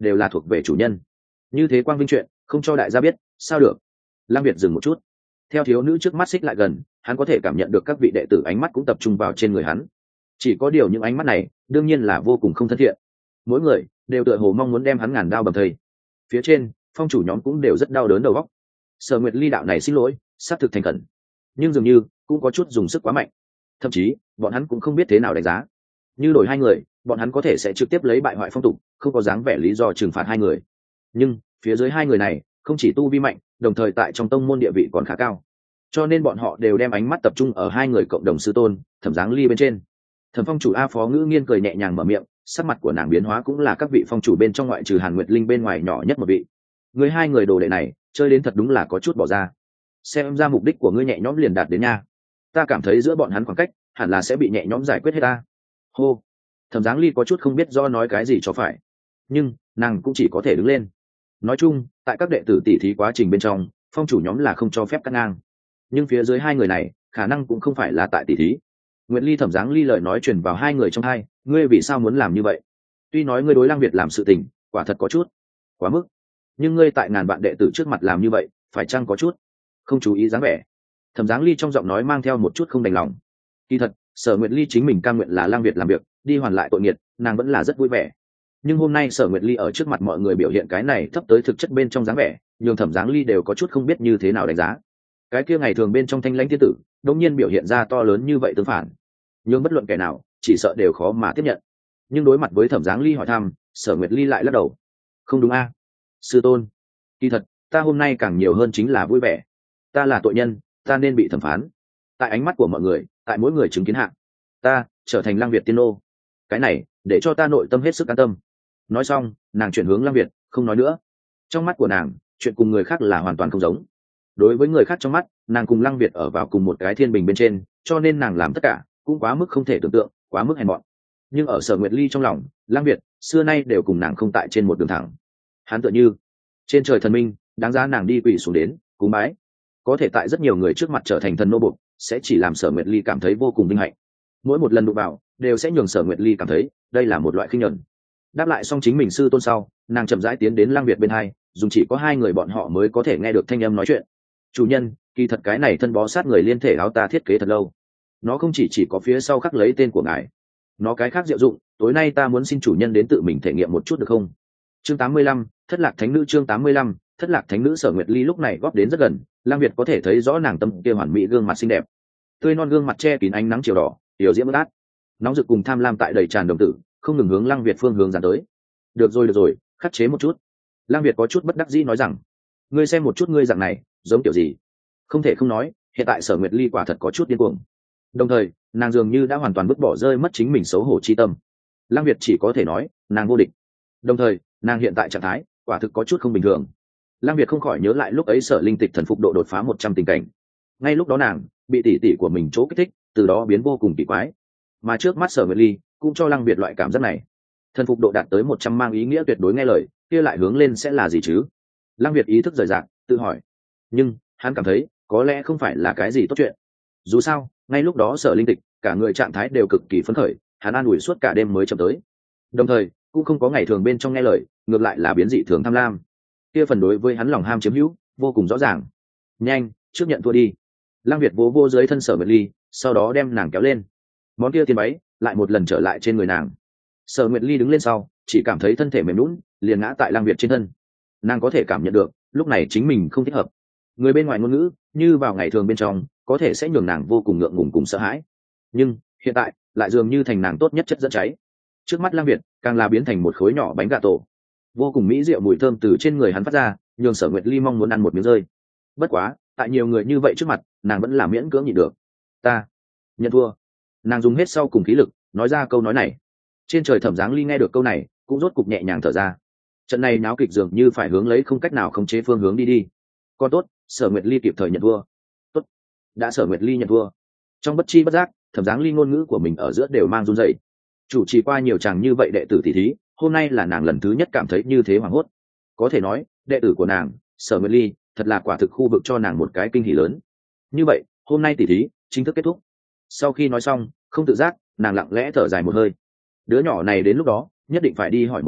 đều là thuộc về chủ nhân. Như thế quang vinh chuyện không cho đại gia biết sao được. Lăng Việt dừng một chút, theo thiếu nữ trước mắt xích lại gần, hắn có thể cảm nhận được các vị đệ tử ánh mắt cũng tập trung vào trên người hắn. Chỉ có điều những ánh mắt này đương nhiên là vô cùng không thân thiện, mỗi người đều tựa hồ mong muốn đem hắn ngàn đao bầm thây. Phía trên phong chủ nhóm cũng đều rất đau đớn đầu óc. Sở Nguyệt Ly đạo này xin lỗi xác thực thành khẩn, nhưng dường như cũng có chút dùng sức quá mạnh, thậm chí bọn hắn cũng không biết thế nào đánh giá. Như đổi hai người, bọn hắn có thể sẽ trực tiếp lấy bại hoại phong tục, không có dáng vẻ lý do trừng phạt hai người. Nhưng phía dưới hai người này không chỉ tu vi mạnh, đồng thời tại trong tông môn địa vị còn khá cao, cho nên bọn họ đều đem ánh mắt tập trung ở hai người cộng đồng sư tôn Thẩm Giáng Ly bên trên. Thẩm phong chủ A Phó Ngữ Nghiên cười nhẹ nhàng mở miệng, sắc mặt của nàng biến hóa cũng là các vị phong chủ bên trong ngoại trừ Hàn Nguyệt Linh bên ngoài nhỏ nhất một vị. Người hai người đồ đệ này chơi đến thật đúng là có chút bỏ ra. Xem ra mục đích của ngươi nhẹ nhõm liền đạt đến nha. Ta cảm thấy giữa bọn hắn khoảng cách hẳn là sẽ bị nhẹ nhõm giải quyết hết ta. Hô. Thẩm Giáng Ly có chút không biết do nói cái gì cho phải, nhưng nàng cũng chỉ có thể đứng lên. Nói chung tại các đệ tử tỉ thí quá trình bên trong, phong chủ nhóm là không cho phép cắt ngang, nhưng phía dưới hai người này khả năng cũng không phải là tại tỉ thí. Nguyệt Ly Thẩm Giáng Ly lời nói truyền vào hai người trong hai, ngươi vì sao muốn làm như vậy? Tuy nói ngươi đối Lăng Việt làm sự tình quả thật có chút quá mức, nhưng ngươi tại ngàn vạn đệ tử trước mặt làm như vậy phải chăng có chút không chú ý dáng vẻ? Thẩm Giáng Ly trong giọng nói mang theo một chút không đành lòng. Kỳ thật Sở Nguyệt Ly chính mình cam nguyện là Lăng Việt làm việc đi hoàn lại tội nghiệt, nàng vẫn là rất vui vẻ. Nhưng hôm nay Sở Nguyệt Ly ở trước mặt mọi người biểu hiện cái này thấp tới thực chất bên trong dáng vẻ, nhường Thẩm Giáng Ly đều có chút không biết như thế nào đánh giá. Cái kia ngày thường bên trong thanh lãnh thiên tử đột nhiên biểu hiện ra to lớn như vậy tương phản, nhưng bất luận kẻ nào chỉ sợ đều khó mà tiếp nhận. Nhưng đối mặt với Thẩm Giáng Ly hỏi thăm, Sở Nguyệt Ly lại lắc đầu. Không đúng a, sư tôn, kỳ thật ta hôm nay càng nhiều hơn chính là vui vẻ. Ta là tội nhân, ta nên bị thẩm phán. Tại ánh mắt của mọi người, tại mỗi người chứng kiến hạ, ta trở thành Lăng Việt tiên nô. Cái này để cho ta nội tâm hết sức an tâm. Nói xong nàng chuyển hướng Lăng Việt, không nói nữa. Trong mắt của nàng chuyện cùng người khác là hoàn toàn không giống. Đối với người khác trong mắt, nàng cùng Lăng Việt ở vào cùng một cái thiên bình bên trên, cho nên nàng làm tất cả cũng quá mức không thể tưởng tượng, quá mức hèn mọn. Nhưng ở Sở Nguyệt Ly trong lòng, Lăng Việt xưa nay đều cùng nàng không tại trên một đường thẳng. Hắn tựa như trên trời thần minh, đáng giá nàng đi quỳ xuống đến cúng bái. Có thể tại rất nhiều người trước mặt trở thành thần nô bộc, sẽ chỉ làm Sở Nguyệt Ly cảm thấy vô cùng vinh hạnh. Mỗi một lần đụng vào đều sẽ nhường Sở Nguyệt Ly cảm thấy đây là một loại khinh nhẫn. Đáp lại xong chính mình sư tôn sau, nàng chậm rãi tiến đến Lăng Việt bên hai, dùng chỉ có hai người bọn họ mới có thể nghe được thanh âm nói chuyện. Chủ nhân, kỳ thật cái này thân bó sát người liên thể áo ta thiết kế thật lâu, nó không chỉ có phía sau khắc lấy tên của ngài, nó cái khác diệu dụng, tối nay ta muốn xin chủ nhân đến tự mình thể nghiệm một chút được không? Chương 85, Thất Lạc Thánh Nữ. Chương 85, Thất Lạc Thánh Nữ. Sở Nguyệt Ly lúc này góp đến rất gần, Lăng Việt có thể thấy rõ nàng tâm kia hoàn mỹ gương mặt xinh đẹp, tươi non gương mặt che kín ánh nắng chiều đỏ, tiểu diễm bất át, nóng rực cùng tham lam tại đầy tràn đồng tử, không ngừng hướng Lăng Việt phương hướng dàn tới. Được rồi, khắc chế một chút. Lăng Việt có chút bất đắc dĩ nói rằng, ngươi xem một chút ngươi dạng này giống kiểu gì. Không thể không nói, hiện tại Sở Nguyệt Ly quả thật có chút điên cuồng. Đồng thời nàng dường như đã hoàn toàn vứt bỏ rơi mất chính mình xấu hổ chi tâm. Lăng Việt chỉ có thể nói nàng vô địch. Đồng thời nàng hiện tại trạng thái quả thực có chút không bình thường. Lăng Việt không khỏi nhớ lại lúc ấy Sở Linh Tịch thần phục độ đột phá 100 tình cảnh. Ngay lúc đó nàng bị tỷ tỷ của mình chỗ kích thích, từ đó biến vô cùng kỳ quái. Mà trước mắt Sở Nguyệt Ly cũng cho Lăng Việt loại cảm giác này. Thần phục độ đạt tới 100 mang ý nghĩa tuyệt đối nghe lời, kia lại hướng lên sẽ là gì chứ? Lăng Việt ý thức rời rạc, tự hỏi. Nhưng hắn cảm thấy có lẽ không phải là cái gì tốt chuyện. Dù sao ngay lúc đó Sở Linh Tịch cả người trạng thái đều cực kỳ phấn khởi, hắn an ủi suốt cả đêm mới chậm tới. Đồng thời cũng không có ngày thường bên trong nghe lời, ngược lại là biến dị thường tham lam. Kia phần đối với hắn lòng ham chiếm hữu vô cùng rõ ràng. Nhanh, trước nhận thua đi. Lăng Việt vỗ vô dưới thân Sở Nguyệt Ly, sau đó đem nàng kéo lên. Món kia tiền váy lại một lần trở lại trên người nàng. Sở Nguyệt Ly đứng lên sau, chỉ cảm thấy thân thể mềm nhũn, liền ngã tại Lăng Việt trên thân. Nàng có thể cảm nhận được lúc này chính mình không thích hợp. Người bên ngoài ngôn ngữ như vào ngày thường bên trong có thể sẽ nhường nàng vô cùng ngượng ngùng cùng sợ hãi, nhưng hiện tại lại dường như thành nàng tốt nhất chất dẫn cháy. Trước mắt Lăng Việt càng là biến thành một khối nhỏ bánh gà tổ, vô cùng mỹ diệu mùi thơm từ trên người hắn phát ra, nhường Sở Nguyệt Ly mong muốn ăn một miếng rơi. Bất quá tại nhiều người như vậy trước mặt, nàng vẫn là miễn cưỡng nhịn được. Ta nhận thua. Nàng dùng hết sau cùng khí lực nói ra câu nói này. Trên trời Thẩm Giáng Ly nghe được câu này cũng rốt cục nhẹ nhàng thở ra. Trận này náo kịch dường như phải hướng lấy không cách nào khống chế phương hướng đi. Còn tốt Sở Nguyệt Ly kịp thời nhận thua. Tốt, đã Sở Nguyệt Ly nhận thua. Trong bất chi bất giác Thẩm Giáng Ly ngôn ngữ của mình ở giữa đều mang run rẩy. Chủ trì qua nhiều chàng như vậy đệ tử tỷ thí, hôm nay là nàng lần thứ nhất cảm thấy như thế hoảng hốt. Có thể nói đệ tử của nàng Sở Nguyệt Ly thật là quả thực khu vực cho nàng một cái kinh hỉ lớn. Như vậy hôm nay tỷ thí chính thức kết thúc. Sau khi nói xong, không tự giác nàng lặng lẽ thở dài một hơi. Đứa nhỏ này đến lúc đó nhất định phải đi hỏi một chút,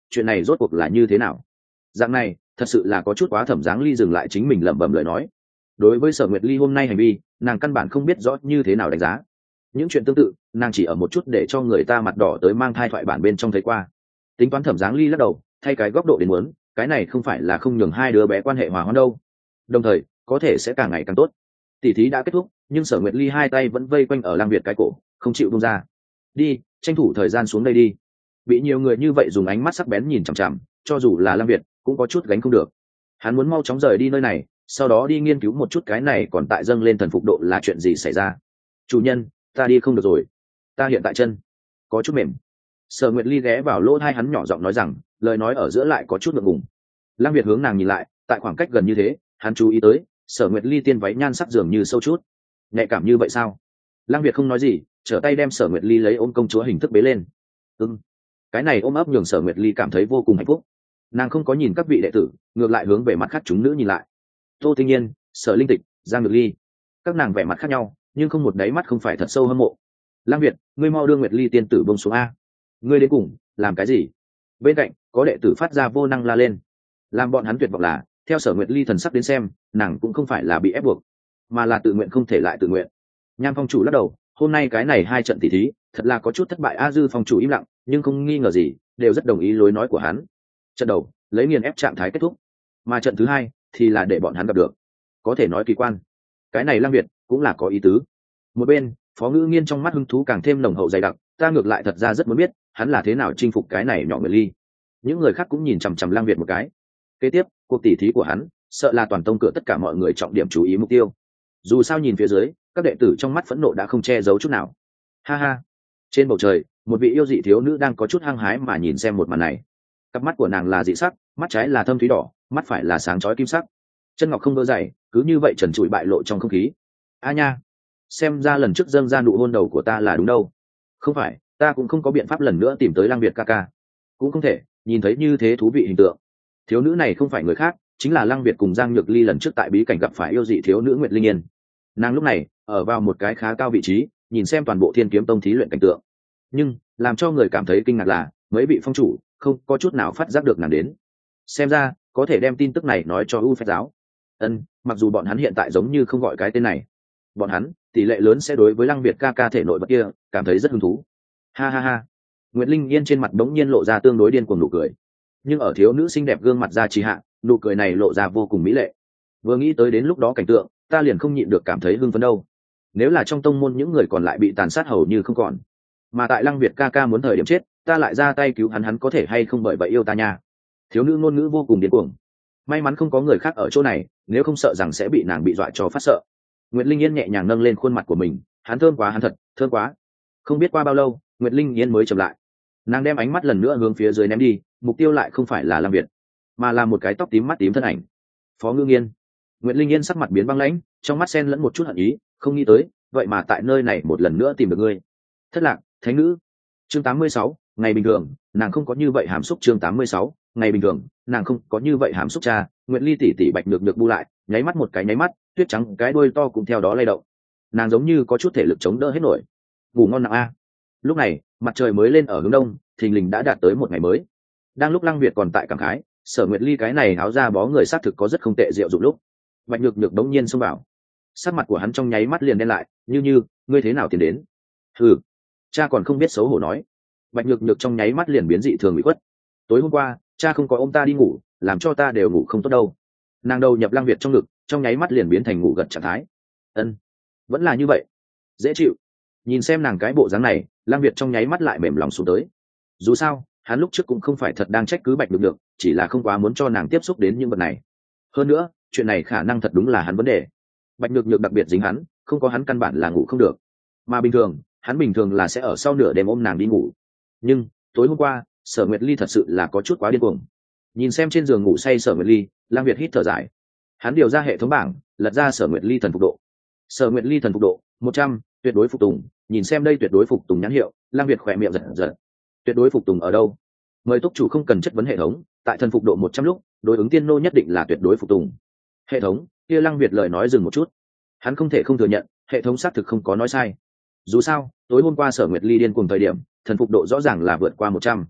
chuyện này rốt cuộc là như thế nào? Dạng này thật sự là có chút quá. Thẩm Giáng Ly dừng lại chính mình lẩm bẩm lời nói. Đối với Sở Nguyệt Ly hôm nay hành vi, nàng căn bản không biết rõ như thế nào đánh giá. Những chuyện tương tự nàng chỉ ở một chút để cho người ta mặt đỏ tới mang thai thoại bản bên trong thấy qua. Tính toán Thẩm Giáng Ly lắc đầu, thay cái góc độ đến muốn, cái này không phải là không nhường hai đứa bé quan hệ hòa hoãn đâu, đồng thời có thể sẽ càng ngày càng tốt. Tỷ thí đã kết thúc, nhưng Sở Nguyệt Ly hai tay vẫn vây quanh ở Lang Việt cái cổ, không chịu buông ra. Đi, tranh thủ thời gian xuống đây đi. Bị nhiều người như vậy dùng ánh mắt sắc bén nhìn chằm chằm, cho dù là Lang Việt cũng có chút gánh không được. Hắn muốn mau chóng rời đi nơi này, sau đó đi nghiên cứu một chút cái này còn tại dâng lên thần phục độ là chuyện gì xảy ra. Chủ nhân, ta đi không được rồi, ta hiện tại chân có chút mềm. Sở Nguyệt Ly ghé vào lỗ tai hắn nhỏ giọng nói rằng, lời nói ở giữa lại có chút ngượng ngùng. Lang Việt hướng nàng nhìn lại, tại khoảng cách gần như thế, hắn chú ý tới Sở Nguyệt Ly tiên váy nhan sắc dường như sâu chút. Nhạy cảm như vậy sao? Lang Việt không nói gì, trở tay đem Sở Nguyệt Ly lấy ôm công chúa hình thức bế lên. Cái này ôm ấp nhường Sở Nguyệt Ly cảm thấy vô cùng hạnh phúc. Nàng không có nhìn các vị đệ tử, ngược lại hướng về mặt khác chúng nữ nhìn lại. Tô Tinh Nhiên, Sở Linh Tịch, Giang Nhược Ly, các nàng vẻ mặt khác nhau, nhưng không một đáy mắt không phải thật sâu hâm mộ. Lang Việt, ngươi mau đưa Nguyệt Ly tiên tử bông xuống a. Ngươi đến cùng làm cái gì? Bên cạnh có đệ tử phát ra vô năng la lên. Làm bọn hắn tuyệt vọng là, theo Sở Nguyệt Ly thần sắc đến xem, nàng cũng không phải là bị ép buộc, mà là tự nguyện không thể lại tự nguyện. Nham phong chủ lắc đầu, hôm nay cái này hai trận tỷ thí thật là có chút thất bại. A Dư phong chủ im lặng, nhưng không nghi ngờ gì, đều rất đồng ý lối nói của hắn. Trận đầu lấy nghiền ép trạng thái kết thúc, mà trận thứ hai thì là để bọn hắn gặp được, có thể nói kỳ quan. Cái này Lang Việt cũng là có ý tứ. Một bên Phó Ngữ Nghiên trong mắt hứng thú càng thêm nồng hậu dày đặc, ta ngược lại thật ra rất muốn biết hắn là thế nào chinh phục cái này nhỏ Nguyệt Ly. Những người khác cũng nhìn chằm chằm Lang Việt một cái. Kế tiếp cuộc tỷ thí của hắn sợ là toàn tông cửa tất cả mọi người trọng điểm chú ý mục tiêu. Dù sao nhìn phía dưới, các đệ tử trong mắt phẫn nộ đã không che giấu chút nào. Ha ha. Trên bầu trời, một vị yêu dị thiếu nữ đang có chút hăng hái mà nhìn xem một màn này. Cặp mắt của nàng là dị sắc, mắt trái là thâm thúy đỏ, mắt phải là sáng chói kim sắc. Chân ngọc không đỡ dày, cứ như vậy trần trụi bại lộ trong không khí. A nha, xem ra lần trước dâng ra nụ hôn đầu của ta là đúng đâu. Không phải, ta cũng không có biện pháp lần nữa tìm tới Lang Việt ca ca. Cũng không thể nhìn thấy như thế thú vị hình tượng. Thiếu nữ này không phải người khác, chính là Lang Việt cùng Giang Nhược Ly lần trước tại bí cảnh gặp phải yêu dị thiếu nữ Nguyệt Linh Yên. Nàng lúc này ở vào một cái khá cao vị trí, nhìn xem toàn bộ Thiên Kiếm Tông thí luyện cảnh tượng. Nhưng làm cho người cảm thấy kinh ngạc là, mấy vị phong chủ không có chút nào phát giác được nàng đến. Xem ra có thể đem tin tức này nói cho U Phách giáo. Mặc dù bọn hắn hiện tại giống như không gọi cái tên này, bọn hắn tỷ lệ lớn sẽ đối với Lang Việt ca ca thể nội vật kia cảm thấy rất hứng thú. Ha ha ha. Nguyệt Linh Yên trên mặt đống nhiên lộ ra tương đối điên cuồng nụ cười, nhưng ở thiếu nữ xinh đẹp gương mặt ra trì hạ, nụ cười này lộ ra vô cùng mỹ lệ. Vừa nghĩ tới đến lúc đó cảnh tượng, ta liền không nhịn được cảm thấy hưng phấn đâu. Nếu là trong tông môn những người còn lại bị tàn sát hầu như không còn, mà tại Lang Việt ca ca muốn thời điểm chết, ta lại ra tay cứu hắn có thể hay không bởi vậy yêu ta nha. Thiếu nữ ngôn ngữ vô cùng điên cuồng. May mắn không có người khác ở chỗ này, nếu không sợ rằng sẽ bị nàng bị dọa cho phát sợ. Nguyệt Linh Yên nhẹ nhàng nâng lên khuôn mặt của mình, hắn thơm quá, hắn thật thơm quá. Không biết qua bao lâu, Nguyệt Linh Yên mới chậm lại. Nàng đem ánh mắt lần nữa hướng phía dưới ném đi, mục tiêu lại không phải là Lang Việt, mà là một cái tóc tím mắt tím thân ảnh. Phó Ngữ Nghiên. Nguyệt Linh Yên sắc mặt biến băng lãnh, trong mắt xen lẫn một chút hận ý, không nghĩ tới, vậy mà tại nơi này một lần nữa tìm được ngươi. Thất Lạc, Thánh Nữ. Chương 86, ngày bình thường, nàng không có như vậy hàm xúc. Chương 86, ngày bình thường, nàng không có như vậy hàm xúc. Cha, Nguyệt Ly tỷ tỷ Bạch Nhược Nhược bu lại, nháy mắt một cái nháy mắt, tuyết trắng cái đuôi to cũng theo đó lay động. Nàng giống như có chút thể lực chống đỡ hết nổi. Ngủ ngon nặng a. Lúc này, mặt trời mới lên ở hướng đông, thình lình đã đạt tới một ngày mới. Đang lúc Lang Việt còn tại cảm khái, Sở Nguyệt Ly cái này áo da bó người xác thực có rất không tệ diệu dụng lúc. Bạch Nhược Nhược đống nhiên xông vào. Sắc mặt của hắn trong nháy mắt liền đen lại, như, ngươi thế nào tiến đến? Ừ, cha còn không biết xấu hổ nói. Bạch Nhược Nhược trong nháy mắt liền biến dị thường bị khuất. Tối hôm qua, cha không có ôm ta đi ngủ, làm cho ta đều ngủ không tốt đâu. Nàng đầu nhập Lang Việt trong ngực, trong nháy mắt liền biến thành ngủ gật trạng thái. Vẫn là như vậy, dễ chịu. Nhìn xem nàng cái bộ dáng này, Lang Việt trong nháy mắt lại mềm lòng xuống tới. Dù sao, hắn lúc trước cũng không phải thật đang trách cứ Bạch Nhược Nhược, chỉ là không quá muốn cho nàng tiếp xúc đến những vật này. Hơn nữa, chuyện này khả năng thật đúng là hắn vấn đề. Bạch Nhược Nhược đặc biệt dính hắn, không có hắn căn bản là ngủ không được. Mà bình thường, hắn bình thường là sẽ ở sau nửa đêm ôm nàng đi ngủ. Nhưng tối hôm qua, Sở Nguyệt Ly thật sự là có chút quá điên cuồng. Nhìn xem trên giường ngủ say Sở Nguyệt Ly, Lang Việt hít thở dài. Hắn điều ra hệ thống bảng, lật ra Sở Nguyệt Ly thần phục độ. Sở Nguyệt Ly thần phục độ 100, tuyệt đối phục tùng. Nhìn xem đây tuyệt đối phục tùng nhãn hiệu, Lang Việt khỏe miệng giật giật. Tuyệt đối phục tùng ở đâu? Mời túc chủ không cần chất vấn hệ thống, tại thần phục độ 100 lúc, đối ứng tiên nô nhất định là tuyệt đối phục tùng. Hệ thống, kia Lang Việt lời nói dừng một chút. Hắn không thể không thừa nhận, hệ thống xác thực không có nói sai. Dù sao, tối hôm qua Sở Nguyệt Ly điên cuồng thời điểm, thần phục độ rõ ràng là vượt qua 100.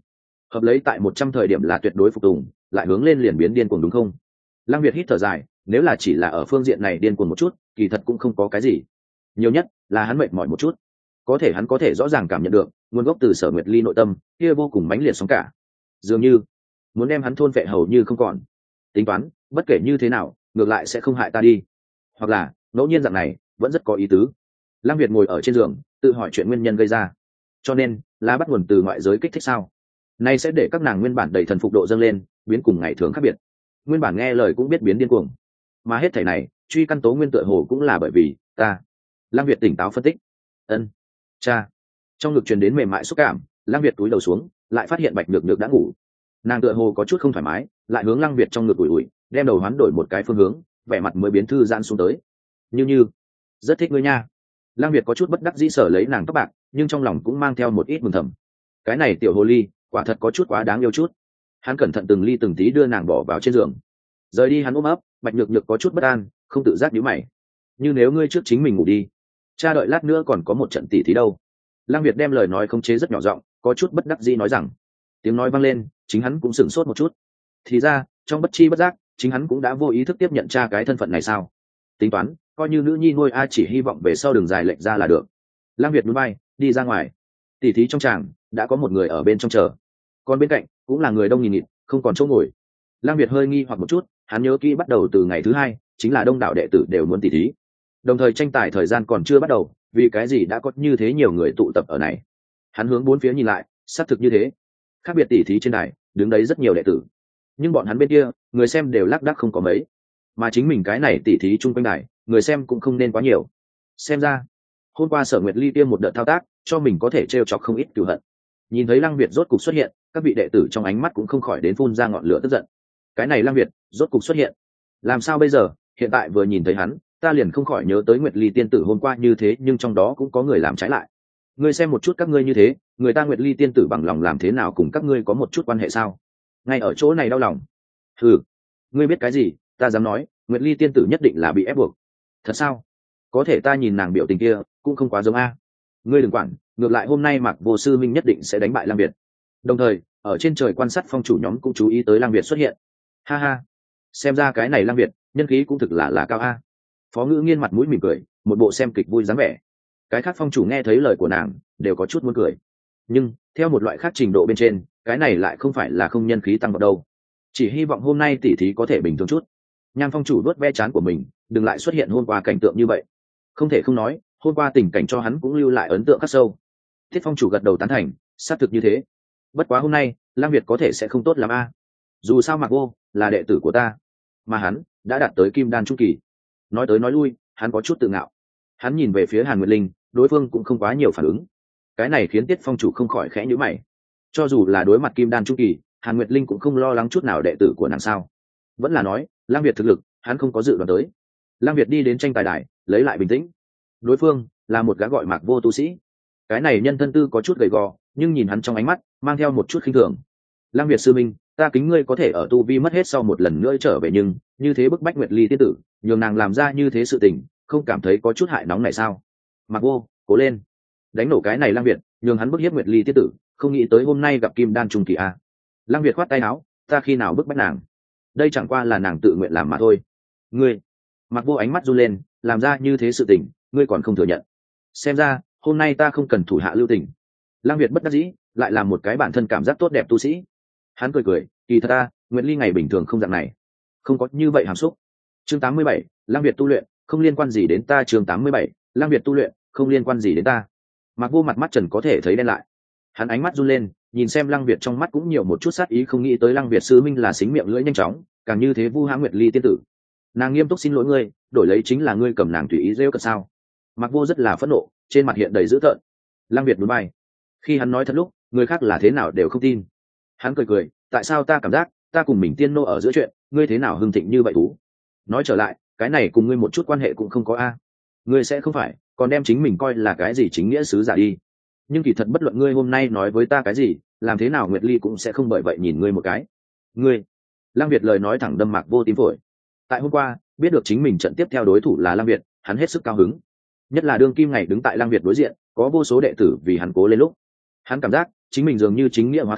hợp lấy tại 100 thời điểm là tuyệt đối phục tùng, lại hướng lên liền biến điên cuồng đúng không? Lăng Việt hít thở dài, nếu là chỉ là ở phương diện này điên cuồng một chút, kỳ thật cũng không có cái gì. Nhiều nhất là hắn mệt mỏi một chút. Có thể hắn có thể rõ ràng cảm nhận được, nguồn gốc từ Sở Nguyệt Ly nội tâm, kia vô cùng mãnh liệt sóng cả. Dường như muốn đem hắn thôn phệ hầu như không còn. Tính toán, bất kể như thế nào, ngược lại sẽ không hại ta đi. Hoặc là, ngẫu nhiên dạng này, vẫn rất có ý tứ. Lăng Việt ngồi ở trên giường, tự hỏi chuyện nguyên nhân gây ra. Cho nên, là bắt nguồn từ ngoại giới kích thích sao? Nay sẽ để các nàng nguyên bản đầy thần phục độ dâng lên, biến cùng ngày thường khác biệt. Nguyên bản nghe lời cũng biết biến điên cuồng. Mà hết thảy này, truy căn tố nguyên tựa hồ cũng là bởi vì ta. Lăng Việt tỉnh táo phân tích. Ân, cha. Trong ngực truyền đến mềm mại xúc cảm, Lăng Việt túi đầu xuống, lại phát hiện Bạch Nhược Nhược đã ngủ. Nàng tựa hồ có chút không thoải mái, lại hướng Lăng Việt trong ngực ủi ủi, đem đầu hoán đổi một cái phương hướng, vẻ mặt mới biến thư giãn xuống tới. Như rất thích ngươi nha. Lăng Việt có chút bất đắc dĩ sở lấy nàng tóc bạc, nhưng trong lòng cũng mang theo một ít mừng thầm. Cái này tiểu hồ ly, quả thật có chút quá đáng yêu chút. Hắn cẩn thận từng ly từng tí đưa nàng bỏ vào trên giường. Rời đi hắn ôm ấp, Bạch Nhược Nhược có chút bất an, không tự giác nhíu mày. Nhưng nếu ngươi trước chính mình ngủ đi, cha đợi lát nữa còn có một trận tỉ thí đâu. Lăng Việt đem lời nói khống chế rất nhỏ giọng, có chút bất đắc dĩ nói rằng. Tiếng nói vang lên, chính hắn cũng sửng sốt một chút. Thì ra, trong bất chi bất giác, chính hắn cũng đã vô ý thức tiếp nhận cha cái thân phận này sao? Tính toán, coi như nữ nhi nuôi, chỉ hy vọng về sau đường dài lệch ra là được. Lăng Việt núi bay, đi ra ngoài. Tỉ thí trong tràng, đã có một người ở bên trong chờ. Còn bên cạnh, cũng là người đông nghìn nghịt, không còn chỗ ngồi. Lăng Việt hơi nghi hoặc một chút, hắn nhớ kỹ bắt đầu từ ngày thứ 2, chính là đông đảo đệ tử đều muốn tỉ thí. Đồng thời tranh tài thời gian còn chưa bắt đầu, vì cái gì đã có như thế nhiều người tụ tập ở này. Hắn hướng bốn phía nhìn lại, xác thực như thế. Khác biệt tỉ thí trên đài, đứng đấy rất nhiều đệ tử. Nhưng bọn hắn bên kia, người xem đều lác đác không có mấy. Mà chính mình cái này tỉ thí chung quanh đài, người xem cũng không nên quá nhiều. Xem ra, hôm qua Sở Nguyệt Ly tiêm một đợt thao tác, cho mình có thể trêu chọc không ít cừu hận. Nhìn thấy Lăng Việt rốt cục xuất hiện, các vị đệ tử trong ánh mắt cũng không khỏi đến phun ra ngọn lửa tức giận. Cái này Lăng Việt rốt cục xuất hiện, làm sao bây giờ? Hiện tại vừa nhìn thấy hắn, ta liền không khỏi nhớ tới Nguyệt Ly tiên tử hôm qua như thế, nhưng trong đó cũng có người làm trái lại. Ngươi xem một chút các ngươi như thế, người ta Nguyệt Ly tiên tử bằng lòng làm thế nào cùng các ngươi có một chút quan hệ sao? Ngay ở chỗ này đau lòng. Ừ, ngươi biết cái gì? Ta dám nói, Nguyệt Ly tiên tử nhất định là bị ép buộc. Thật sao? Có thể ta nhìn nàng biểu tình kia, cũng không quá giống a. Ngươi đừng quản, ngược lại hôm nay Mạc Vô Sư Minh nhất định sẽ đánh bại Lăng Việt. Đồng thời, ở trên trời quan sát phong chủ nhóm cũng chú ý tới Lăng Việt xuất hiện. Ha ha, xem ra cái này Lăng Việt, nhân khí cũng thực là cao a. Phó Ngữ Nghiên mặt mũi mỉm cười, một bộ xem kịch vui dáng vẻ. Cái khác phong chủ nghe thấy lời của nàng, đều có chút muốn cười. Nhưng, theo một loại khác trình độ bên trên, cái này lại không phải là không nhân khí tăng vào đâu. Chỉ hy vọng hôm nay tỉ thí có thể bình thường chút. Nham phong chủ đuốt ve chán của mình, đừng lại xuất hiện hôm qua cảnh tượng như vậy. Không thể không nói, hôm qua tình cảnh cho hắn cũng lưu lại ấn tượng khắc sâu. Thiết phong chủ gật đầu tán thành, xác thực như thế. Bất quá hôm nay, Lang Việt có thể sẽ không tốt lắm a. Dù sao Mạc Vô là đệ tử của ta, mà hắn đã đạt tới kim đan trung kỳ. Nói tới nói lui, hắn có chút tự ngạo. Hắn nhìn về phía Hàn Nguyệt Linh, đối phương cũng không quá nhiều phản ứng. Cái này khiến Tiết phong chủ không khỏi khẽ nhíu mày. Cho dù là đối mặt kim đan trung kỳ, Hàn Nguyệt Linh cũng không lo lắng chút nào đệ tử của nàng sao? Vẫn là nói, Lang Việt thực lực, hắn không có dự đoán tới. Lang Việt đi đến tranh tài đài, lấy lại bình tĩnh. Đối phương là một gã gọi Mạc Vô tu sĩ. Cái này nhân thân tư có chút gầy gò, nhưng nhìn hắn trong ánh mắt mang theo một chút khinh thường. Lang Việt sư minh, ta kính ngươi có thể ở tu vi mất hết sau một lần nữa trở về, nhưng như thế bức bách Nguyệt Ly tiên tử, nhường nàng làm ra như thế sự tình, không cảm thấy có chút hại nóng này sao? Mạc Vô, cố lên, đánh nổ cái này Lang Việt, nhường hắn bức hiếp Nguyệt Ly tiên tử, không nghĩ tới hôm nay gặp kim đan trung kỳ a. Lang Việt khoát tay áo, ta khi nào bức bách nàng? Đây chẳng qua là nàng tự nguyện làm mà thôi. Ngươi, Mạc Vô ánh mắt run lên, làm ra như thế sự tình, ngươi còn không thừa nhận? Xem ra hôm nay ta không cần thủ hạ lưu tình. Lang Việt bất đắc dĩ, lại làm một cái bản thân cảm giác tốt đẹp tu sĩ. Hắn cười cười, kỳ thật ta, Nguyệt Ly ngày bình thường không dạng này, không có như vậy hàm xúc. Chương 87, Lang Việt tu luyện, không liên quan gì đến ta. Chương 87, Lang Việt tu luyện, không liên quan gì đến ta. Mạc Vô mặt mắt trần có thể thấy đen lại. Hắn ánh mắt run lên, nhìn xem Lang Việt trong mắt cũng nhiều một chút sát ý, không nghĩ tới Lang Việt sư minh là xính miệng lưỡi nhanh chóng, càng như thế vu hãm Nguyệt Ly tiên tử. Nàng nghiêm túc xin lỗi ngươi, đổi lấy chính là ngươi cầm nàng tùy ý rêu cợt sao? Mạc Vô rất là phẫn nộ, trên mặt hiện đầy dữ tợn. Lang Việt núi bay. Khi hắn nói thật lúc, người khác là thế nào đều không tin. Hắn cười cười, tại sao ta cảm giác ta cùng mình tiên nô ở giữa chuyện, ngươi thế nào hưng thịnh như vậy thú? Nói trở lại, cái này cùng ngươi một chút quan hệ cũng không có a. Ngươi sẽ không phải còn đem chính mình coi là cái gì chính nghĩa sứ giả đi. Nhưng kỳ thật bất luận ngươi hôm nay nói với ta cái gì, làm thế nào Nguyệt Ly cũng sẽ không bởi vậy nhìn ngươi một cái. Ngươi. Lang Việt lời nói thẳng đâm Mạc Vô tim phổi. Tại hôm qua, biết được chính mình trận tiếp theo đối thủ là Lang Việt, hắn hết sức cao hứng. Nhất là đương kim ngày đứng tại Lang Việt đối diện, có vô số đệ tử vì hắn cố lên lúc. Hắn cảm giác chính mình dường như chính nghĩa hóa thân,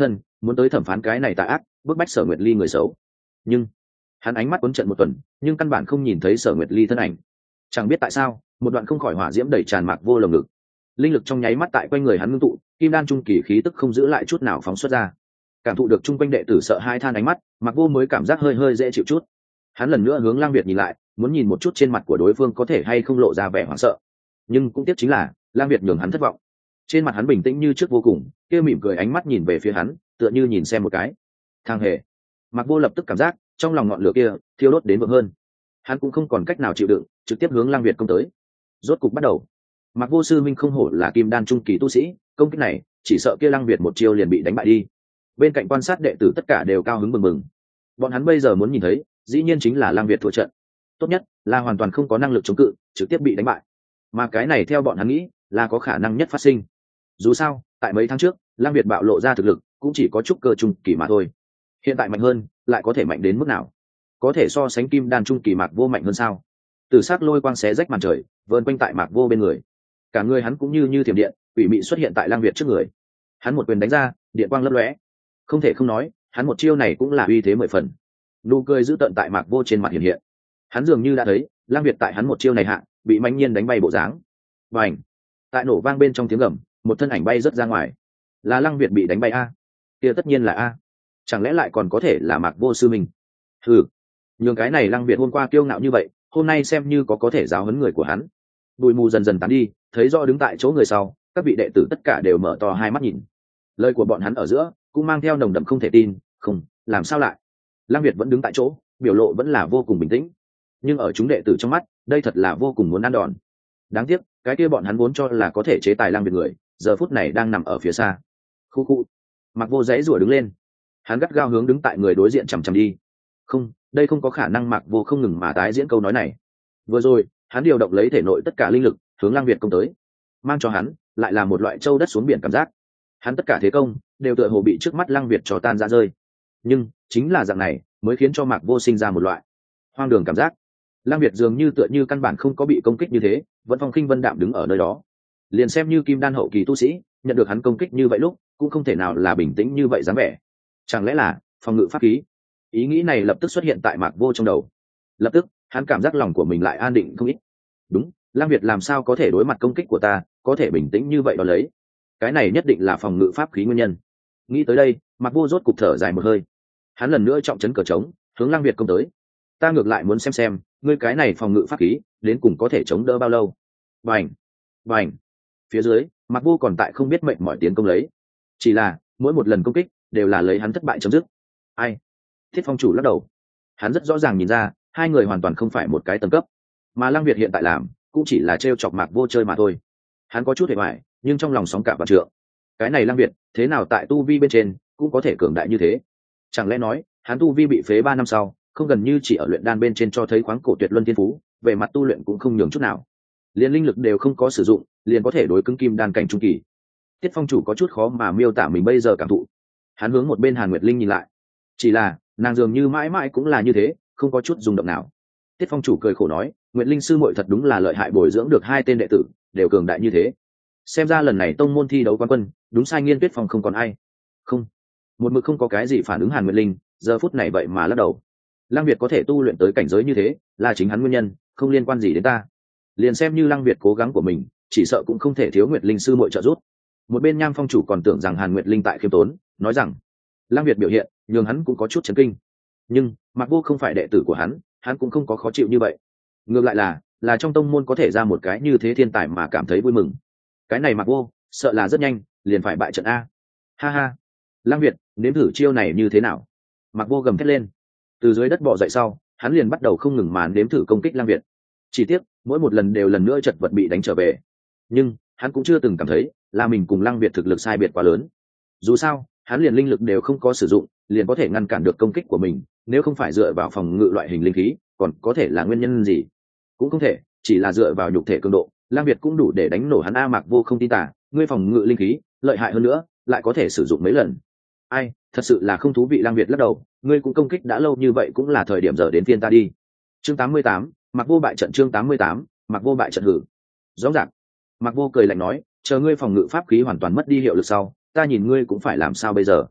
muốn tới thẩm phán cái này tà ác, bức bách Sở Nguyệt Ly người xấu. Nhưng hắn ánh mắt quấn trận một tuần, nhưng căn bản không nhìn thấy Sở Nguyệt Ly thân ảnh. Chẳng biết tại sao, một đoạn không khỏi hỏa diễm đẩy tràn Mạc Vô lồng ngực. Linh lực trong nháy mắt tại quanh người hắn ngưng tụ, kim đan trung kỳ khí tức không giữ lại chút nào phóng xuất ra. Cảm thụ được chung quanh đệ tử sợ hai than ánh mắt, Mạc Vô mới cảm giác hơi hơi dễ chịu chút. Hắn lần nữa hướng Lang Việt nhìn lại, muốn nhìn một chút trên mặt của đối phương có thể hay không lộ ra vẻ hoảng sợ. Nhưng cũng tiếc chính là, Lang Việt nhường hắn thất vọng. Trên mặt hắn bình tĩnh như trước vô cùng, kia mỉm cười ánh mắt nhìn về phía hắn, tựa như nhìn xem một cái thang hề. Mạc Vô lập tức cảm giác trong lòng ngọn lửa kia thiêu đốt đến vượng hơn. Hắn cũng không còn cách nào chịu đựng, trực tiếp hướng Lang Việt công tới. Rốt cục bắt đầu. Mạc Vô sư minh không hổ là kim đan trung kỳ tu sĩ, công kích này chỉ sợ kia Lang Việt một chiêu liền bị đánh bại đi. Bên cạnh quan sát đệ tử tất cả đều cao hứng mừng mừng. Bọn hắn bây giờ muốn nhìn thấy, dĩ nhiên chính là Lang Việt thua trận. Tốt nhất là hoàn toàn không có năng lực chống cự, trực tiếp bị đánh bại. Mà cái này theo bọn hắn nghĩ là có khả năng nhất phát sinh. Dù sao, tại mấy tháng trước, Lang Việt bạo lộ ra thực lực cũng chỉ có chút cơ trung kỳ mà thôi. Hiện tại mạnh hơn, lại có thể mạnh đến mức nào? Có thể so sánh kim đan trung kỳ Mạc Vô mạnh hơn sao? Tử sắc lôi quang xé rách màn trời, vờn quanh tại Mạc Vô bên người. Cả người hắn cũng như thiểm điện, quỷ mị xuất hiện tại Lang Việt trước người. Hắn một quyền đánh ra, điện quang lấp lóe. Không thể không nói, hắn một chiêu này cũng là uy thế 10 phần. Nụ cười dữ tợn tại Mạc Vô trên mặt hiện hiện. Hắn dường như đã thấy, Lang Việt tại hắn một chiêu này hạ, bị mãnh nhiên đánh bay bộ dáng. Bành! Tại nổ vang bên trong tiếng gầm, một thân ảnh bay rất ra ngoài. Là Lang Việt bị đánh bay a? Kia tất nhiên là a. Chẳng lẽ lại còn có thể là Mạc Vô sư mình? Hừ, nhường cái này Lang Việt hôm qua kiêu ngạo như vậy, hôm nay xem như có thể giáo huấn người của hắn. Bụi mù dần dần tán đi, thấy rõ đứng tại chỗ người sau, các vị đệ tử tất cả đều mở to hai mắt nhìn. Lời của bọn hắn ở giữa cũng mang theo nồng đậm không thể tin. Không, làm sao lại? Lang Việt vẫn đứng tại chỗ, biểu lộ vẫn là vô cùng bình tĩnh. Nhưng ở chúng đệ tử trong mắt, đây thật là vô cùng muốn ăn đòn. Đáng tiếc, cái kia bọn hắn vốn cho là có thể chế tài Lang Việt người, giờ phút này đang nằm ở phía xa. Khu khu. Mạc Vô giãy giụa đứng lên. Hắn gắt gao hướng đứng tại người đối diện chằm chằm đi. Không, đây không có khả năng. Mạc Vô không ngừng mà tái diễn câu nói này. Vừa rồi, hắn điều động lấy thể nội tất cả linh lực, hướng Lang Việt công tới. Mang cho hắn lại là một loại châu đất xuống biển cảm giác. Hắn tất cả thế công đều tựa hồ bị trước mắt Lang Việt cho tan ra rơi. Nhưng chính là dạng này mới khiến cho Mạc Vô sinh ra một loại hoang đường cảm giác. Lang Việt dường như tựa như căn bản không có bị công kích như thế, vẫn phong khinh vân đạm đứng ở nơi đó. Liền xem như kim đan hậu kỳ tu sĩ, nhận được hắn công kích như vậy lúc, cũng không thể nào là bình tĩnh như vậy dáng vẻ. Chẳng lẽ là phòng ngự pháp khí? Ý nghĩ này lập tức xuất hiện tại Mạc Vô trong đầu. Lập tức, hắn cảm giác lòng của mình lại an định không ít. Đúng, Lang Việt làm sao có thể đối mặt công kích của ta, có thể bình tĩnh như vậy đó lấy. Cái này nhất định là phòng ngự pháp khí nguyên nhân. Nghĩ tới đây, Mạc Vô rốt cục thở dài một hơi. Hắn lần nữa trọng trấn cờ trống, hướng Lang Việt công tới. Ta ngược lại muốn xem ngươi cái này phòng ngự pháp khí đến cùng có thể chống đỡ bao lâu. Bành, bành. Phía dưới, Mạc Vô còn tại không biết mệnh mọi tiến công lấy. Chỉ là mỗi một lần công kích đều là lấy hắn thất bại chấm dứt. Ai? Thiết Phong chủ lắc đầu. Hắn rất rõ ràng nhìn ra, hai người hoàn toàn không phải một cái tầng cấp, mà Lang Việt hiện tại làm cũng chỉ là trêu chọc Mạc Vô chơi mà thôi. Hắn có chút hề hoài, nhưng trong lòng sóng cả vạn trượng. Cái này Lang Việt, thế nào tại tu vi bên trên cũng có thể cường đại như thế? Chẳng lẽ nói, hắn tu vi bị phế 3 năm sau, không gần như chỉ ở luyện đan bên trên cho thấy khoáng cổ tuyệt luân thiên phú, về mặt tu luyện cũng không nhường chút nào. Liên linh lực đều không có sử dụng, liền có thể đối cứng kim đan cảnh trung kỳ. Tiết Phong chủ có chút khó mà miêu tả mình bây giờ cảm thụ. Hắn hướng một bên Hàn Nguyệt Linh nhìn lại. Chỉ là, nàng dường như mãi mãi cũng là như thế, không có chút rung động nào. Tiết Phong chủ cười khổ nói, Nguyệt Linh sư muội thật đúng là lợi hại, bồi dưỡng được 2 tên đệ tử, đều cường đại như thế. Xem ra lần này tông môn thi đấu quán quân, đúng sai Nghiên Tuyết Phong không còn ai. Không, một mực không có cái gì phản ứng Hàn Nguyệt Linh, giờ phút này vậy mà lắc đầu. Lang Việt có thể tu luyện tới cảnh giới như thế, là chính hắn nguyên nhân, không liên quan gì đến ta. Liền xem như Lang Việt cố gắng của mình, chỉ sợ cũng không thể thiếu Nguyệt Linh sư muội trợ giúp. Một bên Nham Phong chủ còn tưởng rằng Hàn Nguyệt Linh tại khiêm tốn, nói rằng Lang Việt biểu hiện nhường hắn cũng có chút chấn kinh. Nhưng Mạc Vô không phải đệ tử của hắn cũng không có khó chịu như vậy. Ngược lại là trong tông môn có thể ra một cái như thế thiên tài mà cảm thấy vui mừng. Cái này Mạc Vô sợ là rất nhanh liền phải bại trận a. Ha ha, Lang Việt, nếm thử chiêu này như thế nào? Mạc Vô gầm thét lên. Từ dưới đất bò dậy sau, hắn liền bắt đầu không ngừng mà nếm thử công kích Lang Việt. Chỉ tiếc, mỗi một lần đều lần nữa chật vật bị đánh trở về. Nhưng hắn cũng chưa từng cảm thấy là mình cùng Lang Việt thực lực sai biệt quá lớn. Dù sao, hắn liền linh lực đều không có sử dụng, liền có thể ngăn cản được công kích của mình, nếu không phải dựa vào phòng ngự loại hình linh khí, còn có thể là nguyên nhân gì? Cũng không thể, chỉ là dựa vào nhục thể cường độ, Lang Việt cũng đủ để đánh nổ hắn a. Mạc Vô không tin tả, ngươi phòng ngự linh khí lợi hại hơn nữa, lại có thể sử dụng mấy lần. Ai, thật sự là không thú vị. Lang Việt lắc đầu, ngươi cũng công kích đã lâu như vậy, cũng là thời điểm giờ đến phiên ta đi. Chương 88, Mạc Vô bại trận. Chương 88, Mạc Vô bại trận. Hử. Rõ ràng. Mạc Vô cười lạnh nói, chờ ngươi phòng ngự pháp khí hoàn toàn mất đi hiệu lực sau, ta nhìn ngươi cũng phải làm sao bây giờ.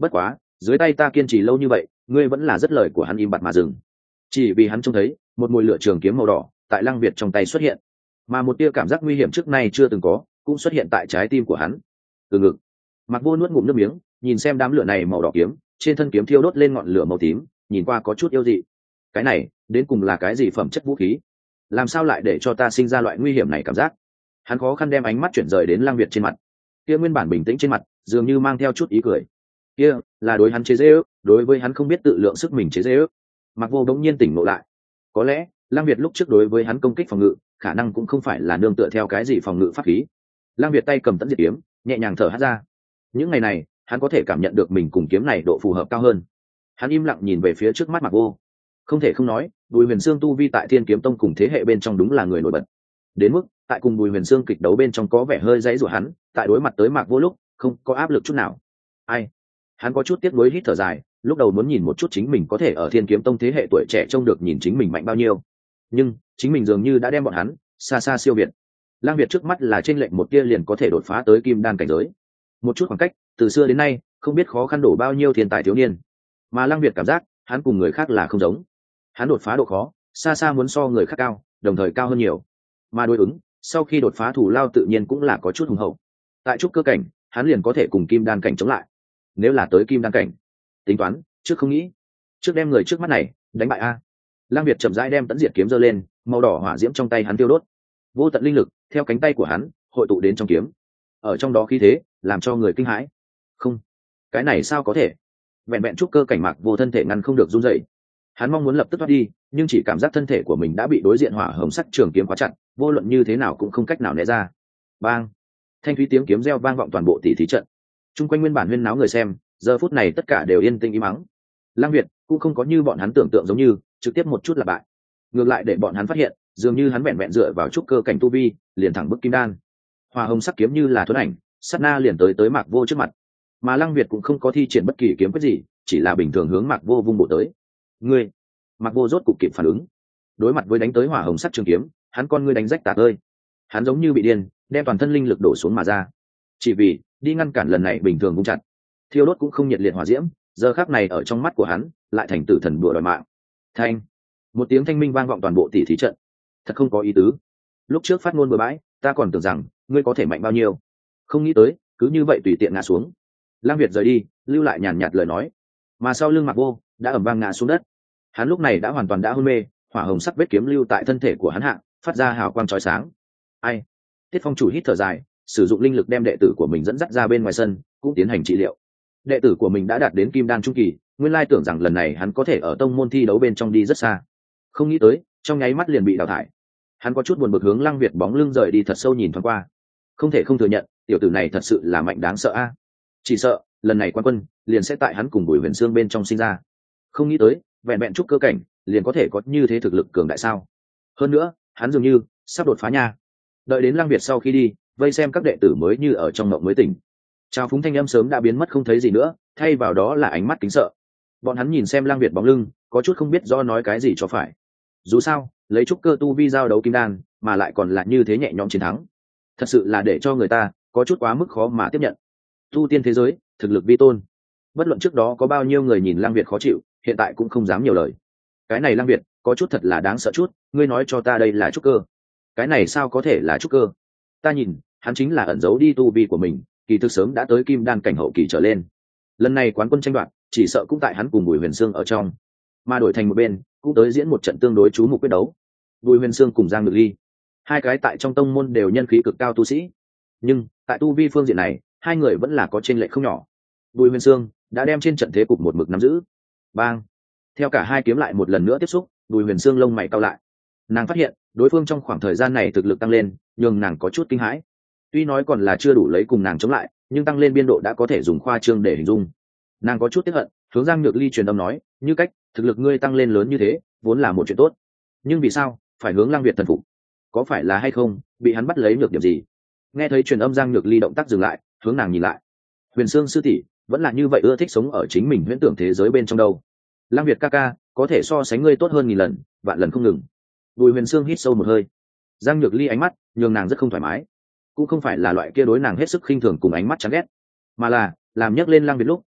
bất quá dưới tay ta kiên trì lâu như vậy, ngươi vẫn là rất lời của hắn im bặt mà dừng. Chỉ vì hắn trông thấy một mùi lửa trường kiếm màu đỏ tại Lăng Việt trong tay xuất hiện, mà một tia cảm giác nguy hiểm trước nay chưa từng có cũng xuất hiện tại trái tim của hắn. Từ ngực, Mạc Vô nuốt ngụm nước miếng, nhìn xem đám lửa này màu đỏ kiếm, trên thân kiếm thiêu đốt lên ngọn lửa màu tím, nhìn qua có chút yêu dị. Cái này đến cùng là cái gì phẩm chất vũ khí? Làm sao lại để cho ta sinh ra loại nguy hiểm này cảm giác? Hắn khó khăn đem ánh mắt chuyển rời đến Lăng Việt trên mặt. Kia nguyên bản bình tĩnh trên mặt dường như mang theo chút ý cười. Kia là đối hắn chế giễu, đối với hắn không biết tự lượng sức mình chế giễu. Mạc Vô đống nhiên tỉnh ngộ lại. Có lẽ Lăng Việt lúc trước đối với hắn công kích phòng ngự khả năng cũng không phải là nương tựa theo cái gì phòng ngự pháp khí. Lăng Việt tay cầm tẫn diệt kiếm, nhẹ nhàng thở hắt ra. Những ngày này hắn có thể cảm nhận được mình cùng kiếm này độ phù hợp cao hơn. Hắn im lặng nhìn về phía trước mắt Mạc Vô. Không thể không nói, Bùi Huyền Xương tu vi tại Thiên Kiếm Tông cùng thế hệ bên trong đúng là người nổi bật. Đến mức tại cùng Bùi Huyền Xương kịch đấu bên trong có vẻ hơi dãy rủa hắn, tại đối mặt tới Mạc Vô lúc không có áp lực chút nào. Ai? Hắn có chút tiếc nuối hít thở dài, lúc đầu muốn nhìn một chút chính mình có thể ở Thiên Kiếm Tông thế hệ tuổi trẻ trông được nhìn chính mình mạnh bao nhiêu, nhưng chính mình dường như đã đem bọn hắn xa xa siêu việt. Lang Việt trước mắt là trên lệnh một kia liền có thể đột phá tới kim đan cảnh giới. Một chút khoảng cách, từ xưa đến nay không biết khó khăn đổ bao nhiêu thiên tài thiếu niên, mà Lang Việt cảm giác hắn cùng người khác là không giống. Hắn đột phá độ khó xa xa muốn so người khác cao, đồng thời cao hơn nhiều, mà đối ứng sau khi đột phá thủ lao tự nhiên cũng là có chút hùng hậu. Tại trúc cơ cảnh hắn liền có thể cùng kim đan cảnh chống lại, nếu là tới kim đan cảnh tính toán trước không nghĩ, trước đem người trước mắt này đánh bại a. Lang Việt chậm rãi đem tẫn diệt kiếm giơ lên, màu đỏ hỏa diễm trong tay hắn tiêu đốt, vô tận linh lực theo cánh tay của hắn hội tụ đến trong kiếm, ở trong đó khí thế làm cho người kinh hãi. Không, cái này sao có thể? Vẹn vẹn trúc cơ cảnh Mạc Vô thân thể ngăn không được run rẩy. Hắn mong muốn lập tức thoát đi, nhưng chỉ cảm giác thân thể của mình đã bị đối diện hỏa hồng sắc trường kiếm khóa chặt, vô luận như thế nào cũng không cách nào né ra. Bang! Thanh thúy tiếng kiếm reo vang vọng toàn bộ tỷ thí trận. Trung quanh nguyên bản huyên náo người xem, giờ phút này tất cả đều yên tĩnh im mắng. Lang Việt cũng không có như bọn hắn tưởng tượng giống như trực tiếp một chút là bại, ngược lại để bọn hắn phát hiện dường như hắn vẹn vẹn dựa vào trúc cơ cảnh tu vi liền thẳng bức kim đan. Hỏa hồng sắc kiếm như là thuấn ảnh, sát na liền tới Mạc Vô trước mặt, mà Lang Việt cũng không có thi triển bất kỳ kiếm quyết gì, chỉ là bình thường hướng Mạc Vô vung bộ tới. Ngươi! Mạc Vô rốt cục kịp phản ứng, đối mặt với đánh tới hỏa hồng sắc trường kiếm, hắn con ngươi đánh rách tạc ơi. Hắn giống như bị điên, đem toàn thân linh lực đổ xuống mà ra, chỉ vì đi ngăn cản lần này bình thường vung chặt. Thiêu đốt cũng không nhiệt liệt hỏa diễm, giờ khắc này ở trong mắt của hắn lại thành tử thần đùa đòi mạng. Thanh, một tiếng thanh minh vang vọng toàn bộ tỷ thí trận. Thật không có ý tứ, lúc trước phát ngôn bừa bãi, ta còn tưởng rằng ngươi có thể mạnh bao nhiêu, không nghĩ tới cứ như vậy tùy tiện ngã xuống. Lang Việt rời đi, lưu lại nhàn nhạt lời nói, mà sau lưng Mạc Vô đã ầm vang ngã xuống đất. Hắn lúc này đã hoàn toàn đã hôn mê, hỏa hồng sắc vết kiếm lưu tại thân thể của hắn hạ, phát ra hào quang chói sáng. Ai? Tiết Phong chủ hít thở dài, sử dụng linh lực đem đệ tử của mình dẫn dắt ra bên ngoài sân, cũng tiến hành trị liệu. Đệ tử của mình đã đạt đến kim đan trung kỳ, nguyên lai tưởng rằng lần này hắn có thể ở tông môn thi đấu bên trong đi rất xa, không nghĩ tới trong nháy mắt liền bị đào thải. Hắn có chút buồn bực hướng Lăng Việt bóng lưng rời đi thật sâu nhìn thoáng qua, không thể không thừa nhận tiểu tử này thật sự là mạnh đáng sợ a. Chỉ sợ lần này quan quân liền sẽ tại hắn cùng Bùi Huyền Xương bên trong sinh ra. Không nghĩ tới vẹn vẹn trúc cơ cảnh liền có thể có như thế thực lực cường đại sao. Hơn nữa hắn dường như sắp đột phá nha. Đợi đến Lăng Việt sau khi đi, vây xem các đệ tử mới như ở trong mộng mới tỉnh. Trào phúng thanh âm sớm đã biến mất không thấy gì nữa, thay vào đó là ánh mắt kính sợ. Bọn hắn nhìn xem Lăng Việt bóng lưng, có chút không biết do nói cái gì cho phải. Dù sao lấy trúc cơ tu vi giao đấu kim đan mà lại còn là như thế nhẹ nhõm chiến thắng, thật sự là để cho người ta có chút quá mức khó mà tiếp nhận. Tu tiên thế giới thực lực vi tôn, bất luận trước đó có bao nhiêu người nhìn Lăng Việt khó chịu, hiện tại cũng không dám nhiều lời. Cái này Lăng Việt có chút thật là đáng sợ chút, ngươi nói cho ta đây là trúc cơ, cái này sao có thể là trúc cơ? Ta nhìn hắn chính là ẩn giấu đi tu vi của mình, kỳ thực sớm đã tới kim đan cảnh hậu kỳ trở lên. Lần này quán quân tranh đoạt chỉ sợ cũng tại hắn cùng Bùi Huyền Xương ở trong, mà đổi thành một bên cũng tới diễn một trận tương đối chú mục quyết đấu. Bùi Huyền Xương cùng Giang Nhược Ly, hai cái tại trong tông môn đều nhân khí cực cao tu sĩ, nhưng tại tu vi phương diện này hai người vẫn là có chênh lệch không nhỏ. Bùi Huyền Xương đã đem trên trận thế cục một mực nắm giữ. Bang! Theo cả hai kiếm lại một lần nữa tiếp xúc, Bùi Huyền Xương lông mày cau lại. Nàng phát hiện đối phương trong khoảng thời gian này thực lực tăng lên, nhưng nàng có chút kinh hãi. Tuy nói còn là chưa đủ lấy cùng nàng chống lại, nhưng tăng lên biên độ đã có thể dùng khoa trương để hình dung. Nàng có chút tiếc hận, hướng Giang Nhược Ly truyền âm nói, như cách thực lực ngươi tăng lên lớn như thế vốn là một chuyện tốt, nhưng vì sao phải hướng Lăng Việt thần phục? Có phải là hay không bị hắn bắt lấy nhược điểm gì? Nghe thấy truyền âm, Giang Nhược Ly động tác dừng lại, hướng nàng nhìn lại. Huyền Xương sư tỷ vẫn là như vậy ưa thích sống ở chính mình huyễn tưởng thế giới bên trong đâu. Lăng Việt ca ca có thể so sánh ngươi tốt hơn nghìn lần, vạn lần không ngừng. Bùi Huyền Xương hít sâu một hơi. Giang Nhược Ly ánh mắt nhường nàng rất không thoải mái, cũng không phải là loại kia đối nàng hết sức khinh thường cùng ánh mắt chán ghét, mà là làm nhắc lên Lăng Việt lúc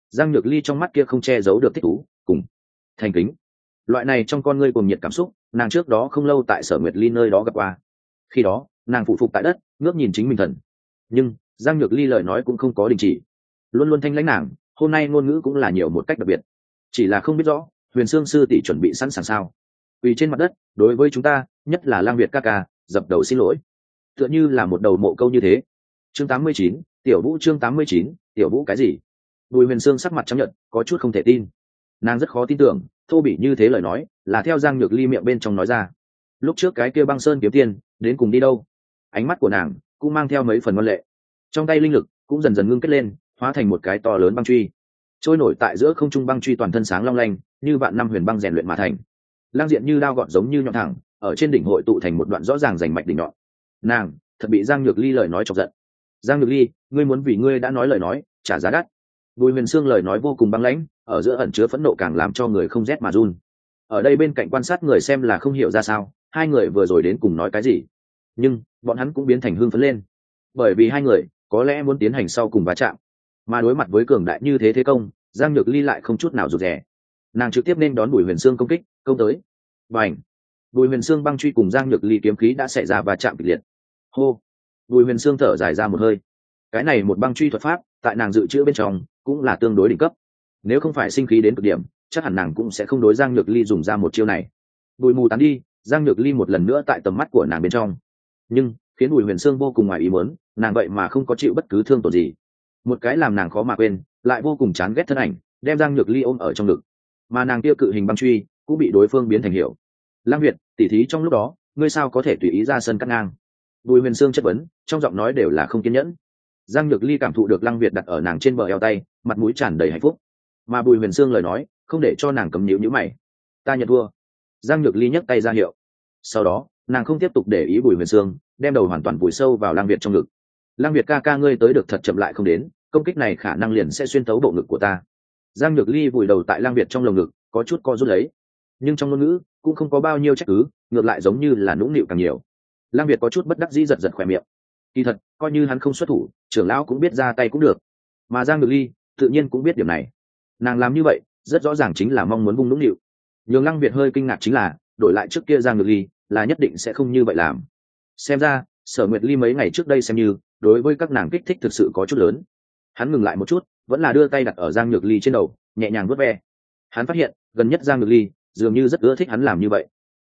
Giang Nhược Ly trong mắt kia không che giấu được thích thú cùng thành kính. Loại này trong con ngươi cùng nhiệt cảm xúc, nàng trước đó không lâu tại Sở Nguyệt Ly nơi đó gặp qua. Khi đó nàng phụ phục tại đất, ngước nhìn chính mình thần. Nhưng Giang Nhược Ly lời nói cũng không có đình chỉ, luôn luôn thanh lãnh nàng. Hôm nay ngôn ngữ cũng là nhiều một cách đặc biệt, chỉ là không biết rõ Huyền Sương sư tỷ chuẩn bị sẵn sàng sao. Vì trên mặt đất, đối với chúng ta, nhất là Lang Việt ca ca, dập đầu xin lỗi, tựa như là một đầu mộ câu như thế. Chương 89, Tiểu Vũ. Chương 89, Tiểu Vũ cái gì? Bùi Huyền Sương sắc mặt trắng nhợt, có chút không thể tin. Nàng rất khó tin tưởng thô bỉ như thế lời nói là theo Giang Nhược Ly miệng bên trong nói ra. Lúc trước cái kia băng sơn kiếm tiên đến cùng đi đâu? Ánh mắt của nàng cũng mang theo mấy phần ngoan lệ, trong tay linh lực cũng dần dần ngưng kết lên, hóa thành một cái to lớn băng truy trôi nổi tại giữa không trung. Băng truy toàn thân sáng long lanh, như vạn năm huyền băng rèn luyện mà thành, lang diện như đao gọn giống như nhọn thẳng, ở trên đỉnh hội tụ thành một đoạn rõ ràng rành mạch đỉnh nhọn. Nàng thật bị Giang Nhược Ly lời nói chọc giận. Giang Nhược Ly, ngươi muốn vì ngươi đã nói lời nói trả giá đắt. Bùi Huyền Sương lời nói vô cùng băng lãnh, ở giữa ẩn chứa phẫn nộ càng làm cho người không rét mà run. Ở đây bên cạnh quan sát người xem là không hiểu ra sao hai người vừa rồi đến cùng nói cái gì, nhưng bọn hắn cũng biến thành hưng phấn lên, bởi vì hai người có lẽ muốn tiến hành sau cùng va chạm. Mà đối mặt với cường đại như thế công, Giang Nhược Ly lại không chút nào rụt rè, nàng trực tiếp nên đón Bùi Huyền Sương công kích công tới. Bành! Bùi Huyền Sương băng truy cùng Giang Nhược Ly kiếm khí đã xảy ra va chạm kịch liệt. Hô! Bùi Huyền Sương thở dài ra một hơi. Cái này một băng truy thuật pháp tại nàng dự trữ bên trong cũng là tương đối đỉnh cấp, nếu không phải sinh khí đến cực điểm chắc hẳn nàng cũng sẽ không đối Giang Nhược Ly dùng ra một chiêu này. Bùi mù tán đi, Giang Nhược Ly một lần nữa tại tầm mắt của nàng bên trong, nhưng khiến Bùi Huyền Sương vô cùng ngoài ý muốn, nàng vậy mà không có chịu bất cứ thương tổn gì. Một cái làm nàng khó mà quên lại vô cùng chán ghét thân ảnh đem Giang Nhược Ly ôm ở trong ngực, mà nàng kia cự hình băng truy cũng bị đối phương biến thành hiệu. Lang Việt, tỉ thí trong lúc đó ngươi sao có thể tùy ý ra sân cắt ngang? Bùi Huyền Sương chất vấn, trong giọng nói đều là không kiên nhẫn. Giang Nhược Ly cảm thụ được Lăng Việt đặt ở nàng trên bờ eo tay, mặt mũi tràn đầy hạnh phúc, mà Bùi Huyền Sương lời nói không để cho nàng cấm nhíu nhíu mày. Ta nhận thua. Giang Nhược Ly nhấc tay ra hiệu. Sau đó nàng không tiếp tục để ý Bùi Huyền Sương, đem đầu hoàn toàn vùi sâu vào Lăng Việt trong ngực. Lăng Việt ca ca, ngươi tới được thật chậm lại không đến, công kích này khả năng liền sẽ xuyên thấu bộ ngực của ta. Giang Nhược Ly vùi đầu tại Lăng Việt trong lồng ngực, có chút co rút lấy, nhưng trong ngôn ngữ cũng không có bao nhiêu trách cứ, ngược lại giống như là nũng nịu càng nhiều. Lăng Việt có chút bất đắc dĩ giật giật khóe miệng. Kỳ thật coi như hắn không xuất thủ, trưởng lão cũng biết ra tay cũng được, mà Giang Nhược Ly tự nhiên cũng biết điểm này. Nàng làm như vậy rất rõ ràng chính là mong muốn vung nũng nịu. Nhường Lăng Việt hơi kinh ngạc chính là đổi lại trước kia Giang Nhược Ly là nhất định sẽ không như vậy làm. Xem ra Sở Nguyệt Ly mấy ngày trước đây xem như đối với các nàng kích thích thực sự có chút lớn. Hắn ngừng lại một chút, vẫn là đưa tay đặt ở Giang Nhược Ly trên đầu, nhẹ nhàng vuốt ve. Hắn phát hiện gần nhất Giang Nhược Ly dường như rất ưa thích hắn làm như vậy.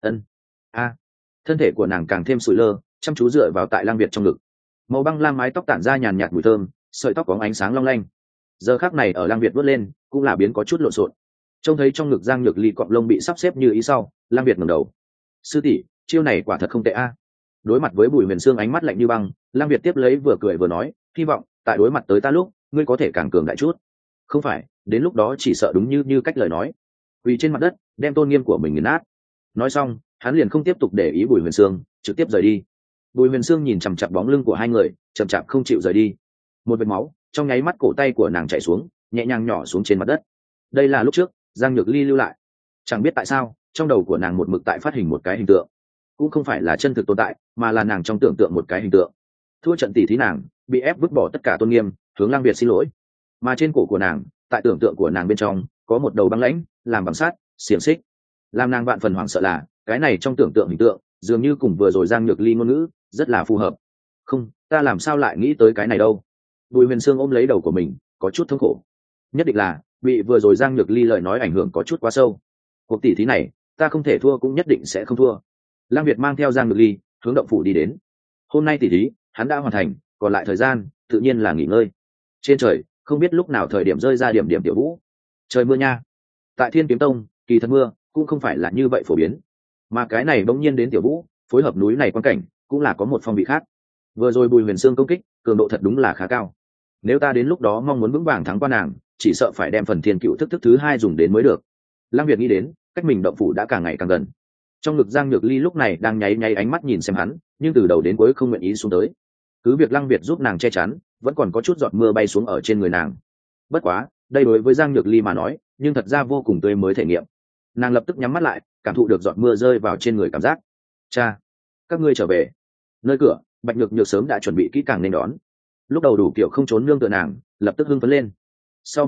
Thân thể của nàng càng thêm sủi lơ, chăm chú dựa vào tại Lăng Việt trong ngực. Màu băng lam mái tóc tản ra nhàn nhạt mùi thơm, sợi tóc có ánh sáng long lanh. Giờ khắc này ở Lăng Việt vớt lên cũng là biến có chút lộn xộn. Trông thấy trong ngực Giang Nhược Ly cọng lông bị sắp xếp như ý sau, Lăng Việt ngẩng đầu. Sư tỷ, chiêu này quả thật không tệ a. Đối mặt với Bùi Huyền Sương ánh mắt lạnh như băng, Lăng Việt tiếp lấy vừa cười vừa nói, hy vọng tại đối mặt tới ta lúc ngươi có thể càng cường đại chút. Không phải đến lúc đó chỉ sợ đúng như cách lời nói, quỳ trên mặt đất đem tôn nghiêm của mình nghiền nát. Nói xong hắn liền không tiếp tục để ý Bùi Huyền Sương, trực tiếp rời đi. Bùi Huyền Sương nhìn chằm chặp bóng lưng của hai người, chậm chạp không chịu rời đi. Một vệt máu trong nháy mắt cổ tay của nàng chảy xuống, nhẹ nhàng nhỏ xuống trên mặt đất. Đây là lúc trước Giang Nhược Ly lưu lại. Chẳng biết tại sao trong đầu của nàng một mực tại phát hình một cái hình tượng, cũng không phải là chân thực tồn tại, mà là nàng trong tưởng tượng một cái hình tượng. Thua trận tỷ thí nàng bị ép vứt bỏ tất cả tôn nghiêm, hướng Lang Việt xin lỗi. Mà trên cổ của nàng, tại tưởng tượng của nàng bên trong có một đầu băng lãnh làm bằng sắt xiềng xích. Làm nàng vạn phần hoảng sợ là cái này trong tưởng tượng hình tượng dường như cùng vừa rồi Giang Nhược Ly ngôn ngữ rất là phù hợp. Không, ta làm sao lại nghĩ tới cái này đâu? Bùi Huyền Sương ôm lấy đầu của mình, có chút thống khổ. Nhất định là bị vừa rồi Giang Nhược Ly lời nói ảnh hưởng có chút quá sâu. Cuộc tỷ thí này ta không thể thua, cũng nhất định sẽ không thua. Lang Việt mang theo Giang Nhược Ly hướng động phủ đi đến. Hôm nay tỷ thí hắn đã hoàn thành, còn lại thời gian tự nhiên là nghỉ ngơi. Trên trời không biết lúc nào thời điểm rơi ra điểm tiểu vũ. Trời mưa nha. Tại Thiên Kiếm Tông kỳ thật mưa cũng không phải là như vậy phổ biến, mà cái này bỗng nhiên đến tiểu vũ, phối hợp núi này quan cảnh cũng là có một phong vị khác. Vừa rồi Bùi Huyền Sương công kích cường độ thật đúng là khá cao, nếu ta đến lúc đó mong muốn vững vàng thắng qua nàng, chỉ sợ phải đem phần thiên cựu thức thứ hai dùng đến mới được. Lăng Việt nghĩ đến cách mình động phủ đã càng ngày càng gần. Trong ngực Giang Nhược Ly lúc này đang nháy nháy ánh mắt nhìn xem hắn, nhưng từ đầu đến cuối không nguyện ý xuống tới. Cứ việc Lăng Việt giúp nàng che chắn, vẫn còn có chút giọt mưa bay xuống ở trên người nàng. Bất quá đây đối với Giang Nhược Ly mà nói nhưng thật ra vô cùng tươi mới thể nghiệm. Nàng lập tức nhắm mắt lại, cảm thụ được giọt mưa rơi vào trên người cảm giác. Cha, các ngươi trở về. Nơi cửa Bạch Nhược Nhược sớm đã chuẩn bị kỹ càng nên đón. Lúc đầu đủ kiểu không trốn nương tựa nàng lập tức hưng phấn lên. Sau một khắc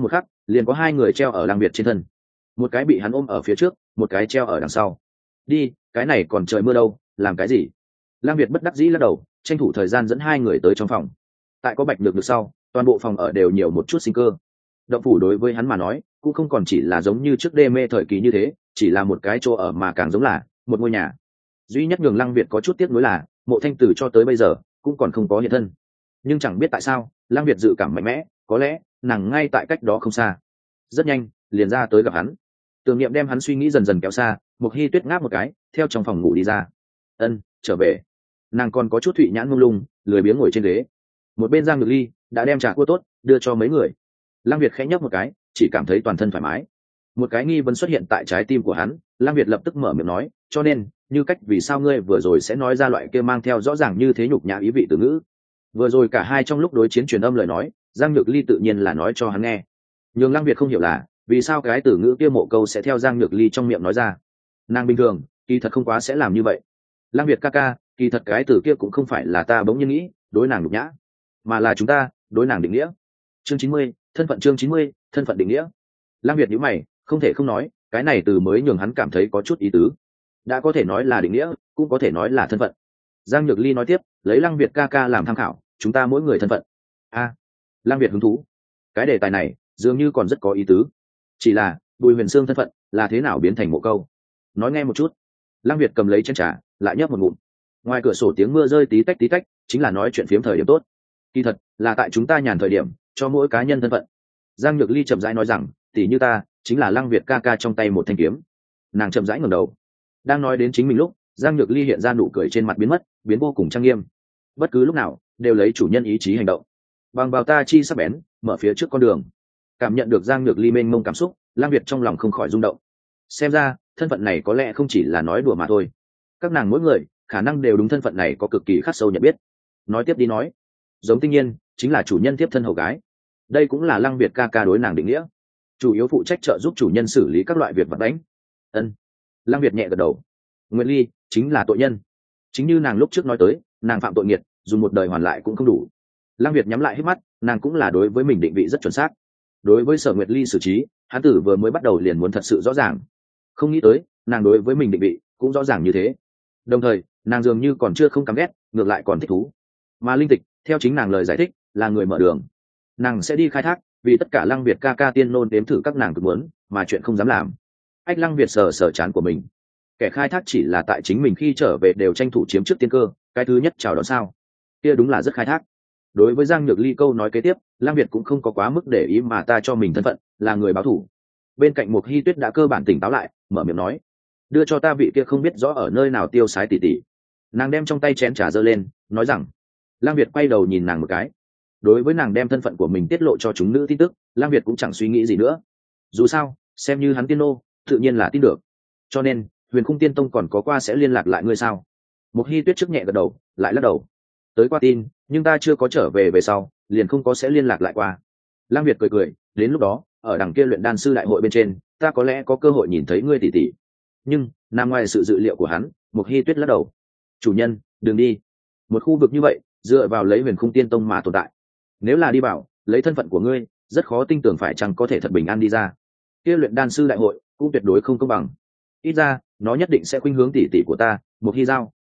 liền có hai người treo ở Lăng Việt trên thân, một cái bị hắn ôm ở phía trước, một cái treo ở đằng sau. Đi, cái này còn trời mưa đâu, làm cái gì? Lăng Việt bất đắc dĩ lắc đầu, tranh thủ thời gian dẫn hai người tới trong phòng. Tại có Bạch Nhược được sau, toàn bộ phòng ở đều nhiều một chút sinh cơ. Động phủ đối với hắn mà nói cũng không còn chỉ là giống như trước đê mê thời kỳ như thế, chỉ là một cái chỗ ở mà càng giống là một ngôi nhà. Duy nhất nhường Lăng Việt có chút tiếc nuối là Mộ Thanh Tử cho tới bây giờ cũng còn không có hiện thân. Nhưng chẳng biết tại sao Lăng Việt dự cảm mạnh mẽ, có lẽ nàng ngay tại cách đó không xa. Rất nhanh liền ra tới gặp hắn. Tưởng niệm đem hắn suy nghĩ dần dần kéo xa, Mộc Hi Tuyết ngáp một cái theo trong phòng ngủ đi ra. Ân, trở về. Nàng còn có chút thụy nhãn mông lung, lười biếng ngồi trên ghế. Một bên Giang Nhược Ly đã đem trà cua tốt đưa cho mấy người. Lăng Việt khẽ nhấp một cái, chỉ cảm thấy toàn thân thoải mái. Một cái nghi vấn xuất hiện tại trái tim của hắn, Lăng Việt lập tức mở miệng nói, cho nên như cách vì sao ngươi vừa rồi sẽ nói ra loại kia mang theo rõ ràng như thế nhục nhã ý vị từ ngữ. Vừa rồi cả hai trong lúc đối chiến truyền âm lời nói, Giang Nhược Ly tự nhiên là nói cho hắn nghe. Nhưng Lăng Việt không hiểu là vì sao cái từ ngữ kia Mộ Câu sẽ theo Giang Nhược Ly trong miệng nói ra. Nàng bình thường kỳ thật không quá sẽ làm như vậy. Lăng Việt ca ca, kỳ thật cái từ kia cũng không phải là ta bỗng nhiên nghĩ đối nàng nhục nhã, mà là chúng ta đối nàng định nghĩa. Chương 90, thân phận. Chương 90, thân phận định nghĩa. Lăng Việt nhíu mày, không thể không nói, cái này từ mới nhường hắn cảm thấy có chút ý tứ. Đã có thể nói là định nghĩa, cũng có thể nói là thân phận. Giang Nhược Ly nói tiếp, lấy Lăng Việt ca ca làm tham khảo, chúng ta mỗi người thân phận. Lăng Việt hứng thú. Cái đề tài này dường như còn rất có ý tứ. Chỉ là Bùi Huyền Sương thân phận là thế nào biến thành Mộ Câu? Nói nghe một chút. Lăng Việt cầm lấy chén trà, lại nhấp một ngụm. Ngoài cửa sổ tiếng mưa rơi tí tách, chính là nói chuyện phiếm thời điểm tốt. Kỳ thật là tại chúng ta nhàn thời điểm, cho mỗi cá nhân thân phận. Giang Nhược Ly chậm rãi nói rằng, tỷ như ta chính là Lăng Việt ca ca trong tay một thanh kiếm. Nàng chậm rãi ngẩng đầu. Đang nói đến chính mình lúc, Giang Nhược Ly hiện ra nụ cười trên mặt biến mất, biến vô cùng trang nghiêm. Bất cứ lúc nào đều lấy chủ nhân ý chí hành động, bằng vào ta chi sắc bén mở phía trước con đường. Cảm nhận được Giang Nhược Ly mênh mông cảm xúc, Lăng Việt trong lòng không khỏi rung động. Xem ra thân phận này có lẽ không chỉ là nói đùa mà thôi. Các nàng mỗi người khả năng đều đúng thân phận này có cực kỳ khắc sâu nhận biết. Nói tiếp đi nói. Giống Tinh Nhiên chính là chủ nhân tiếp thân hầu gái, đây cũng là Lăng Việt ca ca đối nàng định nghĩa, chủ yếu phụ trách trợ giúp chủ nhân xử lý các loại việc vật đánh. Ân. Lăng Việt nhẹ gật đầu. Nguyệt Ly chính là tội nhân, chính như nàng lúc trước nói tới, nàng phạm tội nghiệt, dùng một đời hoàn lại cũng không đủ. Lăng Việt nhắm lại hết mắt, nàng cũng là đối với mình định vị rất chuẩn xác. Đối với Sở Nguyệt Ly xử trí, hắn tử vừa mới bắt đầu liền muốn thật sự rõ ràng, không nghĩ tới nàng đối với mình định vị cũng rõ ràng như thế. Đồng thời nàng dường như còn chưa không căm ghét, ngược lại còn thích thú. Mà Linh Tịch theo chính nàng lời giải thích là người mở đường, nàng sẽ đi khai thác, vì tất cả Lăng Việt ca ca tiên nôn đếm thử các nàng cực muốn mà chuyện không dám làm. Ách Lăng Việt sờ chán của mình, kẻ khai thác chỉ là tại chính mình khi trở về đều tranh thủ chiếm trước tiên cơ, cái thứ nhất chào đón sao, kia đúng là rất khai thác. Đối với Giang Nhược Ly câu nói kế tiếp, Lăng Việt cũng không có quá mức để ý, mà ta cho mình thân phận là người báo thù. Bên cạnh Mộc Hi Tuyết đã cơ bản tỉnh táo lại, mở miệng nói, đưa cho ta vị kia không biết rõ ở nơi nào tiêu sái tỉ tỉ. Nàng đem trong tay chén trà giơ lên, nói rằng. Lăng Việt quay đầu nhìn nàng một cái. Đối với nàng đem thân phận của mình tiết lộ cho chúng nữ tin tức, Lăng Việt cũng chẳng suy nghĩ gì nữa. Dù sao xem như hắn tiên nô, tự nhiên là tin được. Cho nên Huyền Khung Tiên Tông còn có qua sẽ liên lạc lại ngươi sao? Mộc Hi Tuyết trước nhẹ gật đầu, lại lắc đầu. Tới qua tin, nhưng ta chưa có trở về sau liền không có sẽ liên lạc lại qua. Lăng Việt cười, đến lúc đó ở đằng kia luyện đan sư đại hội bên trên, ta có lẽ có cơ hội nhìn thấy ngươi tỷ tỷ. Nhưng nằm ngoài sự dự liệu của hắn, Mộc Hi Tuyết lắc đầu. Chủ nhân đừng đi, một khu vực như vậy dựa vào lấy Huyền Khung Tiên Tông mà tồn tại, nếu là đi vào lấy thân phận của ngươi, rất khó tin tưởng phải chăng có thể thật bình an đi ra. Kia luyện đan sư đại hội cũng tuyệt đối không công bằng, ít ra nó nhất định sẽ khuynh hướng tỷ tỷ của ta, Mộc Hi Giao.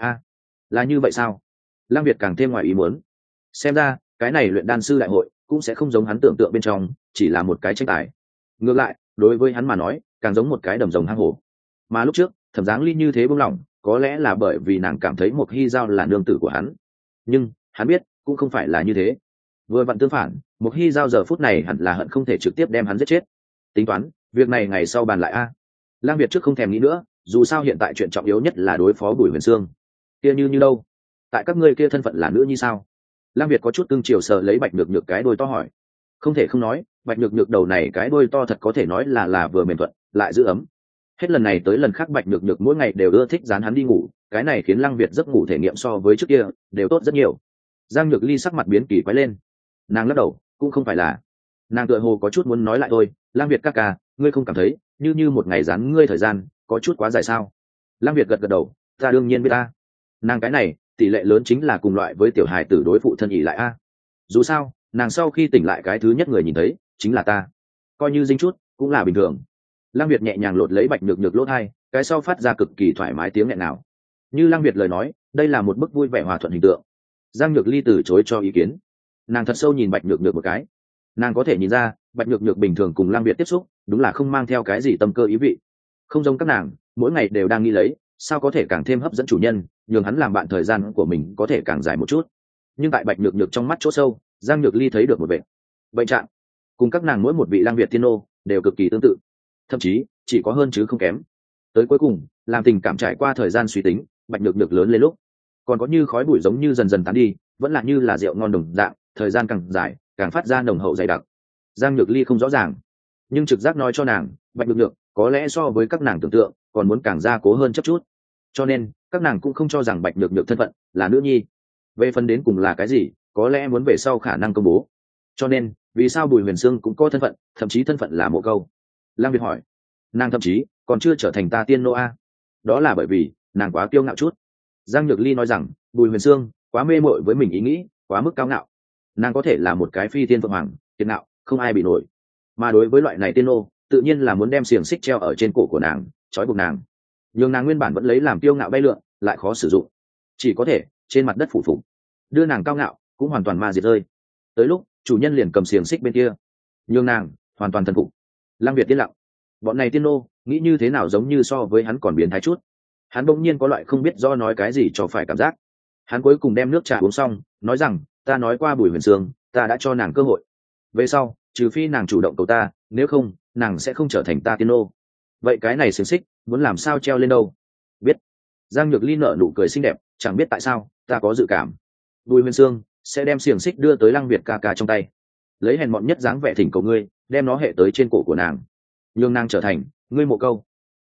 Là như vậy sao? Lăng Việt càng thêm ngoài ý muốn. Xem ra cái này luyện đan sư đại hội cũng sẽ không giống hắn tưởng tượng bên trong chỉ là một cái tranh tài, ngược lại đối với hắn mà nói càng giống một cái đầm rồng hang hổ. Mà lúc trước Thẩm Giáng Ly như thế buông lỏng, có lẽ là bởi vì nàng cảm thấy Mộc Hi Giao là nương tử của hắn, nhưng hắn biết cũng không phải là như thế. Vừa vặn tương phản, Mộc Hi Giao giờ phút này hẳn là hận không thể trực tiếp đem hắn giết chết. Tính toán việc này ngày sau bàn lại a. Lang Việt trước không thèm nghĩ nữa, dù sao hiện tại chuyện trọng yếu nhất là đối phó Bùi Huyền Sương. Kia như đâu? Tại các ngươi kia thân phận là nữ như sao? Lang Việt có chút tương chiều sờ lấy Bạch Nhược Nhược cái đuôi to hỏi. Không thể không nói, Bạch Nhược Nhược đầu này cái đuôi to thật có thể nói là vừa mềm thuận lại giữ ấm. Hết lần này tới lần khác Bạch Nhược Nhược mỗi ngày đều ưa thích dán hắn đi ngủ, cái này khiến Lăng Việt giấc ngủ thể nghiệm so với trước kia đều tốt rất nhiều. Giang Nhược Ly sắc mặt biến kỳ quái lên, nàng lắc đầu, cũng không phải là. Nàng tựa hồ có chút muốn nói lại thôi, Lăng Việt ca ca, ngươi không cảm thấy như một ngày dán ngươi thời gian có chút quá dài sao? Lăng Việt gật đầu, ta đương nhiên biết ta. Nàng cái này tỷ lệ lớn chính là cùng loại với tiểu hài tử đối phụ thân ỉ lại a. Dù sao nàng sau khi tỉnh lại cái thứ nhất người nhìn thấy chính là ta. coi như dính chút cũng là bình thường. Lăng Việt nhẹ nhàng lột lấy Bạch Nhược Nhược lỗ tai, cái sau phát ra cực kỳ thoải mái tiếng nghẹn nào. Như Lăng Việt lời nói, đây là một bức vui vẻ hòa thuận hình tượng. Giang Nhược Ly từ chối cho ý kiến. Nàng thật sâu nhìn Bạch Nhược Nhược một cái. Nàng có thể nhìn ra, Bạch Nhược Nhược bình thường cùng Lăng Việt tiếp xúc, đúng là không mang theo cái gì tâm cơ ý vị. Không giống các nàng, mỗi ngày đều đang nghĩ lấy, sao có thể càng thêm hấp dẫn chủ nhân, nhường hắn làm bạn thời gian của mình có thể càng dài một chút. Nhưng tại Bạch Nhược Nhược trong mắt chỗ sâu, Giang Nhược Ly thấy được một bệnh trạng, cùng các nàng mỗi một vị Lang Việt tiên nô đều cực kỳ tương tự, thậm chí chỉ có hơn chứ không kém. Tới cuối cùng, làm tình cảm trải qua thời gian suy tính, Bạch Nhược Nhược lớn lên lúc, còn có như khói bụi giống như dần dần tán đi, vẫn là như là rượu ngon đồng dạng, thời gian càng dài, càng phát ra nồng hậu dày đặc. Giang Nhược Ly không rõ ràng, nhưng trực giác nói cho nàng, Bạch Nhược Nhược có lẽ so với các nàng tưởng tượng, còn muốn càng gia cố hơn chấp chút. Cho nên, các nàng cũng không cho rằng Bạch Nhược Nhược thân phận là nữ nhi. Về phần đến cùng là cái gì, có lẽ muốn về sau khả năng công bố. Cho nên, vì sao Bùi Huyền Sương cũng có thân phận, thậm chí thân phận là Mộ Câu? Lăng Việt hỏi. Nàng thậm chí còn chưa trở thành ta tiên nô a. Đó là bởi vì nàng quá kiêu ngạo chút. Giang Nhược Ly nói rằng, Bùi Huyền Sương quá mê mội với mình ý nghĩ, quá mức cao ngạo. Nàng có thể là một cái phi tiên phượng hoàng, kiệt ngạo, không ai bị nổi. Mà đối với loại này tiên nô, tự nhiên là muốn đem xiềng xích treo ở trên cổ của nàng, trói buộc nàng. Nhưng nàng nguyên bản vẫn lấy làm kiêu ngạo bay lượn, lại khó sử dụng, chỉ có thể trên mặt đất phủ phục, đưa nàng cao ngạo cũng hoàn toàn ma diệt rơi. Tới lúc chủ nhân liền cầm xiềng xích bên kia, nhưng nàng hoàn toàn thần phục. Lăng Việt yên lặng, bọn này tiên nô nghĩ như thế nào giống như so với hắn còn biến thái chút. Hắn bỗng nhiên có loại không biết do nói cái gì cho phải cảm giác. Hắn cuối cùng đem nước trà uống xong, nói rằng, ta nói qua Bùi Huyền Sương, ta đã cho nàng cơ hội. Về sau, trừ phi nàng chủ động cầu ta, nếu không, nàng sẽ không trở thành ta tiên nô. Vậy cái này xiềng xích muốn làm sao treo lên đâu? Biết. Giang Nhược Ly nở nụ cười xinh đẹp, chẳng biết tại sao, ta có dự cảm, Bùi Huyền Sương sẽ đem xiềng xích đưa tới Lăng Việt ca ca trong tay, lấy hèn mọn nhất dáng vẻ thỉnh cầu ngươi, đem nó hệ tới trên cổ của nàng, nhường nàng trở thành ngươi Mộ Câu